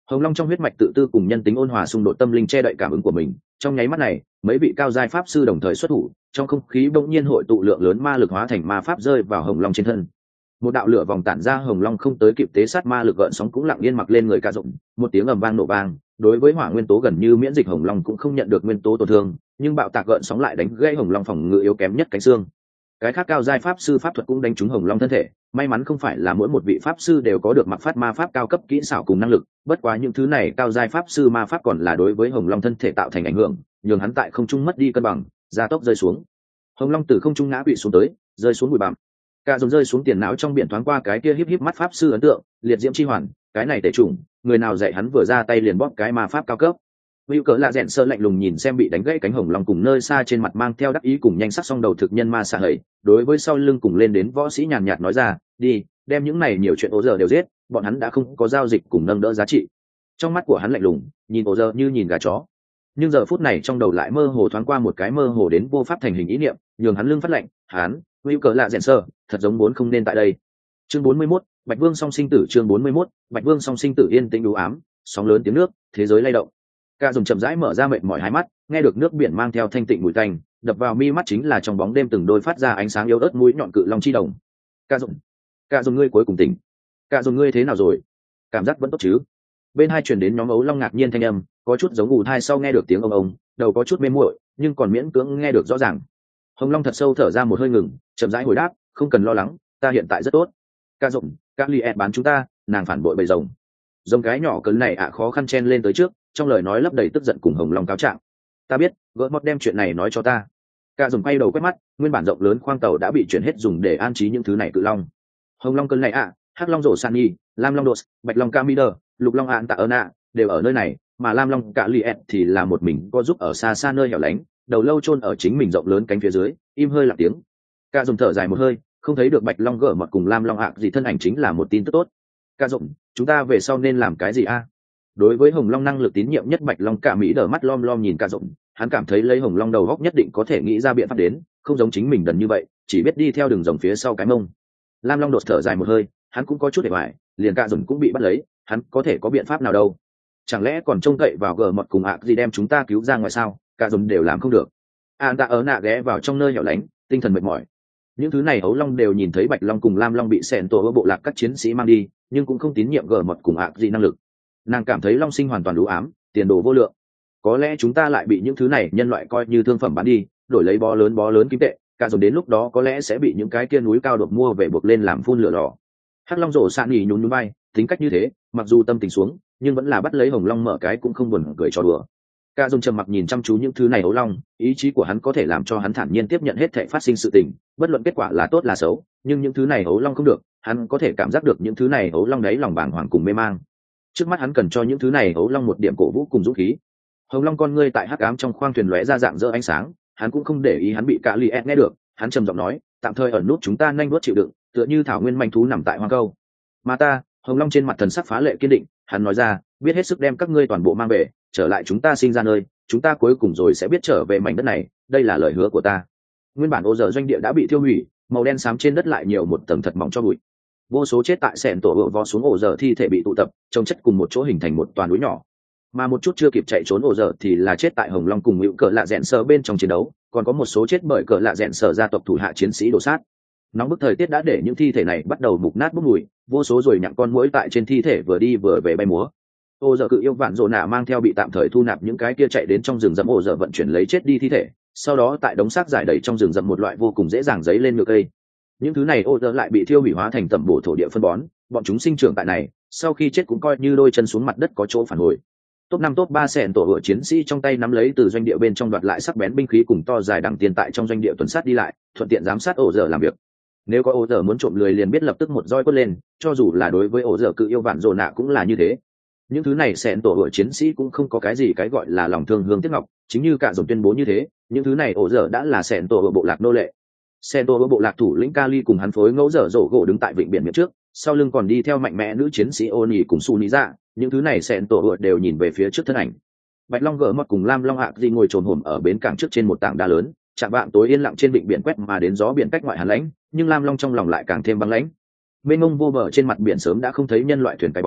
Hồng Long trong huyết mạch tự tư cùng nhân tính ôn hòa xung đột tâm linh che đậy cảm ứng của mình, trong nháy mắt này, mấy vị cao giai pháp sư đồng thời xuất thủ, trong không khí bỗng nhiên hội tụ lượng lớn ma lực hóa thành ma pháp rơi vào Hồng Long trên thân. Một đạo lửa vòng tản ra, Hồng Long không tới kịp tế sát ma lực gợn sóng cũng lặng yên mặc lên người Cả Dụng, một tiếng ầm vang nổ vang, đối với hỏa nguyên tố gần như miễn dịch Hồng Long cũng không nhận được nguyên tố tổn thương, nhưng bạo tạc gợn sóng lại đánh gãy Hồng Long phòng ngự yếu kém nhất cánh xương. Cái khác cao giai pháp sư pháp thuật cũng đánh trúng Hồng Long thân thể, may mắn không phải là mỗi một vị pháp sư đều có được mặc phát ma pháp cao cấp kỹ xảo cùng năng lực, bất quá những thứ này cao giai pháp sư ma pháp còn là đối với Hồng Long thân thể tạo thành ảnh hưởng, nhường hắn tại không trung mất đi cân bằng, gia tốc rơi xuống. Hồng Long từ không trung ngã quỵ xuống tới, rơi xuống bụi bặm. Cả Dùng rơi xuống tiền não trong biển thoáng qua cái kia híp híp mắt pháp sư ấn tượng, liệt diễm chi hoàn, cái này tệ chủng, người nào dạy hắn vừa ra tay liền bóp cái ma pháp cao cấp. Hữu cỡ lạ rèn sơ lạnh lùng nhìn xem bị đánh gãy cánh Hồng Long cùng nơi xa trên mặt mang theo đắc ý cùng nhanh sắc song đầu thực nhân ma xạ hầy, đối với sau lưng cùng lên đến võ sĩ nhàn nhạt nói ra, đi, đem những này nhiều chuyện ố giờ đều giết, bọn hắn đã không có giao dịch cùng nâng đỡ giá trị. Trong mắt của hắn lạnh lùng, nhìn ố giờ như nhìn gà chó. Nhưng giờ phút này trong đầu lại mơ hồ thoáng qua một cái mơ hồ đến vô pháp thành hình ý niệm, nhường hắn lưng phát lạnh, hắn, Hữu cỡ lạ rèn sơ, thật giống muốn không nên tại đây. Chương bốn mươi mốt, Bạch Vương song sinh tử. Chương bốn mươi mốt, Bạch Vương song sinh tử. Yên tĩnh u ám, sóng lớn tiếng nước, thế giới lay động. Cả Dùng chậm rãi mở ra mệt mỏi hai mắt, nghe được nước biển mang theo thanh tịnh mùi tanh, đập vào mi mắt chính là trong bóng đêm từng đôi phát ra ánh sáng yếu ớt mũi nhọn cự long chi đồng. Cả Dùng, Cả Dùng ngươi cuối cùng tỉnh. Cả Dùng ngươi thế nào rồi? Cảm giác vẫn tốt chứ? Bên hai truyền đến nhóm ấu long ngạc nhiên thanh âm, có chút giống ù thai sau nghe được tiếng ông ông, đầu có chút mê muội, nhưng còn miễn cưỡng nghe được rõ ràng. Hồng Long thật sâu thở ra một hơi ngừng, chậm rãi hồi đáp, không cần lo lắng, ta hiện tại rất tốt. Cả Dùng, các liệt bán chúng ta, nàng phản bội bầy rồng. Rồng cái nhỏ cấn này ạ khó khăn chen lên tới trước, trong lời nói lấp đầy tức giận cùng Hồng Long cáo trạng. Ta biết, gỡ mót đem chuyện này nói cho ta. Cả Dùng quay đầu quét mắt, nguyên bản rộng lớn khoang tàu đã bị chuyển hết dùng để an trí những thứ này cự long. Hồng Long cấn này ạ, Hắc Long rổ Sani, Lam Long Đột, Bạch Long Camider, Lục Long Án Tạ ơn ạ, đều ở nơi này, mà Lam Long Cạ Liệt thì là một mình có giúp ở xa xa nơi hẻo lánh, đầu lâu chôn ở chính mình rộng lớn cánh phía dưới, im hơi lặng tiếng. Cả Dùng thở dài một hơi, không thấy được Bạch Long gỡ mọt cùng Lam Long ạ gì thân ảnh chính là một tin tức tốt. Cả Dùng, chúng ta về sau nên làm cái gì a? Đối với Hồng Long năng lực tín nhiệm nhất Bạch Long Cả Mỹ đờ mắt lom lom nhìn Cả Dùng, hắn cảm thấy lấy Hồng Long đầu góc nhất định có thể nghĩ ra biện pháp đến, không giống chính mình đần như vậy, chỉ biết đi theo đường rồng phía sau cái mông. Lam Long đột thở dài một hơi, hắn cũng có chút để hoài, liền Cả Dùng cũng bị bắt lấy, hắn có thể có biện pháp nào đâu? Chẳng lẽ còn trông cậy vào gờ mọt cùng ạ gì đem chúng ta cứu ra ngoài sao? Cả Dùng đều làm không được. An Tạ ớ nạ ghé vào trong nơi hẻo lánh, tinh thần mệt mỏi. Những thứ này ấu long đều nhìn thấy Bạch Long cùng Lam Long bị xẻn tổ bộ lạc các chiến sĩ mang đi, nhưng cũng không tín nhiệm gờ mọt cùng ạ gì năng lực. Nàng cảm thấy Long Sinh hoàn toàn đủ ám, tiền đồ vô lượng. Có lẽ chúng ta lại bị những thứ này nhân loại coi như thương phẩm bán đi, đổi lấy bó lớn bó lớn kim tệ, cả rồi đến lúc đó có lẽ sẽ bị những cái kia núi cao đột mua về buộc lên làm phun lửa lò. Hắc Long rổ sạn nhỉ nhún nhún vai, tính cách như thế, mặc dù tâm tình xuống, nhưng vẫn là bắt lấy Hồng Long mở cái cũng không buồn cười cho đùa. Cả dùng trầm mặc nhìn chăm chú những thứ này ấu long, ý chí của hắn có thể làm cho hắn thản nhiên tiếp nhận hết thảy phát sinh sự tình, bất luận kết quả là tốt là xấu, nhưng những thứ này ấu long không được, hắn có thể cảm giác được những thứ này ấu long đấy lòng bàng hoàng cùng mê mang. Trước mắt hắn cần cho những thứ này ấu long một điểm cổ vũ cùng dũng khí. Hồng Long con ngươi tại hắc ám trong khoang thuyền lóe ra dạng dỡ ánh sáng, hắn cũng không để ý hắn bị cả liệt nghe được, hắn trầm giọng nói, tạm thời ẩn nút chúng ta nhanh đuốt chịu đựng, tựa như thảo nguyên manh thú nằm tại hoang câu. Mà ta, Hồng Long trên mặt thần sắc phá lệ kiên định, hắn nói ra, biết hết sức đem các ngươi toàn bộ mang về, trở lại chúng ta sinh ra nơi, chúng ta cuối cùng rồi sẽ biết trở về mảnh đất này, đây là lời hứa của ta. Nguyên bản ô giờ doanh địa đã bị tiêu hủy, màu đen xám trên đất lại nhiều một tầng thật mỏng cho bụi. Vô số chết tại sẹn tổ vợ vó xuống ổ giờ thi thể bị tụ tập, chồng chất cùng một chỗ hình thành một toàn núi nhỏ. Mà một chút chưa kịp chạy trốn ổ giờ thì là chết tại Hồng Long cùng hữu cờ lạ rẽn sờ bên trong chiến đấu, còn có một số chết bởi cờ lạ rẽn sờ gia tộc thủ hạ chiến sĩ đổ sát. Nóng bức thời tiết đã để những thi thể này bắt đầu mục nát bốc mùi, vô số rồi nhặng con muỗi tại trên thi thể vừa đi vừa về bay múa. Ô giờ cự yêu vạn rộ nạ mang theo bị tạm thời thu nạp những cái kia chạy đến trong rừng rậm ổ giờ vận chuyển lấy chết đi thi thể, sau đó tại đống xác giải đầy trong rừng rậm một loại vô cùng dễ dàng giấy lên ngược cây. Những thứ này ô giờ lại bị thiêu hủy hóa thành tẩm bổ thổ địa phân bón, bọn chúng sinh trưởng tại này, sau khi chết cũng coi như đôi chân xuống mặt đất có chỗ phản hồi. Top năm top ba sẹn tổ hựa chiến sĩ trong tay nắm lấy từ doanh địa bên trong đoạt lại sắc bén binh khí cùng to dài đằng tiền tại trong doanh địa tuần sát đi lại, thuận tiện giám sát ổ giờ làm việc. Nếu có ổ giờ muốn trộm lười liền biết lập tức một roi quất lên, cho dù là đối với ổ giờ cự yêu vạn rồ nạ cũng là như thế. Những thứ này sẹn tổ hựa chiến sĩ cũng không có cái gì cái gọi là lòng thương hương tiếc ngọc, chính như cả dòng tuyên bố như thế, những thứ này ổ giờ đã là sẹn tổ hựa bộ lạc nô lệ. Sẹn tổ hựa bộ lạc thủ lĩnh Kali cùng hắn phối ngẫu dở dỗ gỗ đứng tại vịnh biển miền trước, sau lưng còn đi theo mạnh mẽ nữ chiến sĩ Oni cùng Su Ní Dạ, những thứ này sẹn tổ hựa đều nhìn về phía trước thân ảnh. Bạch Long gỡ mọt cùng Lam Long Hạc Di ngồi trồn hổm ở bến cảng trước trên một tảng đá lớn, chạm vạng tối yên lặng trên vịnh biển quét mà đến gió biển cách ngoại hàn lãnh, nhưng Lam Long trong lòng lại càng thêm băng lãnh. Mênh mông vô bờ trên mặt biển sớm đã không thấy nhân loại thuyền cái bóng,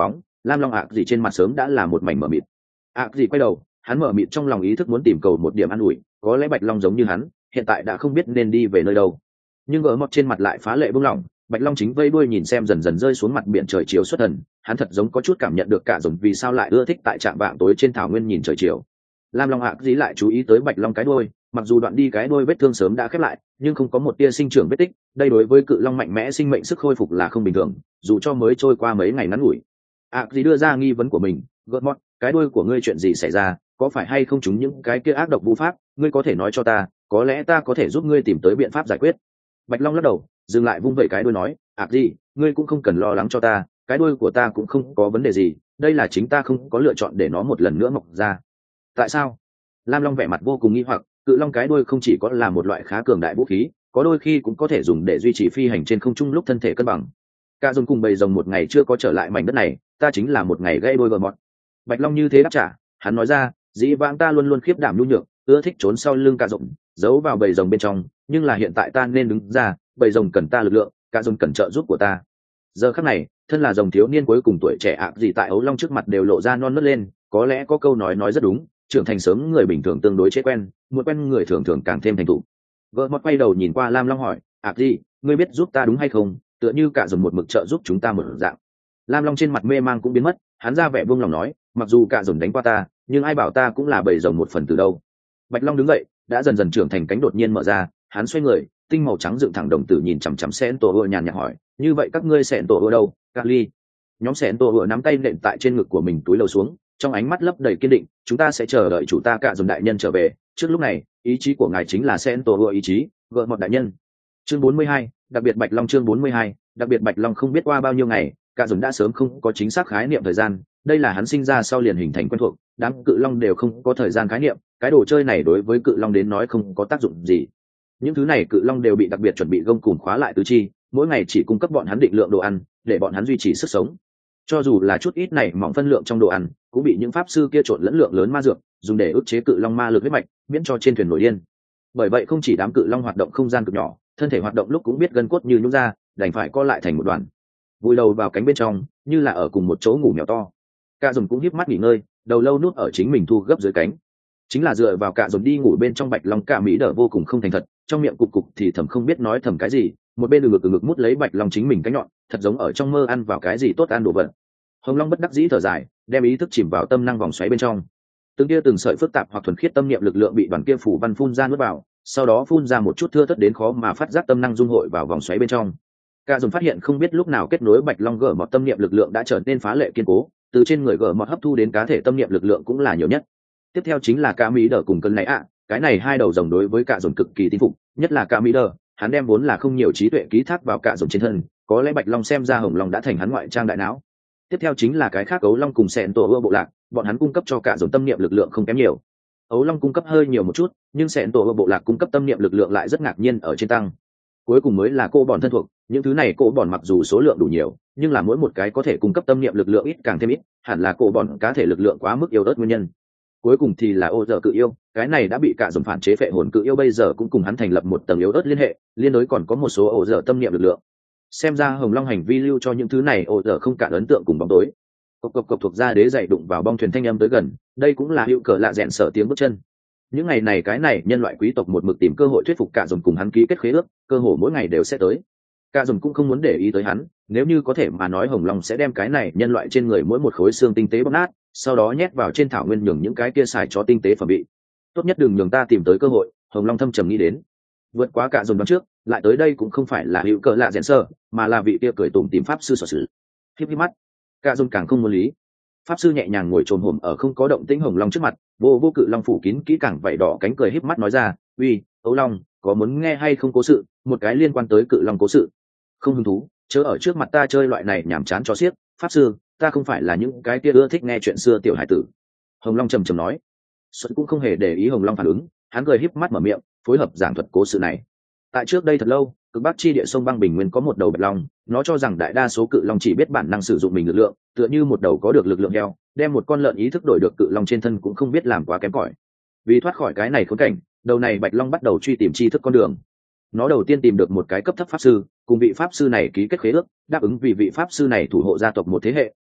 Lam Long ạ gì trên mặt sớm đã là một mảnh mờ mịt. ạ gì quay đầu, hắn mở mịt trong lòng ý thức muốn tìm cầu một điểm an ủi, có lẽ Bạch Long giống như hắn, hiện tại đã không biết nên đi về nơi đâu. Nhưng gỡ mọt trên mặt lại phá lệ buông lỏng, Bạch Long chính vây đuôi nhìn xem dần dần rơi xuống mặt biển trời chiều xuất thần, hắn thật giống có chút cảm nhận được cả dòng vì sao lại ưa thích tại trạm vạng tối trên thảo nguyên nhìn trời chiều. Lam Long hạc dí lại chú ý tới Bạch Long cái đuôi, mặc dù đoạn đi cái đuôi vết thương sớm đã khép lại, nhưng không có một tia sinh trưởng vết tích, đây đối với cự long mạnh mẽ sinh mệnh sức khôi phục là không bình thường, dù cho mới trôi qua mấy ngày ngắn ngủi. Hạc dí đưa ra nghi vấn của mình, gợt mót, cái đuôi của ngươi chuyện gì xảy ra, có phải hay không chúng những cái kia ác độc vũ pháp, ngươi có thể nói cho ta, có lẽ ta có thể giúp ngươi tìm tới biện pháp giải quyết. Bạch Long lắc đầu, dừng lại vung vẩy cái đuôi nói, hạc dí, ngươi cũng không cần lo lắng cho ta, cái đuôi của ta cũng không có vấn đề gì, đây là chính ta không có lựa chọn để nó một lần nữa mọc ra. Tại sao? Lam Long vẻ mặt vô cùng nghi hoặc, cự long cái đuôi không chỉ có là một loại khá cường đại vũ khí, có đôi khi cũng có thể dùng để duy trì phi hành trên không trung lúc thân thể cân bằng. Cả dùng cùng bầy rồng một ngày chưa có trở lại mảnh đất này, ta chính là một ngày gây đuôi gờ mọt. Bạch Long như thế đáp trả, hắn nói ra, dĩ vãng ta luôn luôn khiếp đảm nhu nhược, ưa thích trốn sau lưng cả rồng, giấu vào bầy rồng bên trong, nhưng là hiện tại ta nên đứng ra, bầy rồng cần ta lực lượng, cả rồng cần trợ giúp của ta. Giờ khắc này, thân là rồng thiếu niên cuối cùng tuổi trẻ ạ gì tại ấu long trước mặt đều lộ ra non nớt lên, có lẽ có câu nói nói rất đúng, trưởng thành sớm người bình thường tương đối chế quen, một quen người thường thường càng thêm thành thục. Gỡ mọt quay đầu nhìn qua Lam Long hỏi, ạ gì, ngươi biết giúp ta đúng hay không, tựa như cả rồng một mực trợ giúp chúng ta một dạng. Lam Long trên mặt mê mang cũng biến mất, hắn ra vẻ buông lòng nói, mặc dù cả rồng đánh qua ta, nhưng ai bảo ta cũng là bầy rồng một phần từ đâu. Bạch Long đứng dậy, đã dần dần trưởng thành cánh đột nhiên mở ra, hắn xoay người, tinh màu trắng dựng thẳng đồng tử nhìn chằm chằm Sẹn Tổ Hựa nhàn nhạt hỏi, như vậy các ngươi Sẹn Tổ Hựa đâu? Các ly. Nhóm Sẹn Tổ Hựa nắm tay nện tại trên ngực của mình túi lầu xuống, trong ánh mắt lấp đầy kiên định, chúng ta sẽ chờ đợi chủ ta cả dồn đại nhân trở về, trước lúc này ý chí của ngài chính là Sẹn Tổ Hựa ý chí, gợ một đại nhân. Chương bốn mươi hai, đặc biệt Bạch Long chương bốn mươi hai, đặc biệt Bạch Long không biết qua bao nhiêu ngày, cả dồn đã sớm không có chính xác khái niệm thời gian, đây là hắn sinh ra sau liền hình thành quen thuộc, đám cự long đều không có thời gian khái niệm, cái đồ chơi này đối với cự long đến nói không có tác dụng gì. Những thứ này cự long đều bị đặc biệt chuẩn bị gông cùm khóa lại tứ chi, mỗi ngày chỉ cung cấp bọn hắn định lượng đồ ăn, để bọn hắn duy trì sức sống. Cho dù là chút ít này mỏng phân lượng trong đồ ăn, cũng bị những pháp sư kia trộn lẫn lượng lớn ma dược, dùng để ức chế cự long ma lực huyết mạch, miễn cho trên thuyền nổi điên. Bởi vậy không chỉ đám cự long hoạt động không gian cực nhỏ, thân thể hoạt động lúc cũng biết gân cốt như nhũn ra, đành phải co lại thành một đoàn, vùi đầu vào cánh bên trong, như là ở cùng một chỗ ngủ mèo to. Cạ Dồn cũng híp mắt nghỉ ngơi, đầu lâu nút ở chính mình thu gấp dưới cánh. Chính là dựa vào Cạ Dồn đi ngủ bên trong Bạch Long Cả Mỹ đỡ vô cùng không thành thật, trong miệng cục cục thì thầm không biết nói thầm cái gì, một bên từ ngực từ ngực mút lấy Bạch Long chính mình cái nhọn, thật giống ở trong mơ ăn vào cái gì tốt ăn đồ vật. Hồng Long bất đắc dĩ thở dài, đem ý thức chìm vào tâm năng vòng xoáy bên trong. Từng kia từng sợi phức tạp hoặc thuần khiết tâm niệm lực lượng bị đoàn kia phủ văn phun ra nuốt vào, sau đó phun ra một chút thưa thớt đến khó mà phát giác tâm năng dung hội vào vòng xoáy bên trong. Cả Dồn phát hiện không biết lúc nào kết nối Bạch Long gở mọt tâm niệm lực lượng đã trở nên phá lệ kiên cố, từ trên người gở mọt hấp thu đến cá thể tâm niệm lực lượng cũng là nhiều nhất. Tiếp theo chính là Cả Mỹ đỡ cùng cân này ạ, à, cái này hai đầu rồng đối với Cả Dồn cực kỳ tín phục, nhất là Cả Mỹ đỡ, hắn đem vốn là không nhiều trí tuệ ký thác vào Cả Dồn trên thân, có lẽ Bạch Long xem ra Hồng Long đã thành hắn ngoại trang đại não. Tiếp theo chính là cái khác Ấu Long cùng Sẹn Tổ Ưa bộ lạc, bọn hắn cung cấp cho Cả Dồn tâm niệm lực lượng không kém nhiều. Ấu Long cung cấp hơi nhiều một chút, nhưng Sẹn Tổ Ưa bộ lạc cung cấp tâm niệm lực lượng lại rất ngạc nhiên ở trên tăng. Cuối cùng mới là cô bòn thân thuộc, những thứ này cô bòn mặc dù số lượng đủ nhiều, nhưng là mỗi một cái có thể cung cấp tâm niệm lực lượng ít càng thêm ít, hẳn là cô bòn cá thể lực lượng quá mức yếu ớt nguyên nhân. Cuối cùng thì là ô dở cự yêu, cái này đã bị Cả Dồn phản chế phệ hồn cự yêu bây giờ cũng cùng hắn thành lập một tầng yếu ớt liên hệ, liên đối còn có một số ô dở tâm niệm lực lượng. Xem ra Hồng Long hành vi lưu cho những thứ này ô dở không cạn ấn tượng cùng bóng tối. Cộc cộc cộc thuộc ra đế dậy đụng vào bong thuyền thanh âm tới gần, đây cũng là hữu cờ lạ rèn sở tiếng bước chân. Những ngày này cái này nhân loại quý tộc một mực tìm cơ hội thuyết phục Cả Dồn cùng hắn ký kết khế ước, cơ hội mỗi ngày đều sẽ tới. Cả Dồn cũng không muốn để ý tới hắn, nếu như có thể mà nói Hồng Long sẽ đem cái này nhân loại trên người mỗi một khối xương tinh tế bóp nát, sau đó nhét vào trên thảo nguyên nhường những cái kia xài cho tinh tế phẩm bị. Tốt nhất đừng nhường ta tìm tới cơ hội, Hồng Long thâm trầm nghĩ đến. Vượt quá Cả Dồn đoán trước, lại tới đây cũng không phải là hữu cờ lạ rèn sơ, mà là vị kia cười tủm tìm pháp sư sở sử. Hiếp hiếp mắt, Cả Dồn càng không muốn lý. Pháp sư nhẹ nhàng ngồi trồm hổm ở không có động tĩnh Hồng Long trước mặt, vô vô cự long phủ kín kỹ càng vảy đỏ cánh cười híp mắt nói ra, uy, Ấu Long, có muốn nghe hay không cố sự, một cái liên quan tới cự long cố sự. Không hứng thú, chớ ở trước mặt ta chơi loại này nhảm chán cho xiếc, pháp sư, ta không phải là những cái kia ưa thích nghe chuyện xưa tiểu hải tử. Hồng Long trầm trầm nói. Xuân cũng không hề để ý Hồng Long phản ứng, hắn cười híp mắt mở miệng, phối hợp giảng thuật cố sự này. Tại trước đây thật lâu, cực bắc chi địa sông băng bình nguyên có một đầu bạch long, nó cho rằng đại đa số cự long chỉ biết bản năng sử dụng mình lực lượng, tựa như một đầu có được lực lượng heo, đem một con lợn ý thức đổi được cự long trên thân cũng không biết làm quá kém cỏi. Vì thoát khỏi cái này khốn cảnh, đầu này bạch long bắt đầu truy tìm tri thức con đường. Nó đầu tiên tìm được một cái cấp thấp pháp sư, cùng vị pháp sư này ký kết khế ước, đáp ứng vì vị pháp sư này thủ hộ gia tộc một thế hệ,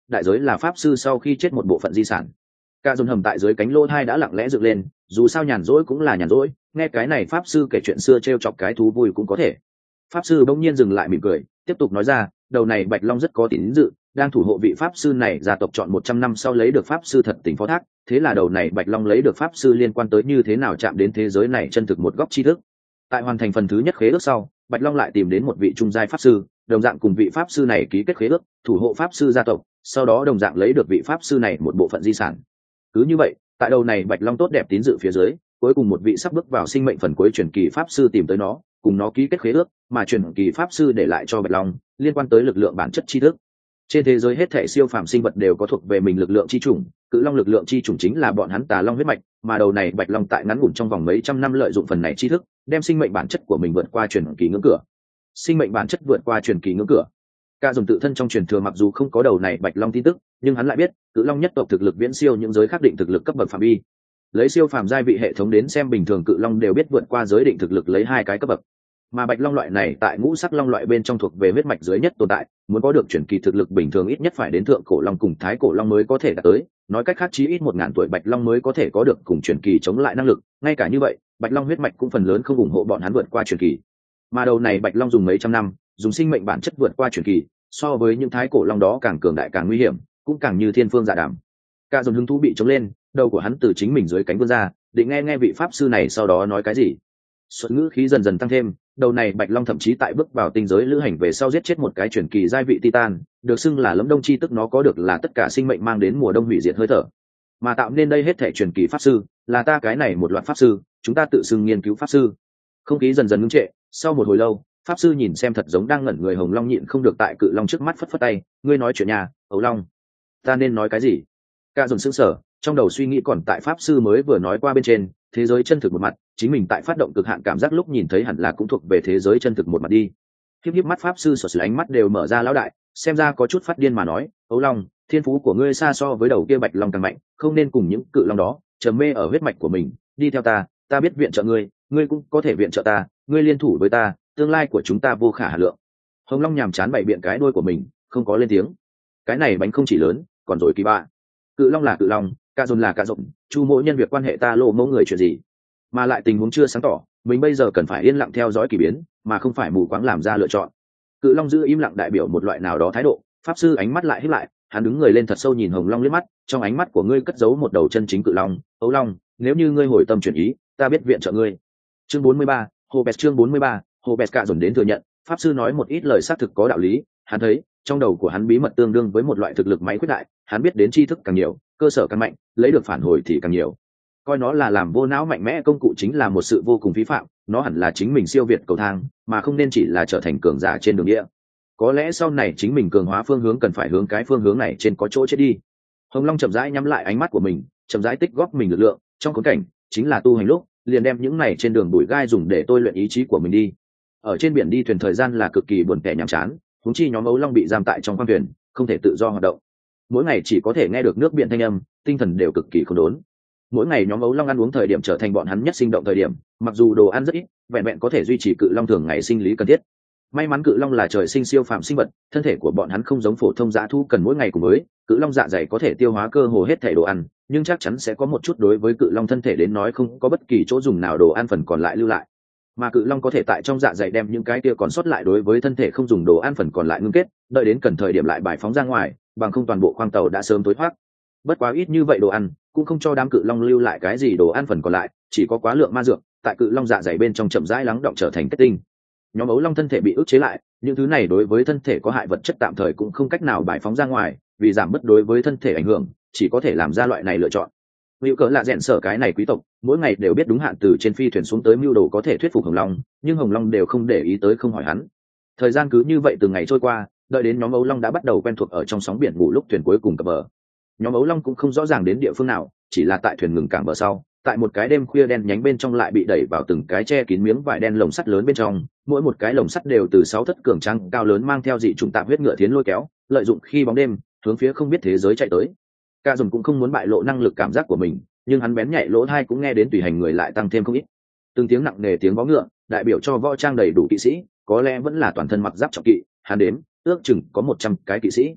đại giới là pháp sư sau khi chết một bộ phận di sản. Cả dồn hầm tại dưới cánh lô thai đã lặng lẽ dựng lên, dù sao nhàn rỗi cũng là nhàn rỗi, nghe cái này pháp sư kể chuyện xưa trêu chọc cái thú vui cũng có thể. Pháp sư bỗng nhiên dừng lại mỉm cười, tiếp tục nói ra, đầu này Bạch Long rất có tín dự, đang thủ hộ vị pháp sư này gia tộc chọn một trăm năm sau lấy được pháp sư thật tình phó thác, thế là đầu này Bạch Long lấy được pháp sư liên quan tới như thế nào chạm đến thế giới này chân thực một góc tri thức. Tại hoàn thành phần thứ nhất khế ước sau, Bạch Long lại tìm đến một vị trung giai pháp sư, đồng dạng cùng vị pháp sư này ký kết khế ước, thủ hộ pháp sư gia tộc, sau đó đồng dạng lấy được vị pháp sư này một bộ phận di sản. Cứ như vậy, tại đầu này Bạch Long tốt đẹp tín dự phía dưới, cuối cùng một vị sắp bước vào sinh mệnh phần cuối truyền kỳ pháp sư tìm tới nó, cùng nó ký kết khế ước, mà truyền kỳ pháp sư để lại cho Bạch Long liên quan tới lực lượng bản chất tri thức. Trên thế giới hết thảy siêu phàm sinh vật đều có thuộc về mình lực lượng chi chủng, cự long lực lượng chi chủng chính là bọn hắn Tà Long huyết mạch, mà đầu này Bạch Long tại ngắn ngủn trong vòng mấy trăm năm lợi dụng phần này tri thức, đem sinh mệnh bản chất của mình vượt qua truyền kỳ ngưỡng cửa. Sinh mệnh bản chất vượt qua truyền kỳ ngưỡng cửa. Cả dùng tự thân trong truyền thừa mặc dù không có đầu này Bạch Long tin tức, nhưng hắn lại biết, cự long nhất tộc thực lực viễn siêu những giới khác định thực lực cấp bậc phạm vi. Lấy siêu phàm giai vị hệ thống đến xem, bình thường cự long đều biết vượt qua giới định thực lực lấy hai cái cấp bậc. Mà Bạch Long loại này tại ngũ sắc long loại bên trong thuộc về huyết mạch dưới nhất tồn tại, muốn có được chuyển kỳ thực lực bình thường ít nhất phải đến thượng cổ long cùng thái cổ long mới có thể đạt tới, nói cách khác chí ít một ngàn tuổi Bạch Long mới có thể có được cùng chuyển kỳ chống lại năng lực, ngay cả như vậy, Bạch Long huyết mạch cũng phần lớn không ủng hộ bọn hắn vượt qua chuyển kỳ. Mà đầu này Bạch Long dùng mấy trăm năm, dùng sinh mệnh bản chất vượt qua chuyển kỳ, so với những thái cổ long đó càng cường đại càng nguy hiểm, cũng càng như thiên phương dạ đàm. Cả dồn hứng thú bị trống lên, đầu của hắn từ chính mình dưới cánh vươn ra, định nghe nghe vị pháp sư này sau đó nói cái gì. Xuất ngữ khí dần dần tăng thêm, đầu này Bạch Long thậm chí tại bước vào tinh giới lữ hành về sau giết chết một cái truyền kỳ giai vị Titan, được xưng là Lẫm Đông chi tức, nó có được là tất cả sinh mệnh mang đến mùa đông hủy diệt hơi thở. Mà tạo nên đây hết thể truyền kỳ pháp sư, là ta cái này một loạt pháp sư, chúng ta tự xưng nghiên cứu pháp sư. Không khí dần dần ngưng trệ, sau một hồi lâu, pháp sư nhìn xem thật giống đang ngẩn người Hồng Long nhịn không được tại cự long trước mắt phất phất tay, ngươi nói chuyện nhà, Ấu Long, ta nên nói cái gì? Cả dồn sững sờ, trong đầu suy nghĩ còn tại pháp sư mới vừa nói qua bên trên, thế giới chân thực một mặt, chính mình tại phát động cực hạn cảm giác lúc nhìn thấy hẳn là cũng thuộc về thế giới chân thực một mặt đi. Khiếp khiếp mắt pháp sư sờ sờ ánh mắt đều mở ra lão đại, xem ra có chút phát điên mà nói, Ấu Long, thiên phú của ngươi xa so với đầu kia Bạch Long càng mạnh, không nên cùng những cự long đó trầm mê ở huyết mạch của mình, đi theo ta, ta biết viện trợ ngươi, ngươi cũng có thể viện trợ ta, ngươi liên thủ với ta, tương lai của chúng ta vô khả hà lượng. Hồng Long nhàm chán bày biện cái đuôi của mình, không có lên tiếng. Cái này bánh không chỉ lớn, còn rồi kỳ bạ. Cự long là cự long, ca dồn là ca rộng, chu mỗi nhân việc quan hệ ta lộ mẫu người chuyện gì, mà lại tình huống chưa sáng tỏ, mình bây giờ cần phải yên lặng theo dõi kỳ biến, mà không phải mù quáng làm ra lựa chọn. Cự long giữ im lặng đại biểu một loại nào đó thái độ. Pháp sư ánh mắt lại hít lại, hắn đứng người lên thật sâu nhìn Hồng Long liếc mắt, trong ánh mắt của ngươi cất giấu một đầu chân chính cự long. Ấu Long, nếu như ngươi hồi tâm chuyển ý, ta biết viện trợ ngươi. Chương bốn mươi ba, Hồ Bẹt chương bốn mươi ba, Hồ Bẹt cả dồn đến thừa nhận, pháp sư nói một ít lời xác thực có đạo lý, hắn thấy, trong đầu của hắn bí mật tương đương với một loại thực lực máy khuyết đại, hắn biết đến tri thức càng nhiều, cơ sở càng mạnh, lấy được phản hồi thì càng nhiều. Coi nó là làm vô não mạnh mẽ công cụ chính là một sự vô cùng phí phạm, nó hẳn là chính mình siêu việt cầu thang, mà không nên chỉ là trở thành cường giả trên đường địa. Có lẽ sau này chính mình cường hóa phương hướng cần phải hướng cái phương hướng này trên có chỗ chết đi. Hồng Long chậm rãi nhắm lại ánh mắt của mình, chậm rãi tích góp mình lực lượng, trong khốn cảnh chính là tu hành lúc, liền đem những này trên đường bụi gai dùng để tôi luyện ý chí của mình đi. Ở trên biển đi thuyền thời gian là cực kỳ buồn tẻ nhàm chán, huống chi nhóm Ấu Long bị giam tại trong khoang thuyền, không thể tự do hoạt động. Mỗi ngày chỉ có thể nghe được nước biển thanh âm, tinh thần đều cực kỳ khốn đốn. Mỗi ngày nhóm Ấu Long ăn uống thời điểm trở thành bọn hắn nhất sinh động thời điểm, mặc dù đồ ăn rất ít, vẹn vẹn có thể duy trì cự long thường ngày sinh lý cần thiết. May mắn cự long là trời sinh siêu phàm sinh vật, thân thể của bọn hắn không giống phổ thông dã thú cần mỗi ngày cùng với cự long dạ dày có thể tiêu hóa cơ hồ hết thể đồ ăn, nhưng chắc chắn sẽ có một chút đối với cự long thân thể đến nói không có bất kỳ chỗ dùng nào đồ ăn phần còn lại lưu lại. Mà cự long có thể tại trong dạ dày đem những cái kia còn sót lại đối với thân thể không dùng đồ ăn phần còn lại ngưng kết, đợi đến cần thời điểm lại bài phóng ra ngoài, bằng không toàn bộ khoang tàu đã sớm tối thoát. Bất quá ít như vậy đồ ăn cũng không cho đám cự long lưu lại cái gì đồ ăn phần còn lại, chỉ có quá lượng ma dược tại cự long dạ dày bên trong chậm rãi lắng đọng trở thành kết tinh. Nhóm Ấu Long thân thể bị ức chế lại, những thứ này đối với thân thể có hại vật chất tạm thời cũng không cách nào bài phóng ra ngoài, vì giảm bớt đối với thân thể ảnh hưởng, chỉ có thể làm ra loại này lựa chọn. Hữu cớ là rèn sở cái này quý tộc, mỗi ngày đều biết đúng hạn từ trên phi thuyền xuống tới mưu đồ có thể thuyết phục Hồng Long, nhưng Hồng Long đều không để ý tới không hỏi hắn. Thời gian cứ như vậy từng ngày trôi qua, đợi đến nhóm Ấu Long đã bắt đầu quen thuộc ở trong sóng biển ngủ lúc thuyền cuối cùng cập bờ. Nhóm Ấu Long cũng không rõ ràng đến địa phương nào, chỉ là tại thuyền ngừng cảng bờ sau, tại một cái đêm khuya đen nhánh bên trong lại bị đẩy vào từng cái che kín miếng vải đen lồng sắt lớn bên trong, mỗi một cái lồng sắt đều từ sáu thất cường trăng cao lớn mang theo dị trùng tạp huyết ngựa thiến lôi kéo, lợi dụng khi bóng đêm hướng phía không biết thế giới chạy tới. Cả dùng cũng không muốn bại lộ năng lực cảm giác của mình, nhưng hắn bén nhạy lỗ tai cũng nghe đến tùy hành người lại tăng thêm không ít. Từng tiếng nặng nề tiếng vó ngựa, đại biểu cho võ trang đầy đủ kỵ sĩ, có lẽ vẫn là toàn thân mặc giáp trọng kỵ, hắn đếm, ước chừng có một trăm cái kỵ sĩ.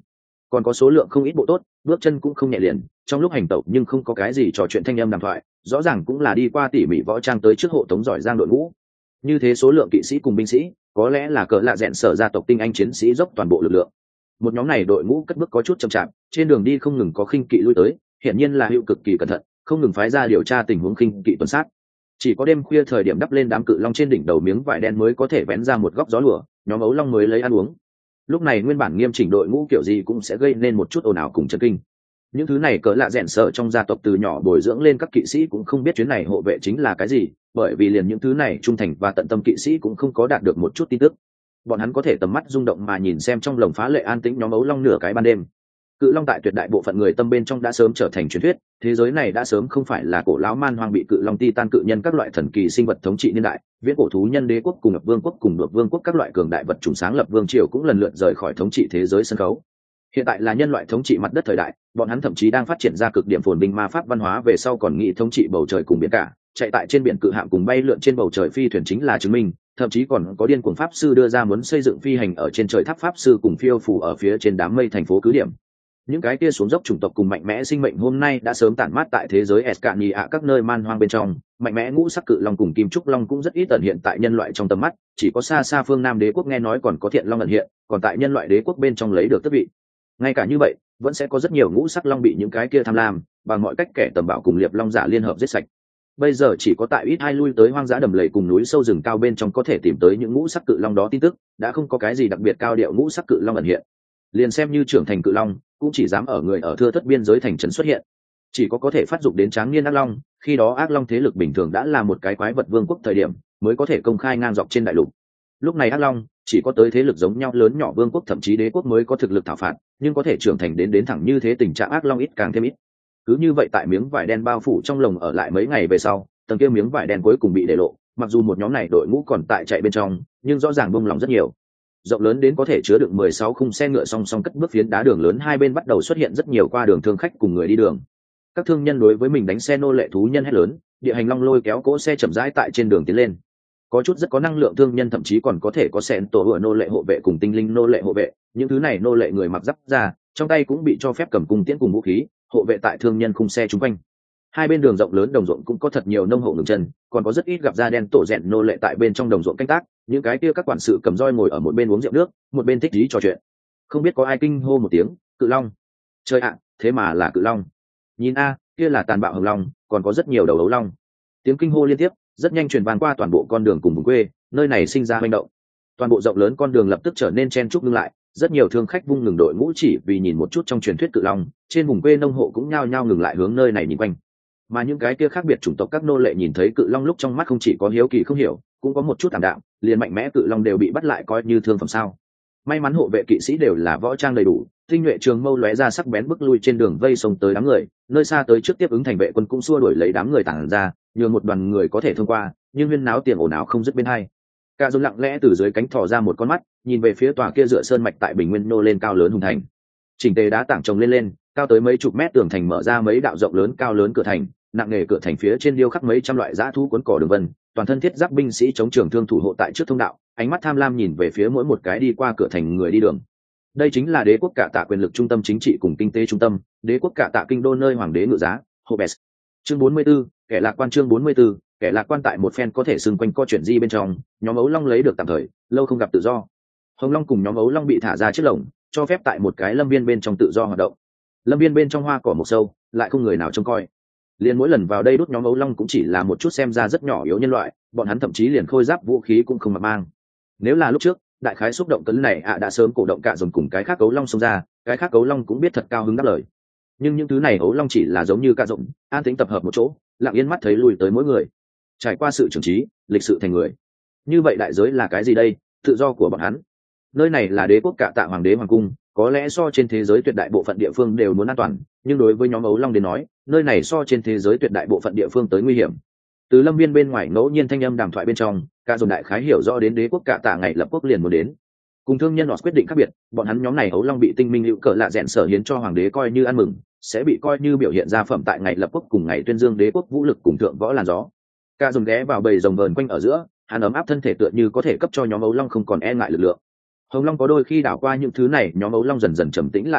còn có số lượng không ít bộ tốt, bước chân cũng không nhẹ liền, trong lúc hành tẩu nhưng không có cái gì trò chuyện thanh âm đàm thoại, rõ ràng cũng là đi qua tỉ mỉ võ trang tới trước hộ tống giỏi giang đội ngũ. Như thế số lượng kỵ sĩ cùng binh sĩ, có lẽ là cỡ lạ rẽn sở gia tộc tinh anh chiến sĩ dốc toàn bộ lực lượng. Một nhóm này đội ngũ cất bước có chút chậm chạp, trên đường đi không ngừng có khinh kỵ lui tới, hiển nhiên là hữu cực kỳ cẩn thận, không ngừng phái ra điều tra tình huống khinh kỵ tuần sát. Chỉ có đêm khuya thời điểm đắp lên đám cự long trên đỉnh đầu miếng vải đen mới có thể vén ra một góc gió lùa, nhóm ấu long mới lấy ăn uống. Lúc này nguyên bản nghiêm chỉnh đội ngũ kiểu gì cũng sẽ gây nên một chút ồn ào cùng chấn kinh. Những thứ này cỡ lạ rẽn sợ trong gia tộc từ nhỏ bồi dưỡng lên các kỵ sĩ cũng không biết chuyến này hộ vệ chính là cái gì, bởi vì liền những thứ này trung thành và tận tâm kỵ sĩ cũng không có đạt được một chút tin tức. Bọn hắn có thể tầm mắt rung động mà nhìn xem trong lồng phá lệ an tĩnh nhóm ấu long nửa cái ban đêm. Cự long tại tuyệt đại bộ phận người tâm bên trong đã sớm trở thành truyền thuyết, thế giới này đã sớm không phải là cổ lão man hoang bị cự long titan cự nhân các loại thần kỳ sinh vật thống trị niên đại, viễn cổ thú nhân đế quốc cùng lập vương quốc cùng được vương quốc các loại cường đại vật chủng sáng lập vương triều cũng lần lượt rời khỏi thống trị thế giới sân khấu. Hiện tại là nhân loại thống trị mặt đất thời đại, bọn hắn thậm chí đang phát triển ra cực điểm phồn binh ma pháp văn hóa, về sau còn nghĩ thống trị bầu trời cùng biển cả, chạy tại trên biển cự hạm cùng bay lượn trên bầu trời phi thuyền chính là chứng minh, thậm chí còn có điên cuồng pháp sư đưa ra muốn xây dựng phi hành ở trên trời tháp pháp sư cùng phiêu phù ở phía trên đám mây thành phố cứ điểm. Những cái kia xuống dốc chủng tộc cùng mạnh mẽ sinh mệnh hôm nay đã sớm tản mát tại thế giới Escania các nơi man hoang bên trong, mạnh mẽ ngũ sắc cự long cùng kim trúc long cũng rất ít ẩn hiện tại nhân loại trong tầm mắt, chỉ có xa xa phương Nam đế quốc nghe nói còn có thiện long ẩn hiện, còn tại nhân loại đế quốc bên trong lấy được tước vị. Ngay cả như vậy, vẫn sẽ có rất nhiều ngũ sắc long bị những cái kia tham lam, bằng mọi cách kẻ tầm bạo cùng liệp long giả liên hợp giết sạch. Bây giờ chỉ có tại ít hai lui tới hoang dã đầm lầy cùng núi sâu rừng cao bên trong có thể tìm tới những ngũ sắc cự long đó tin tức, đã không có cái gì đặc biệt cao điệu ngũ sắc cự long ẩn hiện. Liền xem như trưởng thành cự long, cũng chỉ dám ở người ở thưa thất biên giới thành trấn xuất hiện. Chỉ có có thể phát dụng đến tráng niên ác long, khi đó ác long thế lực bình thường đã là một cái quái vật vương quốc thời điểm, mới có thể công khai ngang dọc trên đại lục. Lúc này ác long chỉ có tới thế lực giống nhau lớn nhỏ vương quốc thậm chí đế quốc mới có thực lực thảo phạt, nhưng có thể trưởng thành đến đến thẳng như thế tình trạng ác long ít càng thêm ít. Cứ như vậy tại miếng vải đen bao phủ trong lồng ở lại mấy ngày về sau, tầng kia miếng vải đen cuối cùng bị để lộ, mặc dù một nhóm này đội ngũ còn tại chạy bên trong, nhưng rõ ràng bông lòng rất nhiều. Rộng lớn đến có thể chứa được mười sáu khung xe ngựa song song cất bước phiến đá đường lớn, hai bên bắt đầu xuất hiện rất nhiều qua đường thương khách cùng người đi đường. Các thương nhân đối với mình đánh xe nô lệ thú nhân hét lớn, địa hành long lôi kéo cỗ xe chậm rãi tại trên đường tiến lên. Có chút rất có năng lượng thương nhân thậm chí còn có thể có xẹn tổ hựa nô lệ hộ vệ cùng tinh linh nô lệ hộ vệ, những thứ này nô lệ người mặc giáp ra, trong tay cũng bị cho phép cầm cung tiễn cùng vũ khí, hộ vệ tại thương nhân khung xe chung quanh. Hai bên đường rộng lớn đồng ruộng cũng có thật nhiều nông hộ ngừng chân, còn có rất ít gặp da đen tổ rèn nô lệ tại bên trong đồng ruộng canh tác, những cái kia các quản sự cầm roi ngồi ở một bên uống rượu nước, một bên thích trí trò chuyện. Không biết có ai kinh hô một tiếng, cự long. Trời ạ, thế mà là cự long. Nhìn a, kia là tàn bạo hồng long, còn có rất nhiều đầu ấu long. Tiếng kinh hô liên tiếp, rất nhanh truyền vang qua toàn bộ con đường cùng vùng quê, nơi này sinh ra hoành động. Toàn bộ rộng lớn con đường lập tức trở nên chen chúc ngưng lại, rất nhiều thương khách vung ngừng đội ngũ chỉ vì nhìn một chút trong truyền thuyết cự long, trên vùng quê nông hộ cũng nhao nhao ngừng lại hướng nơi này nhìn quanh. Mà những cái kia khác biệt chủng tộc các nô lệ nhìn thấy cự long lúc trong mắt không chỉ có hiếu kỳ không hiểu, cũng có một chút tạm đạm, liền mạnh mẽ cự long đều bị bắt lại coi như thương phẩm sao. May mắn hộ vệ kỵ sĩ đều là võ trang đầy đủ, tinh nhuệ trường mâu lóe ra sắc bén bước lui trên đường vây sông tới đám người, nơi xa tới trước tiếp ứng thành vệ quân cũng xua đuổi lấy đám người tản ra, nhường một đoàn người có thể thông qua, nhưng huyên náo tiền ồn ào không dứt bên hai. Cả Dồn lặng lẽ từ dưới cánh thò ra một con mắt, nhìn về phía tòa kia dựa sơn mạch tại bình nguyên nô lên cao lớn hùng thành. Chỉnh tề đá tảng chồng lên lên, cao tới mấy chục mét tường thành mở ra mấy đạo rộng lớn cao lớn cửa thành, nặng nề cửa thành phía trên điêu khắc mấy trăm loại dã thú cuốn cỏ đường vân, toàn thân thiết giáp binh sĩ chống trường thương thủ hộ tại trước thông đạo, ánh mắt tham lam nhìn về phía mỗi một cái đi qua cửa thành người đi đường. Đây chính là đế quốc cả tạ quyền lực trung tâm chính trị cùng kinh tế trung tâm, đế quốc cả tạ kinh đô nơi hoàng đế ngự giá, Hobes. Chương bốn mươi 44, kẻ lạc quan chương bốn mươi 44, kẻ lạc quan tại một phen có thể xưng quanh co chuyện di bên trong, nhóm ấu long lấy được tạm thời, lâu không gặp tự do. Hồng long cùng nhóm ấu long bị thả ra chiếc lồng, cho phép tại một cái lâm viên bên trong tự do hoạt động. Lâm viên bên trong hoa cỏ mọc sâu, lại không người nào trông coi. Liền mỗi lần vào đây đốt nhóm ấu long cũng chỉ là một chút xem ra rất nhỏ yếu nhân loại, bọn hắn thậm chí liền khôi giáp vũ khí cũng không mặc mang. Nếu là lúc trước, đại khái xúc động cấn này ạ à đã sớm cổ động cả dồn cùng cái khác ấu long xông ra, cái khác ấu long cũng biết thật cao hứng đáp lời. Nhưng những thứ này ấu long chỉ là giống như cả rộng, an tính tập hợp một chỗ, lặng yên mắt thấy lùi tới mỗi người. Trải qua sự trưởng trí, lịch sự thành người. Như vậy đại giới là cái gì đây? Tự do của bọn hắn. Nơi này là đế quốc cả tạ hoàng đế hoàng cung, có lẽ so trên thế giới tuyệt đại bộ phận địa phương đều muốn an toàn, nhưng đối với nhóm ấu long đến nói, nơi này so trên thế giới tuyệt đại bộ phận địa phương tới nguy hiểm. Từ lâm viên bên ngoài ngẫu nhiên thanh âm đàm thoại bên trong, cả dồn đại khái hiểu rõ đến đế quốc cả tạ ngày lập quốc liền muốn đến. Cùng thương nhân họ quyết định khác biệt, bọn hắn nhóm này ấu long bị tinh minh hữu cờ lạ rẽn sở hiến cho hoàng đế coi như ăn mừng, sẽ bị coi như biểu hiện ra phẩm tại ngày lập quốc cùng ngày tuyên dương đế quốc vũ lực cùng thượng võ làn gió. Cả dồn ghé vào bầy rồng vờn quanh ở giữa, hắn ấm áp thân thể tựa như có thể cấp cho nhóm ấu long không còn e ngại lực lượng. Hồng long có đôi khi đảo qua những thứ này, nhóm ấu long dần dần trầm tĩnh lại gương mặt,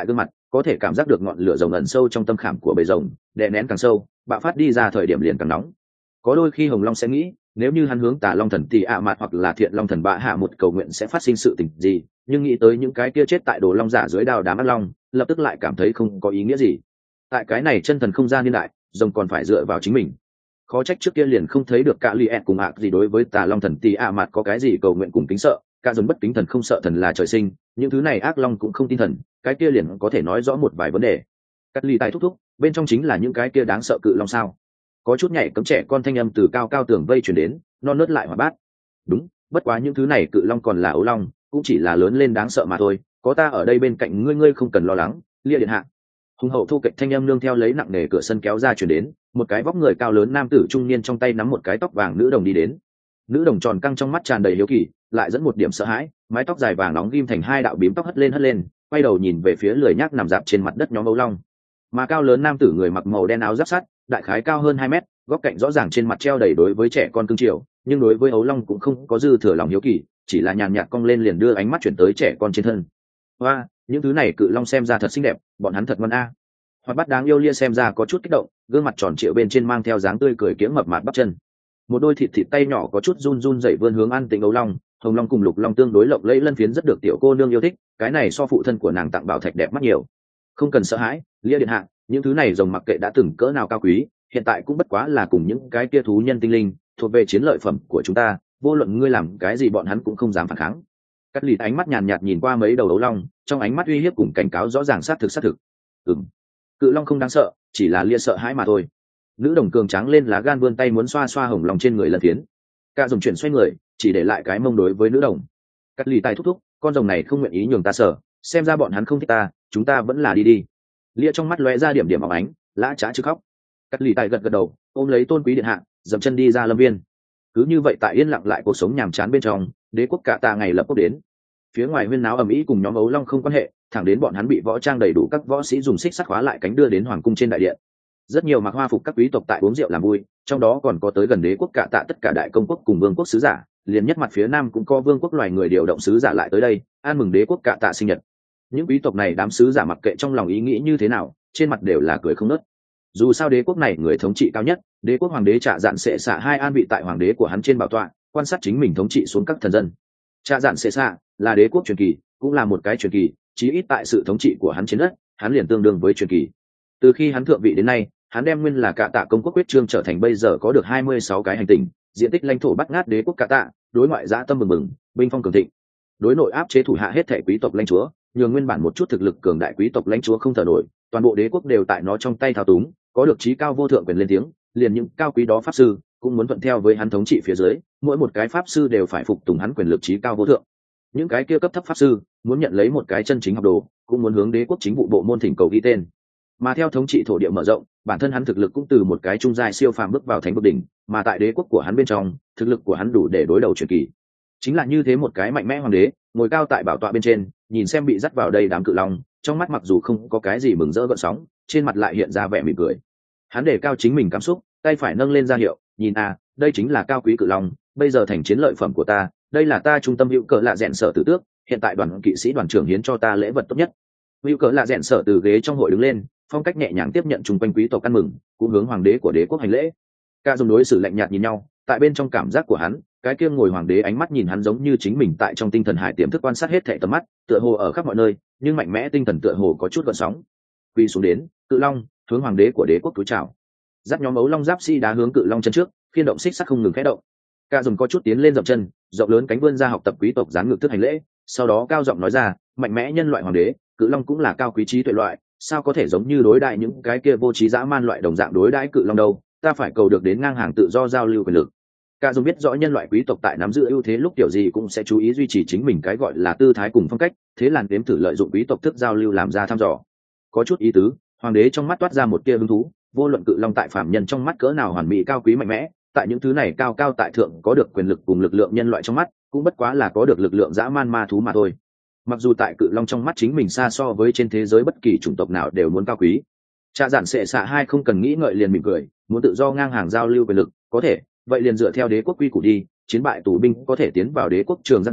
có thể cảm giác được ngọn lửa rồng ẩn sâu trong tâm khảm của bầy rồng, đè nén càng sâu, bạo phát đi ra thời điểm liền càng nóng. Có đôi khi Hồng Long sẽ nghĩ, nếu như hắn hướng Tà Long thần Tỳ ạ Mạt hoặc là Thiện Long thần Bạ Hạ một cầu nguyện sẽ phát sinh sự tình gì, nhưng nghĩ tới những cái kia chết tại Đồ Long giả dưới đao đám ác long, lập tức lại cảm thấy không có ý nghĩa gì. Tại cái này chân thần không gian niên đại, rồng còn phải dựa vào chính mình. Khó trách trước kia liền không thấy được cả Liệt cùng ạc gì đối với Tà Long thần Tỳ ạ Mạt có cái gì cầu nguyện cùng kính sợ, cả dồn bất kính thần không sợ thần là trời sinh, những thứ này ác long cũng không tin thần, cái kia liền có thể nói rõ một vài vấn đề. Cắt ly tài thúc thúc, bên trong chính là những cái kia đáng sợ cự long sao? Có chút nhảy cấm trẻ con thanh âm từ cao cao tường vây truyền đến, non nớt lại hòa bát. Đúng, bất quá những thứ này cự long còn là ấu long, cũng chỉ là lớn lên đáng sợ mà thôi, có ta ở đây bên cạnh ngươi ngươi không cần lo lắng. Lia điện hạ. Hùng hậu thu kịch thanh âm nương theo lấy nặng nề cửa sân kéo ra truyền đến, một cái vóc người cao lớn nam tử trung niên trong tay nắm một cái tóc vàng nữ đồng đi đến. Nữ đồng tròn căng trong mắt tràn đầy hiếu kỳ, lại dẫn một điểm sợ hãi, mái tóc dài vàng nóng ghim thành hai đạo bím tóc hất lên hất lên, quay đầu nhìn về phía lười nhác nằm dạp trên mặt đất nhóm ấu long. Mà cao lớn nam tử người mặc màu đen áo giáp sắt, đại khái cao hơn hai mét, góc cạnh rõ ràng trên mặt treo đầy đối với trẻ con cưng chiều, nhưng đối với ấu long cũng không có dư thừa lòng hiếu kỳ, chỉ là nhàn nhạt cong lên liền đưa ánh mắt chuyển tới trẻ con trên thân. Hoa, những thứ này cự long xem ra thật xinh đẹp, bọn hắn thật ngoan a. Hoạt bát đáng yêu Lia xem ra có chút kích động, gương mặt tròn trịa bên trên mang theo dáng tươi cười kiếng mập mạp bắp chân. Một đôi thịt thịt tay nhỏ có chút run run dậy vươn hướng ăn tịnh ấu long, hồng long cùng lục long tương đối lộng lẫy lân phiến rất được tiểu cô nương yêu thích, cái này so phụ thân của nàng tặng bảo thạch đẹp mắt nhiều. Không cần sợ hãi, Lia điện hạ, những thứ này rồng mặc kệ đã từng cỡ nào cao quý, hiện tại cũng bất quá là cùng những cái kia thú nhân tinh linh thuộc về chiến lợi phẩm của chúng ta, vô luận ngươi làm cái gì bọn hắn cũng không dám phản kháng. Cắt lì ánh mắt nhàn nhạt nhìn qua mấy đầu ấu long, trong ánh mắt uy hiếp cùng cảnh cáo rõ ràng sát thực sát thực. Ừm, cự long không đáng sợ, chỉ là Lia sợ hãi mà thôi. Nữ đồng cường tráng lên lá gan vươn tay muốn xoa xoa hồng lòng trên người lần tiến, cả rồng chuyển xoay người chỉ để lại cái mông đối với nữ đồng. Cắt lì tay thúc thúc, con rồng này không nguyện ý nhường ta sợ, xem ra bọn hắn không thích ta, chúng ta vẫn là đi đi. Lia trong mắt lóe ra điểm điểm óng ánh, lã trá chứ khóc. Cắt lì tay gật gật đầu, ôm lấy tôn quý điện hạ, dậm chân đi ra lâm viên. Cứ như vậy tại yên lặng lại cuộc sống nhàm chán bên trong, đế quốc cả tạ ngày lập quốc đến. Phía ngoài huyên náo ầm ĩ cùng nhóm ấu long không quan hệ, thẳng đến bọn hắn bị võ trang đầy đủ các võ sĩ dùng xích sắt khóa lại cánh đưa đến hoàng cung trên đại điện. Rất nhiều mặc hoa phục các quý tộc tại uống rượu làm vui, trong đó còn có tới gần đế quốc cả tạ tất cả đại công quốc cùng vương quốc sứ giả, liền nhất mặt phía nam cũng có vương quốc loài người điều động sứ giả lại tới đây an mừng đế quốc cả tạ sinh nhật. Những quý tộc này đám sứ giả mặc kệ trong lòng ý nghĩ như thế nào, trên mặt đều là cười không nớt. Dù sao đế quốc này người thống trị cao nhất, đế quốc hoàng đế Trạ Dạn Sệ Xạ hai an vị tại hoàng đế của hắn trên bảo tọa, quan sát chính mình thống trị xuống các thần dân. Trạ Dạn Sệ Xạ là đế quốc truyền kỳ, cũng là một cái truyền kỳ, chí ít tại sự thống trị của hắn trên đất, hắn liền tương đương với truyền kỳ. Từ khi hắn thượng vị đến nay, hắn đem nguyên là cả tạ công quốc quyết trương trở thành bây giờ có được hai mươi sáu cái hành tinh, diện tích lãnh thổ bắt ngát đế quốc cả tạ, đối ngoại dã tâm mừng mừng, binh phong cường thịnh. Đối nội áp chế thủ hạ hết thảy quý tộc lãnh chúa, nhường nguyên bản một chút thực lực cường đại quý tộc lãnh chúa không thở nổi, toàn bộ đế quốc đều tại nó trong tay thao túng, có được chí cao vô thượng quyền lên tiếng, liền những cao quý đó pháp sư cũng muốn thuận theo với hắn thống trị phía dưới, mỗi một cái pháp sư đều phải phục tùng hắn quyền lực chí cao vô thượng. Những cái kia cấp thấp pháp sư muốn nhận lấy một cái chân chính học đồ, cũng muốn hướng đế quốc chính vụ bộ môn thỉnh cầu ghi tên. Mà theo thống trị thổ địa mở rộng, bản thân hắn thực lực cũng từ một cái trung giai siêu phàm bước vào thánh vực đỉnh, mà tại đế quốc của hắn bên trong, thực lực của hắn đủ để đối đầu truyền kỳ. Chính là như thế một cái mạnh mẽ hoàng đế, ngồi cao tại bảo tọa bên trên, nhìn xem bị dắt vào đây đám cự long, trong mắt mặc dù không có cái gì mừng rỡ gợn sóng, trên mặt lại hiện ra vẻ mỉm cười. Hắn để cao chính mình cảm xúc, tay phải nâng lên ra hiệu, nhìn à, đây chính là cao quý cự long, bây giờ thành chiến lợi phẩm của ta, đây là ta trung tâm hữu cờ lạ rèn sở tử tước, hiện tại đoàn kỵ sĩ đoàn trưởng hiến cho ta lễ vật tốt nhất. Hữu cờ lạ rèn sở từ ghế trong hội đứng lên, phong cách nhẹ nhàng tiếp nhận chung quanh quý tộc ăn mừng, cũng hướng hoàng đế của đế quốc hành lễ. Cả dùng đối xử lạnh nhạt nhìn nhau, tại bên trong cảm giác của hắn, cái kia ngồi hoàng đế ánh mắt nhìn hắn giống như chính mình tại trong tinh thần hải tiềm thức quan sát hết thảy tầm mắt, tựa hồ ở khắp mọi nơi, nhưng mạnh mẽ tinh thần tựa hồ có chút gợn sóng. Quỳ xuống đến, cự long hướng hoàng đế của đế quốc cúi chào. Dắt nhóm ấu long giáp si đá hướng cự long chân trước, khiên động xích sắt không ngừng khẽ động. Cả dùng có chút tiến lên dậm chân, rộng lớn cánh vươn ra học tập quý tộc dán ngược thức hành lễ, sau đó cao giọng nói ra, mạnh mẽ nhân loại hoàng đế, cự long cũng là cao quý trí tuệ loại, sao có thể giống như đối đại những cái kia vô trí dã man loại đồng dạng đối đãi cự long đâu, ta phải cầu được đến ngang hàng tự do giao lưu quyền lực. Cả dùng biết rõ nhân loại quý tộc tại nắm giữ ưu thế lúc kiểu gì cũng sẽ chú ý duy trì chính mình cái gọi là tư thái cùng phong cách, thế là nếm thử lợi dụng quý tộc thức giao lưu làm ra thăm dò. Có chút ý tứ, hoàng đế trong mắt toát ra một tia hứng thú, vô luận cự long tại phạm nhân trong mắt cỡ nào hoàn mỹ cao quý mạnh mẽ, tại những thứ này cao cao tại thượng có được quyền lực cùng lực lượng nhân loại trong mắt, cũng bất quá là có được lực lượng dã man ma thú mà thôi. Mặc dù tại cự long trong mắt chính mình xa so với trên thế giới bất kỳ chủng tộc nào đều muốn cao quý. Trạ Dạn Sệ Xạ hai không cần nghĩ ngợi liền mỉm cười, muốn tự do ngang hàng giao lưu quyền lực, có thể, vậy liền dựa theo đế quốc quy củ đi, chiến bại tù binh có thể tiến vào đế quốc trường ra đấu,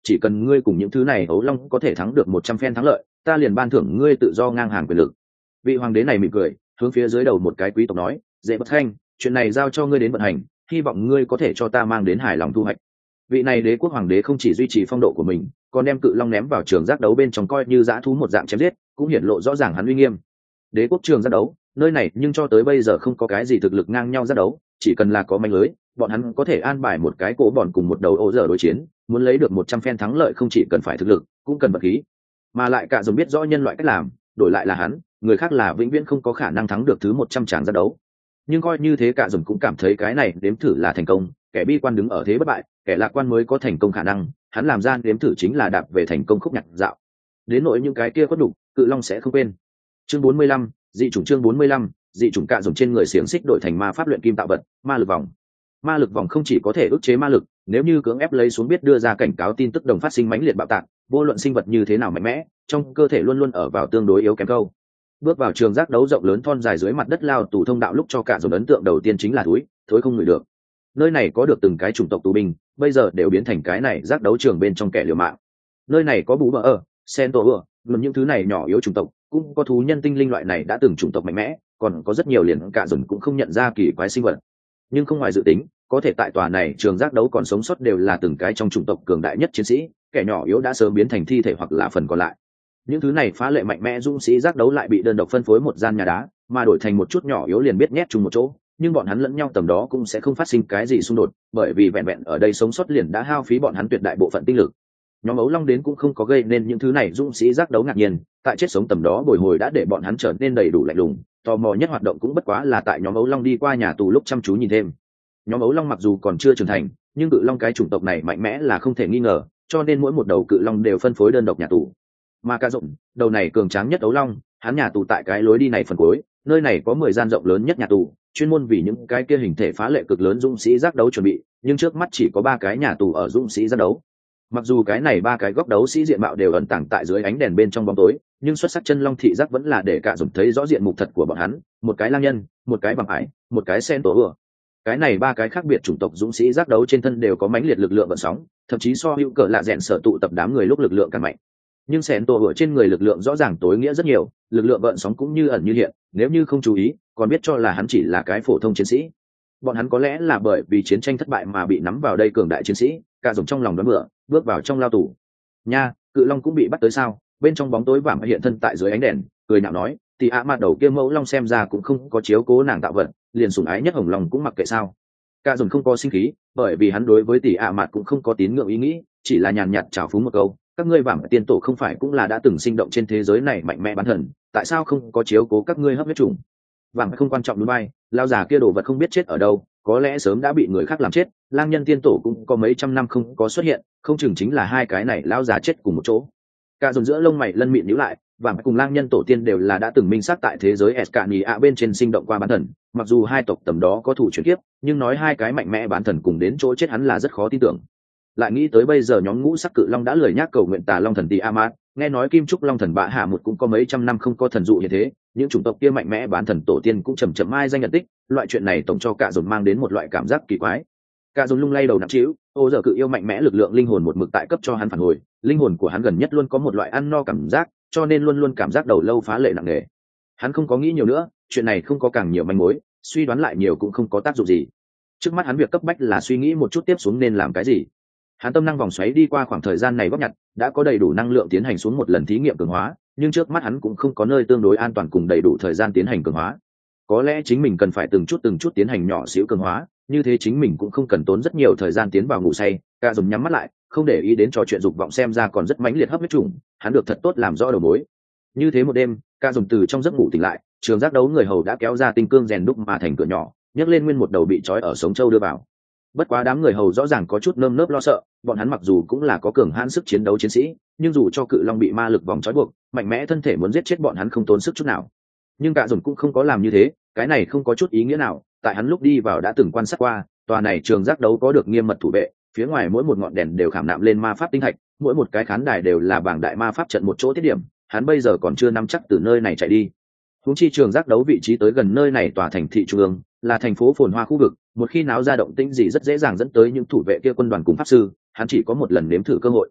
chỉ cần ngươi cùng những thứ này ấu long có thể thắng được một trăm phen thắng lợi, ta liền ban thưởng ngươi tự do ngang hàng quyền lực. Vị hoàng đế này mỉm cười, hướng phía dưới đầu một cái quý tộc nói, dễ bất khanh, chuyện này giao cho ngươi đến vận hành, hy vọng ngươi có thể cho ta mang đến hài lòng thu hoạch. Vị này đế quốc hoàng đế không chỉ duy trì phong độ của mình, còn đem cự long ném vào trường giác đấu bên trong coi như dã thú một dạng chém giết, cũng hiển lộ rõ ràng hắn uy nghiêm. Đế quốc trường giác đấu, nơi này nhưng cho tới bây giờ không có cái gì thực lực ngang nhau giác đấu, chỉ cần là có manh lưới, bọn hắn có thể an bài một cái cỗ bọn cùng một đầu ô dở đối chiến, muốn lấy được một trăm phen thắng lợi không chỉ cần phải thực lực, cũng cần vật khí. Mà lại cả dùng biết rõ nhân loại cách làm, đổi lại là hắn, người khác là vĩnh viễn không có khả năng thắng được thứ một trăm tràng giác đấu. Nhưng coi như thế cả dùng cũng cảm thấy cái này đếm thử là thành công, kẻ bi quan đứng ở thế bất bại, kẻ lạc quan mới có thành công khả năng, hắn làm ra đếm thử chính là đạp về thành công khúc nhạc dạo. Đến nỗi những cái kia có đủ, cự long sẽ không quên. Chương bốn mươi lăm, dị chủng chương bốn mươi lăm, dị chủng cạ dùng trên người xiềng xích đổi thành ma pháp luyện kim tạo vật, ma lực vòng. Ma lực vòng không chỉ có thể ức chế ma lực, nếu như cưỡng ép lấy xuống biết đưa ra cảnh cáo tin tức đồng phát sinh mãnh liệt bạo tạc, vô luận sinh vật như thế nào mạnh mẽ, trong cơ thể luôn luôn ở vào tương đối yếu kém câu. Bước vào trường giác đấu rộng lớn thon dài dưới mặt đất lao tù thông đạo lúc cho cạ dùng ấn tượng đầu tiên chính là túi, thối không ngửi được. Nơi này có được từng cái chủng tộc tù binh, bây giờ đều biến thành cái này giác đấu trường bên trong kẻ liều mạng. Nơi này có bú bờ ở, sen tổ ưa, luôn những thứ này nhỏ yếu chủng tộc, cũng có thú nhân tinh linh loại này đã từng chủng tộc mạnh mẽ, còn có rất nhiều liền cạ dùng cũng không nhận ra kỳ quái sinh vật. Nhưng không ngoài dự tính, có thể tại tòa này trường giác đấu còn sống sót đều là từng cái trong chủng tộc cường đại nhất chiến sĩ, kẻ nhỏ yếu đã sớm biến thành thi thể hoặc là phần còn lại. Những thứ này phá lệ mạnh mẽ dũng sĩ giác đấu lại bị đơn độc phân phối một gian nhà đá, mà đổi thành một chút nhỏ yếu liền biết nhét chung một chỗ, nhưng bọn hắn lẫn nhau tầm đó cũng sẽ không phát sinh cái gì xung đột, bởi vì vẹn vẹn ở đây sống sót liền đã hao phí bọn hắn tuyệt đại bộ phận tinh lực. Nhóm ấu long đến cũng không có gây nên những thứ này dũng sĩ giác đấu ngạc nhiên, tại chết sống tầm đó bồi hồi đã để bọn hắn trở nên đầy đủ lạnh lùng, tò mò nhất hoạt động cũng bất quá là tại nhóm ấu long đi qua nhà tù lúc chăm chú nhìn thêm. Nhóm ấu long mặc dù còn chưa trưởng thành, nhưng cự long cái chủng tộc này mạnh mẽ là không thể nghi ngờ, cho nên mỗi một đầu cự long đều phân phối đơn độc nhà tù. Mà ca rộng, đầu này cường tráng nhất ấu long, hắn nhà tù tại cái lối đi này phần cuối, nơi này có mười gian rộng lớn nhất nhà tù, chuyên môn vì những cái kia hình thể phá lệ cực lớn dũng sĩ giác đấu chuẩn bị, nhưng trước mắt chỉ có ba cái nhà tù ở dũng sĩ giác đấu. Mặc dù cái này ba cái góc đấu sĩ diện mạo đều ẩn tàng tại dưới ánh đèn bên trong bóng tối, nhưng xuất sắc chân long thị giác vẫn là để cả dùng thấy rõ diện mục thật của bọn hắn, một cái lang nhân, một cái bằng ải, một cái sen tổ vừa. Cái này ba cái khác biệt chủng tộc dũng sĩ giác đấu trên thân đều có mãnh liệt lực lượng vận sóng, thậm chí so hữu cỡ lạ rèn sở tụ tập đám người lúc lực lượng càng mạnh. Nhưng sen tổ vừa trên người lực lượng rõ ràng tối nghĩa rất nhiều, lực lượng vận sóng cũng như ẩn như hiện, nếu như không chú ý, còn biết cho là hắn chỉ là cái phổ thông chiến sĩ. Bọn hắn có lẽ là bởi vì chiến tranh thất bại mà bị nắm vào đây cường đại chiến sĩ, cả dùng trong lòng đoán bựa, bước vào trong lao tù. Nha, cự long cũng bị bắt tới sao? Bên trong bóng tối vảm hiện thân tại dưới ánh đèn, cười nhạo nói, thì ạ mặt đầu kia mẫu long xem ra cũng không có chiếu cố nàng tạo vật, liền sủng ái nhất hồng long cũng mặc kệ sao? Cả dùng không có sinh khí, bởi vì hắn đối với tỷ ạ mặt cũng không có tín ngưỡng ý nghĩ, chỉ là nhàn nhạt chào phúng một câu, các ngươi vảm tiên tổ không phải cũng là đã từng sinh động trên thế giới này mạnh mẽ bán thần, tại sao không có chiếu cố các ngươi hấp huyết trùng? Vảm không quan trọng đúng bay, lao già kia đồ vật không biết chết ở đâu, có lẽ sớm đã bị người khác làm chết, lang nhân tiên tổ cũng có mấy trăm năm không có xuất hiện, không chừng chính là hai cái này lao già chết cùng một chỗ. Cả dồn giữa lông mày lân mịn nhíu lại, và cùng lang nhân tổ tiên đều là đã từng minh xác tại thế giới Escania bên trên sinh động qua bán thần, mặc dù hai tộc tầm đó có thủ chuyển kiếp, nhưng nói hai cái mạnh mẽ bán thần cùng đến chỗ chết hắn là rất khó tin tưởng. Lại nghĩ tới bây giờ nhóm ngũ sắc cự long đã lười nhác cầu nguyện tà long thần tỷ Amat, nghe nói kim trúc long thần bạ hạ một cũng có mấy trăm năm không có thần dụ như thế, những chủng tộc kia mạnh mẽ bán thần tổ tiên cũng chầm chậm mai danh nhận tích, loại chuyện này tổng cho cả dồn mang đến một loại cảm giác kỳ quái. Cả dồn lung lay đầu nặng trĩu, ô giờ cự yêu mạnh mẽ lực lượng linh hồn một mực tại cấp cho hắn phản hồi, linh hồn của hắn gần nhất luôn có một loại ăn no cảm giác, cho nên luôn luôn cảm giác đầu lâu phá lệ nặng nề. Hắn không có nghĩ nhiều nữa, chuyện này không có càng nhiều manh mối, suy đoán lại nhiều cũng không có tác dụng gì. Trước mắt hắn việc cấp bách là suy nghĩ một chút tiếp xuống nên làm cái gì. Hắn tâm năng vòng xoáy đi qua khoảng thời gian này góp nhặt, đã có đầy đủ năng lượng tiến hành xuống một lần thí nghiệm cường hóa, nhưng trước mắt hắn cũng không có nơi tương đối an toàn cùng đầy đủ thời gian tiến hành cường hóa. Có lẽ chính mình cần phải từng chút từng chút tiến hành nhỏ xíu cường hóa, như thế chính mình cũng không cần tốn rất nhiều thời gian tiến vào ngủ say. Cả dùng nhắm mắt lại, không để ý đến trò chuyện dục vọng xem ra còn rất mãnh liệt hấp huyết trùng, hắn được thật tốt làm rõ đầu mối. Như thế một đêm, cả dùng từ trong giấc ngủ tỉnh lại, trường giác đấu người hầu đã kéo ra tinh cương rèn đúc mà thành cửa nhỏ, nhấc lên nguyên một đầu bị trói ở sống châu đưa vào. Bất quá đám người hầu rõ ràng có chút nơm nớp lo sợ, bọn hắn mặc dù cũng là có cường hãn sức chiến đấu chiến sĩ, nhưng dù cho cự long bị ma lực vòng trói buộc, mạnh mẽ thân thể muốn giết chết bọn hắn không tốn sức chút nào. Nhưng cả dùng cũng không có làm như thế, cái này không có chút ý nghĩa nào, tại hắn lúc đi vào đã từng quan sát qua, tòa này trường giác đấu có được nghiêm mật thủ vệ, phía ngoài mỗi một ngọn đèn đều khảm nạm lên ma pháp tinh thạch, mỗi một cái khán đài đều là bảng đại ma pháp trận một chỗ tiết điểm, hắn bây giờ còn chưa nắm chắc từ nơi này chạy đi. Huống chi trường giác đấu vị trí tới gần nơi này tòa thành thị trung ương, là thành phố phồn hoa khu vực, một khi náo ra động tĩnh gì rất dễ dàng dẫn tới những thủ vệ kia quân đoàn cùng pháp sư, hắn chỉ có một lần nếm thử cơ hội.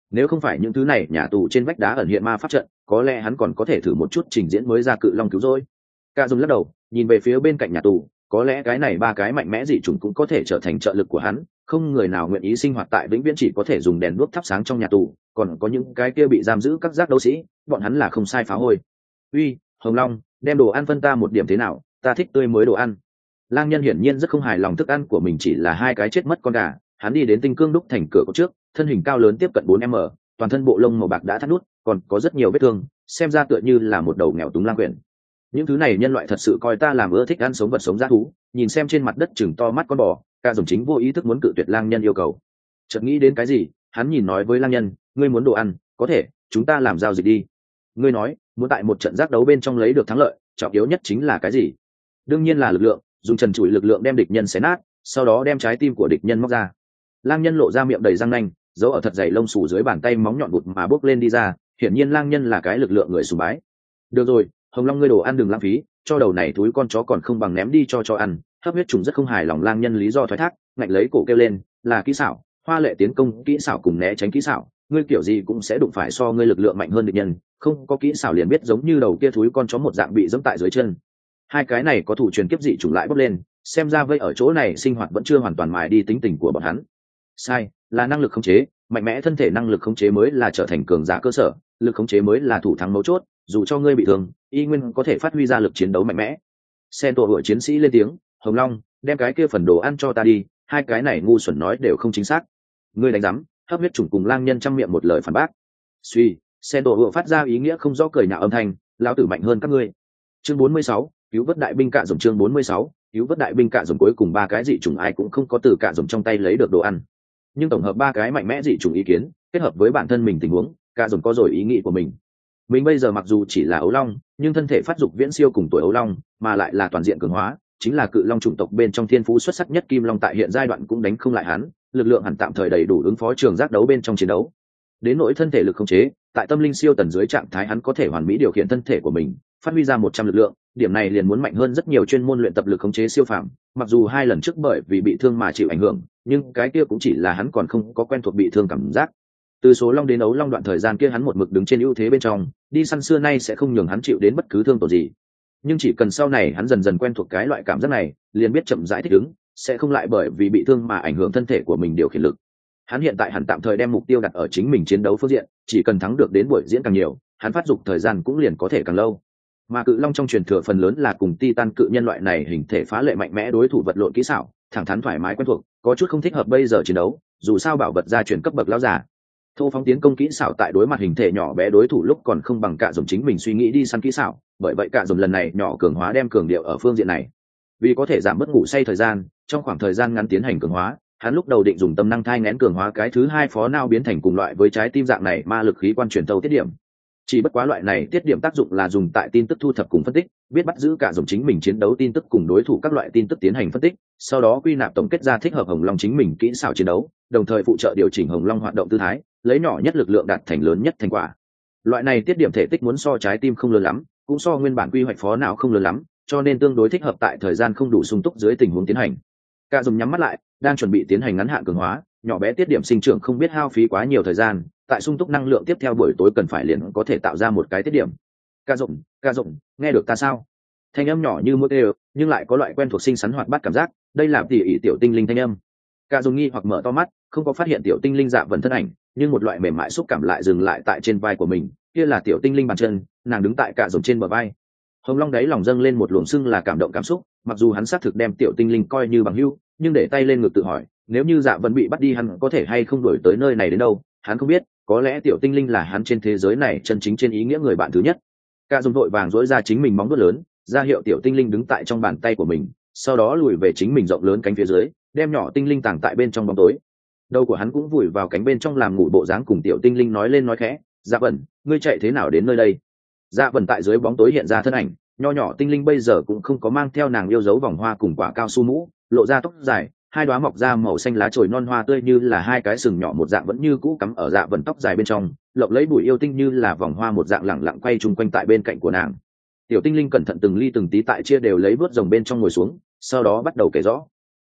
Nếu không phải những thứ này nhà tù trên vách đá ẩn hiện ma pháp trận, có lẽ hắn còn có thể thử một chút trình diễn mới ra cự long cứu rỗi. Cả dùng lắc đầu nhìn về phía bên cạnh nhà tù, có lẽ cái này ba cái mạnh mẽ dị chủng cũng có thể trở thành trợ lực của hắn. Không người nào nguyện ý sinh hoạt tại vĩnh viễn chỉ có thể dùng đèn đuốc thắp sáng trong nhà tù, còn có những cái kia bị giam giữ các giác đấu sĩ, bọn hắn là không sai phá hôi. Uy, Hồng Long, đem đồ ăn phân ta một điểm thế nào, ta thích tươi mới đồ ăn. Lang nhân hiển nhiên rất không hài lòng thức ăn của mình chỉ là hai cái chết mất con gà. Hắn đi đến tinh cương đúc thành cửa cốc trước, thân hình cao lớn tiếp cận bốn m, toàn thân bộ lông màu bạc đã thắt nút, còn có rất nhiều vết thương, xem ra tựa như là một đầu nghèo túng lang quyển. Những thứ này nhân loại thật sự coi ta làm ưa thích ăn sống vật sống dã thú. Nhìn xem trên mặt đất chừng to mắt con bò, Cả Dũng chính vô ý thức muốn cự tuyệt lang nhân yêu cầu. Chợt nghĩ đến cái gì, hắn nhìn nói với lang nhân, ngươi muốn đồ ăn, có thể, chúng ta làm giao dịch đi. Ngươi nói, muốn tại một trận giác đấu bên trong lấy được thắng lợi, trọng yếu nhất chính là cái gì? Đương nhiên là lực lượng, dùng trần trụi lực lượng đem địch nhân xé nát, sau đó đem trái tim của địch nhân móc ra. Lang nhân lộ ra miệng đầy răng nanh, giấu ở thật dày lông xù dưới bàn tay móng nhọn bụt mà bước lên đi ra, hiển nhiên lang nhân là cái lực lượng người sùng bái. Được rồi, Hồng Long ngươi đồ ăn đừng lãng phí, cho đầu này túi con chó còn không bằng ném đi cho cho ăn. Hấp huyết trùng rất không hài lòng lang nhân lý do thoái thác, ngạnh lấy cổ kêu lên, là kỹ xảo, hoa lệ tiến công kỹ xảo cùng né tránh kỹ xảo, ngươi kiểu gì cũng sẽ đụng phải so ngươi lực lượng mạnh hơn địch nhân, không có kỹ xảo liền biết giống như đầu kia thúi con chó một dạng bị giẫm tại dưới chân. Hai cái này có thủ truyền kiếp dị chủng lại bốc lên, xem ra vây ở chỗ này sinh hoạt vẫn chưa hoàn toàn mài đi tính tình của bọn hắn. Sai, là năng lực khống chế, mạnh mẽ thân thể năng lực khống chế mới là trở thành cường giả cơ sở, lực khống chế mới là thủ thắng mấu chốt, dù cho ngươi bị thương, y nguyên có thể phát huy ra lực chiến đấu mạnh mẽ. Sen tổ hội chiến sĩ lên tiếng, Hồng Long, đem cái kia phần đồ ăn cho ta đi, hai cái này ngu xuẩn nói đều không chính xác. Ngươi đánh rắm, hấp huyết chủng cùng lang nhân trăm miệng một lời phản bác. Suy, Sen tổ hội phát ra ý nghĩa không rõ cười nhạo âm thanh, lão tử mạnh hơn các ngươi. Chương bốn mươi sáu, cứu vớt đại binh Cạ Dũng. Chương bốn mươi sáu, cứu vớt đại binh Cạ Dũng. Cuối cùng ba cái dị chủng ai cũng không có từ Cạ Dũng trong tay lấy được đồ ăn, nhưng tổng hợp ba cái mạnh mẽ dị chủng ý kiến kết hợp với bản thân mình tình huống, Cạ Dũng có rồi ý nghĩ của mình. Mình bây giờ mặc dù chỉ là ấu long, nhưng thân thể phát dục viễn siêu cùng tuổi ấu long, mà lại là toàn diện cường hóa, chính là cự long chủng tộc bên trong thiên phú xuất sắc nhất kim long tại hiện giai đoạn cũng đánh không lại hắn, lực lượng hẳn tạm thời đầy đủ ứng phó trường giác đấu bên trong chiến đấu. Đến nỗi thân thể lực khống chế, tại tâm linh siêu tần dưới trạng thái hắn có thể hoàn mỹ điều khiển thân thể của mình, phát huy ra một trăm lực lượng, điểm này liền muốn mạnh hơn rất nhiều chuyên môn luyện tập lực khống chế siêu phàm. Mặc dù hai lần trước bởi vì bị thương mà chịu ảnh hưởng, nhưng cái kia cũng chỉ là hắn còn không có quen thuộc bị thương cảm giác. Từ số long đến ấu long đoạn thời gian kia hắn một mực đứng trên ưu thế bên trong, đi săn xưa nay sẽ không nhường hắn chịu đến bất cứ thương tổn gì. Nhưng chỉ cần sau này hắn dần dần quen thuộc cái loại cảm giác này, liền biết chậm rãi thích ứng, sẽ không lại bởi vì bị thương mà ảnh hưởng thân thể của mình điều khiển lực. Hắn hiện tại hẳn tạm thời đem mục tiêu đặt ở chính mình chiến đấu phương diện, chỉ cần thắng được đến buổi diễn càng nhiều, hắn phát dục thời gian cũng liền có thể càng lâu. Mà cự long trong truyền thừa phần lớn là cùng titan cự nhân loại này hình thể phá lệ mạnh mẽ đối thủ vật lộn kỹ xảo, thẳng thắn thoải mái quen thuộc, có chút không thích hợp bây giờ chiến đấu, dù sao bảo vật gia truyền cấp bậc lão giả. Thô phóng tiến công kỹ xảo tại đối mặt hình thể nhỏ bé đối thủ lúc còn không bằng Cạ Dũng chính mình suy nghĩ đi săn kỹ xảo, bởi vậy Cạ Dũng lần này nhỏ cường hóa đem cường điệu ở phương diện này. Vì có thể giảm bớt ngủ say thời gian, trong khoảng thời gian ngắn tiến hành cường hóa, hắn lúc đầu định dùng tâm năng thai nghén cường hóa cái thứ hai phó não biến thành cùng loại với trái tim dạng này ma lực khí quan truyền tâu tiết điểm. Chỉ bất quá loại này tiết điểm tác dụng là dùng tại tin tức thu thập cùng phân tích, biết bắt giữ Cạ Dũng chính mình chiến đấu tin tức cùng đối thủ các loại tin tức tiến hành phân tích, sau đó quy nạp tổng kết ra thích hợp Hồng Long chính mình kỹ xảo chiến đấu, đồng thời phụ trợ điều chỉnh Hồng Long hoạt động tư thái, lấy nhỏ nhất lực lượng đạt thành lớn nhất thành quả. Loại này tiết điểm thể tích muốn so trái tim không lớn lắm, cũng so nguyên bản quy hoạch phó não không lớn lắm, cho nên tương đối thích hợp tại thời gian không đủ sung túc dưới tình huống tiến hành. Cạ Dũng nhắm mắt lại, đang chuẩn bị tiến hành ngắn hạn cường hóa, nhỏ bé tiết điểm sinh trưởng không biết hao phí quá nhiều thời gian, tại sung túc năng lượng tiếp theo buổi tối cần phải liền có thể tạo ra một cái tiết điểm. Cạ Dũng, Cạ Dũng, nghe được ta sao? Thanh âm nhỏ như mũi kêu, nhưng lại có loại quen thuộc xinh xắn hoạt bát cảm giác, đây là tỉ ỉ tiểu tinh linh thanh âm. Cạ Dũng nghi hoặc mở to mắt, không có phát hiện tiểu tinh linh Dạ Vân thân ảnh, nhưng một loại mềm mại xúc cảm lại dừng lại tại trên vai của mình, kia là tiểu tinh linh bàn chân, nàng đứng tại Cạ Dũng trên bờ vai. Hồng Long đáy lòng dâng lên một luồng sưng là cảm động cảm xúc, mặc dù hắn xác thực đem tiểu tinh linh coi như bằng hữu, nhưng để tay lên ngực tự hỏi, nếu như Dạ Vân bị bắt đi hắn có thể hay không đuổi tới nơi này đến đâu, hắn không biết, có lẽ tiểu tinh linh là hắn trên thế giới này chân chính trên ý nghĩa người bạn thứ nhất. Cạ Dũng vội vàng duỗi ra chính mình móng vuốt lớn, ra hiệu tiểu tinh linh đứng tại trong bàn tay của mình, sau đó lùi về chính mình rộng lớn cánh phía dưới, đem nhỏ tinh linh tàng tại bên trong bóng tối. Đầu của hắn cũng vùi vào cánh bên trong làm ngủ bộ dáng cùng tiểu tinh linh nói lên nói khẽ, Dạ Vân, ngươi chạy thế nào đến nơi đây? Dạ Vân tại dưới bóng tối hiện ra thân ảnh, nho nhỏ tinh linh bây giờ cũng không có mang theo nàng yêu dấu vòng hoa cùng quả cao su mũ, lộ ra tóc dài, hai đóa mọc ra màu xanh lá chồi non hoa tươi như là hai cái sừng nhỏ một dạng vẫn như cũ cắm ở Dạ Vân tóc dài bên trong, lộng lấy bụi yêu tinh như là vòng hoa một dạng lẳng lặng quay chung quanh tại bên cạnh của nàng. Tiểu tinh linh cẩn thận từng ly từng tí tại chia đều lấy vớt rồng bên trong ngồi xuống, sau đó bắt đầu kể rõ.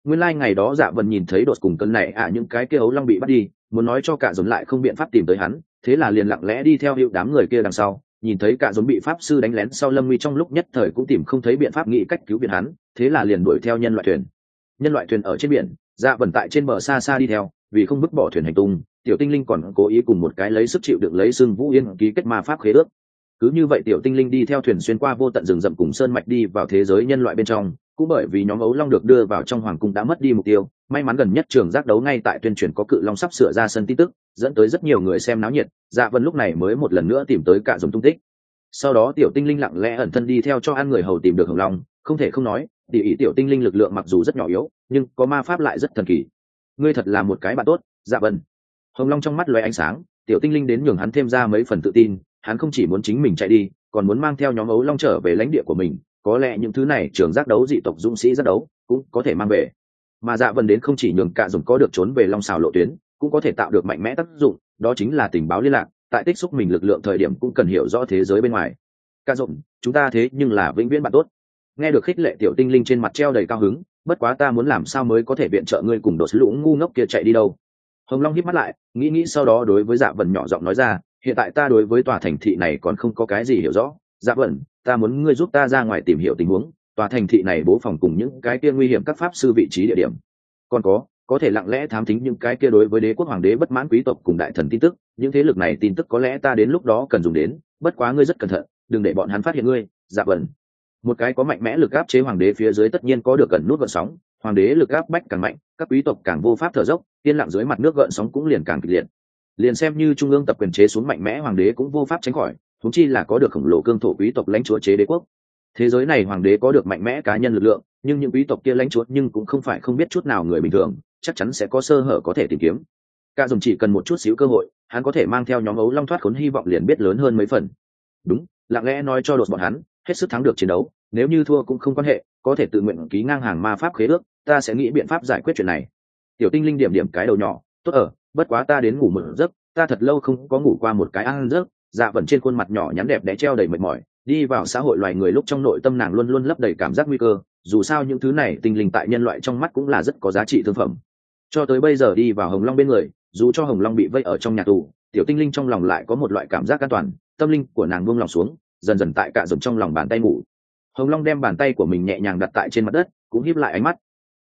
Nguyên lai like ngày đó Dạ Vân nhìn thấy đột cùng cân này à những cái kia ấu long bị bắt đi, muốn nói cho cả dồn lại không biện pháp tìm tới hắn, thế là liền lặng lẽ đi theo hiệu đám người kia đằng sau, nhìn thấy cả dồn bị pháp sư đánh lén sau lâm nguy trong lúc nhất thời cũng tìm không thấy biện pháp nghĩ cách cứu viện hắn, thế là liền đuổi theo nhân loại thuyền. Nhân loại thuyền ở trên biển, Dạ Vân tại trên bờ xa xa đi theo, vì không vứt bỏ thuyền hành tung, tiểu tinh linh còn cố ý cùng một cái lấy sức chịu đựng lấy xương Vũ Yên ký kết ma pháp khế ước. Cứ như vậy tiểu tinh linh đi theo thuyền xuyên qua vô tận rừng rậm cùng sơn mạch đi vào thế giới nhân loại bên trong, cũng bởi vì nhóm ấu long được đưa vào trong hoàng cung đã mất đi mục tiêu, may mắn gần nhất trường giác đấu ngay tại tuyên truyền có cự long sắp sửa ra sân tin tức, dẫn tới rất nhiều người xem náo nhiệt. Dạ Vân lúc này mới một lần nữa tìm tới cả dòng tung tích. Sau đó tiểu tinh linh lặng lẽ ẩn thân đi theo cho ăn người hầu tìm được hồng long, không thể không nói tỉ ỉ tiểu tinh linh lực lượng mặc dù rất nhỏ yếu nhưng có ma pháp lại rất thần kỳ. Ngươi thật là một cái bạn tốt, Dạ Vân. Hồng long trong mắt lóe ánh sáng, tiểu tinh linh đến nhường hắn thêm ra mấy phần tự tin, hắn không chỉ muốn chính mình chạy đi còn muốn mang theo nhóm ấu long trở về lãnh địa của mình, có lẽ những thứ này trường giác đấu dị tộc dũng sĩ giác đấu cũng có thể mang về. Mà Dạ Vân đến không chỉ nhường cả dùng có được trốn về long xào lộ tuyến, cũng có thể tạo được mạnh mẽ tác dụng, đó chính là tình báo liên lạc, tại tích xúc mình lực lượng thời điểm cũng cần hiểu rõ thế giới bên ngoài. Cả dụng, chúng ta thế nhưng là vĩnh viễn bạn tốt. Nghe được khích lệ tiểu tinh linh trên mặt treo đầy cao hứng, bất quá ta muốn làm sao mới có thể viện trợ ngươi cùng đột lũ ngu ngốc kia chạy đi đâu. Hồng Long híp mắt lại, nghĩ nghĩ sau đó đối với Dạ Vân nhỏ giọng nói ra, hiện tại ta đối với tòa thành thị này còn không có cái gì hiểu rõ. Dạ Vân, ta muốn ngươi giúp ta ra ngoài tìm hiểu tình huống, tòa thành thị này bố phòng cùng những cái kia nguy hiểm các pháp sư vị trí địa điểm. Còn có, có thể lặng lẽ thám thính những cái kia đối với đế quốc hoàng đế bất mãn quý tộc cùng đại thần tin tức, những thế lực này tin tức có lẽ ta đến lúc đó cần dùng đến, bất quá ngươi rất cẩn thận, đừng để bọn hắn phát hiện ngươi. Dạ Vân. Một cái có mạnh mẽ lực áp chế hoàng đế phía dưới tất nhiên có được gần nút gợn sóng, hoàng đế lực áp bách càng mạnh, các quý tộc càng vô pháp thở dốc, yên lặng dưới mặt nước gợn sóng cũng liền càng kịch liệt. Liền xem như trung ương tập quyền chế xuống mạnh mẽ hoàng đế cũng vô pháp tránh khỏi, huống chi là có được khổng lồ cương thổ quý tộc lãnh chúa chế đế quốc. Thế giới này hoàng đế có được mạnh mẽ cá nhân lực lượng, nhưng những quý tộc kia lãnh chúa nhưng cũng không phải không biết chút nào người bình thường, chắc chắn sẽ có sơ hở có thể tìm kiếm. Cả dùng chỉ cần một chút xíu cơ hội, hắn có thể mang theo nhóm ấu long thoát khốn, hy vọng liền biết lớn hơn mấy phần. Đúng, lặng lẽ nói cho đột bọn hắn, hết sức thắng được chiến đấu, nếu như thua cũng không quan hệ, có thể tự nguyện ký ngang hàng ma pháp khế ước, ta sẽ nghĩ biện pháp giải quyết chuyện này. Tiểu tinh linh điểm điểm cái đầu nhỏ, tốt ở, bất quá ta đến ngủ một giấc, ta thật lâu không có ngủ qua một cái ăn giấc. Dạ Vân trên khuôn mặt nhỏ nhắn đẹp đẽ treo đầy mệt mỏi, đi vào xã hội loài người lúc trong nội tâm nàng luôn luôn lấp đầy cảm giác nguy cơ, dù sao những thứ này tinh linh tại nhân loại trong mắt cũng là rất có giá trị thương phẩm. Cho tới bây giờ đi vào Hồng Long bên người, dù cho Hồng Long bị vây ở trong nhà tù, tiểu tinh linh trong lòng lại có một loại cảm giác an toàn, tâm linh của nàng buông lòng xuống, dần dần tại cả dòng trong lòng bàn tay ngủ. Hồng Long đem bàn tay của mình nhẹ nhàng đặt tại trên mặt đất, cũng híp lại ánh mắt,